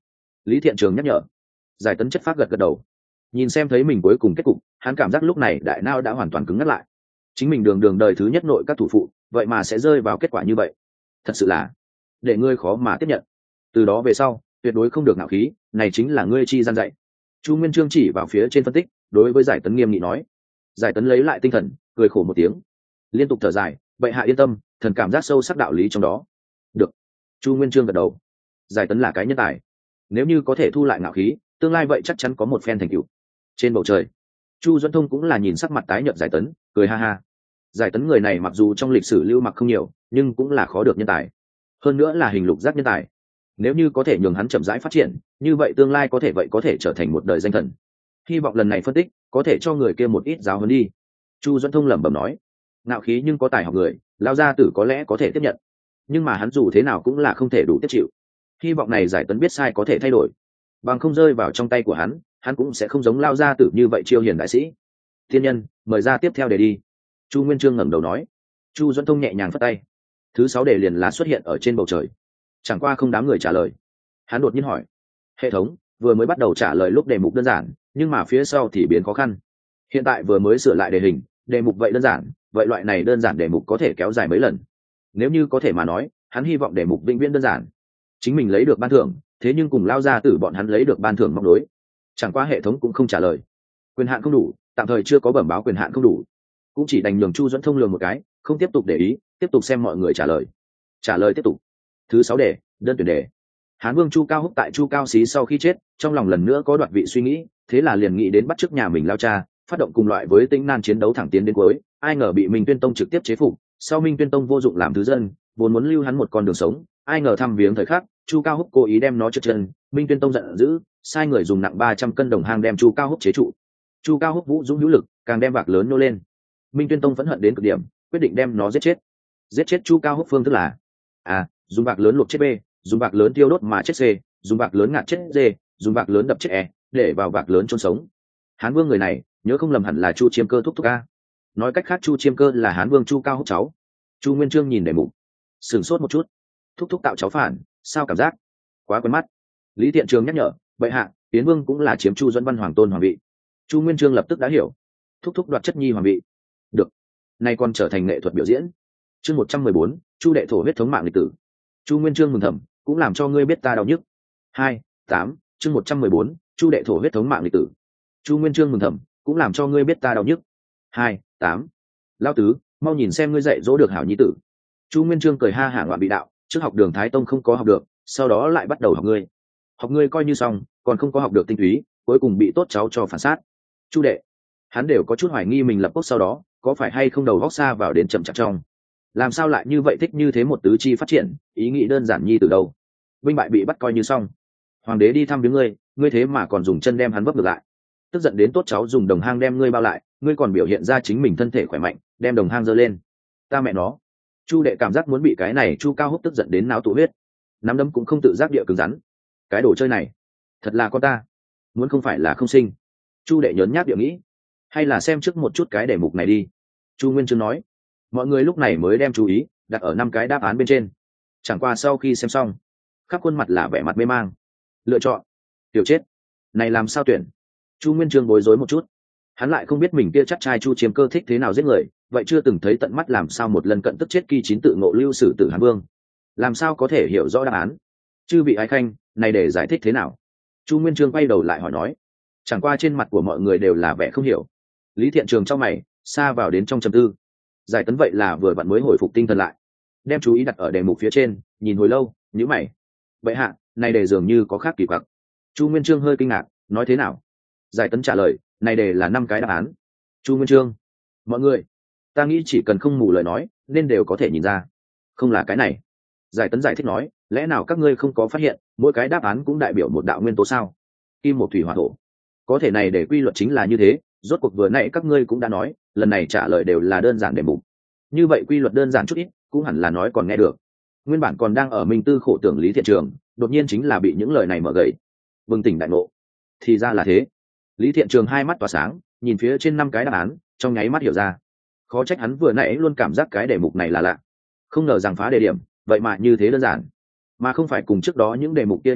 Lý Thiện Trường nhắc nhở. Giải tấn chất phác gật gật đầu. Nhìn xem thấy mình cuối cùng kết cục, hắn cảm giác lúc này đại não đã hoàn toàn cứng ngắt lại. Chính mình đường đường đời thứ nhất nội các thủ phụ, vậy mà sẽ rơi vào kết quả như vậy, thật sự là để ngươi khó mà tiếp nhận. Từ đó về sau tuyệt đối không được ngạo khí, này chính là ngươi chi gian dạy. Chu Nguyên Chương chỉ vào phía trên phân tích, đối với Giải tấn nghiêm nghị nói. Giải tấn lấy lại tinh thần, cười khổ một tiếng, liên tục thở dài, bệ hạ yên tâm, thần cảm giác sâu sắc đạo lý trong đó. Được. Chu Nguyên Chương gật đầu. Giải tấn là cái nhân tài, nếu như có thể thu lại ngạo khí, tương lai vậy chắc chắn có một phen thành tựu. Trên bầu trời, Chu Duẫn Thông cũng là nhìn sắc mặt tái nhợt Giải tấn, cười ha ha. Giải tấn người này mặc dù trong lịch sử lưu mặc không nhiều, nhưng cũng là khó được nhân tài, hơn nữa là hình lục giác nhân tài. Nếu như có thể nhường hắn chậm rãi phát triển, như vậy tương lai có thể vậy có thể trở thành một đời danh thần. Hy vọng lần này phân tích có thể cho người kia một ít giáo huấn đi. Chu Duẫn Thông lẩm bẩm nói. Ngạo khí nhưng có tài học người, lao gia tử có lẽ có thể tiếp nhận, nhưng mà hắn dù thế nào cũng là không thể đủ tiếp chịu. Hy vọng này Giải tấn biết sai có thể thay đổi, bằng không rơi vào trong tay của hắn, hắn cũng sẽ không giống lao gia tử như vậy chiêu hiền đại sĩ. Thiên nhân, mời ra tiếp theo để đi. Chu Nguyên Chương ngẩng đầu nói. Chu Duẫn Thông nhẹ nhàng phất tay, thứ sáu đề liền lá xuất hiện ở trên bầu trời. Chẳng qua không đám người trả lời. Hắn đột nhiên hỏi. Hệ thống vừa mới bắt đầu trả lời lúc đề mục đơn giản, nhưng mà phía sau thì biến khó khăn. Hiện tại vừa mới sửa lại đề hình, đề mục vậy đơn giản, vậy loại này đơn giản đề mục có thể kéo dài mấy lần. Nếu như có thể mà nói, hắn hy vọng đề mục vĩnh viễn đơn giản. Chính mình lấy được ban thưởng, thế nhưng cùng lao ra tử bọn hắn lấy được ban thưởng móc đối. Chẳng qua hệ thống cũng không trả lời. Quyền hạn không đủ, tạm thời chưa có bẩm báo quyền hạn không đủ, cũng chỉ đành nhường Chu Duẫn Thông lường một cái, không tiếp tục để ý, tiếp tục xem mọi người trả lời. Trả lời tiếp tục. Thứ sáu đề, đơn tuyển đề. Hán Vương Chu Cao Húc tại Chu Cao Xí sau khi chết, trong lòng lần nữa có đoạt vị suy nghĩ, thế là liền nghĩ đến bắt chước nhà mình lao cha, phát động cùng loại với Tĩnh Nan chiến đấu thẳng tiến đến cuối, ai ngờ bị Minh Tuyên Tông trực tiếp chế phục, sau Minh Tuyên Tông vô dụng làm thứ dân, vốn muốn lưu hắn một con đường sống, ai ngờ thăm viếng thời khắc, Chu Cao Húc cố ý đem nó trượt chân, Minh Tuyên Tông giận dữ, sai người dùng nặng ba trăm cân đồng hang đem Chu Cao Húc chế trụ. Chu Cao Húc vũ dũng hữu lực, càng đem vạc lớn nô lên. Minh Tuyên Tông phẫn hận đến cực điểm, quyết định đem nó giết chết. Giết chết Chu Cao Húc phương thức là: a, dùng vạc lớn luộc chết b, dùng vạc lớn tiêu đốt mà chết c, dùng vạc lớn ngạt chết d, dùng vạc lớn đập chết e, để vào vạc lớn chôn sống. Hán Vương người này, nhớ không lầm hẳn là Chu Chiêm Cơ thúc thúc a. Nói cách khác Chu Chiêm Cơ là Hán Vương Chu Cao Húc cháu. Chu Nguyên Chương nhìn đề mục, sửng sốt một chút. Thúc thúc tạo cháu phản, sao cảm giác quá quen mắt. Lý Thiện Trường nhắc nhở, bệ hạ, Tiến Vương cũng là chiếm Chu Duẫn Văn hoàng tôn hoàng vị. Chu Nguyên Chương lập tức đã hiểu. Thúc thúc đoạt chất nhi hoàng vị. Được, nay còn trở thành nghệ thuật biểu diễn. Chương một trăm mười bốn, Chu đệ thổ huyết thống mạng lịch tử. Chu Nguyên Chương mừng thầm, cũng làm cho ngươi biết ta đau nhức. Hai, tám, chương một trăm mười bốn, Chu đệ thổ huyết thống mạng lịch tử. Chu Nguyên Chương mừng thầm, cũng làm cho ngươi biết ta đau nhức. Hai, tám. Lao tứ, mau nhìn xem ngươi dạy dỗ được hảo nhi tử. Chu Nguyên Chương cười ha hả ngoạn bị đạo, trước học đường Thái Tông không có học được, sau đó lại bắt đầu học ngươi. Học ngươi coi như xong, còn không có học được tinh túy, cuối cùng bị tốt cháu cho phản sát. Chu đệ, hắn đều có chút hoài nghi mình lập quốc sau đó có phải hay không đầu góc xa vào đến chậm chạp trong, làm sao lại như vậy thích như thế một tứ chi phát triển, ý nghĩ đơn giản nhi từ đâu. Binh bại bị bắt coi như xong, hoàng đế đi thăm viếng ngươi, ngươi thế mà còn dùng chân đem hắn vấp ngược lại, tức giận đến tốt cháu dùng đồng hang đem ngươi bao lại, ngươi còn biểu hiện ra chính mình thân thể khỏe mạnh, đem đồng hang giơ lên. Ta mẹ nó. Chu đệ cảm giác muốn bị cái này Chu Cao Húc tức giận đến náo tụ huyết, nắm đấm cũng không tự giác địa cứng rắn. Cái đồ chơi này thật là con ta, muốn không phải là không sinh. Chu đệ nhớn nhác địa nghĩ, hay là xem trước một chút cái đề mục này đi. Chu Nguyên Chương nói. Mọi người lúc này mới đem chú ý đặt ở năm cái đáp án bên trên. Chẳng qua sau khi xem xong, khắp khuôn mặt là vẻ mặt mê mang. Lựa chọn tiểu chết này làm sao tuyển? Chu Nguyên Chương bối rối một chút, hắn lại không biết mình kia chắc trai Chu Chiêm Cơ thích thế nào giết người, vậy chưa từng thấy tận mắt làm sao một lần cận tức chết kỳ chín tự ngộ lưu sử tử Hán Vương, làm sao có thể hiểu rõ đáp án? Chư vị ái khanh, này để giải thích thế nào? Chu Nguyên Chương quay đầu lại hỏi nói. Chẳng qua trên mặt của mọi người đều là vẻ không hiểu. Lý Thiện Trường trong mày xa vào đến trong trầm tư. Giải tấn vậy là vừa vặn mới hồi phục tinh thần lại, đem chú ý đặt ở đề mục phía trên, nhìn hồi lâu, nhíu mày. Bệ hạ, này đề dường như có khác kỳ quặc. Chu Nguyên Chương hơi kinh ngạc, nói thế nào? Giải tấn trả lời, này đề là năm cái đáp án. Chu Nguyên Chương, mọi người, ta nghĩ chỉ cần không mù lời nói, nên đều có thể nhìn ra. Không là cái này. Giải tấn giải thích nói, lẽ nào các ngươi không có phát hiện, mỗi cái đáp án cũng đại biểu một đạo nguyên tố sao? Kim một thủy hỏa thổ. Có thể này để quy luật chính là như thế, rốt cuộc vừa nãy các ngươi cũng đã nói, lần này trả lời đều là đơn giản đề mục. Như vậy quy luật đơn giản chút ít, cũng hẳn là nói còn nghe được. Nguyên bản còn đang ở minh tư khổ tưởng Lý Thiện Trường, đột nhiên chính là bị những lời này mở gậy, bừng tỉnh đại ngộ. Thì ra là thế. Lý Thiện Trường hai mắt tỏa sáng, nhìn phía trên năm cái đáp án, trong nháy mắt hiểu ra. Khó trách hắn vừa nãy luôn cảm giác cái đề mục này là lạ, không ngờ rằng phá đề điểm vậy mà như thế đơn giản, mà không phải cùng trước đó những đề mục kia như vậy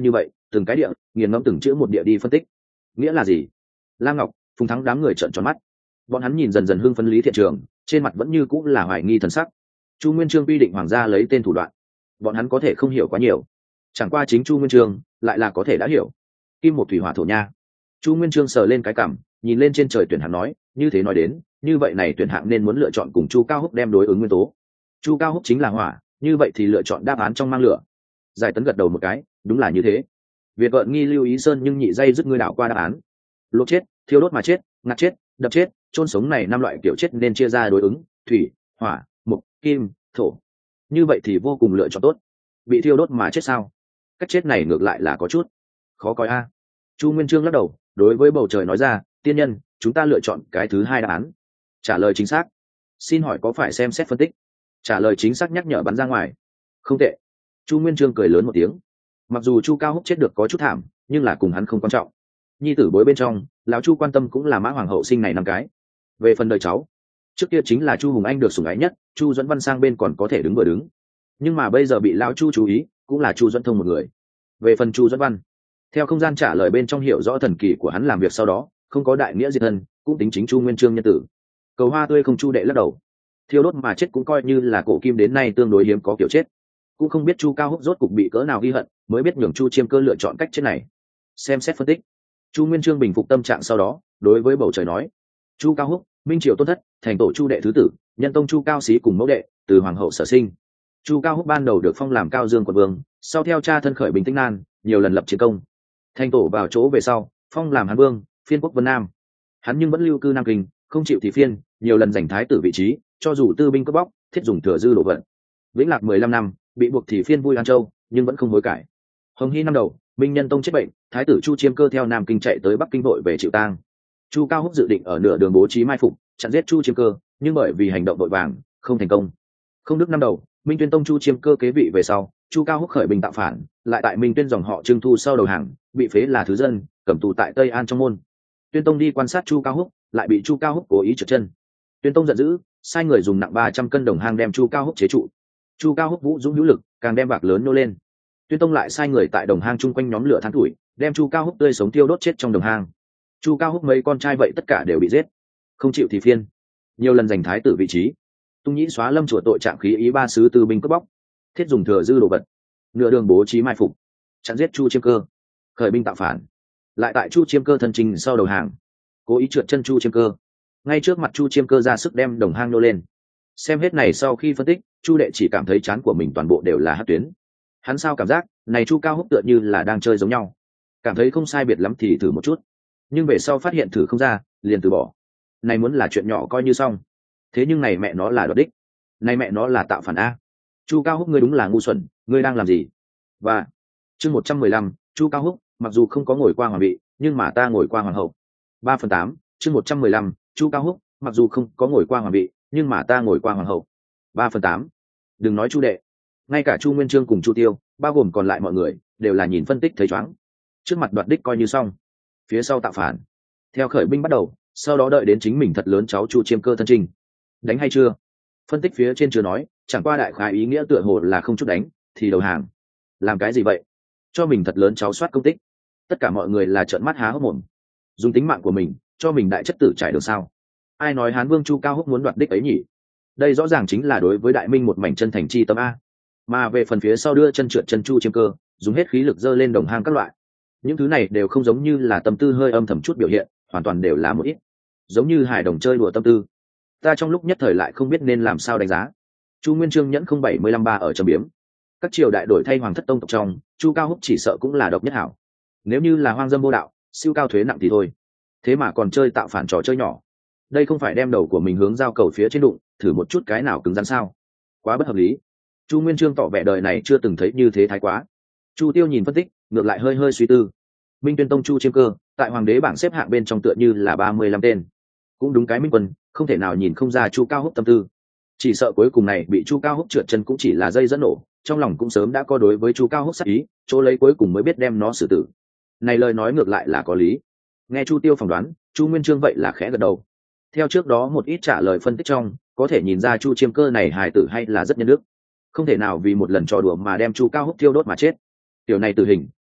từng cái địa nghiền ngẫm từng chữ một địa đi phân tích. Nghĩa là gì? Lam Ngọc, Phùng Thắng đám người trợn tròn mắt. Bọn hắn nhìn dần dần hưng phấn Lý Thiện Trường, trên mặt vẫn như cũng là hoài nghi thần sắc. Chu Nguyên Chương quy định hoàng gia lấy tên thủ đoạn, bọn hắn có thể không hiểu quá nhiều, chẳng qua chính Chu Nguyên Chương lại là có thể đã hiểu. Kim một thủy hỏa thổ nha. Chu Nguyên Chương sờ lên cái cằm, nhìn lên trên trời tuyển hạng nói, như thế nói đến, như vậy này tuyển hạng nên muốn lựa chọn cùng Chu Cao Húc đem đối ứng nguyên tố. Chu Cao Húc chính là hỏa, như vậy thì lựa chọn đáp án trong mang lửa. Giải Tấn gật đầu một cái, đúng là như thế. Việt Gợn nghi Lưu Ý Sơn nhưng nhị dây dứt ngươi đảo qua đáp án. Luộc chết, thiêu đốt mà chết, ngạt chết, đập chết, chôn sống này năm loại kiểu chết nên chia ra đối ứng, thủy, hỏa, mộc, kim, thổ. Như vậy thì vô cùng lựa chọn tốt. Bị thiêu đốt mà chết sao? Cách chết này ngược lại là có chút khó coi a. Chu Nguyên Chương lắc đầu, đối với bầu trời nói ra, tiên nhân, chúng ta lựa chọn cái thứ hai đáp án. Trả lời chính xác. Xin hỏi có phải xem xét phân tích? Trả lời chính xác nhắc nhở bắn ra ngoài. Không tệ. Chu Nguyên Chương cười lớn một tiếng. Mặc dù Chu Cao Húc chết được có chút thảm, nhưng là cùng hắn không quan trọng. Nhi tử bối bên trong, lão Chu quan tâm cũng là Mã Hoàng hậu sinh này năm cái. Về phần đời cháu, trước kia chính là Chu Hùng Anh được sủng ái nhất, Chu Duẫn Văn sang bên còn có thể đứng vừa đứng. Nhưng mà bây giờ bị lão Chu chú ý, cũng là Chu Duẫn Thông một người. Về phần Chu Duẫn Văn, theo không gian trả lời bên trong hiểu rõ thần kỳ của hắn làm việc sau đó, không có đại nghĩa diệt thân, cũng tính chính Chu Nguyên Chương nhân tử. Cầu hoa tươi không Chu đệ lắc đầu. Thiêu đốt mà chết cũng coi như là cổ kim đến nay tương đối hiếm có kiểu chết. Cũng không biết Chu Cao Húc rốt cục bị cỡ nào ghi hận, mới biết nhường Chu Chiêm Cơ lựa chọn cách chết này. Xem xét phân tích. Chu Nguyên Chương bình phục tâm trạng sau đó, đối với bầu trời nói: Chu Cao Húc, Minh Triều tôn thất, thành tổ Chu đệ thứ tử, nhân tông Chu Cao Xí cùng mẫu đệ, từ hoàng hậu sở sinh. Chu Cao Húc ban đầu được phong làm Cao Dương quận vương, sau theo cha thân khởi bình tĩnh nan, nhiều lần lập chiến công. Thành tổ vào chỗ về sau, phong làm Hán Vương, phiên quốc Vân Nam. Hắn nhưng vẫn lưu cư Nam Kinh, không chịu thì phiên, nhiều lần giành thái tử vị trí, cho dù tư binh cướp bóc, thiết dùng thừa dư đổ vận. Vĩnh Lạc mười lăm năm, bị buộc thì phiên vui An Châu, nhưng vẫn không hối cải. Hồng Hy năm đầu, Minh Nhân Tông chết bệnh, thái tử Chu Chiêm Cơ theo Nam Kinh chạy tới Bắc Kinh vội về chịu tang. Chu Cao Húc dự định ở nửa đường bố trí mai phục, chặn giết Chu Chiêm Cơ, nhưng bởi vì hành động vội vàng, không thành công. Không đức năm đầu, Minh Tuyên Tông Chu Chiêm Cơ kế vị về sau, Chu Cao Húc khởi binh tạo phản, lại tại Minh Tuyên dòng họ Trương Thu sau đầu hàng, bị phế là thứ dân, cầm tù tại Tây An trong môn. Tuyên Tông đi quan sát Chu Cao Húc, lại bị Chu Cao Húc cố ý trượt chân. Tuyên Tông giận dữ, sai người dùng nặng ba trăm cân đồng hang đem Chu Cao Húc chế trụ. Chu Cao Húc vũ dũng hữu lực, càng đem bạc lớn nô lên. Tuyên Tông lại sai người tại đồng hang chung quanh nhóm lửa than tuổi, đem Chu Cao Húc tươi sống tiêu đốt chết trong đồng hang. Chu Cao Húc mấy con trai vậy tất cả đều bị giết, không chịu thì phiên, nhiều lần giành thái tử vị trí. Tung Nhĩ xóa lâm chùa tội trạng khí ý ba sứ tư binh cướp bóc, thiết dùng thừa dư đồ vật, nửa đường bố trí mai phục, chặn giết Chu Chiêm Cơ, khởi binh tạo phản, lại tại Chu Chiêm Cơ thân trình sau đầu hàng, cố ý trượt chân Chu Chiêm Cơ, ngay trước mặt Chu Chiêm Cơ ra sức đem đồng hang nô lên. Xem hết này sau khi phân tích, Chu đệ chỉ cảm thấy trán của mình toàn bộ đều là hất tuyến. Hắn sao cảm giác này Chu Cao Húc tựa như là đang chơi giống nhau, cảm thấy không sai biệt lắm thì thử một chút, nhưng về sau phát hiện thử không ra, liền từ bỏ. Này muốn là chuyện nhỏ coi như xong, thế nhưng này mẹ nó là đoạt đích, này mẹ nó là tạo phản a. Chu Cao Húc ngươi đúng là ngu xuẩn, ngươi đang làm gì? Và chương một trăm mười lăm, Chu Cao Húc, mặc dù không có ngồi qua hoàng vị, nhưng mà ta ngồi qua hoàng hậu. ba phần tám, chương một trăm mười lăm, Chu Cao Húc, mặc dù không có ngồi qua hoàng vị, nhưng mà ta ngồi qua hoàng hậu. ba phần tám. Đừng nói Chu đệ, ngay cả Chu Nguyên Chương cùng Chu Tiêu, bao gồm còn lại mọi người, đều là nhìn phân tích thấy choáng. Trước mặt đoạt đích coi như xong, phía sau tạo phản. Theo khởi binh bắt đầu, sau đó đợi đến chính mình thật lớn cháu Chu Chiêm Cơ thân trình. Đánh hay chưa? Phân tích phía trên chưa nói, chẳng qua đại khái ý nghĩa tựa hồ là không chút đánh thì đầu hàng. Làm cái gì vậy? Cho mình thật lớn cháu soát công tích. Tất cả mọi người là trợn mắt há hốc mồm. Dùng tính mạng của mình cho mình đại chất tử trải đường sao? Ai nói Hán Vương Chu Cao Húc muốn đoạt đích ấy nhỉ? Đây rõ ràng chính là đối với đại minh một mảnh chân thành chi tâm a. Mà về phần phía sau đưa chân trượt chân Chu Chiêm Cơ, dùng hết khí lực dơ lên đồng hang các loại. Những thứ này đều không giống như là tâm tư hơi âm thầm chút biểu hiện, hoàn toàn đều là một ít giống như hài đồng chơi đùa tâm tư. Ta trong lúc nhất thời lại không biết nên làm sao đánh giá. Chu Nguyên Chương nhẫn không bảy mươi lăm ba ở trầm biếm. Các triều đại đổi thay hoàng thất tông tộc trong, Chu Cao Húc chỉ sợ cũng là độc nhất hảo. Nếu như là hoang dâm vô đạo, siêu cao thuế nặng thì thôi, thế mà còn chơi tạo phản trò chơi nhỏ, đây không phải đem đầu của mình hướng giao cầu phía trên đụng, thử một chút cái nào cứng rắn sao? Quá bất hợp lý. Chu Nguyên Chương tỏ vẻ đời này chưa từng thấy như thế thái quá. Chu Tiêu nhìn phân tích, ngược lại hơi hơi suy tư. Minh Tuyên Tông Chu Chiêm Cơ, tại hoàng đế bảng xếp hạng bên trong tựa như là ba mươi lăm tên. Cũng đúng cái Minh Quân, không thể nào nhìn không ra Chu Cao Húc tâm tư. Chỉ sợ cuối cùng này bị Chu Cao Húc trượt chân cũng chỉ là dây dẫn nổ, trong lòng cũng sớm đã có đối với Chu Cao Húc sát ý, chỗ lấy cuối cùng mới biết đem nó xử tử. Này lời nói ngược lại là có lý. Nghe Chu Tiêu phỏng đoán, Chu Nguyên Chương vậy là khẽ gật đầu. Theo trước đó một ít trả lời phân tích trong, có thể nhìn ra Chu Chiêm Cơ này hài tử hay là rất nhân đức, không thể nào vì một lần trò đùa mà đem Chu Cao Húc thiêu đốt mà chết. Tiểu này tử hình,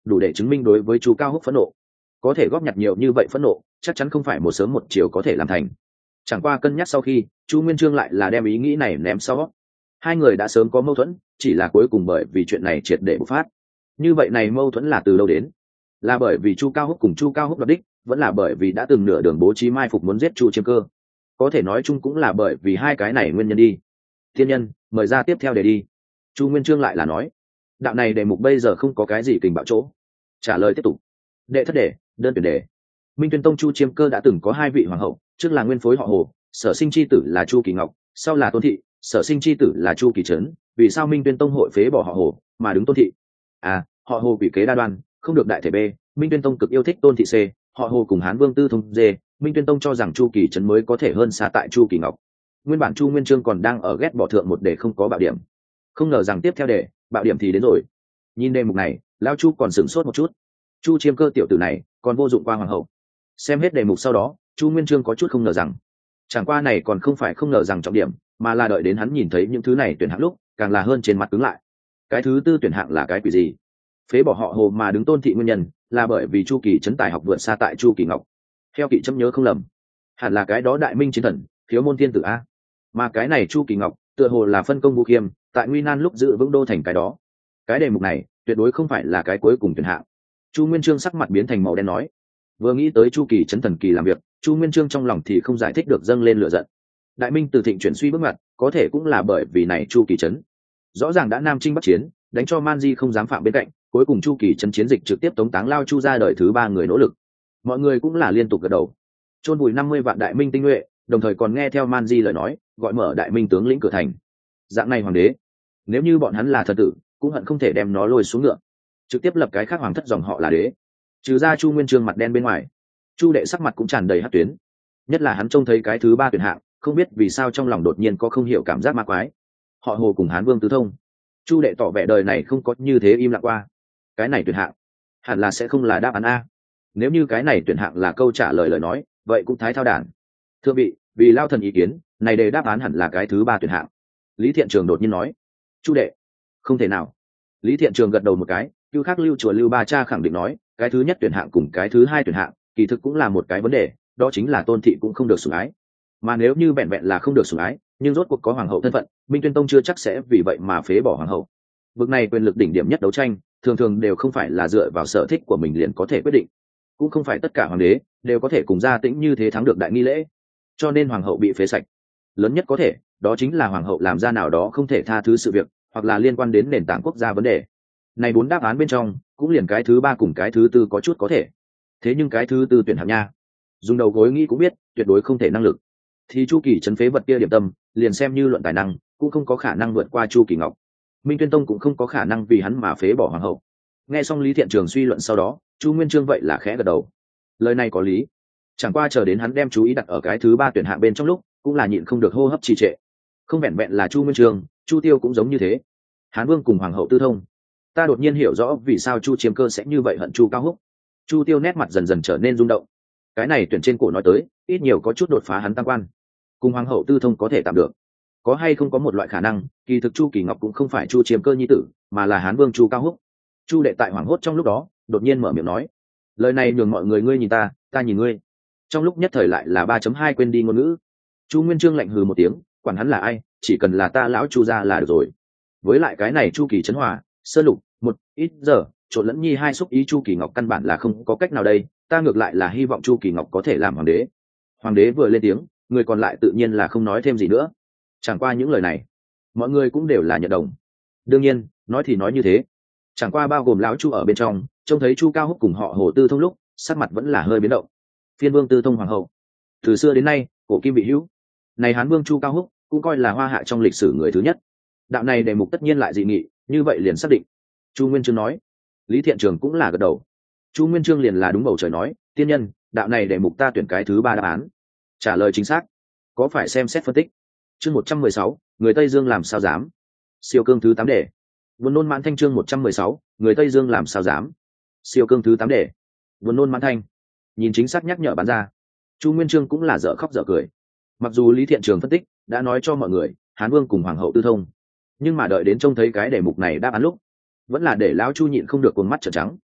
đủ để chứng minh đối với chu cao húc phẫn nộ. Có thể góp nhặt nhiều như vậy phẫn nộ chắc chắn không phải một sớm một chiều có thể làm thành. Chẳng qua cân nhắc sau khi chu nguyên chương lại là đem ý nghĩ này ném sau. Hai người đã sớm có mâu thuẫn, chỉ là cuối cùng bởi vì chuyện này triệt để bộc phát. Như vậy này mâu thuẫn là từ đâu đến? Là bởi vì chu cao húc cùng chu cao húc đoạt đích, vẫn là bởi vì đã từng nửa đường bố trí mai phục muốn giết chu chiêm cơ? Có thể nói chung cũng là bởi vì hai cái này nguyên nhân đi. Thiên nhân, mời ra tiếp theo để đi. Chu nguyên chương lại là nói, đạo này đề mục bây giờ không có cái gì kình bạo chỗ. Trả lời tiếp tục. Đệ thất đề, đơn tuyển đề. Minh Tuyên Tông chu chiêm cơ đã từng có hai vị hoàng hậu, trước là nguyên phối họ Hồ, sở sinh chi tử là chu kỳ ngọc, sau là tôn thị, sở sinh chi tử là chu kỳ trấn. Vì sao Minh Tuyên Tông hội phế bỏ họ Hồ mà đứng tôn thị? À, họ Hồ quỷ kế đa đoan, không được đại thể B. Minh Tuyên Tông cực yêu thích tôn thị C, họ Hồ cùng Hán Vương Tư Thông D. Minh Tuyên Tông cho rằng chu kỳ trấn mới có thể hơn xa tại chu kỳ ngọc. Nguyên bản chu nguyên chương còn đang ở ghét bỏ thượng một đề không có bạo điểm, không ngờ rằng tiếp theo đề bạo điểm thì đến rồi. Nhìn đề mục này lao chu còn sửng sốt một chút. Chu chiêm cơ tiểu tử này còn vô dụng qua hoàng hậu. Xem hết đề mục sau đó chu nguyên chương có chút không ngờ rằng, chẳng qua này còn không phải không ngờ rằng trọng điểm, mà là đợi đến hắn nhìn thấy những thứ này tuyển hạng lúc càng là hơn trên mặt cứng lại. Cái thứ tư tuyển hạng là cái quỷ gì? Phế bỏ họ Hồ mà đứng tôn thị nguyên nhân là bởi vì chu kỳ trấn tài học vượt xa tại chu kỳ ngọc. Theo kỵ chấm nhớ không lầm, hẳn là cái đó đại minh chiến thần thiếu môn thiên tử a. Mà cái này chu kỳ ngọc tựa hồ là phân công vũ khiêm tại nguy nan lúc giữ vững đô thành cái đó. Cái đề mục này tuyệt đối không phải là cái cuối cùng tuyển hạng. Chu nguyên chương sắc mặt biến thành màu đen nói, vừa nghĩ tới chu kỳ trấn thần kỳ làm việc, chu nguyên chương trong lòng thì không giải thích được dâng lên lửa giận. Đại minh từ thịnh chuyển suy bước ngoặt có thể cũng là bởi vì này chu kỳ trấn rõ ràng đã nam chinh bắc chiến, đánh cho man di không dám phạm bên cạnh, cuối cùng chu kỳ trấn chiến dịch trực tiếp tống táng lao chu ra đời thứ ba người nỗ lực. Mọi người cũng là liên tục gật đầu. Chôn vùi năm mươi vạn đại minh tinh nhuệ, đồng thời còn nghe theo man di lời nói gọi mở đại minh tướng lĩnh cửa thành. Dạng này hoàng đế, nếu như bọn hắn là thần tử cũng hận không thể đem nó lôi xuống ngựa, trực tiếp lập cái khác hoàng thất dòng họ là đế. Trừ ra chu nguyên chương mặt đen bên ngoài, chu đệ sắc mặt cũng tràn đầy hắc tuyến. Nhất là hắn trông thấy cái thứ ba tuyển hạng, không biết vì sao trong lòng đột nhiên có không hiểu cảm giác ma quái. Họ Hồ cùng Hán Vương Tư Thông. Chu đệ tỏ vẻ đời này không có như thế im lặng qua. Cái này tuyển hạng hẳn là sẽ không là đáp án a. Nếu như cái này tuyển hạng là câu trả lời lời nói, vậy cũng thái thao đản. Thưa vị, vì lao thần ý kiến, này đề đáp án hẳn là cái thứ ba tuyển hạng. Lý Thiện Trường đột nhiên nói. Chu đệ, không thể nào. Lý Thiện Trường gật đầu một cái, Cưu Khắc Lưu chùa Lưu Ba Cha khẳng định nói, cái thứ nhất tuyển hạng cùng cái thứ hai tuyển hạng, kỳ thực cũng là một cái vấn đề, đó chính là tôn thị cũng không được sủng ái. Mà nếu như vẹn vẹn là không được sủng ái, nhưng rốt cuộc có hoàng hậu thân phận, Minh Tuyên Tông chưa chắc sẽ vì vậy mà phế bỏ hoàng hậu. Vực này quyền lực đỉnh điểm nhất đấu tranh, thường thường đều không phải là dựa vào sở thích của mình liền có thể quyết định, cũng không phải tất cả hoàng đế đều có thể cùng gia tĩnh như thế thắng được đại nghi lễ, cho nên hoàng hậu bị phế sạch. Lớn nhất có thể, đó chính là hoàng hậu làm ra nào đó không thể tha thứ sự việc, hoặc là liên quan đến nền tảng quốc gia vấn đề. Này bốn đáp án bên trong, cũng liền cái thứ ba cùng cái thứ tư có chút có thể. Thế nhưng cái thứ tư tuyển hạng nha, dùng đầu gối nghĩ cũng biết, tuyệt đối không thể năng lực. Thì chu kỳ trấn phế vật kia điểm tâm, liền xem như luận tài năng, cũng không có khả năng vượt qua chu kỳ ngọc. Minh Tuyên Tông cũng không có khả năng vì hắn mà phế bỏ hoàng hậu. Nghe xong Lý Thiện Trường suy luận sau đó, chu nguyên chương vậy là khẽ gật đầu. Lời này có lý. Chẳng qua chờ đến hắn đem chú ý đặt ở cái thứ ba tuyển hạng bên trong lúc, cũng là nhịn không được hô hấp trì trệ. Không vẹn vẹn là chu nguyên chương, chu tiêu cũng giống như thế. Hán Vương cùng hoàng hậu Tư Thông. Ta đột nhiên hiểu rõ vì sao chu chiêm cơ sẽ như vậy hận chu cao húc. Chu tiêu nét mặt dần dần trở nên rung động. Cái này tuyển trên cổ nói tới, ít nhiều có chút đột phá hắn tăng quan. Cùng hoàng hậu Tư Thông có thể tạm được. Có hay không có một loại khả năng, kỳ thực chu kỳ ngọc cũng không phải chu chiêm cơ nhi tử, mà là Hán Vương chu cao húc. Chu đệ tại hoảng hốt trong lúc đó, đột nhiên mở miệng nói, lời này nhường mọi người ngươi nhìn ta, ta nhìn ngươi. Trong lúc nhất thời lại là ba chấm hai quên đi ngôn ngữ. Chu nguyên chương lạnh hừ một tiếng, quản hắn là ai, chỉ cần là ta lão chu ra là được rồi. Với lại cái này chu kỳ trấn hòa, sơ lục, một ít giờ trộn lẫn nhi hai xúc ý chu kỳ ngọc căn bản là không có cách nào đây, ta ngược lại là hy vọng chu kỳ ngọc có thể làm hoàng đế. Hoàng đế vừa lên tiếng, người còn lại tự nhiên là không nói thêm gì nữa. Chẳng qua những lời này, mọi người cũng đều là nhận đồng. Đương nhiên, nói thì nói như thế, chẳng qua bao gồm lão chu ở bên trong, trông thấy chu cao húc cùng họ Hồ Tư Thông lúc, sắc mặt vẫn là hơi biến động. Phiên vương Tư Thông hoàng hậu, từ xưa đến nay cổ kim vị hữu, này Hán Vương chu cao húc cũng coi là hoa hạ trong lịch sử người thứ nhất. Đạo này đề mục tất nhiên lại dị nghị, như vậy liền xác định. Chu nguyên chương nói. Lý Thiện Trường cũng là gật đầu. Chu nguyên chương liền là đúng bầu trời nói, tiên nhân, đạo này đề mục ta tuyển cái thứ ba đáp án. Trả lời chính xác, có phải xem xét phân tích. Chương một trăm mười sáu, người Tây Dương làm sao dám. Siêu cương thứ tám đề. Buồn nôn mãn thanh. Chương một trăm mười sáu, người Tây Dương làm sao dám. Siêu cương thứ tám đề. Buồn nôn mãn thanh. Nhìn chính xác nhắc nhở bán ra, Chu nguyên chương cũng là dở khóc dở cười. Mặc dù Lý Thiện Trường phân tích đã nói cho mọi người Hán Vương cùng hoàng hậu Tư Thông, nhưng mà đợi đến trông thấy cái đề mục này đáp án lúc, vẫn là để lão Chu nhịn không được cuồng mắt trợn trắng.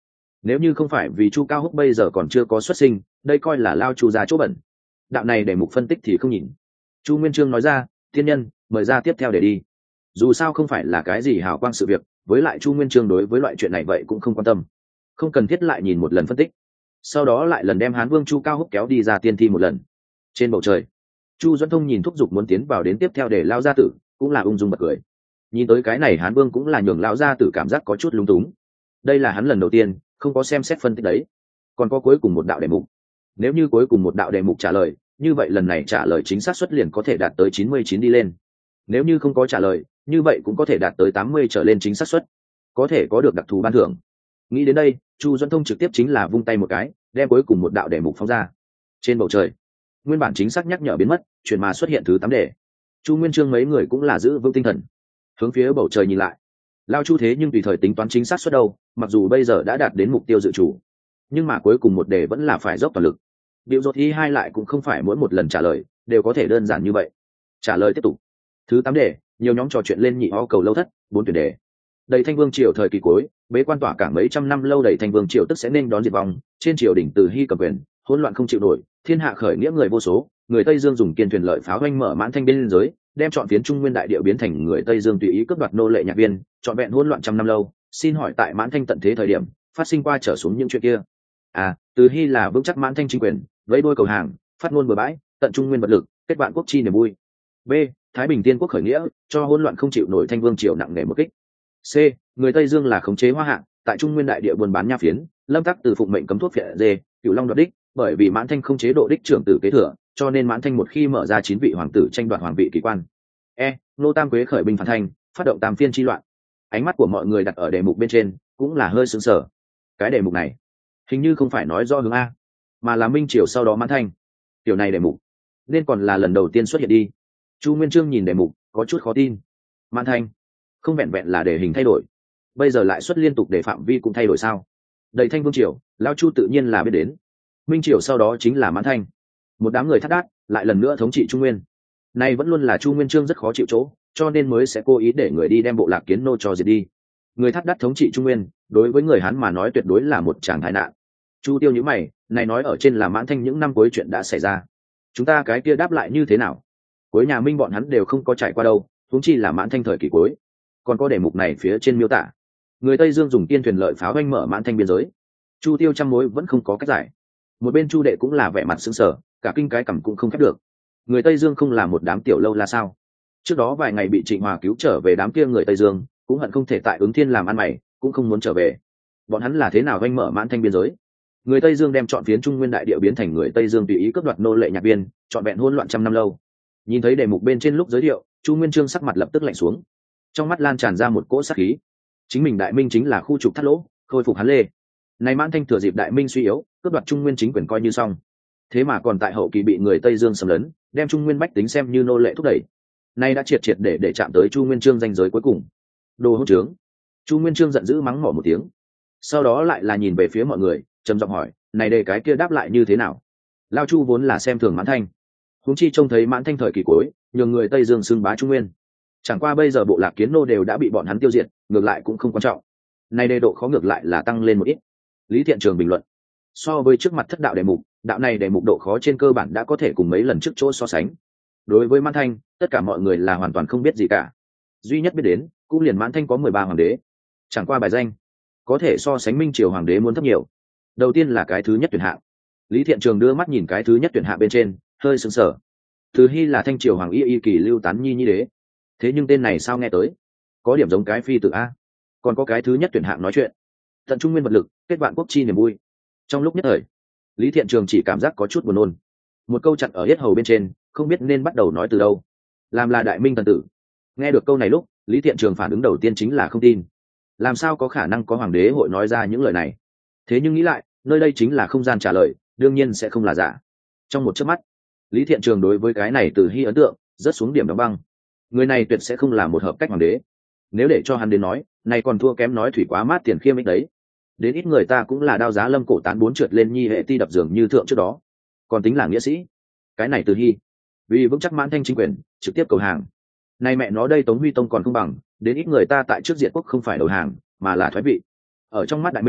nếu như không phải vì chu cao húc bây giờ còn chưa có xuất sinh, đây coi là lao chu ra chỗ bẩn. Đạo này để mục phân tích thì không nhìn. Chu Nguyên Chương nói ra, thiên nhân mời ra tiếp theo để đi. Dù sao không phải là cái gì hào quang sự việc, với lại Chu Nguyên Chương đối với loại chuyện này vậy cũng không quan tâm, không cần thiết lại nhìn một lần phân tích. Sau đó lại lần đem Hán Vương Chu Cao Húc kéo đi ra tiên thi một lần. Trên bầu trời, Chu Duẫn Thông nhìn thúc giục muốn tiến vào đến tiếp theo để lao gia tử, cũng là ung dung bật cười. Nhìn tới cái này Hán Vương cũng là nhường lão gia tử cảm giác có chút lung túng. Đây là hắn lần đầu tiên không có xem xét phân tích đấy. Còn có cuối cùng một đạo đề mục. Nếu như cuối cùng một đạo đề mục trả lời, như vậy lần này trả lời chính xác suất liền có thể đạt tới chín mươi chín đi lên. Nếu như không có trả lời, như vậy cũng có thể đạt tới tám mươi trở lên chính xác suất, có thể có được đặc thù ban thưởng. Nghĩ đến đây, Chu Duẫn Thông trực tiếp chính là vung tay một cái, đem cuối cùng một đạo đề mục phóng ra. Trên bầu trời, nguyên bản chính xác nhắc nhở biến mất, chuyển mà xuất hiện thứ tám đề. Chu Nguyên Chương mấy người cũng là giữ vững tinh thần, hướng phía bầu trời nhìn lại. Lao Chu thế nhưng tùy thời tính toán chính xác suất đâu, mặc dù bây giờ đã đạt đến mục tiêu dự chủ, nhưng mà cuối cùng một đề vẫn là phải dốc toàn lực. Điệu dột thi hai lại cũng không phải mỗi một lần trả lời đều có thể đơn giản như vậy. Trả lời tiếp tục. Thứ tám đề, nhiều nhóm trò chuyện lên nhị ho cầu lâu thất, bốn tuyển đề. Đầy Thanh Vương triều thời kỳ cuối, bế quan tỏa cảng mấy trăm năm lâu, đầy Thanh Vương triều tức sẽ nên đón diệt vong, trên triều đỉnh từ hy cầm quyền, hỗn loạn không chịu nổi, thiên hạ khởi nghĩa người vô số, người Tây Dương dùng kiên thuyền lợi pháo oanh mở mãn thanh biên giới, đem chọn phiến Trung Nguyên đại địa biến thành người Tây Dương tùy ý cướp đoạt nô lệ nhạc viên, trọn vẹn hỗn loạn trăm năm lâu. Xin hỏi tại mãn thanh tận thế thời điểm, phát sinh qua trở xuống những chuyện kia. À, từ hy là vững chắc mãn thanh chính quyền, vẫy đôi cầu hàng, phát ngôn bừa bãi, tận Trung Nguyên vật lực, kết bạn quốc chi niềm vui. B, Thái Bình Tiên quốc khởi nghĩa, cho hỗn loạn không chịu nổi Thanh Vương triều nặng nề một kích. C, người Tây Dương là khống chế hoa hạng, tại Trung Nguyên đại địa buôn bán nha phiến, lâm tắc từ phụng mệnh cấm thuốc phiện dê, cửu long đoạt đích, bởi vì mãn thanh không chế độ đích trưởng tử kế thừa, cho nên mãn thanh một khi mở ra chín vị hoàng tử tranh đoạt hoàng vị kỳ quan. E, nô tam quế khởi binh phản thanh, phát động tam phiên chi loạn. Ánh mắt của mọi người đặt ở đề mục bên trên, cũng là hơi sững sờ. Cái đề mục này, hình như không phải nói do hướng A, mà là minh triều sau đó mãn thanh. Kiểu này đề mục, nên còn là lần đầu tiên xuất hiện đi. Chu Nguyên Chương nhìn đề mục, có chút khó tin. Mãn thanh, không vẹn vẹn là đề hình thay đổi, bây giờ lại xuất liên tục để phạm vi cũng thay đổi sao? Đầy Thanh Vương triều, lão Chu tự nhiên là biết đến. Minh triều sau đó chính là mãn thanh, một đám người thắt đát lại lần nữa thống trị Trung Nguyên. Này vẫn luôn là Chu Nguyên Chương rất khó chịu chỗ, cho nên mới sẽ cố ý để người đi đem bộ lạc kiến nô cho diệt đi. Người thắt đát thống trị Trung Nguyên, đối với người Hán mà nói tuyệt đối là một tràng tai nạn. Chu Tiêu nhíu mày, này nói ở trên là mãn thanh những năm cuối chuyện đã xảy ra, chúng ta cái kia đáp lại như thế nào? Cuối nhà Minh bọn hắn đều không có trải qua đâu, huống chi là mãn thanh thời kỳ cuối. Còn có đề mục này phía trên miêu tả, người Tây Dương dùng tiên thuyền lợi pháo oanh mở mãn thanh biên giới. Chu Tiêu trăm mối vẫn không có cách giải. Một bên Chu Đệ cũng là vẻ mặt sững sờ, cả kinh cái cằm cũng không khép được. Người Tây Dương không là một đám tiểu lâu là sao? Trước đó vài ngày bị Trịnh Hòa cứu trở về đám kia người Tây Dương, cũng hận không thể tại Ứng Thiên làm ăn mày, cũng không muốn trở về. Bọn hắn là thế nào oanh mở mãn thanh biên giới? Người Tây Dương đem chọn phiến Trung Nguyên đại địa biến thành người Tây Dương tùy ý cướp đoạt nô lệ nhạc viên, trọn vẹn hỗn loạn trăm năm lâu. Nhìn thấy đề mục bên trên lúc giới thiệu, Chu Nguyên Chương sắc mặt lập tức lạnh xuống, trong mắt lan tràn ra một cỗ sát khí. Chính mình Đại Minh chính là khu trục thắt lỗ, khôi phục hắn Lê. Này mãn thanh thừa dịp Đại Minh suy yếu, cướp đoạt Trung Nguyên chính quyền coi như xong, thế mà còn tại hậu kỳ bị người Tây Dương xâm lấn, đem Trung Nguyên bách tính xem như nô lệ thúc đẩy. Nay đã triệt triệt để để chạm tới Chu Nguyên Chương danh giới cuối cùng. Đồ hỗn trướng! Chu Nguyên Chương giận dữ mắng mỏ một tiếng, sau đó lại là nhìn về phía mọi người, trầm giọng hỏi, này đề cái kia đáp lại như thế nào? Lao Chu vốn là xem thường mãn thanh, huống chi trông thấy mãn thanh thời kỳ cuối, nhường người Tây Dương xưng bá Trung Nguyên. Chẳng qua bây giờ bộ lạc kiến nô đều đã bị bọn hắn tiêu diệt, ngược lại cũng không quan trọng. Này đề độ khó ngược lại là tăng lên một ít. Lý Thiện Trường bình luận, so với trước mặt thất đạo đề mục, đạo này đề mục độ khó trên cơ bản đã có thể cùng mấy lần trước chỗ so sánh. Đối với mãn thanh, tất cả mọi người là hoàn toàn không biết gì cả. Duy nhất biết đến, cũng liền mãn thanh có mười ba hoàng đế. Chẳng qua bài danh, có thể so sánh Minh triều hoàng đế muốn thấp nhiều. Đầu tiên là cái thứ nhất tuyển hạng. Lý Thiện Trường đưa mắt nhìn cái thứ nhất tuyển hạng bên trên, hơi sững sờ. Từ hy là Thanh triều hoàng y y kỳ lưu tán nhi nhi đế. Thế nhưng tên này sao nghe tới có điểm giống cái phi tử a. Còn có cái thứ nhất tuyển hạng nói chuyện, tận Trung Nguyên vật lực, kết bạn quốc chi niềm vui. Trong lúc nhất thời, Lý Thiện Trường chỉ cảm giác có chút buồn nôn. Một câu chặn ở yết hầu bên trên, không biết nên bắt đầu nói từ đâu. Làm là Đại Minh thần tử, nghe được câu này lúc, Lý Thiện Trường phản ứng đầu tiên chính là không tin. Làm sao có khả năng có hoàng đế hội nói ra những lời này? Thế nhưng nghĩ lại, nơi đây chính là không gian trả lời, đương nhiên sẽ không là giả. Trong một chớp mắt, Lý Thiện Trường đối với cái này từ hy ấn tượng rất xuống điểm đóng băng. Người này tuyệt sẽ không là một hợp cách hoàng đế. Nếu để cho hắn đến nói, này còn thua kém nói thủy quá mát tiền khiêm ích đấy. Đến ít người ta cũng là đao giá lâm cổ tán bốn trượt lên nhi hệ ti đập giường như thượng trước đó, còn tính là nghĩa sĩ. Cái này từ hy, vì vững chắc mãn thanh chính quyền, trực tiếp cầu hàng. Này mẹ nó đây Tống Huy Tông còn không bằng, đến ít người ta tại trước diệt quốc không phải đầu hàng, mà là thoái vị. Ở trong mắt Đại Minh,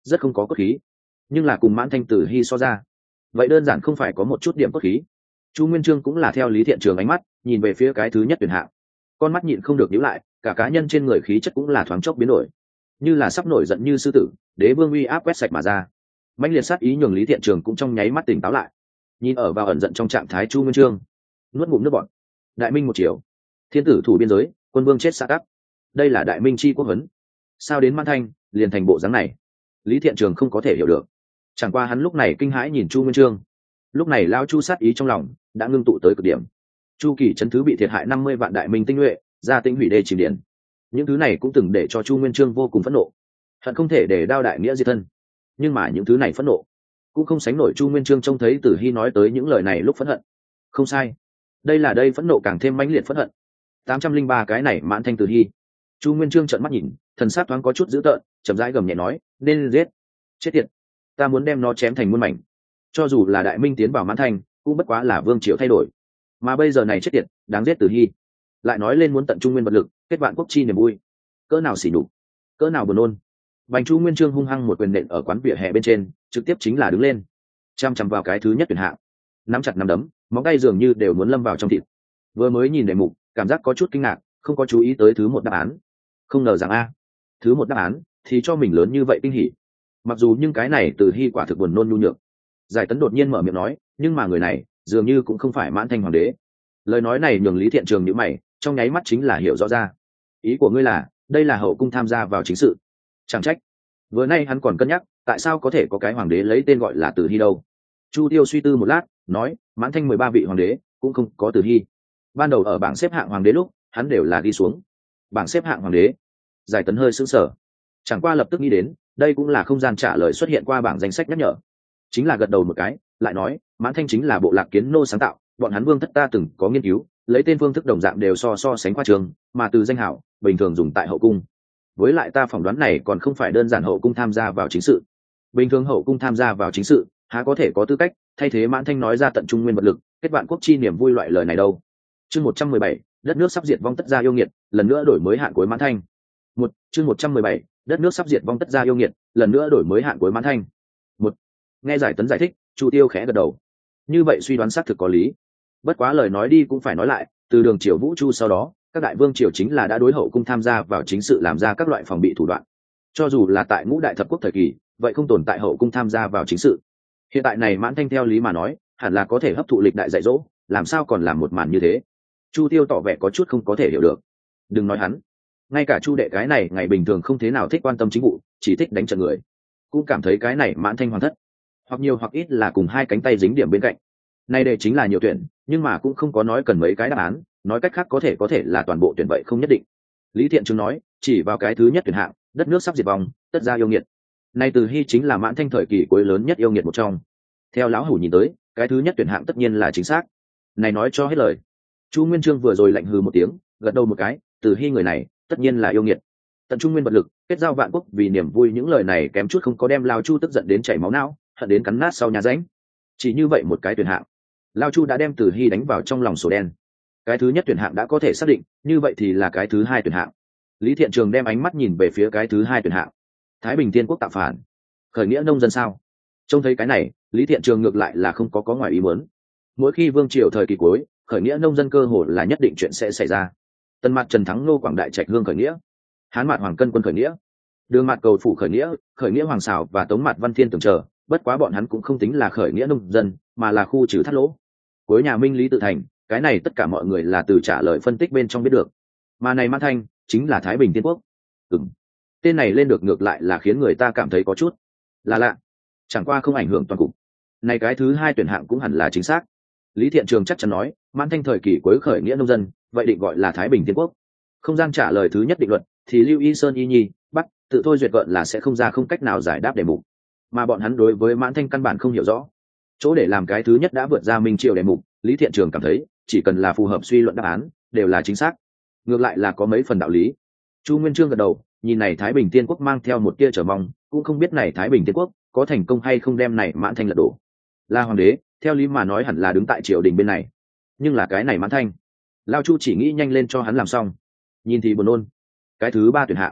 rất không có cốt khí, nhưng là cùng mãn thanh tử hy so ra, vậy đơn giản không phải có một chút điểm cốt khí. Chu Nguyên Chương cũng là theo Lý Thiện Trường ánh mắt nhìn về phía cái thứ nhất tuyển hạng, con mắt nhịn không được nhíu lại, cả cá nhân trên người khí chất cũng là thoáng chốc biến đổi, như là sắp nổi giận như sư tử, đế vương uy áp quét sạch mà ra. Mãnh liệt sát ý nhường Lý Thiện Trường cũng trong nháy mắt tỉnh táo lại, nhìn ở vào ẩn giận trong trạng thái Chu Nguyên Chương, nuốt ngụm nước bọt. Đại minh một chiều, thiên tử thủ biên giới, quân vương chết xã tắc, đây là đại minh chi quốc huấn, sao đến Mãn Thanh liền thành bộ dáng này? Lý Thiện Trường không có thể hiểu được, chẳng qua hắn lúc này kinh hãi nhìn Chu Nguyên Chương. Lúc này lao Chu sát ý trong lòng đã ngưng tụ tới cực điểm. Chu kỳ chấn thứ bị thiệt hại năm mươi vạn đại minh tinh nhuệ, ra tinh hủy đê chìm điển, những thứ này cũng từng để cho Chu Nguyên Chương vô cùng phẫn nộ, hận không thể để đao đại nghĩa diệt thân. Nhưng mà những thứ này phẫn nộ cũng không sánh nổi Chu Nguyên Chương trông thấy Tử Hy nói tới những lời này lúc phẫn hận. Không sai, đây là đây phẫn nộ càng thêm mãnh liệt phẫn hận. Tám trăm linh ba cái này Mãn Thanh Tử Hy. Chu Nguyên Chương trợn mắt nhìn, thần sắc thoáng có chút dữ tợn, chậm rãi gầm nhẹ nói, nên giết. Chết tiệt, ta muốn đem nó chém thành muôn mảnh. Cho dù là đại minh tiến vào Mãn Thanh, cũng bất quá là vương triều thay đổi, mà bây giờ này chết tiệt, đáng giết Tử Hy. Lại nói lên muốn tận trung nguyên vật lực, kết vạn quốc chi niềm vui, cỡ nào xỉ nhục, cỡ nào buồn nôn. Bành Chu Nguyên Chương hung hăng một quyền nện ở quán vỉa hè bên trên, trực tiếp chính là đứng lên, chăm chăm vào cái thứ nhất tuyển hạng, nắm chặt nắm đấm, móng tay dường như đều muốn lâm vào trong thịt. Vừa mới nhìn đề mục, cảm giác có chút kinh ngạc, không có chú ý tới thứ một đáp án. Không ngờ rằng a, thứ một đáp án thì cho mình lớn như vậy kinh hỉ. Mặc dù nhưng cái này Tử Hy quả thực buồn nôn nhu nhược. Giải Tấn đột nhiên mở miệng nói, nhưng mà người này dường như cũng không phải Mãn Thanh hoàng đế. Lời nói này nhường Lý Thiện Trường nhíu mày, trong nháy mắt chính là hiểu rõ ra. Ý của ngươi là, đây là hậu cung tham gia vào chính sự. Chẳng trách. Vừa nay hắn còn cân nhắc, tại sao có thể có cái hoàng đế lấy tên gọi là Tử Hy đâu. Chu Tiêu suy tư một lát, nói, Mãn Thanh mười ba vị hoàng đế, cũng không có Tử Hy. Ban đầu ở bảng xếp hạng hoàng đế lúc, hắn đều là đi xuống. Bảng xếp hạng hoàng đế. Giải Tấn hơi sững sờ. Chẳng qua lập tức nghĩ đến, đây cũng là không gian trả lời xuất hiện qua bảng danh sách nhắc nhở. Chính là gật đầu một cái, lại nói, Mãn Thanh chính là bộ lạc kiến nô sáng tạo, bọn hắn vương thất ta từng có nghiên cứu, lấy tên phương thức đồng dạng đều so so sánh qua trường, mà từ danh hảo bình thường dùng tại hậu cung. Với lại ta phỏng đoán này còn không phải đơn giản hậu cung tham gia vào chính sự. Bình thường hậu cung tham gia vào chính sự, há có thể có tư cách thay thế Mãn Thanh nói ra tận trung nguyên vật lực, kết vạn quốc chi niềm vui loại lời này đâu. Chương một trăm mười bảy, đất nước sắp diệt vong tất gia yêu nghiệt, lần nữa đổi mới hạn cuối Mãn Thanh. Một, chương một trăm mười bảy, đất nước sắp diệt vong tất gia yêu nghiệt, lần nữa đổi mới hạn cuối Mãn Thanh. Một. Nghe Giải Tấn giải thích, Chu Tiêu khẽ gật đầu. Như vậy suy đoán xác thực có lý. Bất quá lời nói đi cũng phải nói lại, từ đường triều Vũ Chu sau đó, các đại vương triều chính là đã đối hậu cung tham gia vào chính sự làm ra các loại phòng bị thủ đoạn. Cho dù là tại ngũ đại thập quốc thời kỳ, vậy không tồn tại hậu cung tham gia vào chính sự. Hiện tại này Mãn Thanh theo lý mà nói, hẳn là có thể hấp thụ lịch đại dạy dỗ, làm sao còn làm một màn như thế. Chu Tiêu tỏ vẻ có chút không có thể hiểu được. Đừng nói hắn, ngay cả Chu đệ cái này ngày bình thường không thế nào thích quan tâm chính vụ, chỉ thích đánh trận người, cũng cảm thấy cái này Mãn Thanh hoàn thất, hoặc nhiều hoặc ít là cùng hai cánh tay dính điểm bên cạnh. Nay đề chính là nhiều tuyển, nhưng mà cũng không có nói cần mấy cái đáp án, nói cách khác có thể có thể là toàn bộ tuyển vậy không nhất định. Lý Thiện Trường nói, chỉ vào cái thứ nhất tuyển hạng, đất nước sắp diệt vong, tất gia yêu nghiệt. Nay Tử Hy chính là Mãn Thanh thời kỳ cuối lớn nhất yêu nghiệt một trong. Theo lão hủ nhìn tới, cái thứ nhất tuyển hạng tất nhiên là chính xác. Này nói cho hết lời. Chu Nguyên Chương vừa rồi lạnh hừ một tiếng, gật đầu một cái, Tử Hy người này, tất nhiên là yêu nghiệt. Tận trung nguyên vật lực, kết giao vạn quốc vì niềm vui, những lời này kém chút không có đem Lao Chu tức giận đến chảy máu não, hận đến cắn nát sau nhà rãnh. Chỉ như vậy một cái tuyển hạng, Lao Chu đã đem Tử Hy đánh vào trong lòng sổ đen. Cái thứ nhất tuyển hạng đã có thể xác định, như vậy thì là cái thứ hai tuyển hạng. Lý Thiện Trường đem ánh mắt nhìn về phía cái thứ hai tuyển hạng. Thái Bình Thiên Quốc tạo phản, khởi nghĩa nông dân sao? Trông thấy cái này, Lý Thiện Trường ngược lại là không có có ngoài ý muốn. Mỗi khi vương triều thời kỳ cuối, khởi nghĩa nông dân cơ hội là nhất định chuyện sẽ xảy ra. Tân Mạt Trần Thắng Nô Quảng Đại Trạch Hương khởi nghĩa, Hán Mạt Hoàng Cân Quân khởi nghĩa, Đường Mạt Cầu Phủ khởi nghĩa, khởi nghĩa Hoàng Sào và Tống Mạt Văn Thiên tưởng chờ, bất quá bọn hắn cũng không tính là khởi nghĩa nông dân, mà là khu trừ thắt lỗ. Cuối nhà Minh Lý tự thành, cái này tất cả mọi người là từ trả lời phân tích bên trong biết được. Mà này Mãn Thanh chính là Thái Bình Thiên Quốc. Ừm, tên này lên được ngược lại là khiến người ta cảm thấy có chút là lạ, chẳng qua không ảnh hưởng toàn cục. Này cái thứ hai tuyển hạng cũng hẳn là chính xác. Lý Thiện Trường chắc chắn nói, Mãn Thanh thời kỳ cuối khởi nghĩa nông dân, vậy định gọi là Thái Bình Thiên Quốc. Không gian trả lời thứ nhất định luật thì Lưu Y Sơn Y Nhi bắt tự thôi duyệt gợn là sẽ không ra không cách nào giải đáp đề mục, mà bọn hắn đối với Mãn Thanh căn bản không hiểu rõ. Chỗ để làm cái thứ nhất đã vượt ra Minh Triều đề mục, Lý Thiện Trường cảm thấy chỉ cần là phù hợp suy luận đáp án đều là chính xác, ngược lại là có mấy phần đạo lý. Chu Nguyên Chương gật đầu, nhìn này Thái Bình Thiên Quốc mang theo một tia chờ mong, cũng không biết này Thái Bình Thiên Quốc có thành công hay không đem này Mãn Thanh lật đổ. Là hoàng đế, theo lý mà nói hẳn là đứng tại triều đình bên này, nhưng là cái này Mãn Thanh, Lao Chu chỉ nghĩ nhanh lên cho hắn làm xong, nhìn thì buồn nôn. Cái thứ ba tuyển hạng,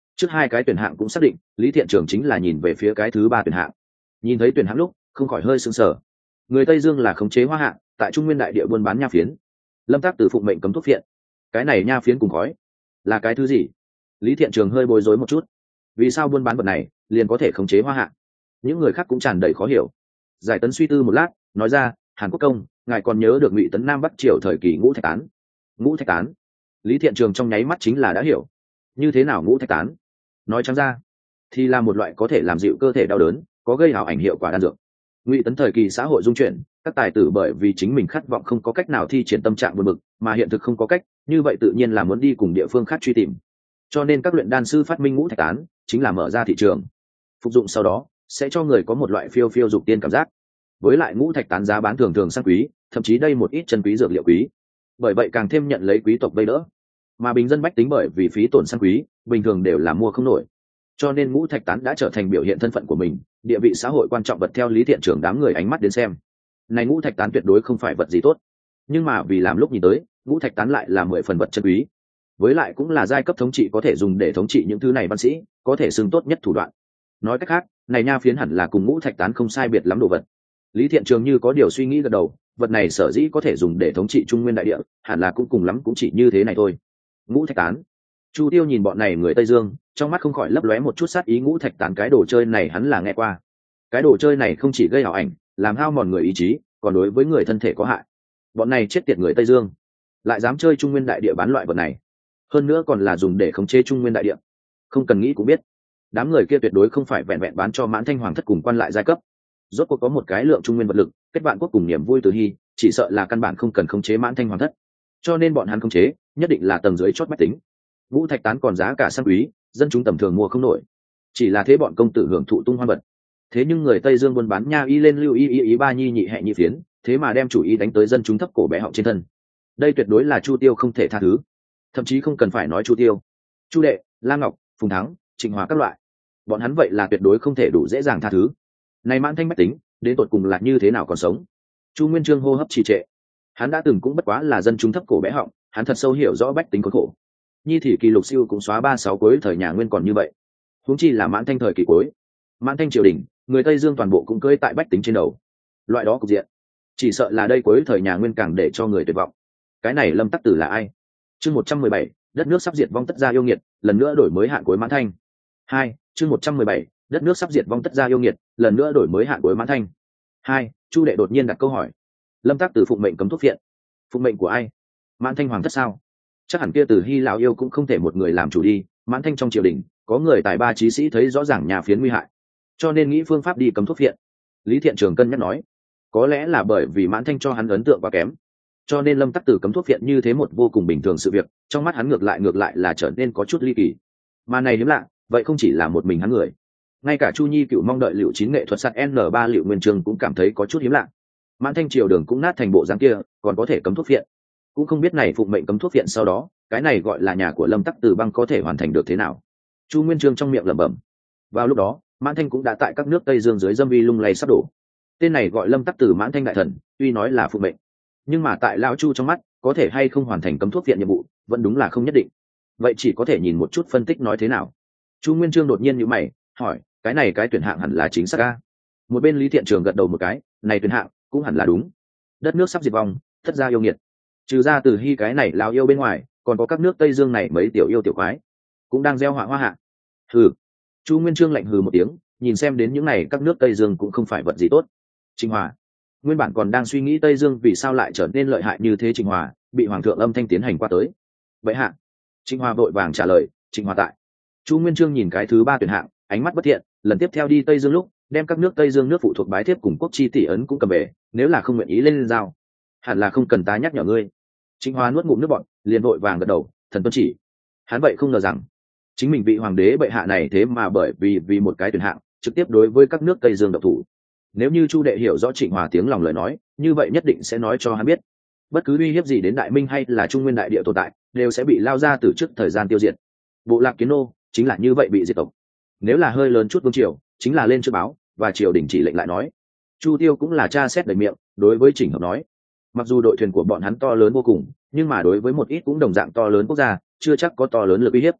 Trước hai cái tuyển hạng cũng xác định, Lý Thiện Trường chính là nhìn về phía cái thứ ba tuyển hạng. Nhìn thấy tuyển hạng lúc không khỏi hơi sững sờ. Người Tây Dương là khống chế hoa hạng, tại Trung Nguyên đại địa buôn bán nha phiến. Lâm Tác Tử phụng mệnh cấm thuốc phiện. Cái này nha phiến cùng khói là cái thứ gì? Lý Thiện Trường hơi bối rối một chút. Vì sao buôn bán vật này liền có thể khống chế hoa hạng? Những người khác cũng tràn đầy khó hiểu. Giải Tấn suy tư một lát, nói ra, Hàn Quốc công, ngài còn nhớ được Ngụy Tấn Nam Bắc triều thời kỳ ngũ thạch tán? Ngũ thạch tán? Lý Thiện Trường trong nháy mắt chính là đã hiểu. Như thế nào ngũ thạch tán? Nói trắng ra thì là một loại có thể làm dịu cơ thể đau đớn, có gây ảo ảnh hiệu quả đan dược. Ngụy Tấn thời kỳ xã hội dung chuyển, các tài tử bởi vì chính mình khát vọng không có cách nào thi triển tâm trạng buồn bực, mà hiện thực không có cách, như vậy tự nhiên là muốn đi cùng địa phương khác truy tìm. Cho nên các luyện đan sư phát minh ngũ thạch tán, chính là mở ra thị trường. Phục dụng sau đó, sẽ cho người có một loại phiêu phiêu dục tiên cảm giác. Với lại ngũ thạch tán giá bán thường thường sang quý, thậm chí đây một ít chân quý dược liệu quý. Bởi vậy càng thêm nhận lấy quý tộc vây đỡ. Mà bình dân bách tính bởi vì phí tổn sang quý, bình thường đều là mua không nổi. Cho nên ngũ thạch tán đã trở thành biểu hiện thân phận của mình, địa vị xã hội quan trọng vật theo Lý Thiện Trường đám người ánh mắt đến xem. Này ngũ thạch tán tuyệt đối không phải vật gì tốt, nhưng mà vì làm lúc nhìn tới, ngũ thạch tán lại là mười phần vật chân quý. Với lại cũng là giai cấp thống trị có thể dùng để thống trị những thứ này văn sĩ, có thể xưng tốt nhất thủ đoạn. Nói cách khác, này nha phiến hẳn là cùng ngũ thạch tán không sai biệt lắm đồ vật. Lý Thiện Trường như có điều suy nghĩ gật đầu, vật này sở dĩ có thể dùng để thống trị Trung Nguyên đại địa, hẳn là cũng cùng lắm cũng chỉ như thế này thôi. Ngũ thạch tán. Chu Tiêu nhìn bọn này người Tây Dương, trong mắt không khỏi lấp lóe một chút sát ý. Ngũ thạch tán, cái đồ chơi này hắn là nghe qua. Cái đồ chơi này không chỉ gây ảo ảnh, làm hao mòn người ý chí, còn đối với người thân thể có hại. Bọn này chết tiệt người Tây Dương, lại dám chơi Trung Nguyên đại địa bán loại vật này, hơn nữa còn là dùng để khống chế Trung Nguyên đại địa. Không cần nghĩ cũng biết, đám người kia tuyệt đối không phải vẹn vẹn bán cho Mãn Thanh hoàng thất cùng quan lại giai cấp. Rốt cuộc có một cái lượng Trung Nguyên vật lực, kết bạn quốc cùng niềm vui từ hy, chỉ sợ là căn bản không cần khống chế Mãn Thanh hoàng thất. Cho nên bọn hắn khống chế, nhất định là tầng dưới chót bách tính. Ngũ thạch tán còn giá cả sang quý, dân chúng tầm thường mua không nổi. Chỉ là thế bọn công tử hưởng thụ tung hoan vật. Thế nhưng người Tây Dương buôn bán nha y lên lưu y y ý ba nhi nhị hẹ nhị phiến, thế mà đem chủ ý đánh tới dân chúng thấp cổ bé họng trên thân. Đây tuyệt đối là Chu Tiêu không thể tha thứ. Thậm chí không cần phải nói Chu Tiêu, Chu Đệ, La Ngọc, Phùng Thắng, Trịnh Hòa các loại, bọn hắn vậy là tuyệt đối không thể đủ dễ dàng tha thứ. Này Mãn Thanh bách tính, đến tột cùng là như thế nào còn sống? Chu Nguyên Chương hô hấp trì trệ. Hắn đã từng cũng bất quá là dân chúng thấp cổ bé họng, hắn thật sâu hiểu rõ bách tính khốn khổ. Nhi thị kỳ lục siêu cũng xóa ba sáu cuối thời nhà Nguyên còn như vậy, huống chi là Mãn Thanh thời kỳ cuối. Mãn Thanh triều đình, người Tây Dương toàn bộ cũng cưỡi tại bách tính trên đầu. Loại đó cục diện, chỉ sợ là đây cuối thời nhà Nguyên càng để cho người tuyệt vọng. Cái này Lâm Tắc Tử là ai? Chương một trăm mười bảy, đất nước sắp diệt vong tất gia yêu nghiệt, lần nữa đổi mới hạn cuối Mãn Thanh. Hai, chương một trăm mười bảy, đất nước sắp diệt vong tất gia yêu nghiệt, lần nữa đổi mới hạn cuối Mãn Thanh. Hai, Chu Đệ đột nhiên đặt câu hỏi. Lâm Tắc Tử phụng mệnh cấm thuốc phiện. Phụng mệnh của ai? Mãn Thanh hoàng thất sao? Chắc hẳn kia Từ Hy lão yêu cũng không thể một người làm chủ đi. Mãn Thanh trong triều đình có người tài ba trí sĩ thấy rõ ràng nhà phiến nguy hại, cho nên nghĩ phương pháp đi cấm thuốc phiện. Lý Thiện Trường cân nhắc nói, có lẽ là bởi vì Mãn Thanh cho hắn ấn tượng quá kém, cho nên Lâm Tắc Tử cấm thuốc phiện như thế một vô cùng bình thường sự việc, trong mắt hắn ngược lại ngược lại là trở nên có chút ly kỳ. Mà này hiếm lạ, vậy không chỉ là một mình hắn người, ngay cả Chu Nhi cựu mong đợi Liệu Chín nghệ thuật sắt N ba Liệu Nguyên Trường cũng cảm thấy có chút hiếm lạ. Mãn Thanh triều đường cũng nát thành bộ dáng kia, còn có thể cấm thuốc phiện. Cũng không biết này phụng mệnh cấm thuốc phiện sau đó, cái này gọi là nhà của Lâm Tắc Tử băng có thể hoàn thành được thế nào. Chu Nguyên Chương trong miệng lẩm bẩm. Vào lúc đó, Mãn Thanh cũng đã tại các nước Tây Dương dưới dâm vi lung lay sắp đổ. Tên này gọi Lâm Tắc Tử Mãn Thanh đại thần, tuy nói là phụng mệnh, nhưng mà tại lão Chu trong mắt, có thể hay không hoàn thành cấm thuốc phiện nhiệm vụ, vẫn đúng là không nhất định. Vậy chỉ có thể nhìn một chút phân tích nói thế nào. Chu Nguyên Chương đột nhiên nhíu mày, hỏi, cái này cái tuyển hạng hẳn là chính xác a? Một bên Lý Thiện Trường gật đầu một cái, này tuyển hạng cũng hẳn là đúng. Đất nước sắp diệt vong, thất gia yêu nghiệt. Trừ ra Từ Hy cái này lão yêu bên ngoài, còn có các nước Tây Dương này mấy tiểu yêu tiểu quái cũng đang gieo họa hoa hạ. Hừ. Chu Nguyên Chương lạnh hừ một tiếng, nhìn xem đến những này các nước Tây Dương cũng không phải vật gì tốt. Trịnh Hòa nguyên bản còn đang suy nghĩ Tây Dương vì sao lại trở nên lợi hại như thế. Trịnh Hòa bị hoàng thượng âm thanh tiến hành qua tới. Vậy hạ. Trịnh Hòa vội vàng trả lời, Trịnh Hòa tại. Chu Nguyên Chương nhìn cái thứ ba tuyển hạng, ánh mắt bất thiện, lần tiếp theo đi Tây Dương lúc đem các nước Tây Dương nước phụ thuộc bái thiếp cùng quốc chi tỷ ấn cũng cầm về, nếu là không nguyện ý lên giao, hẳn là không cần ta nhắc nhở ngươi. Trịnh Hòa nuốt ngụm nước bọt, liền vội vàng gật đầu, thần tuân chỉ. Hắn vậy không ngờ rằng chính mình vị hoàng đế bệ hạ này thế mà bởi vì vì một cái tuyển hạng trực tiếp đối với các nước Tây Dương độc thủ. Nếu như Chu Đệ hiểu rõ Trịnh Hòa tiếng lòng lời nói, như vậy nhất định sẽ nói cho hắn biết, bất cứ uy hiếp gì đến Đại Minh hay là Trung Nguyên đại địa tồn tại, đều sẽ bị lao ra từ trước thời gian tiêu diệt. Bộ lạc Kiến Nô chính là như vậy bị diệt tộc. Nếu là hơi lớn chút vương triều, chính là lên chưa báo và triều đình chỉ lệnh lại nói. Chu Tiêu cũng là tra xét đầy miệng, đối với Trình Hợp nói, mặc dù đội thuyền của bọn hắn to lớn vô cùng, nhưng mà đối với một ít cũng đồng dạng to lớn quốc gia, chưa chắc có to lớn lực uy hiếp.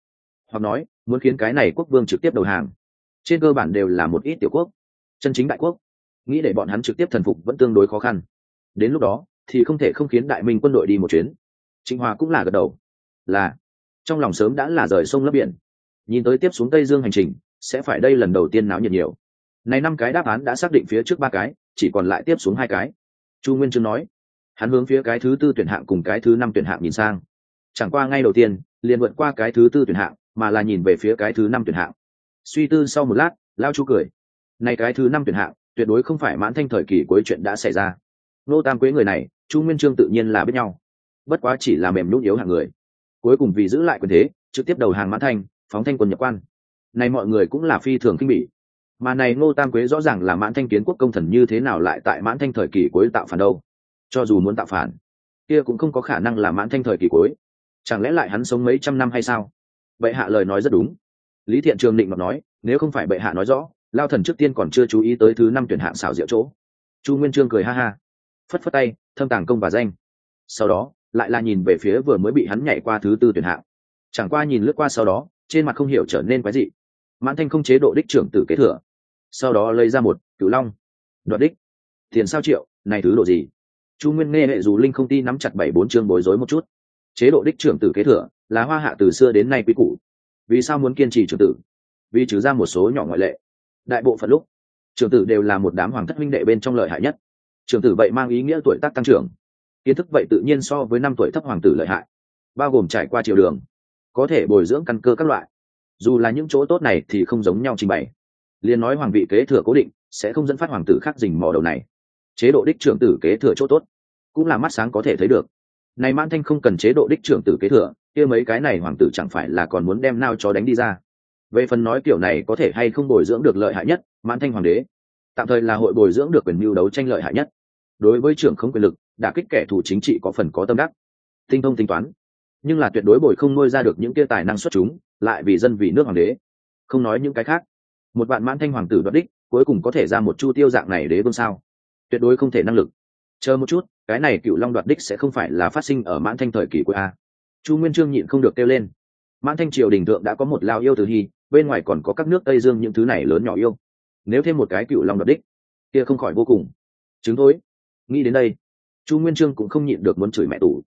hoặc nói muốn khiến cái này quốc vương trực tiếp đầu hàng. Trên cơ bản đều là một ít tiểu quốc, chân chính đại quốc, nghĩ để bọn hắn trực tiếp thần phục vẫn tương đối khó khăn. Đến lúc đó thì không thể không khiến đại minh quân đội đi một chuyến. Trịnh Hòa cũng là gật đầu, là trong lòng sớm đã là rời sông lấp biển, nhìn tới tiếp xuống Tây Dương hành trình sẽ phải đây lần đầu tiên náo nhiệt nhiều. Này năm cái đáp án đã xác định, phía trước ba cái chỉ còn lại tiếp xuống hai cái. Chu Nguyên Chương nói, hắn hướng phía cái thứ tư tuyển hạng cùng cái thứ năm tuyển hạng nhìn sang, chẳng qua ngay đầu tiên liền vượt qua cái thứ tư tuyển hạng, mà là nhìn về phía cái thứ năm tuyển hạng. Suy tư sau một lát, Lao Chu cười, này cái thứ năm tuyển hạng tuyệt đối không phải Mãn Thanh thời kỳ cuối chuyện đã xảy ra. Nô Tam Quế người này Chu Nguyên Chương tự nhiên là biết nhau, bất quá chỉ là mềm nhũn yếu hạng người, cuối cùng vì giữ lại quyền thế trực tiếp đầu hàng Mãn Thanh, phóng Thanh quân nhập quan. Này mọi người cũng là phi thường kinh bỉ, mà này Ngô Tam Quế rõ ràng là Mãn Thanh kiến quốc công thần, như thế nào lại tại Mãn Thanh thời kỳ cuối tạo phản đâu? Cho dù muốn tạo phản, kia cũng không có khả năng là Mãn Thanh thời kỳ cuối, chẳng lẽ lại hắn sống mấy trăm năm hay sao? Bệ hạ lời nói rất đúng. Lý Thiện Trường định mà nói, nếu không phải bệ hạ nói rõ, Lao Thần trước tiên còn chưa chú ý tới thứ năm tuyển hạng xảo diệu chỗ. Chu Nguyên Chương cười ha ha, phất phất tay, thâm tàng công và danh. Sau đó lại là nhìn về phía vừa mới bị hắn nhảy qua thứ tư tuyển hạng, chẳng qua nhìn lướt qua sau đó trên mặt không hiểu trở nên quái dị. Mãn Thanh không chế độ đích trưởng tử kế thừa, sau đó lấy ra một Cửu Long đoạt đích tiền sao triệu, này thứ độ gì? Chu Nguyên nghe hệ dù linh không ti nắm chặt bảy bốn chương bối rối một chút. Chế độ đích trưởng tử kế thừa là Hoa Hạ từ xưa đến nay quý củ, vì sao muốn kiên trì trưởng tử? Vì trừ ra một số nhỏ ngoại lệ, đại bộ phận lúc trưởng tử đều là một đám hoàng thất huynh đệ bên trong lợi hại nhất. Trưởng tử vậy mang ý nghĩa tuổi tác tăng trưởng, kiến thức vậy tự nhiên so với năm tuổi thấp hoàng tử lợi hại, bao gồm trải qua triều đường, có thể bồi dưỡng căn cơ các loại. Dù là những chỗ tốt này thì không giống nhau trình bày, liền nói hoàng vị kế thừa cố định sẽ không dẫn phát hoàng tử khác rình mò đầu này. Chế độ đích trưởng tử kế thừa chỗ tốt cũng là mắt sáng có thể thấy được. Này Mãn Thanh không cần chế độ đích trưởng tử kế thừa, kia mấy cái này hoàng tử chẳng phải là còn muốn đem nao chó đánh đi ra. Về phần nói kiểu này có thể hay không bồi dưỡng được lợi hại nhất, Mãn Thanh hoàng đế tạm thời là hội bồi dưỡng được quyền mưu đấu tranh lợi hại nhất. Đối với trưởng không quyền lực, đả kích kẻ thù chính trị có phần có tâm đắc, tinh thông tính toán, nhưng là tuyệt đối bồi không nuôi ra được những kia tài năng xuất chúng, lại vì dân vì nước hoàng đế. Không nói những cái khác, một bạn Mãn Thanh hoàng tử đoạt đích, cuối cùng có thể ra một Chu Tiêu dạng này đế vương sao? Tuyệt đối không thể năng lực. Chờ một chút, cái này Cửu Long đoạt đích sẽ không phải là phát sinh ở Mãn Thanh thời kỳ của a? Chu Nguyên Chương nhịn không được kêu lên. Mãn Thanh triều đình thượng đã có một lao yêu từ hy, bên ngoài còn có các nước Tây Dương những thứ này lớn nhỏ yêu, nếu thêm một cái Cửu Long đoạt đích, kia không khỏi vô cùng chứng thối. Nghĩ đến đây, Chu Nguyên Chương cũng không nhịn được muốn chửi mẹ tủ.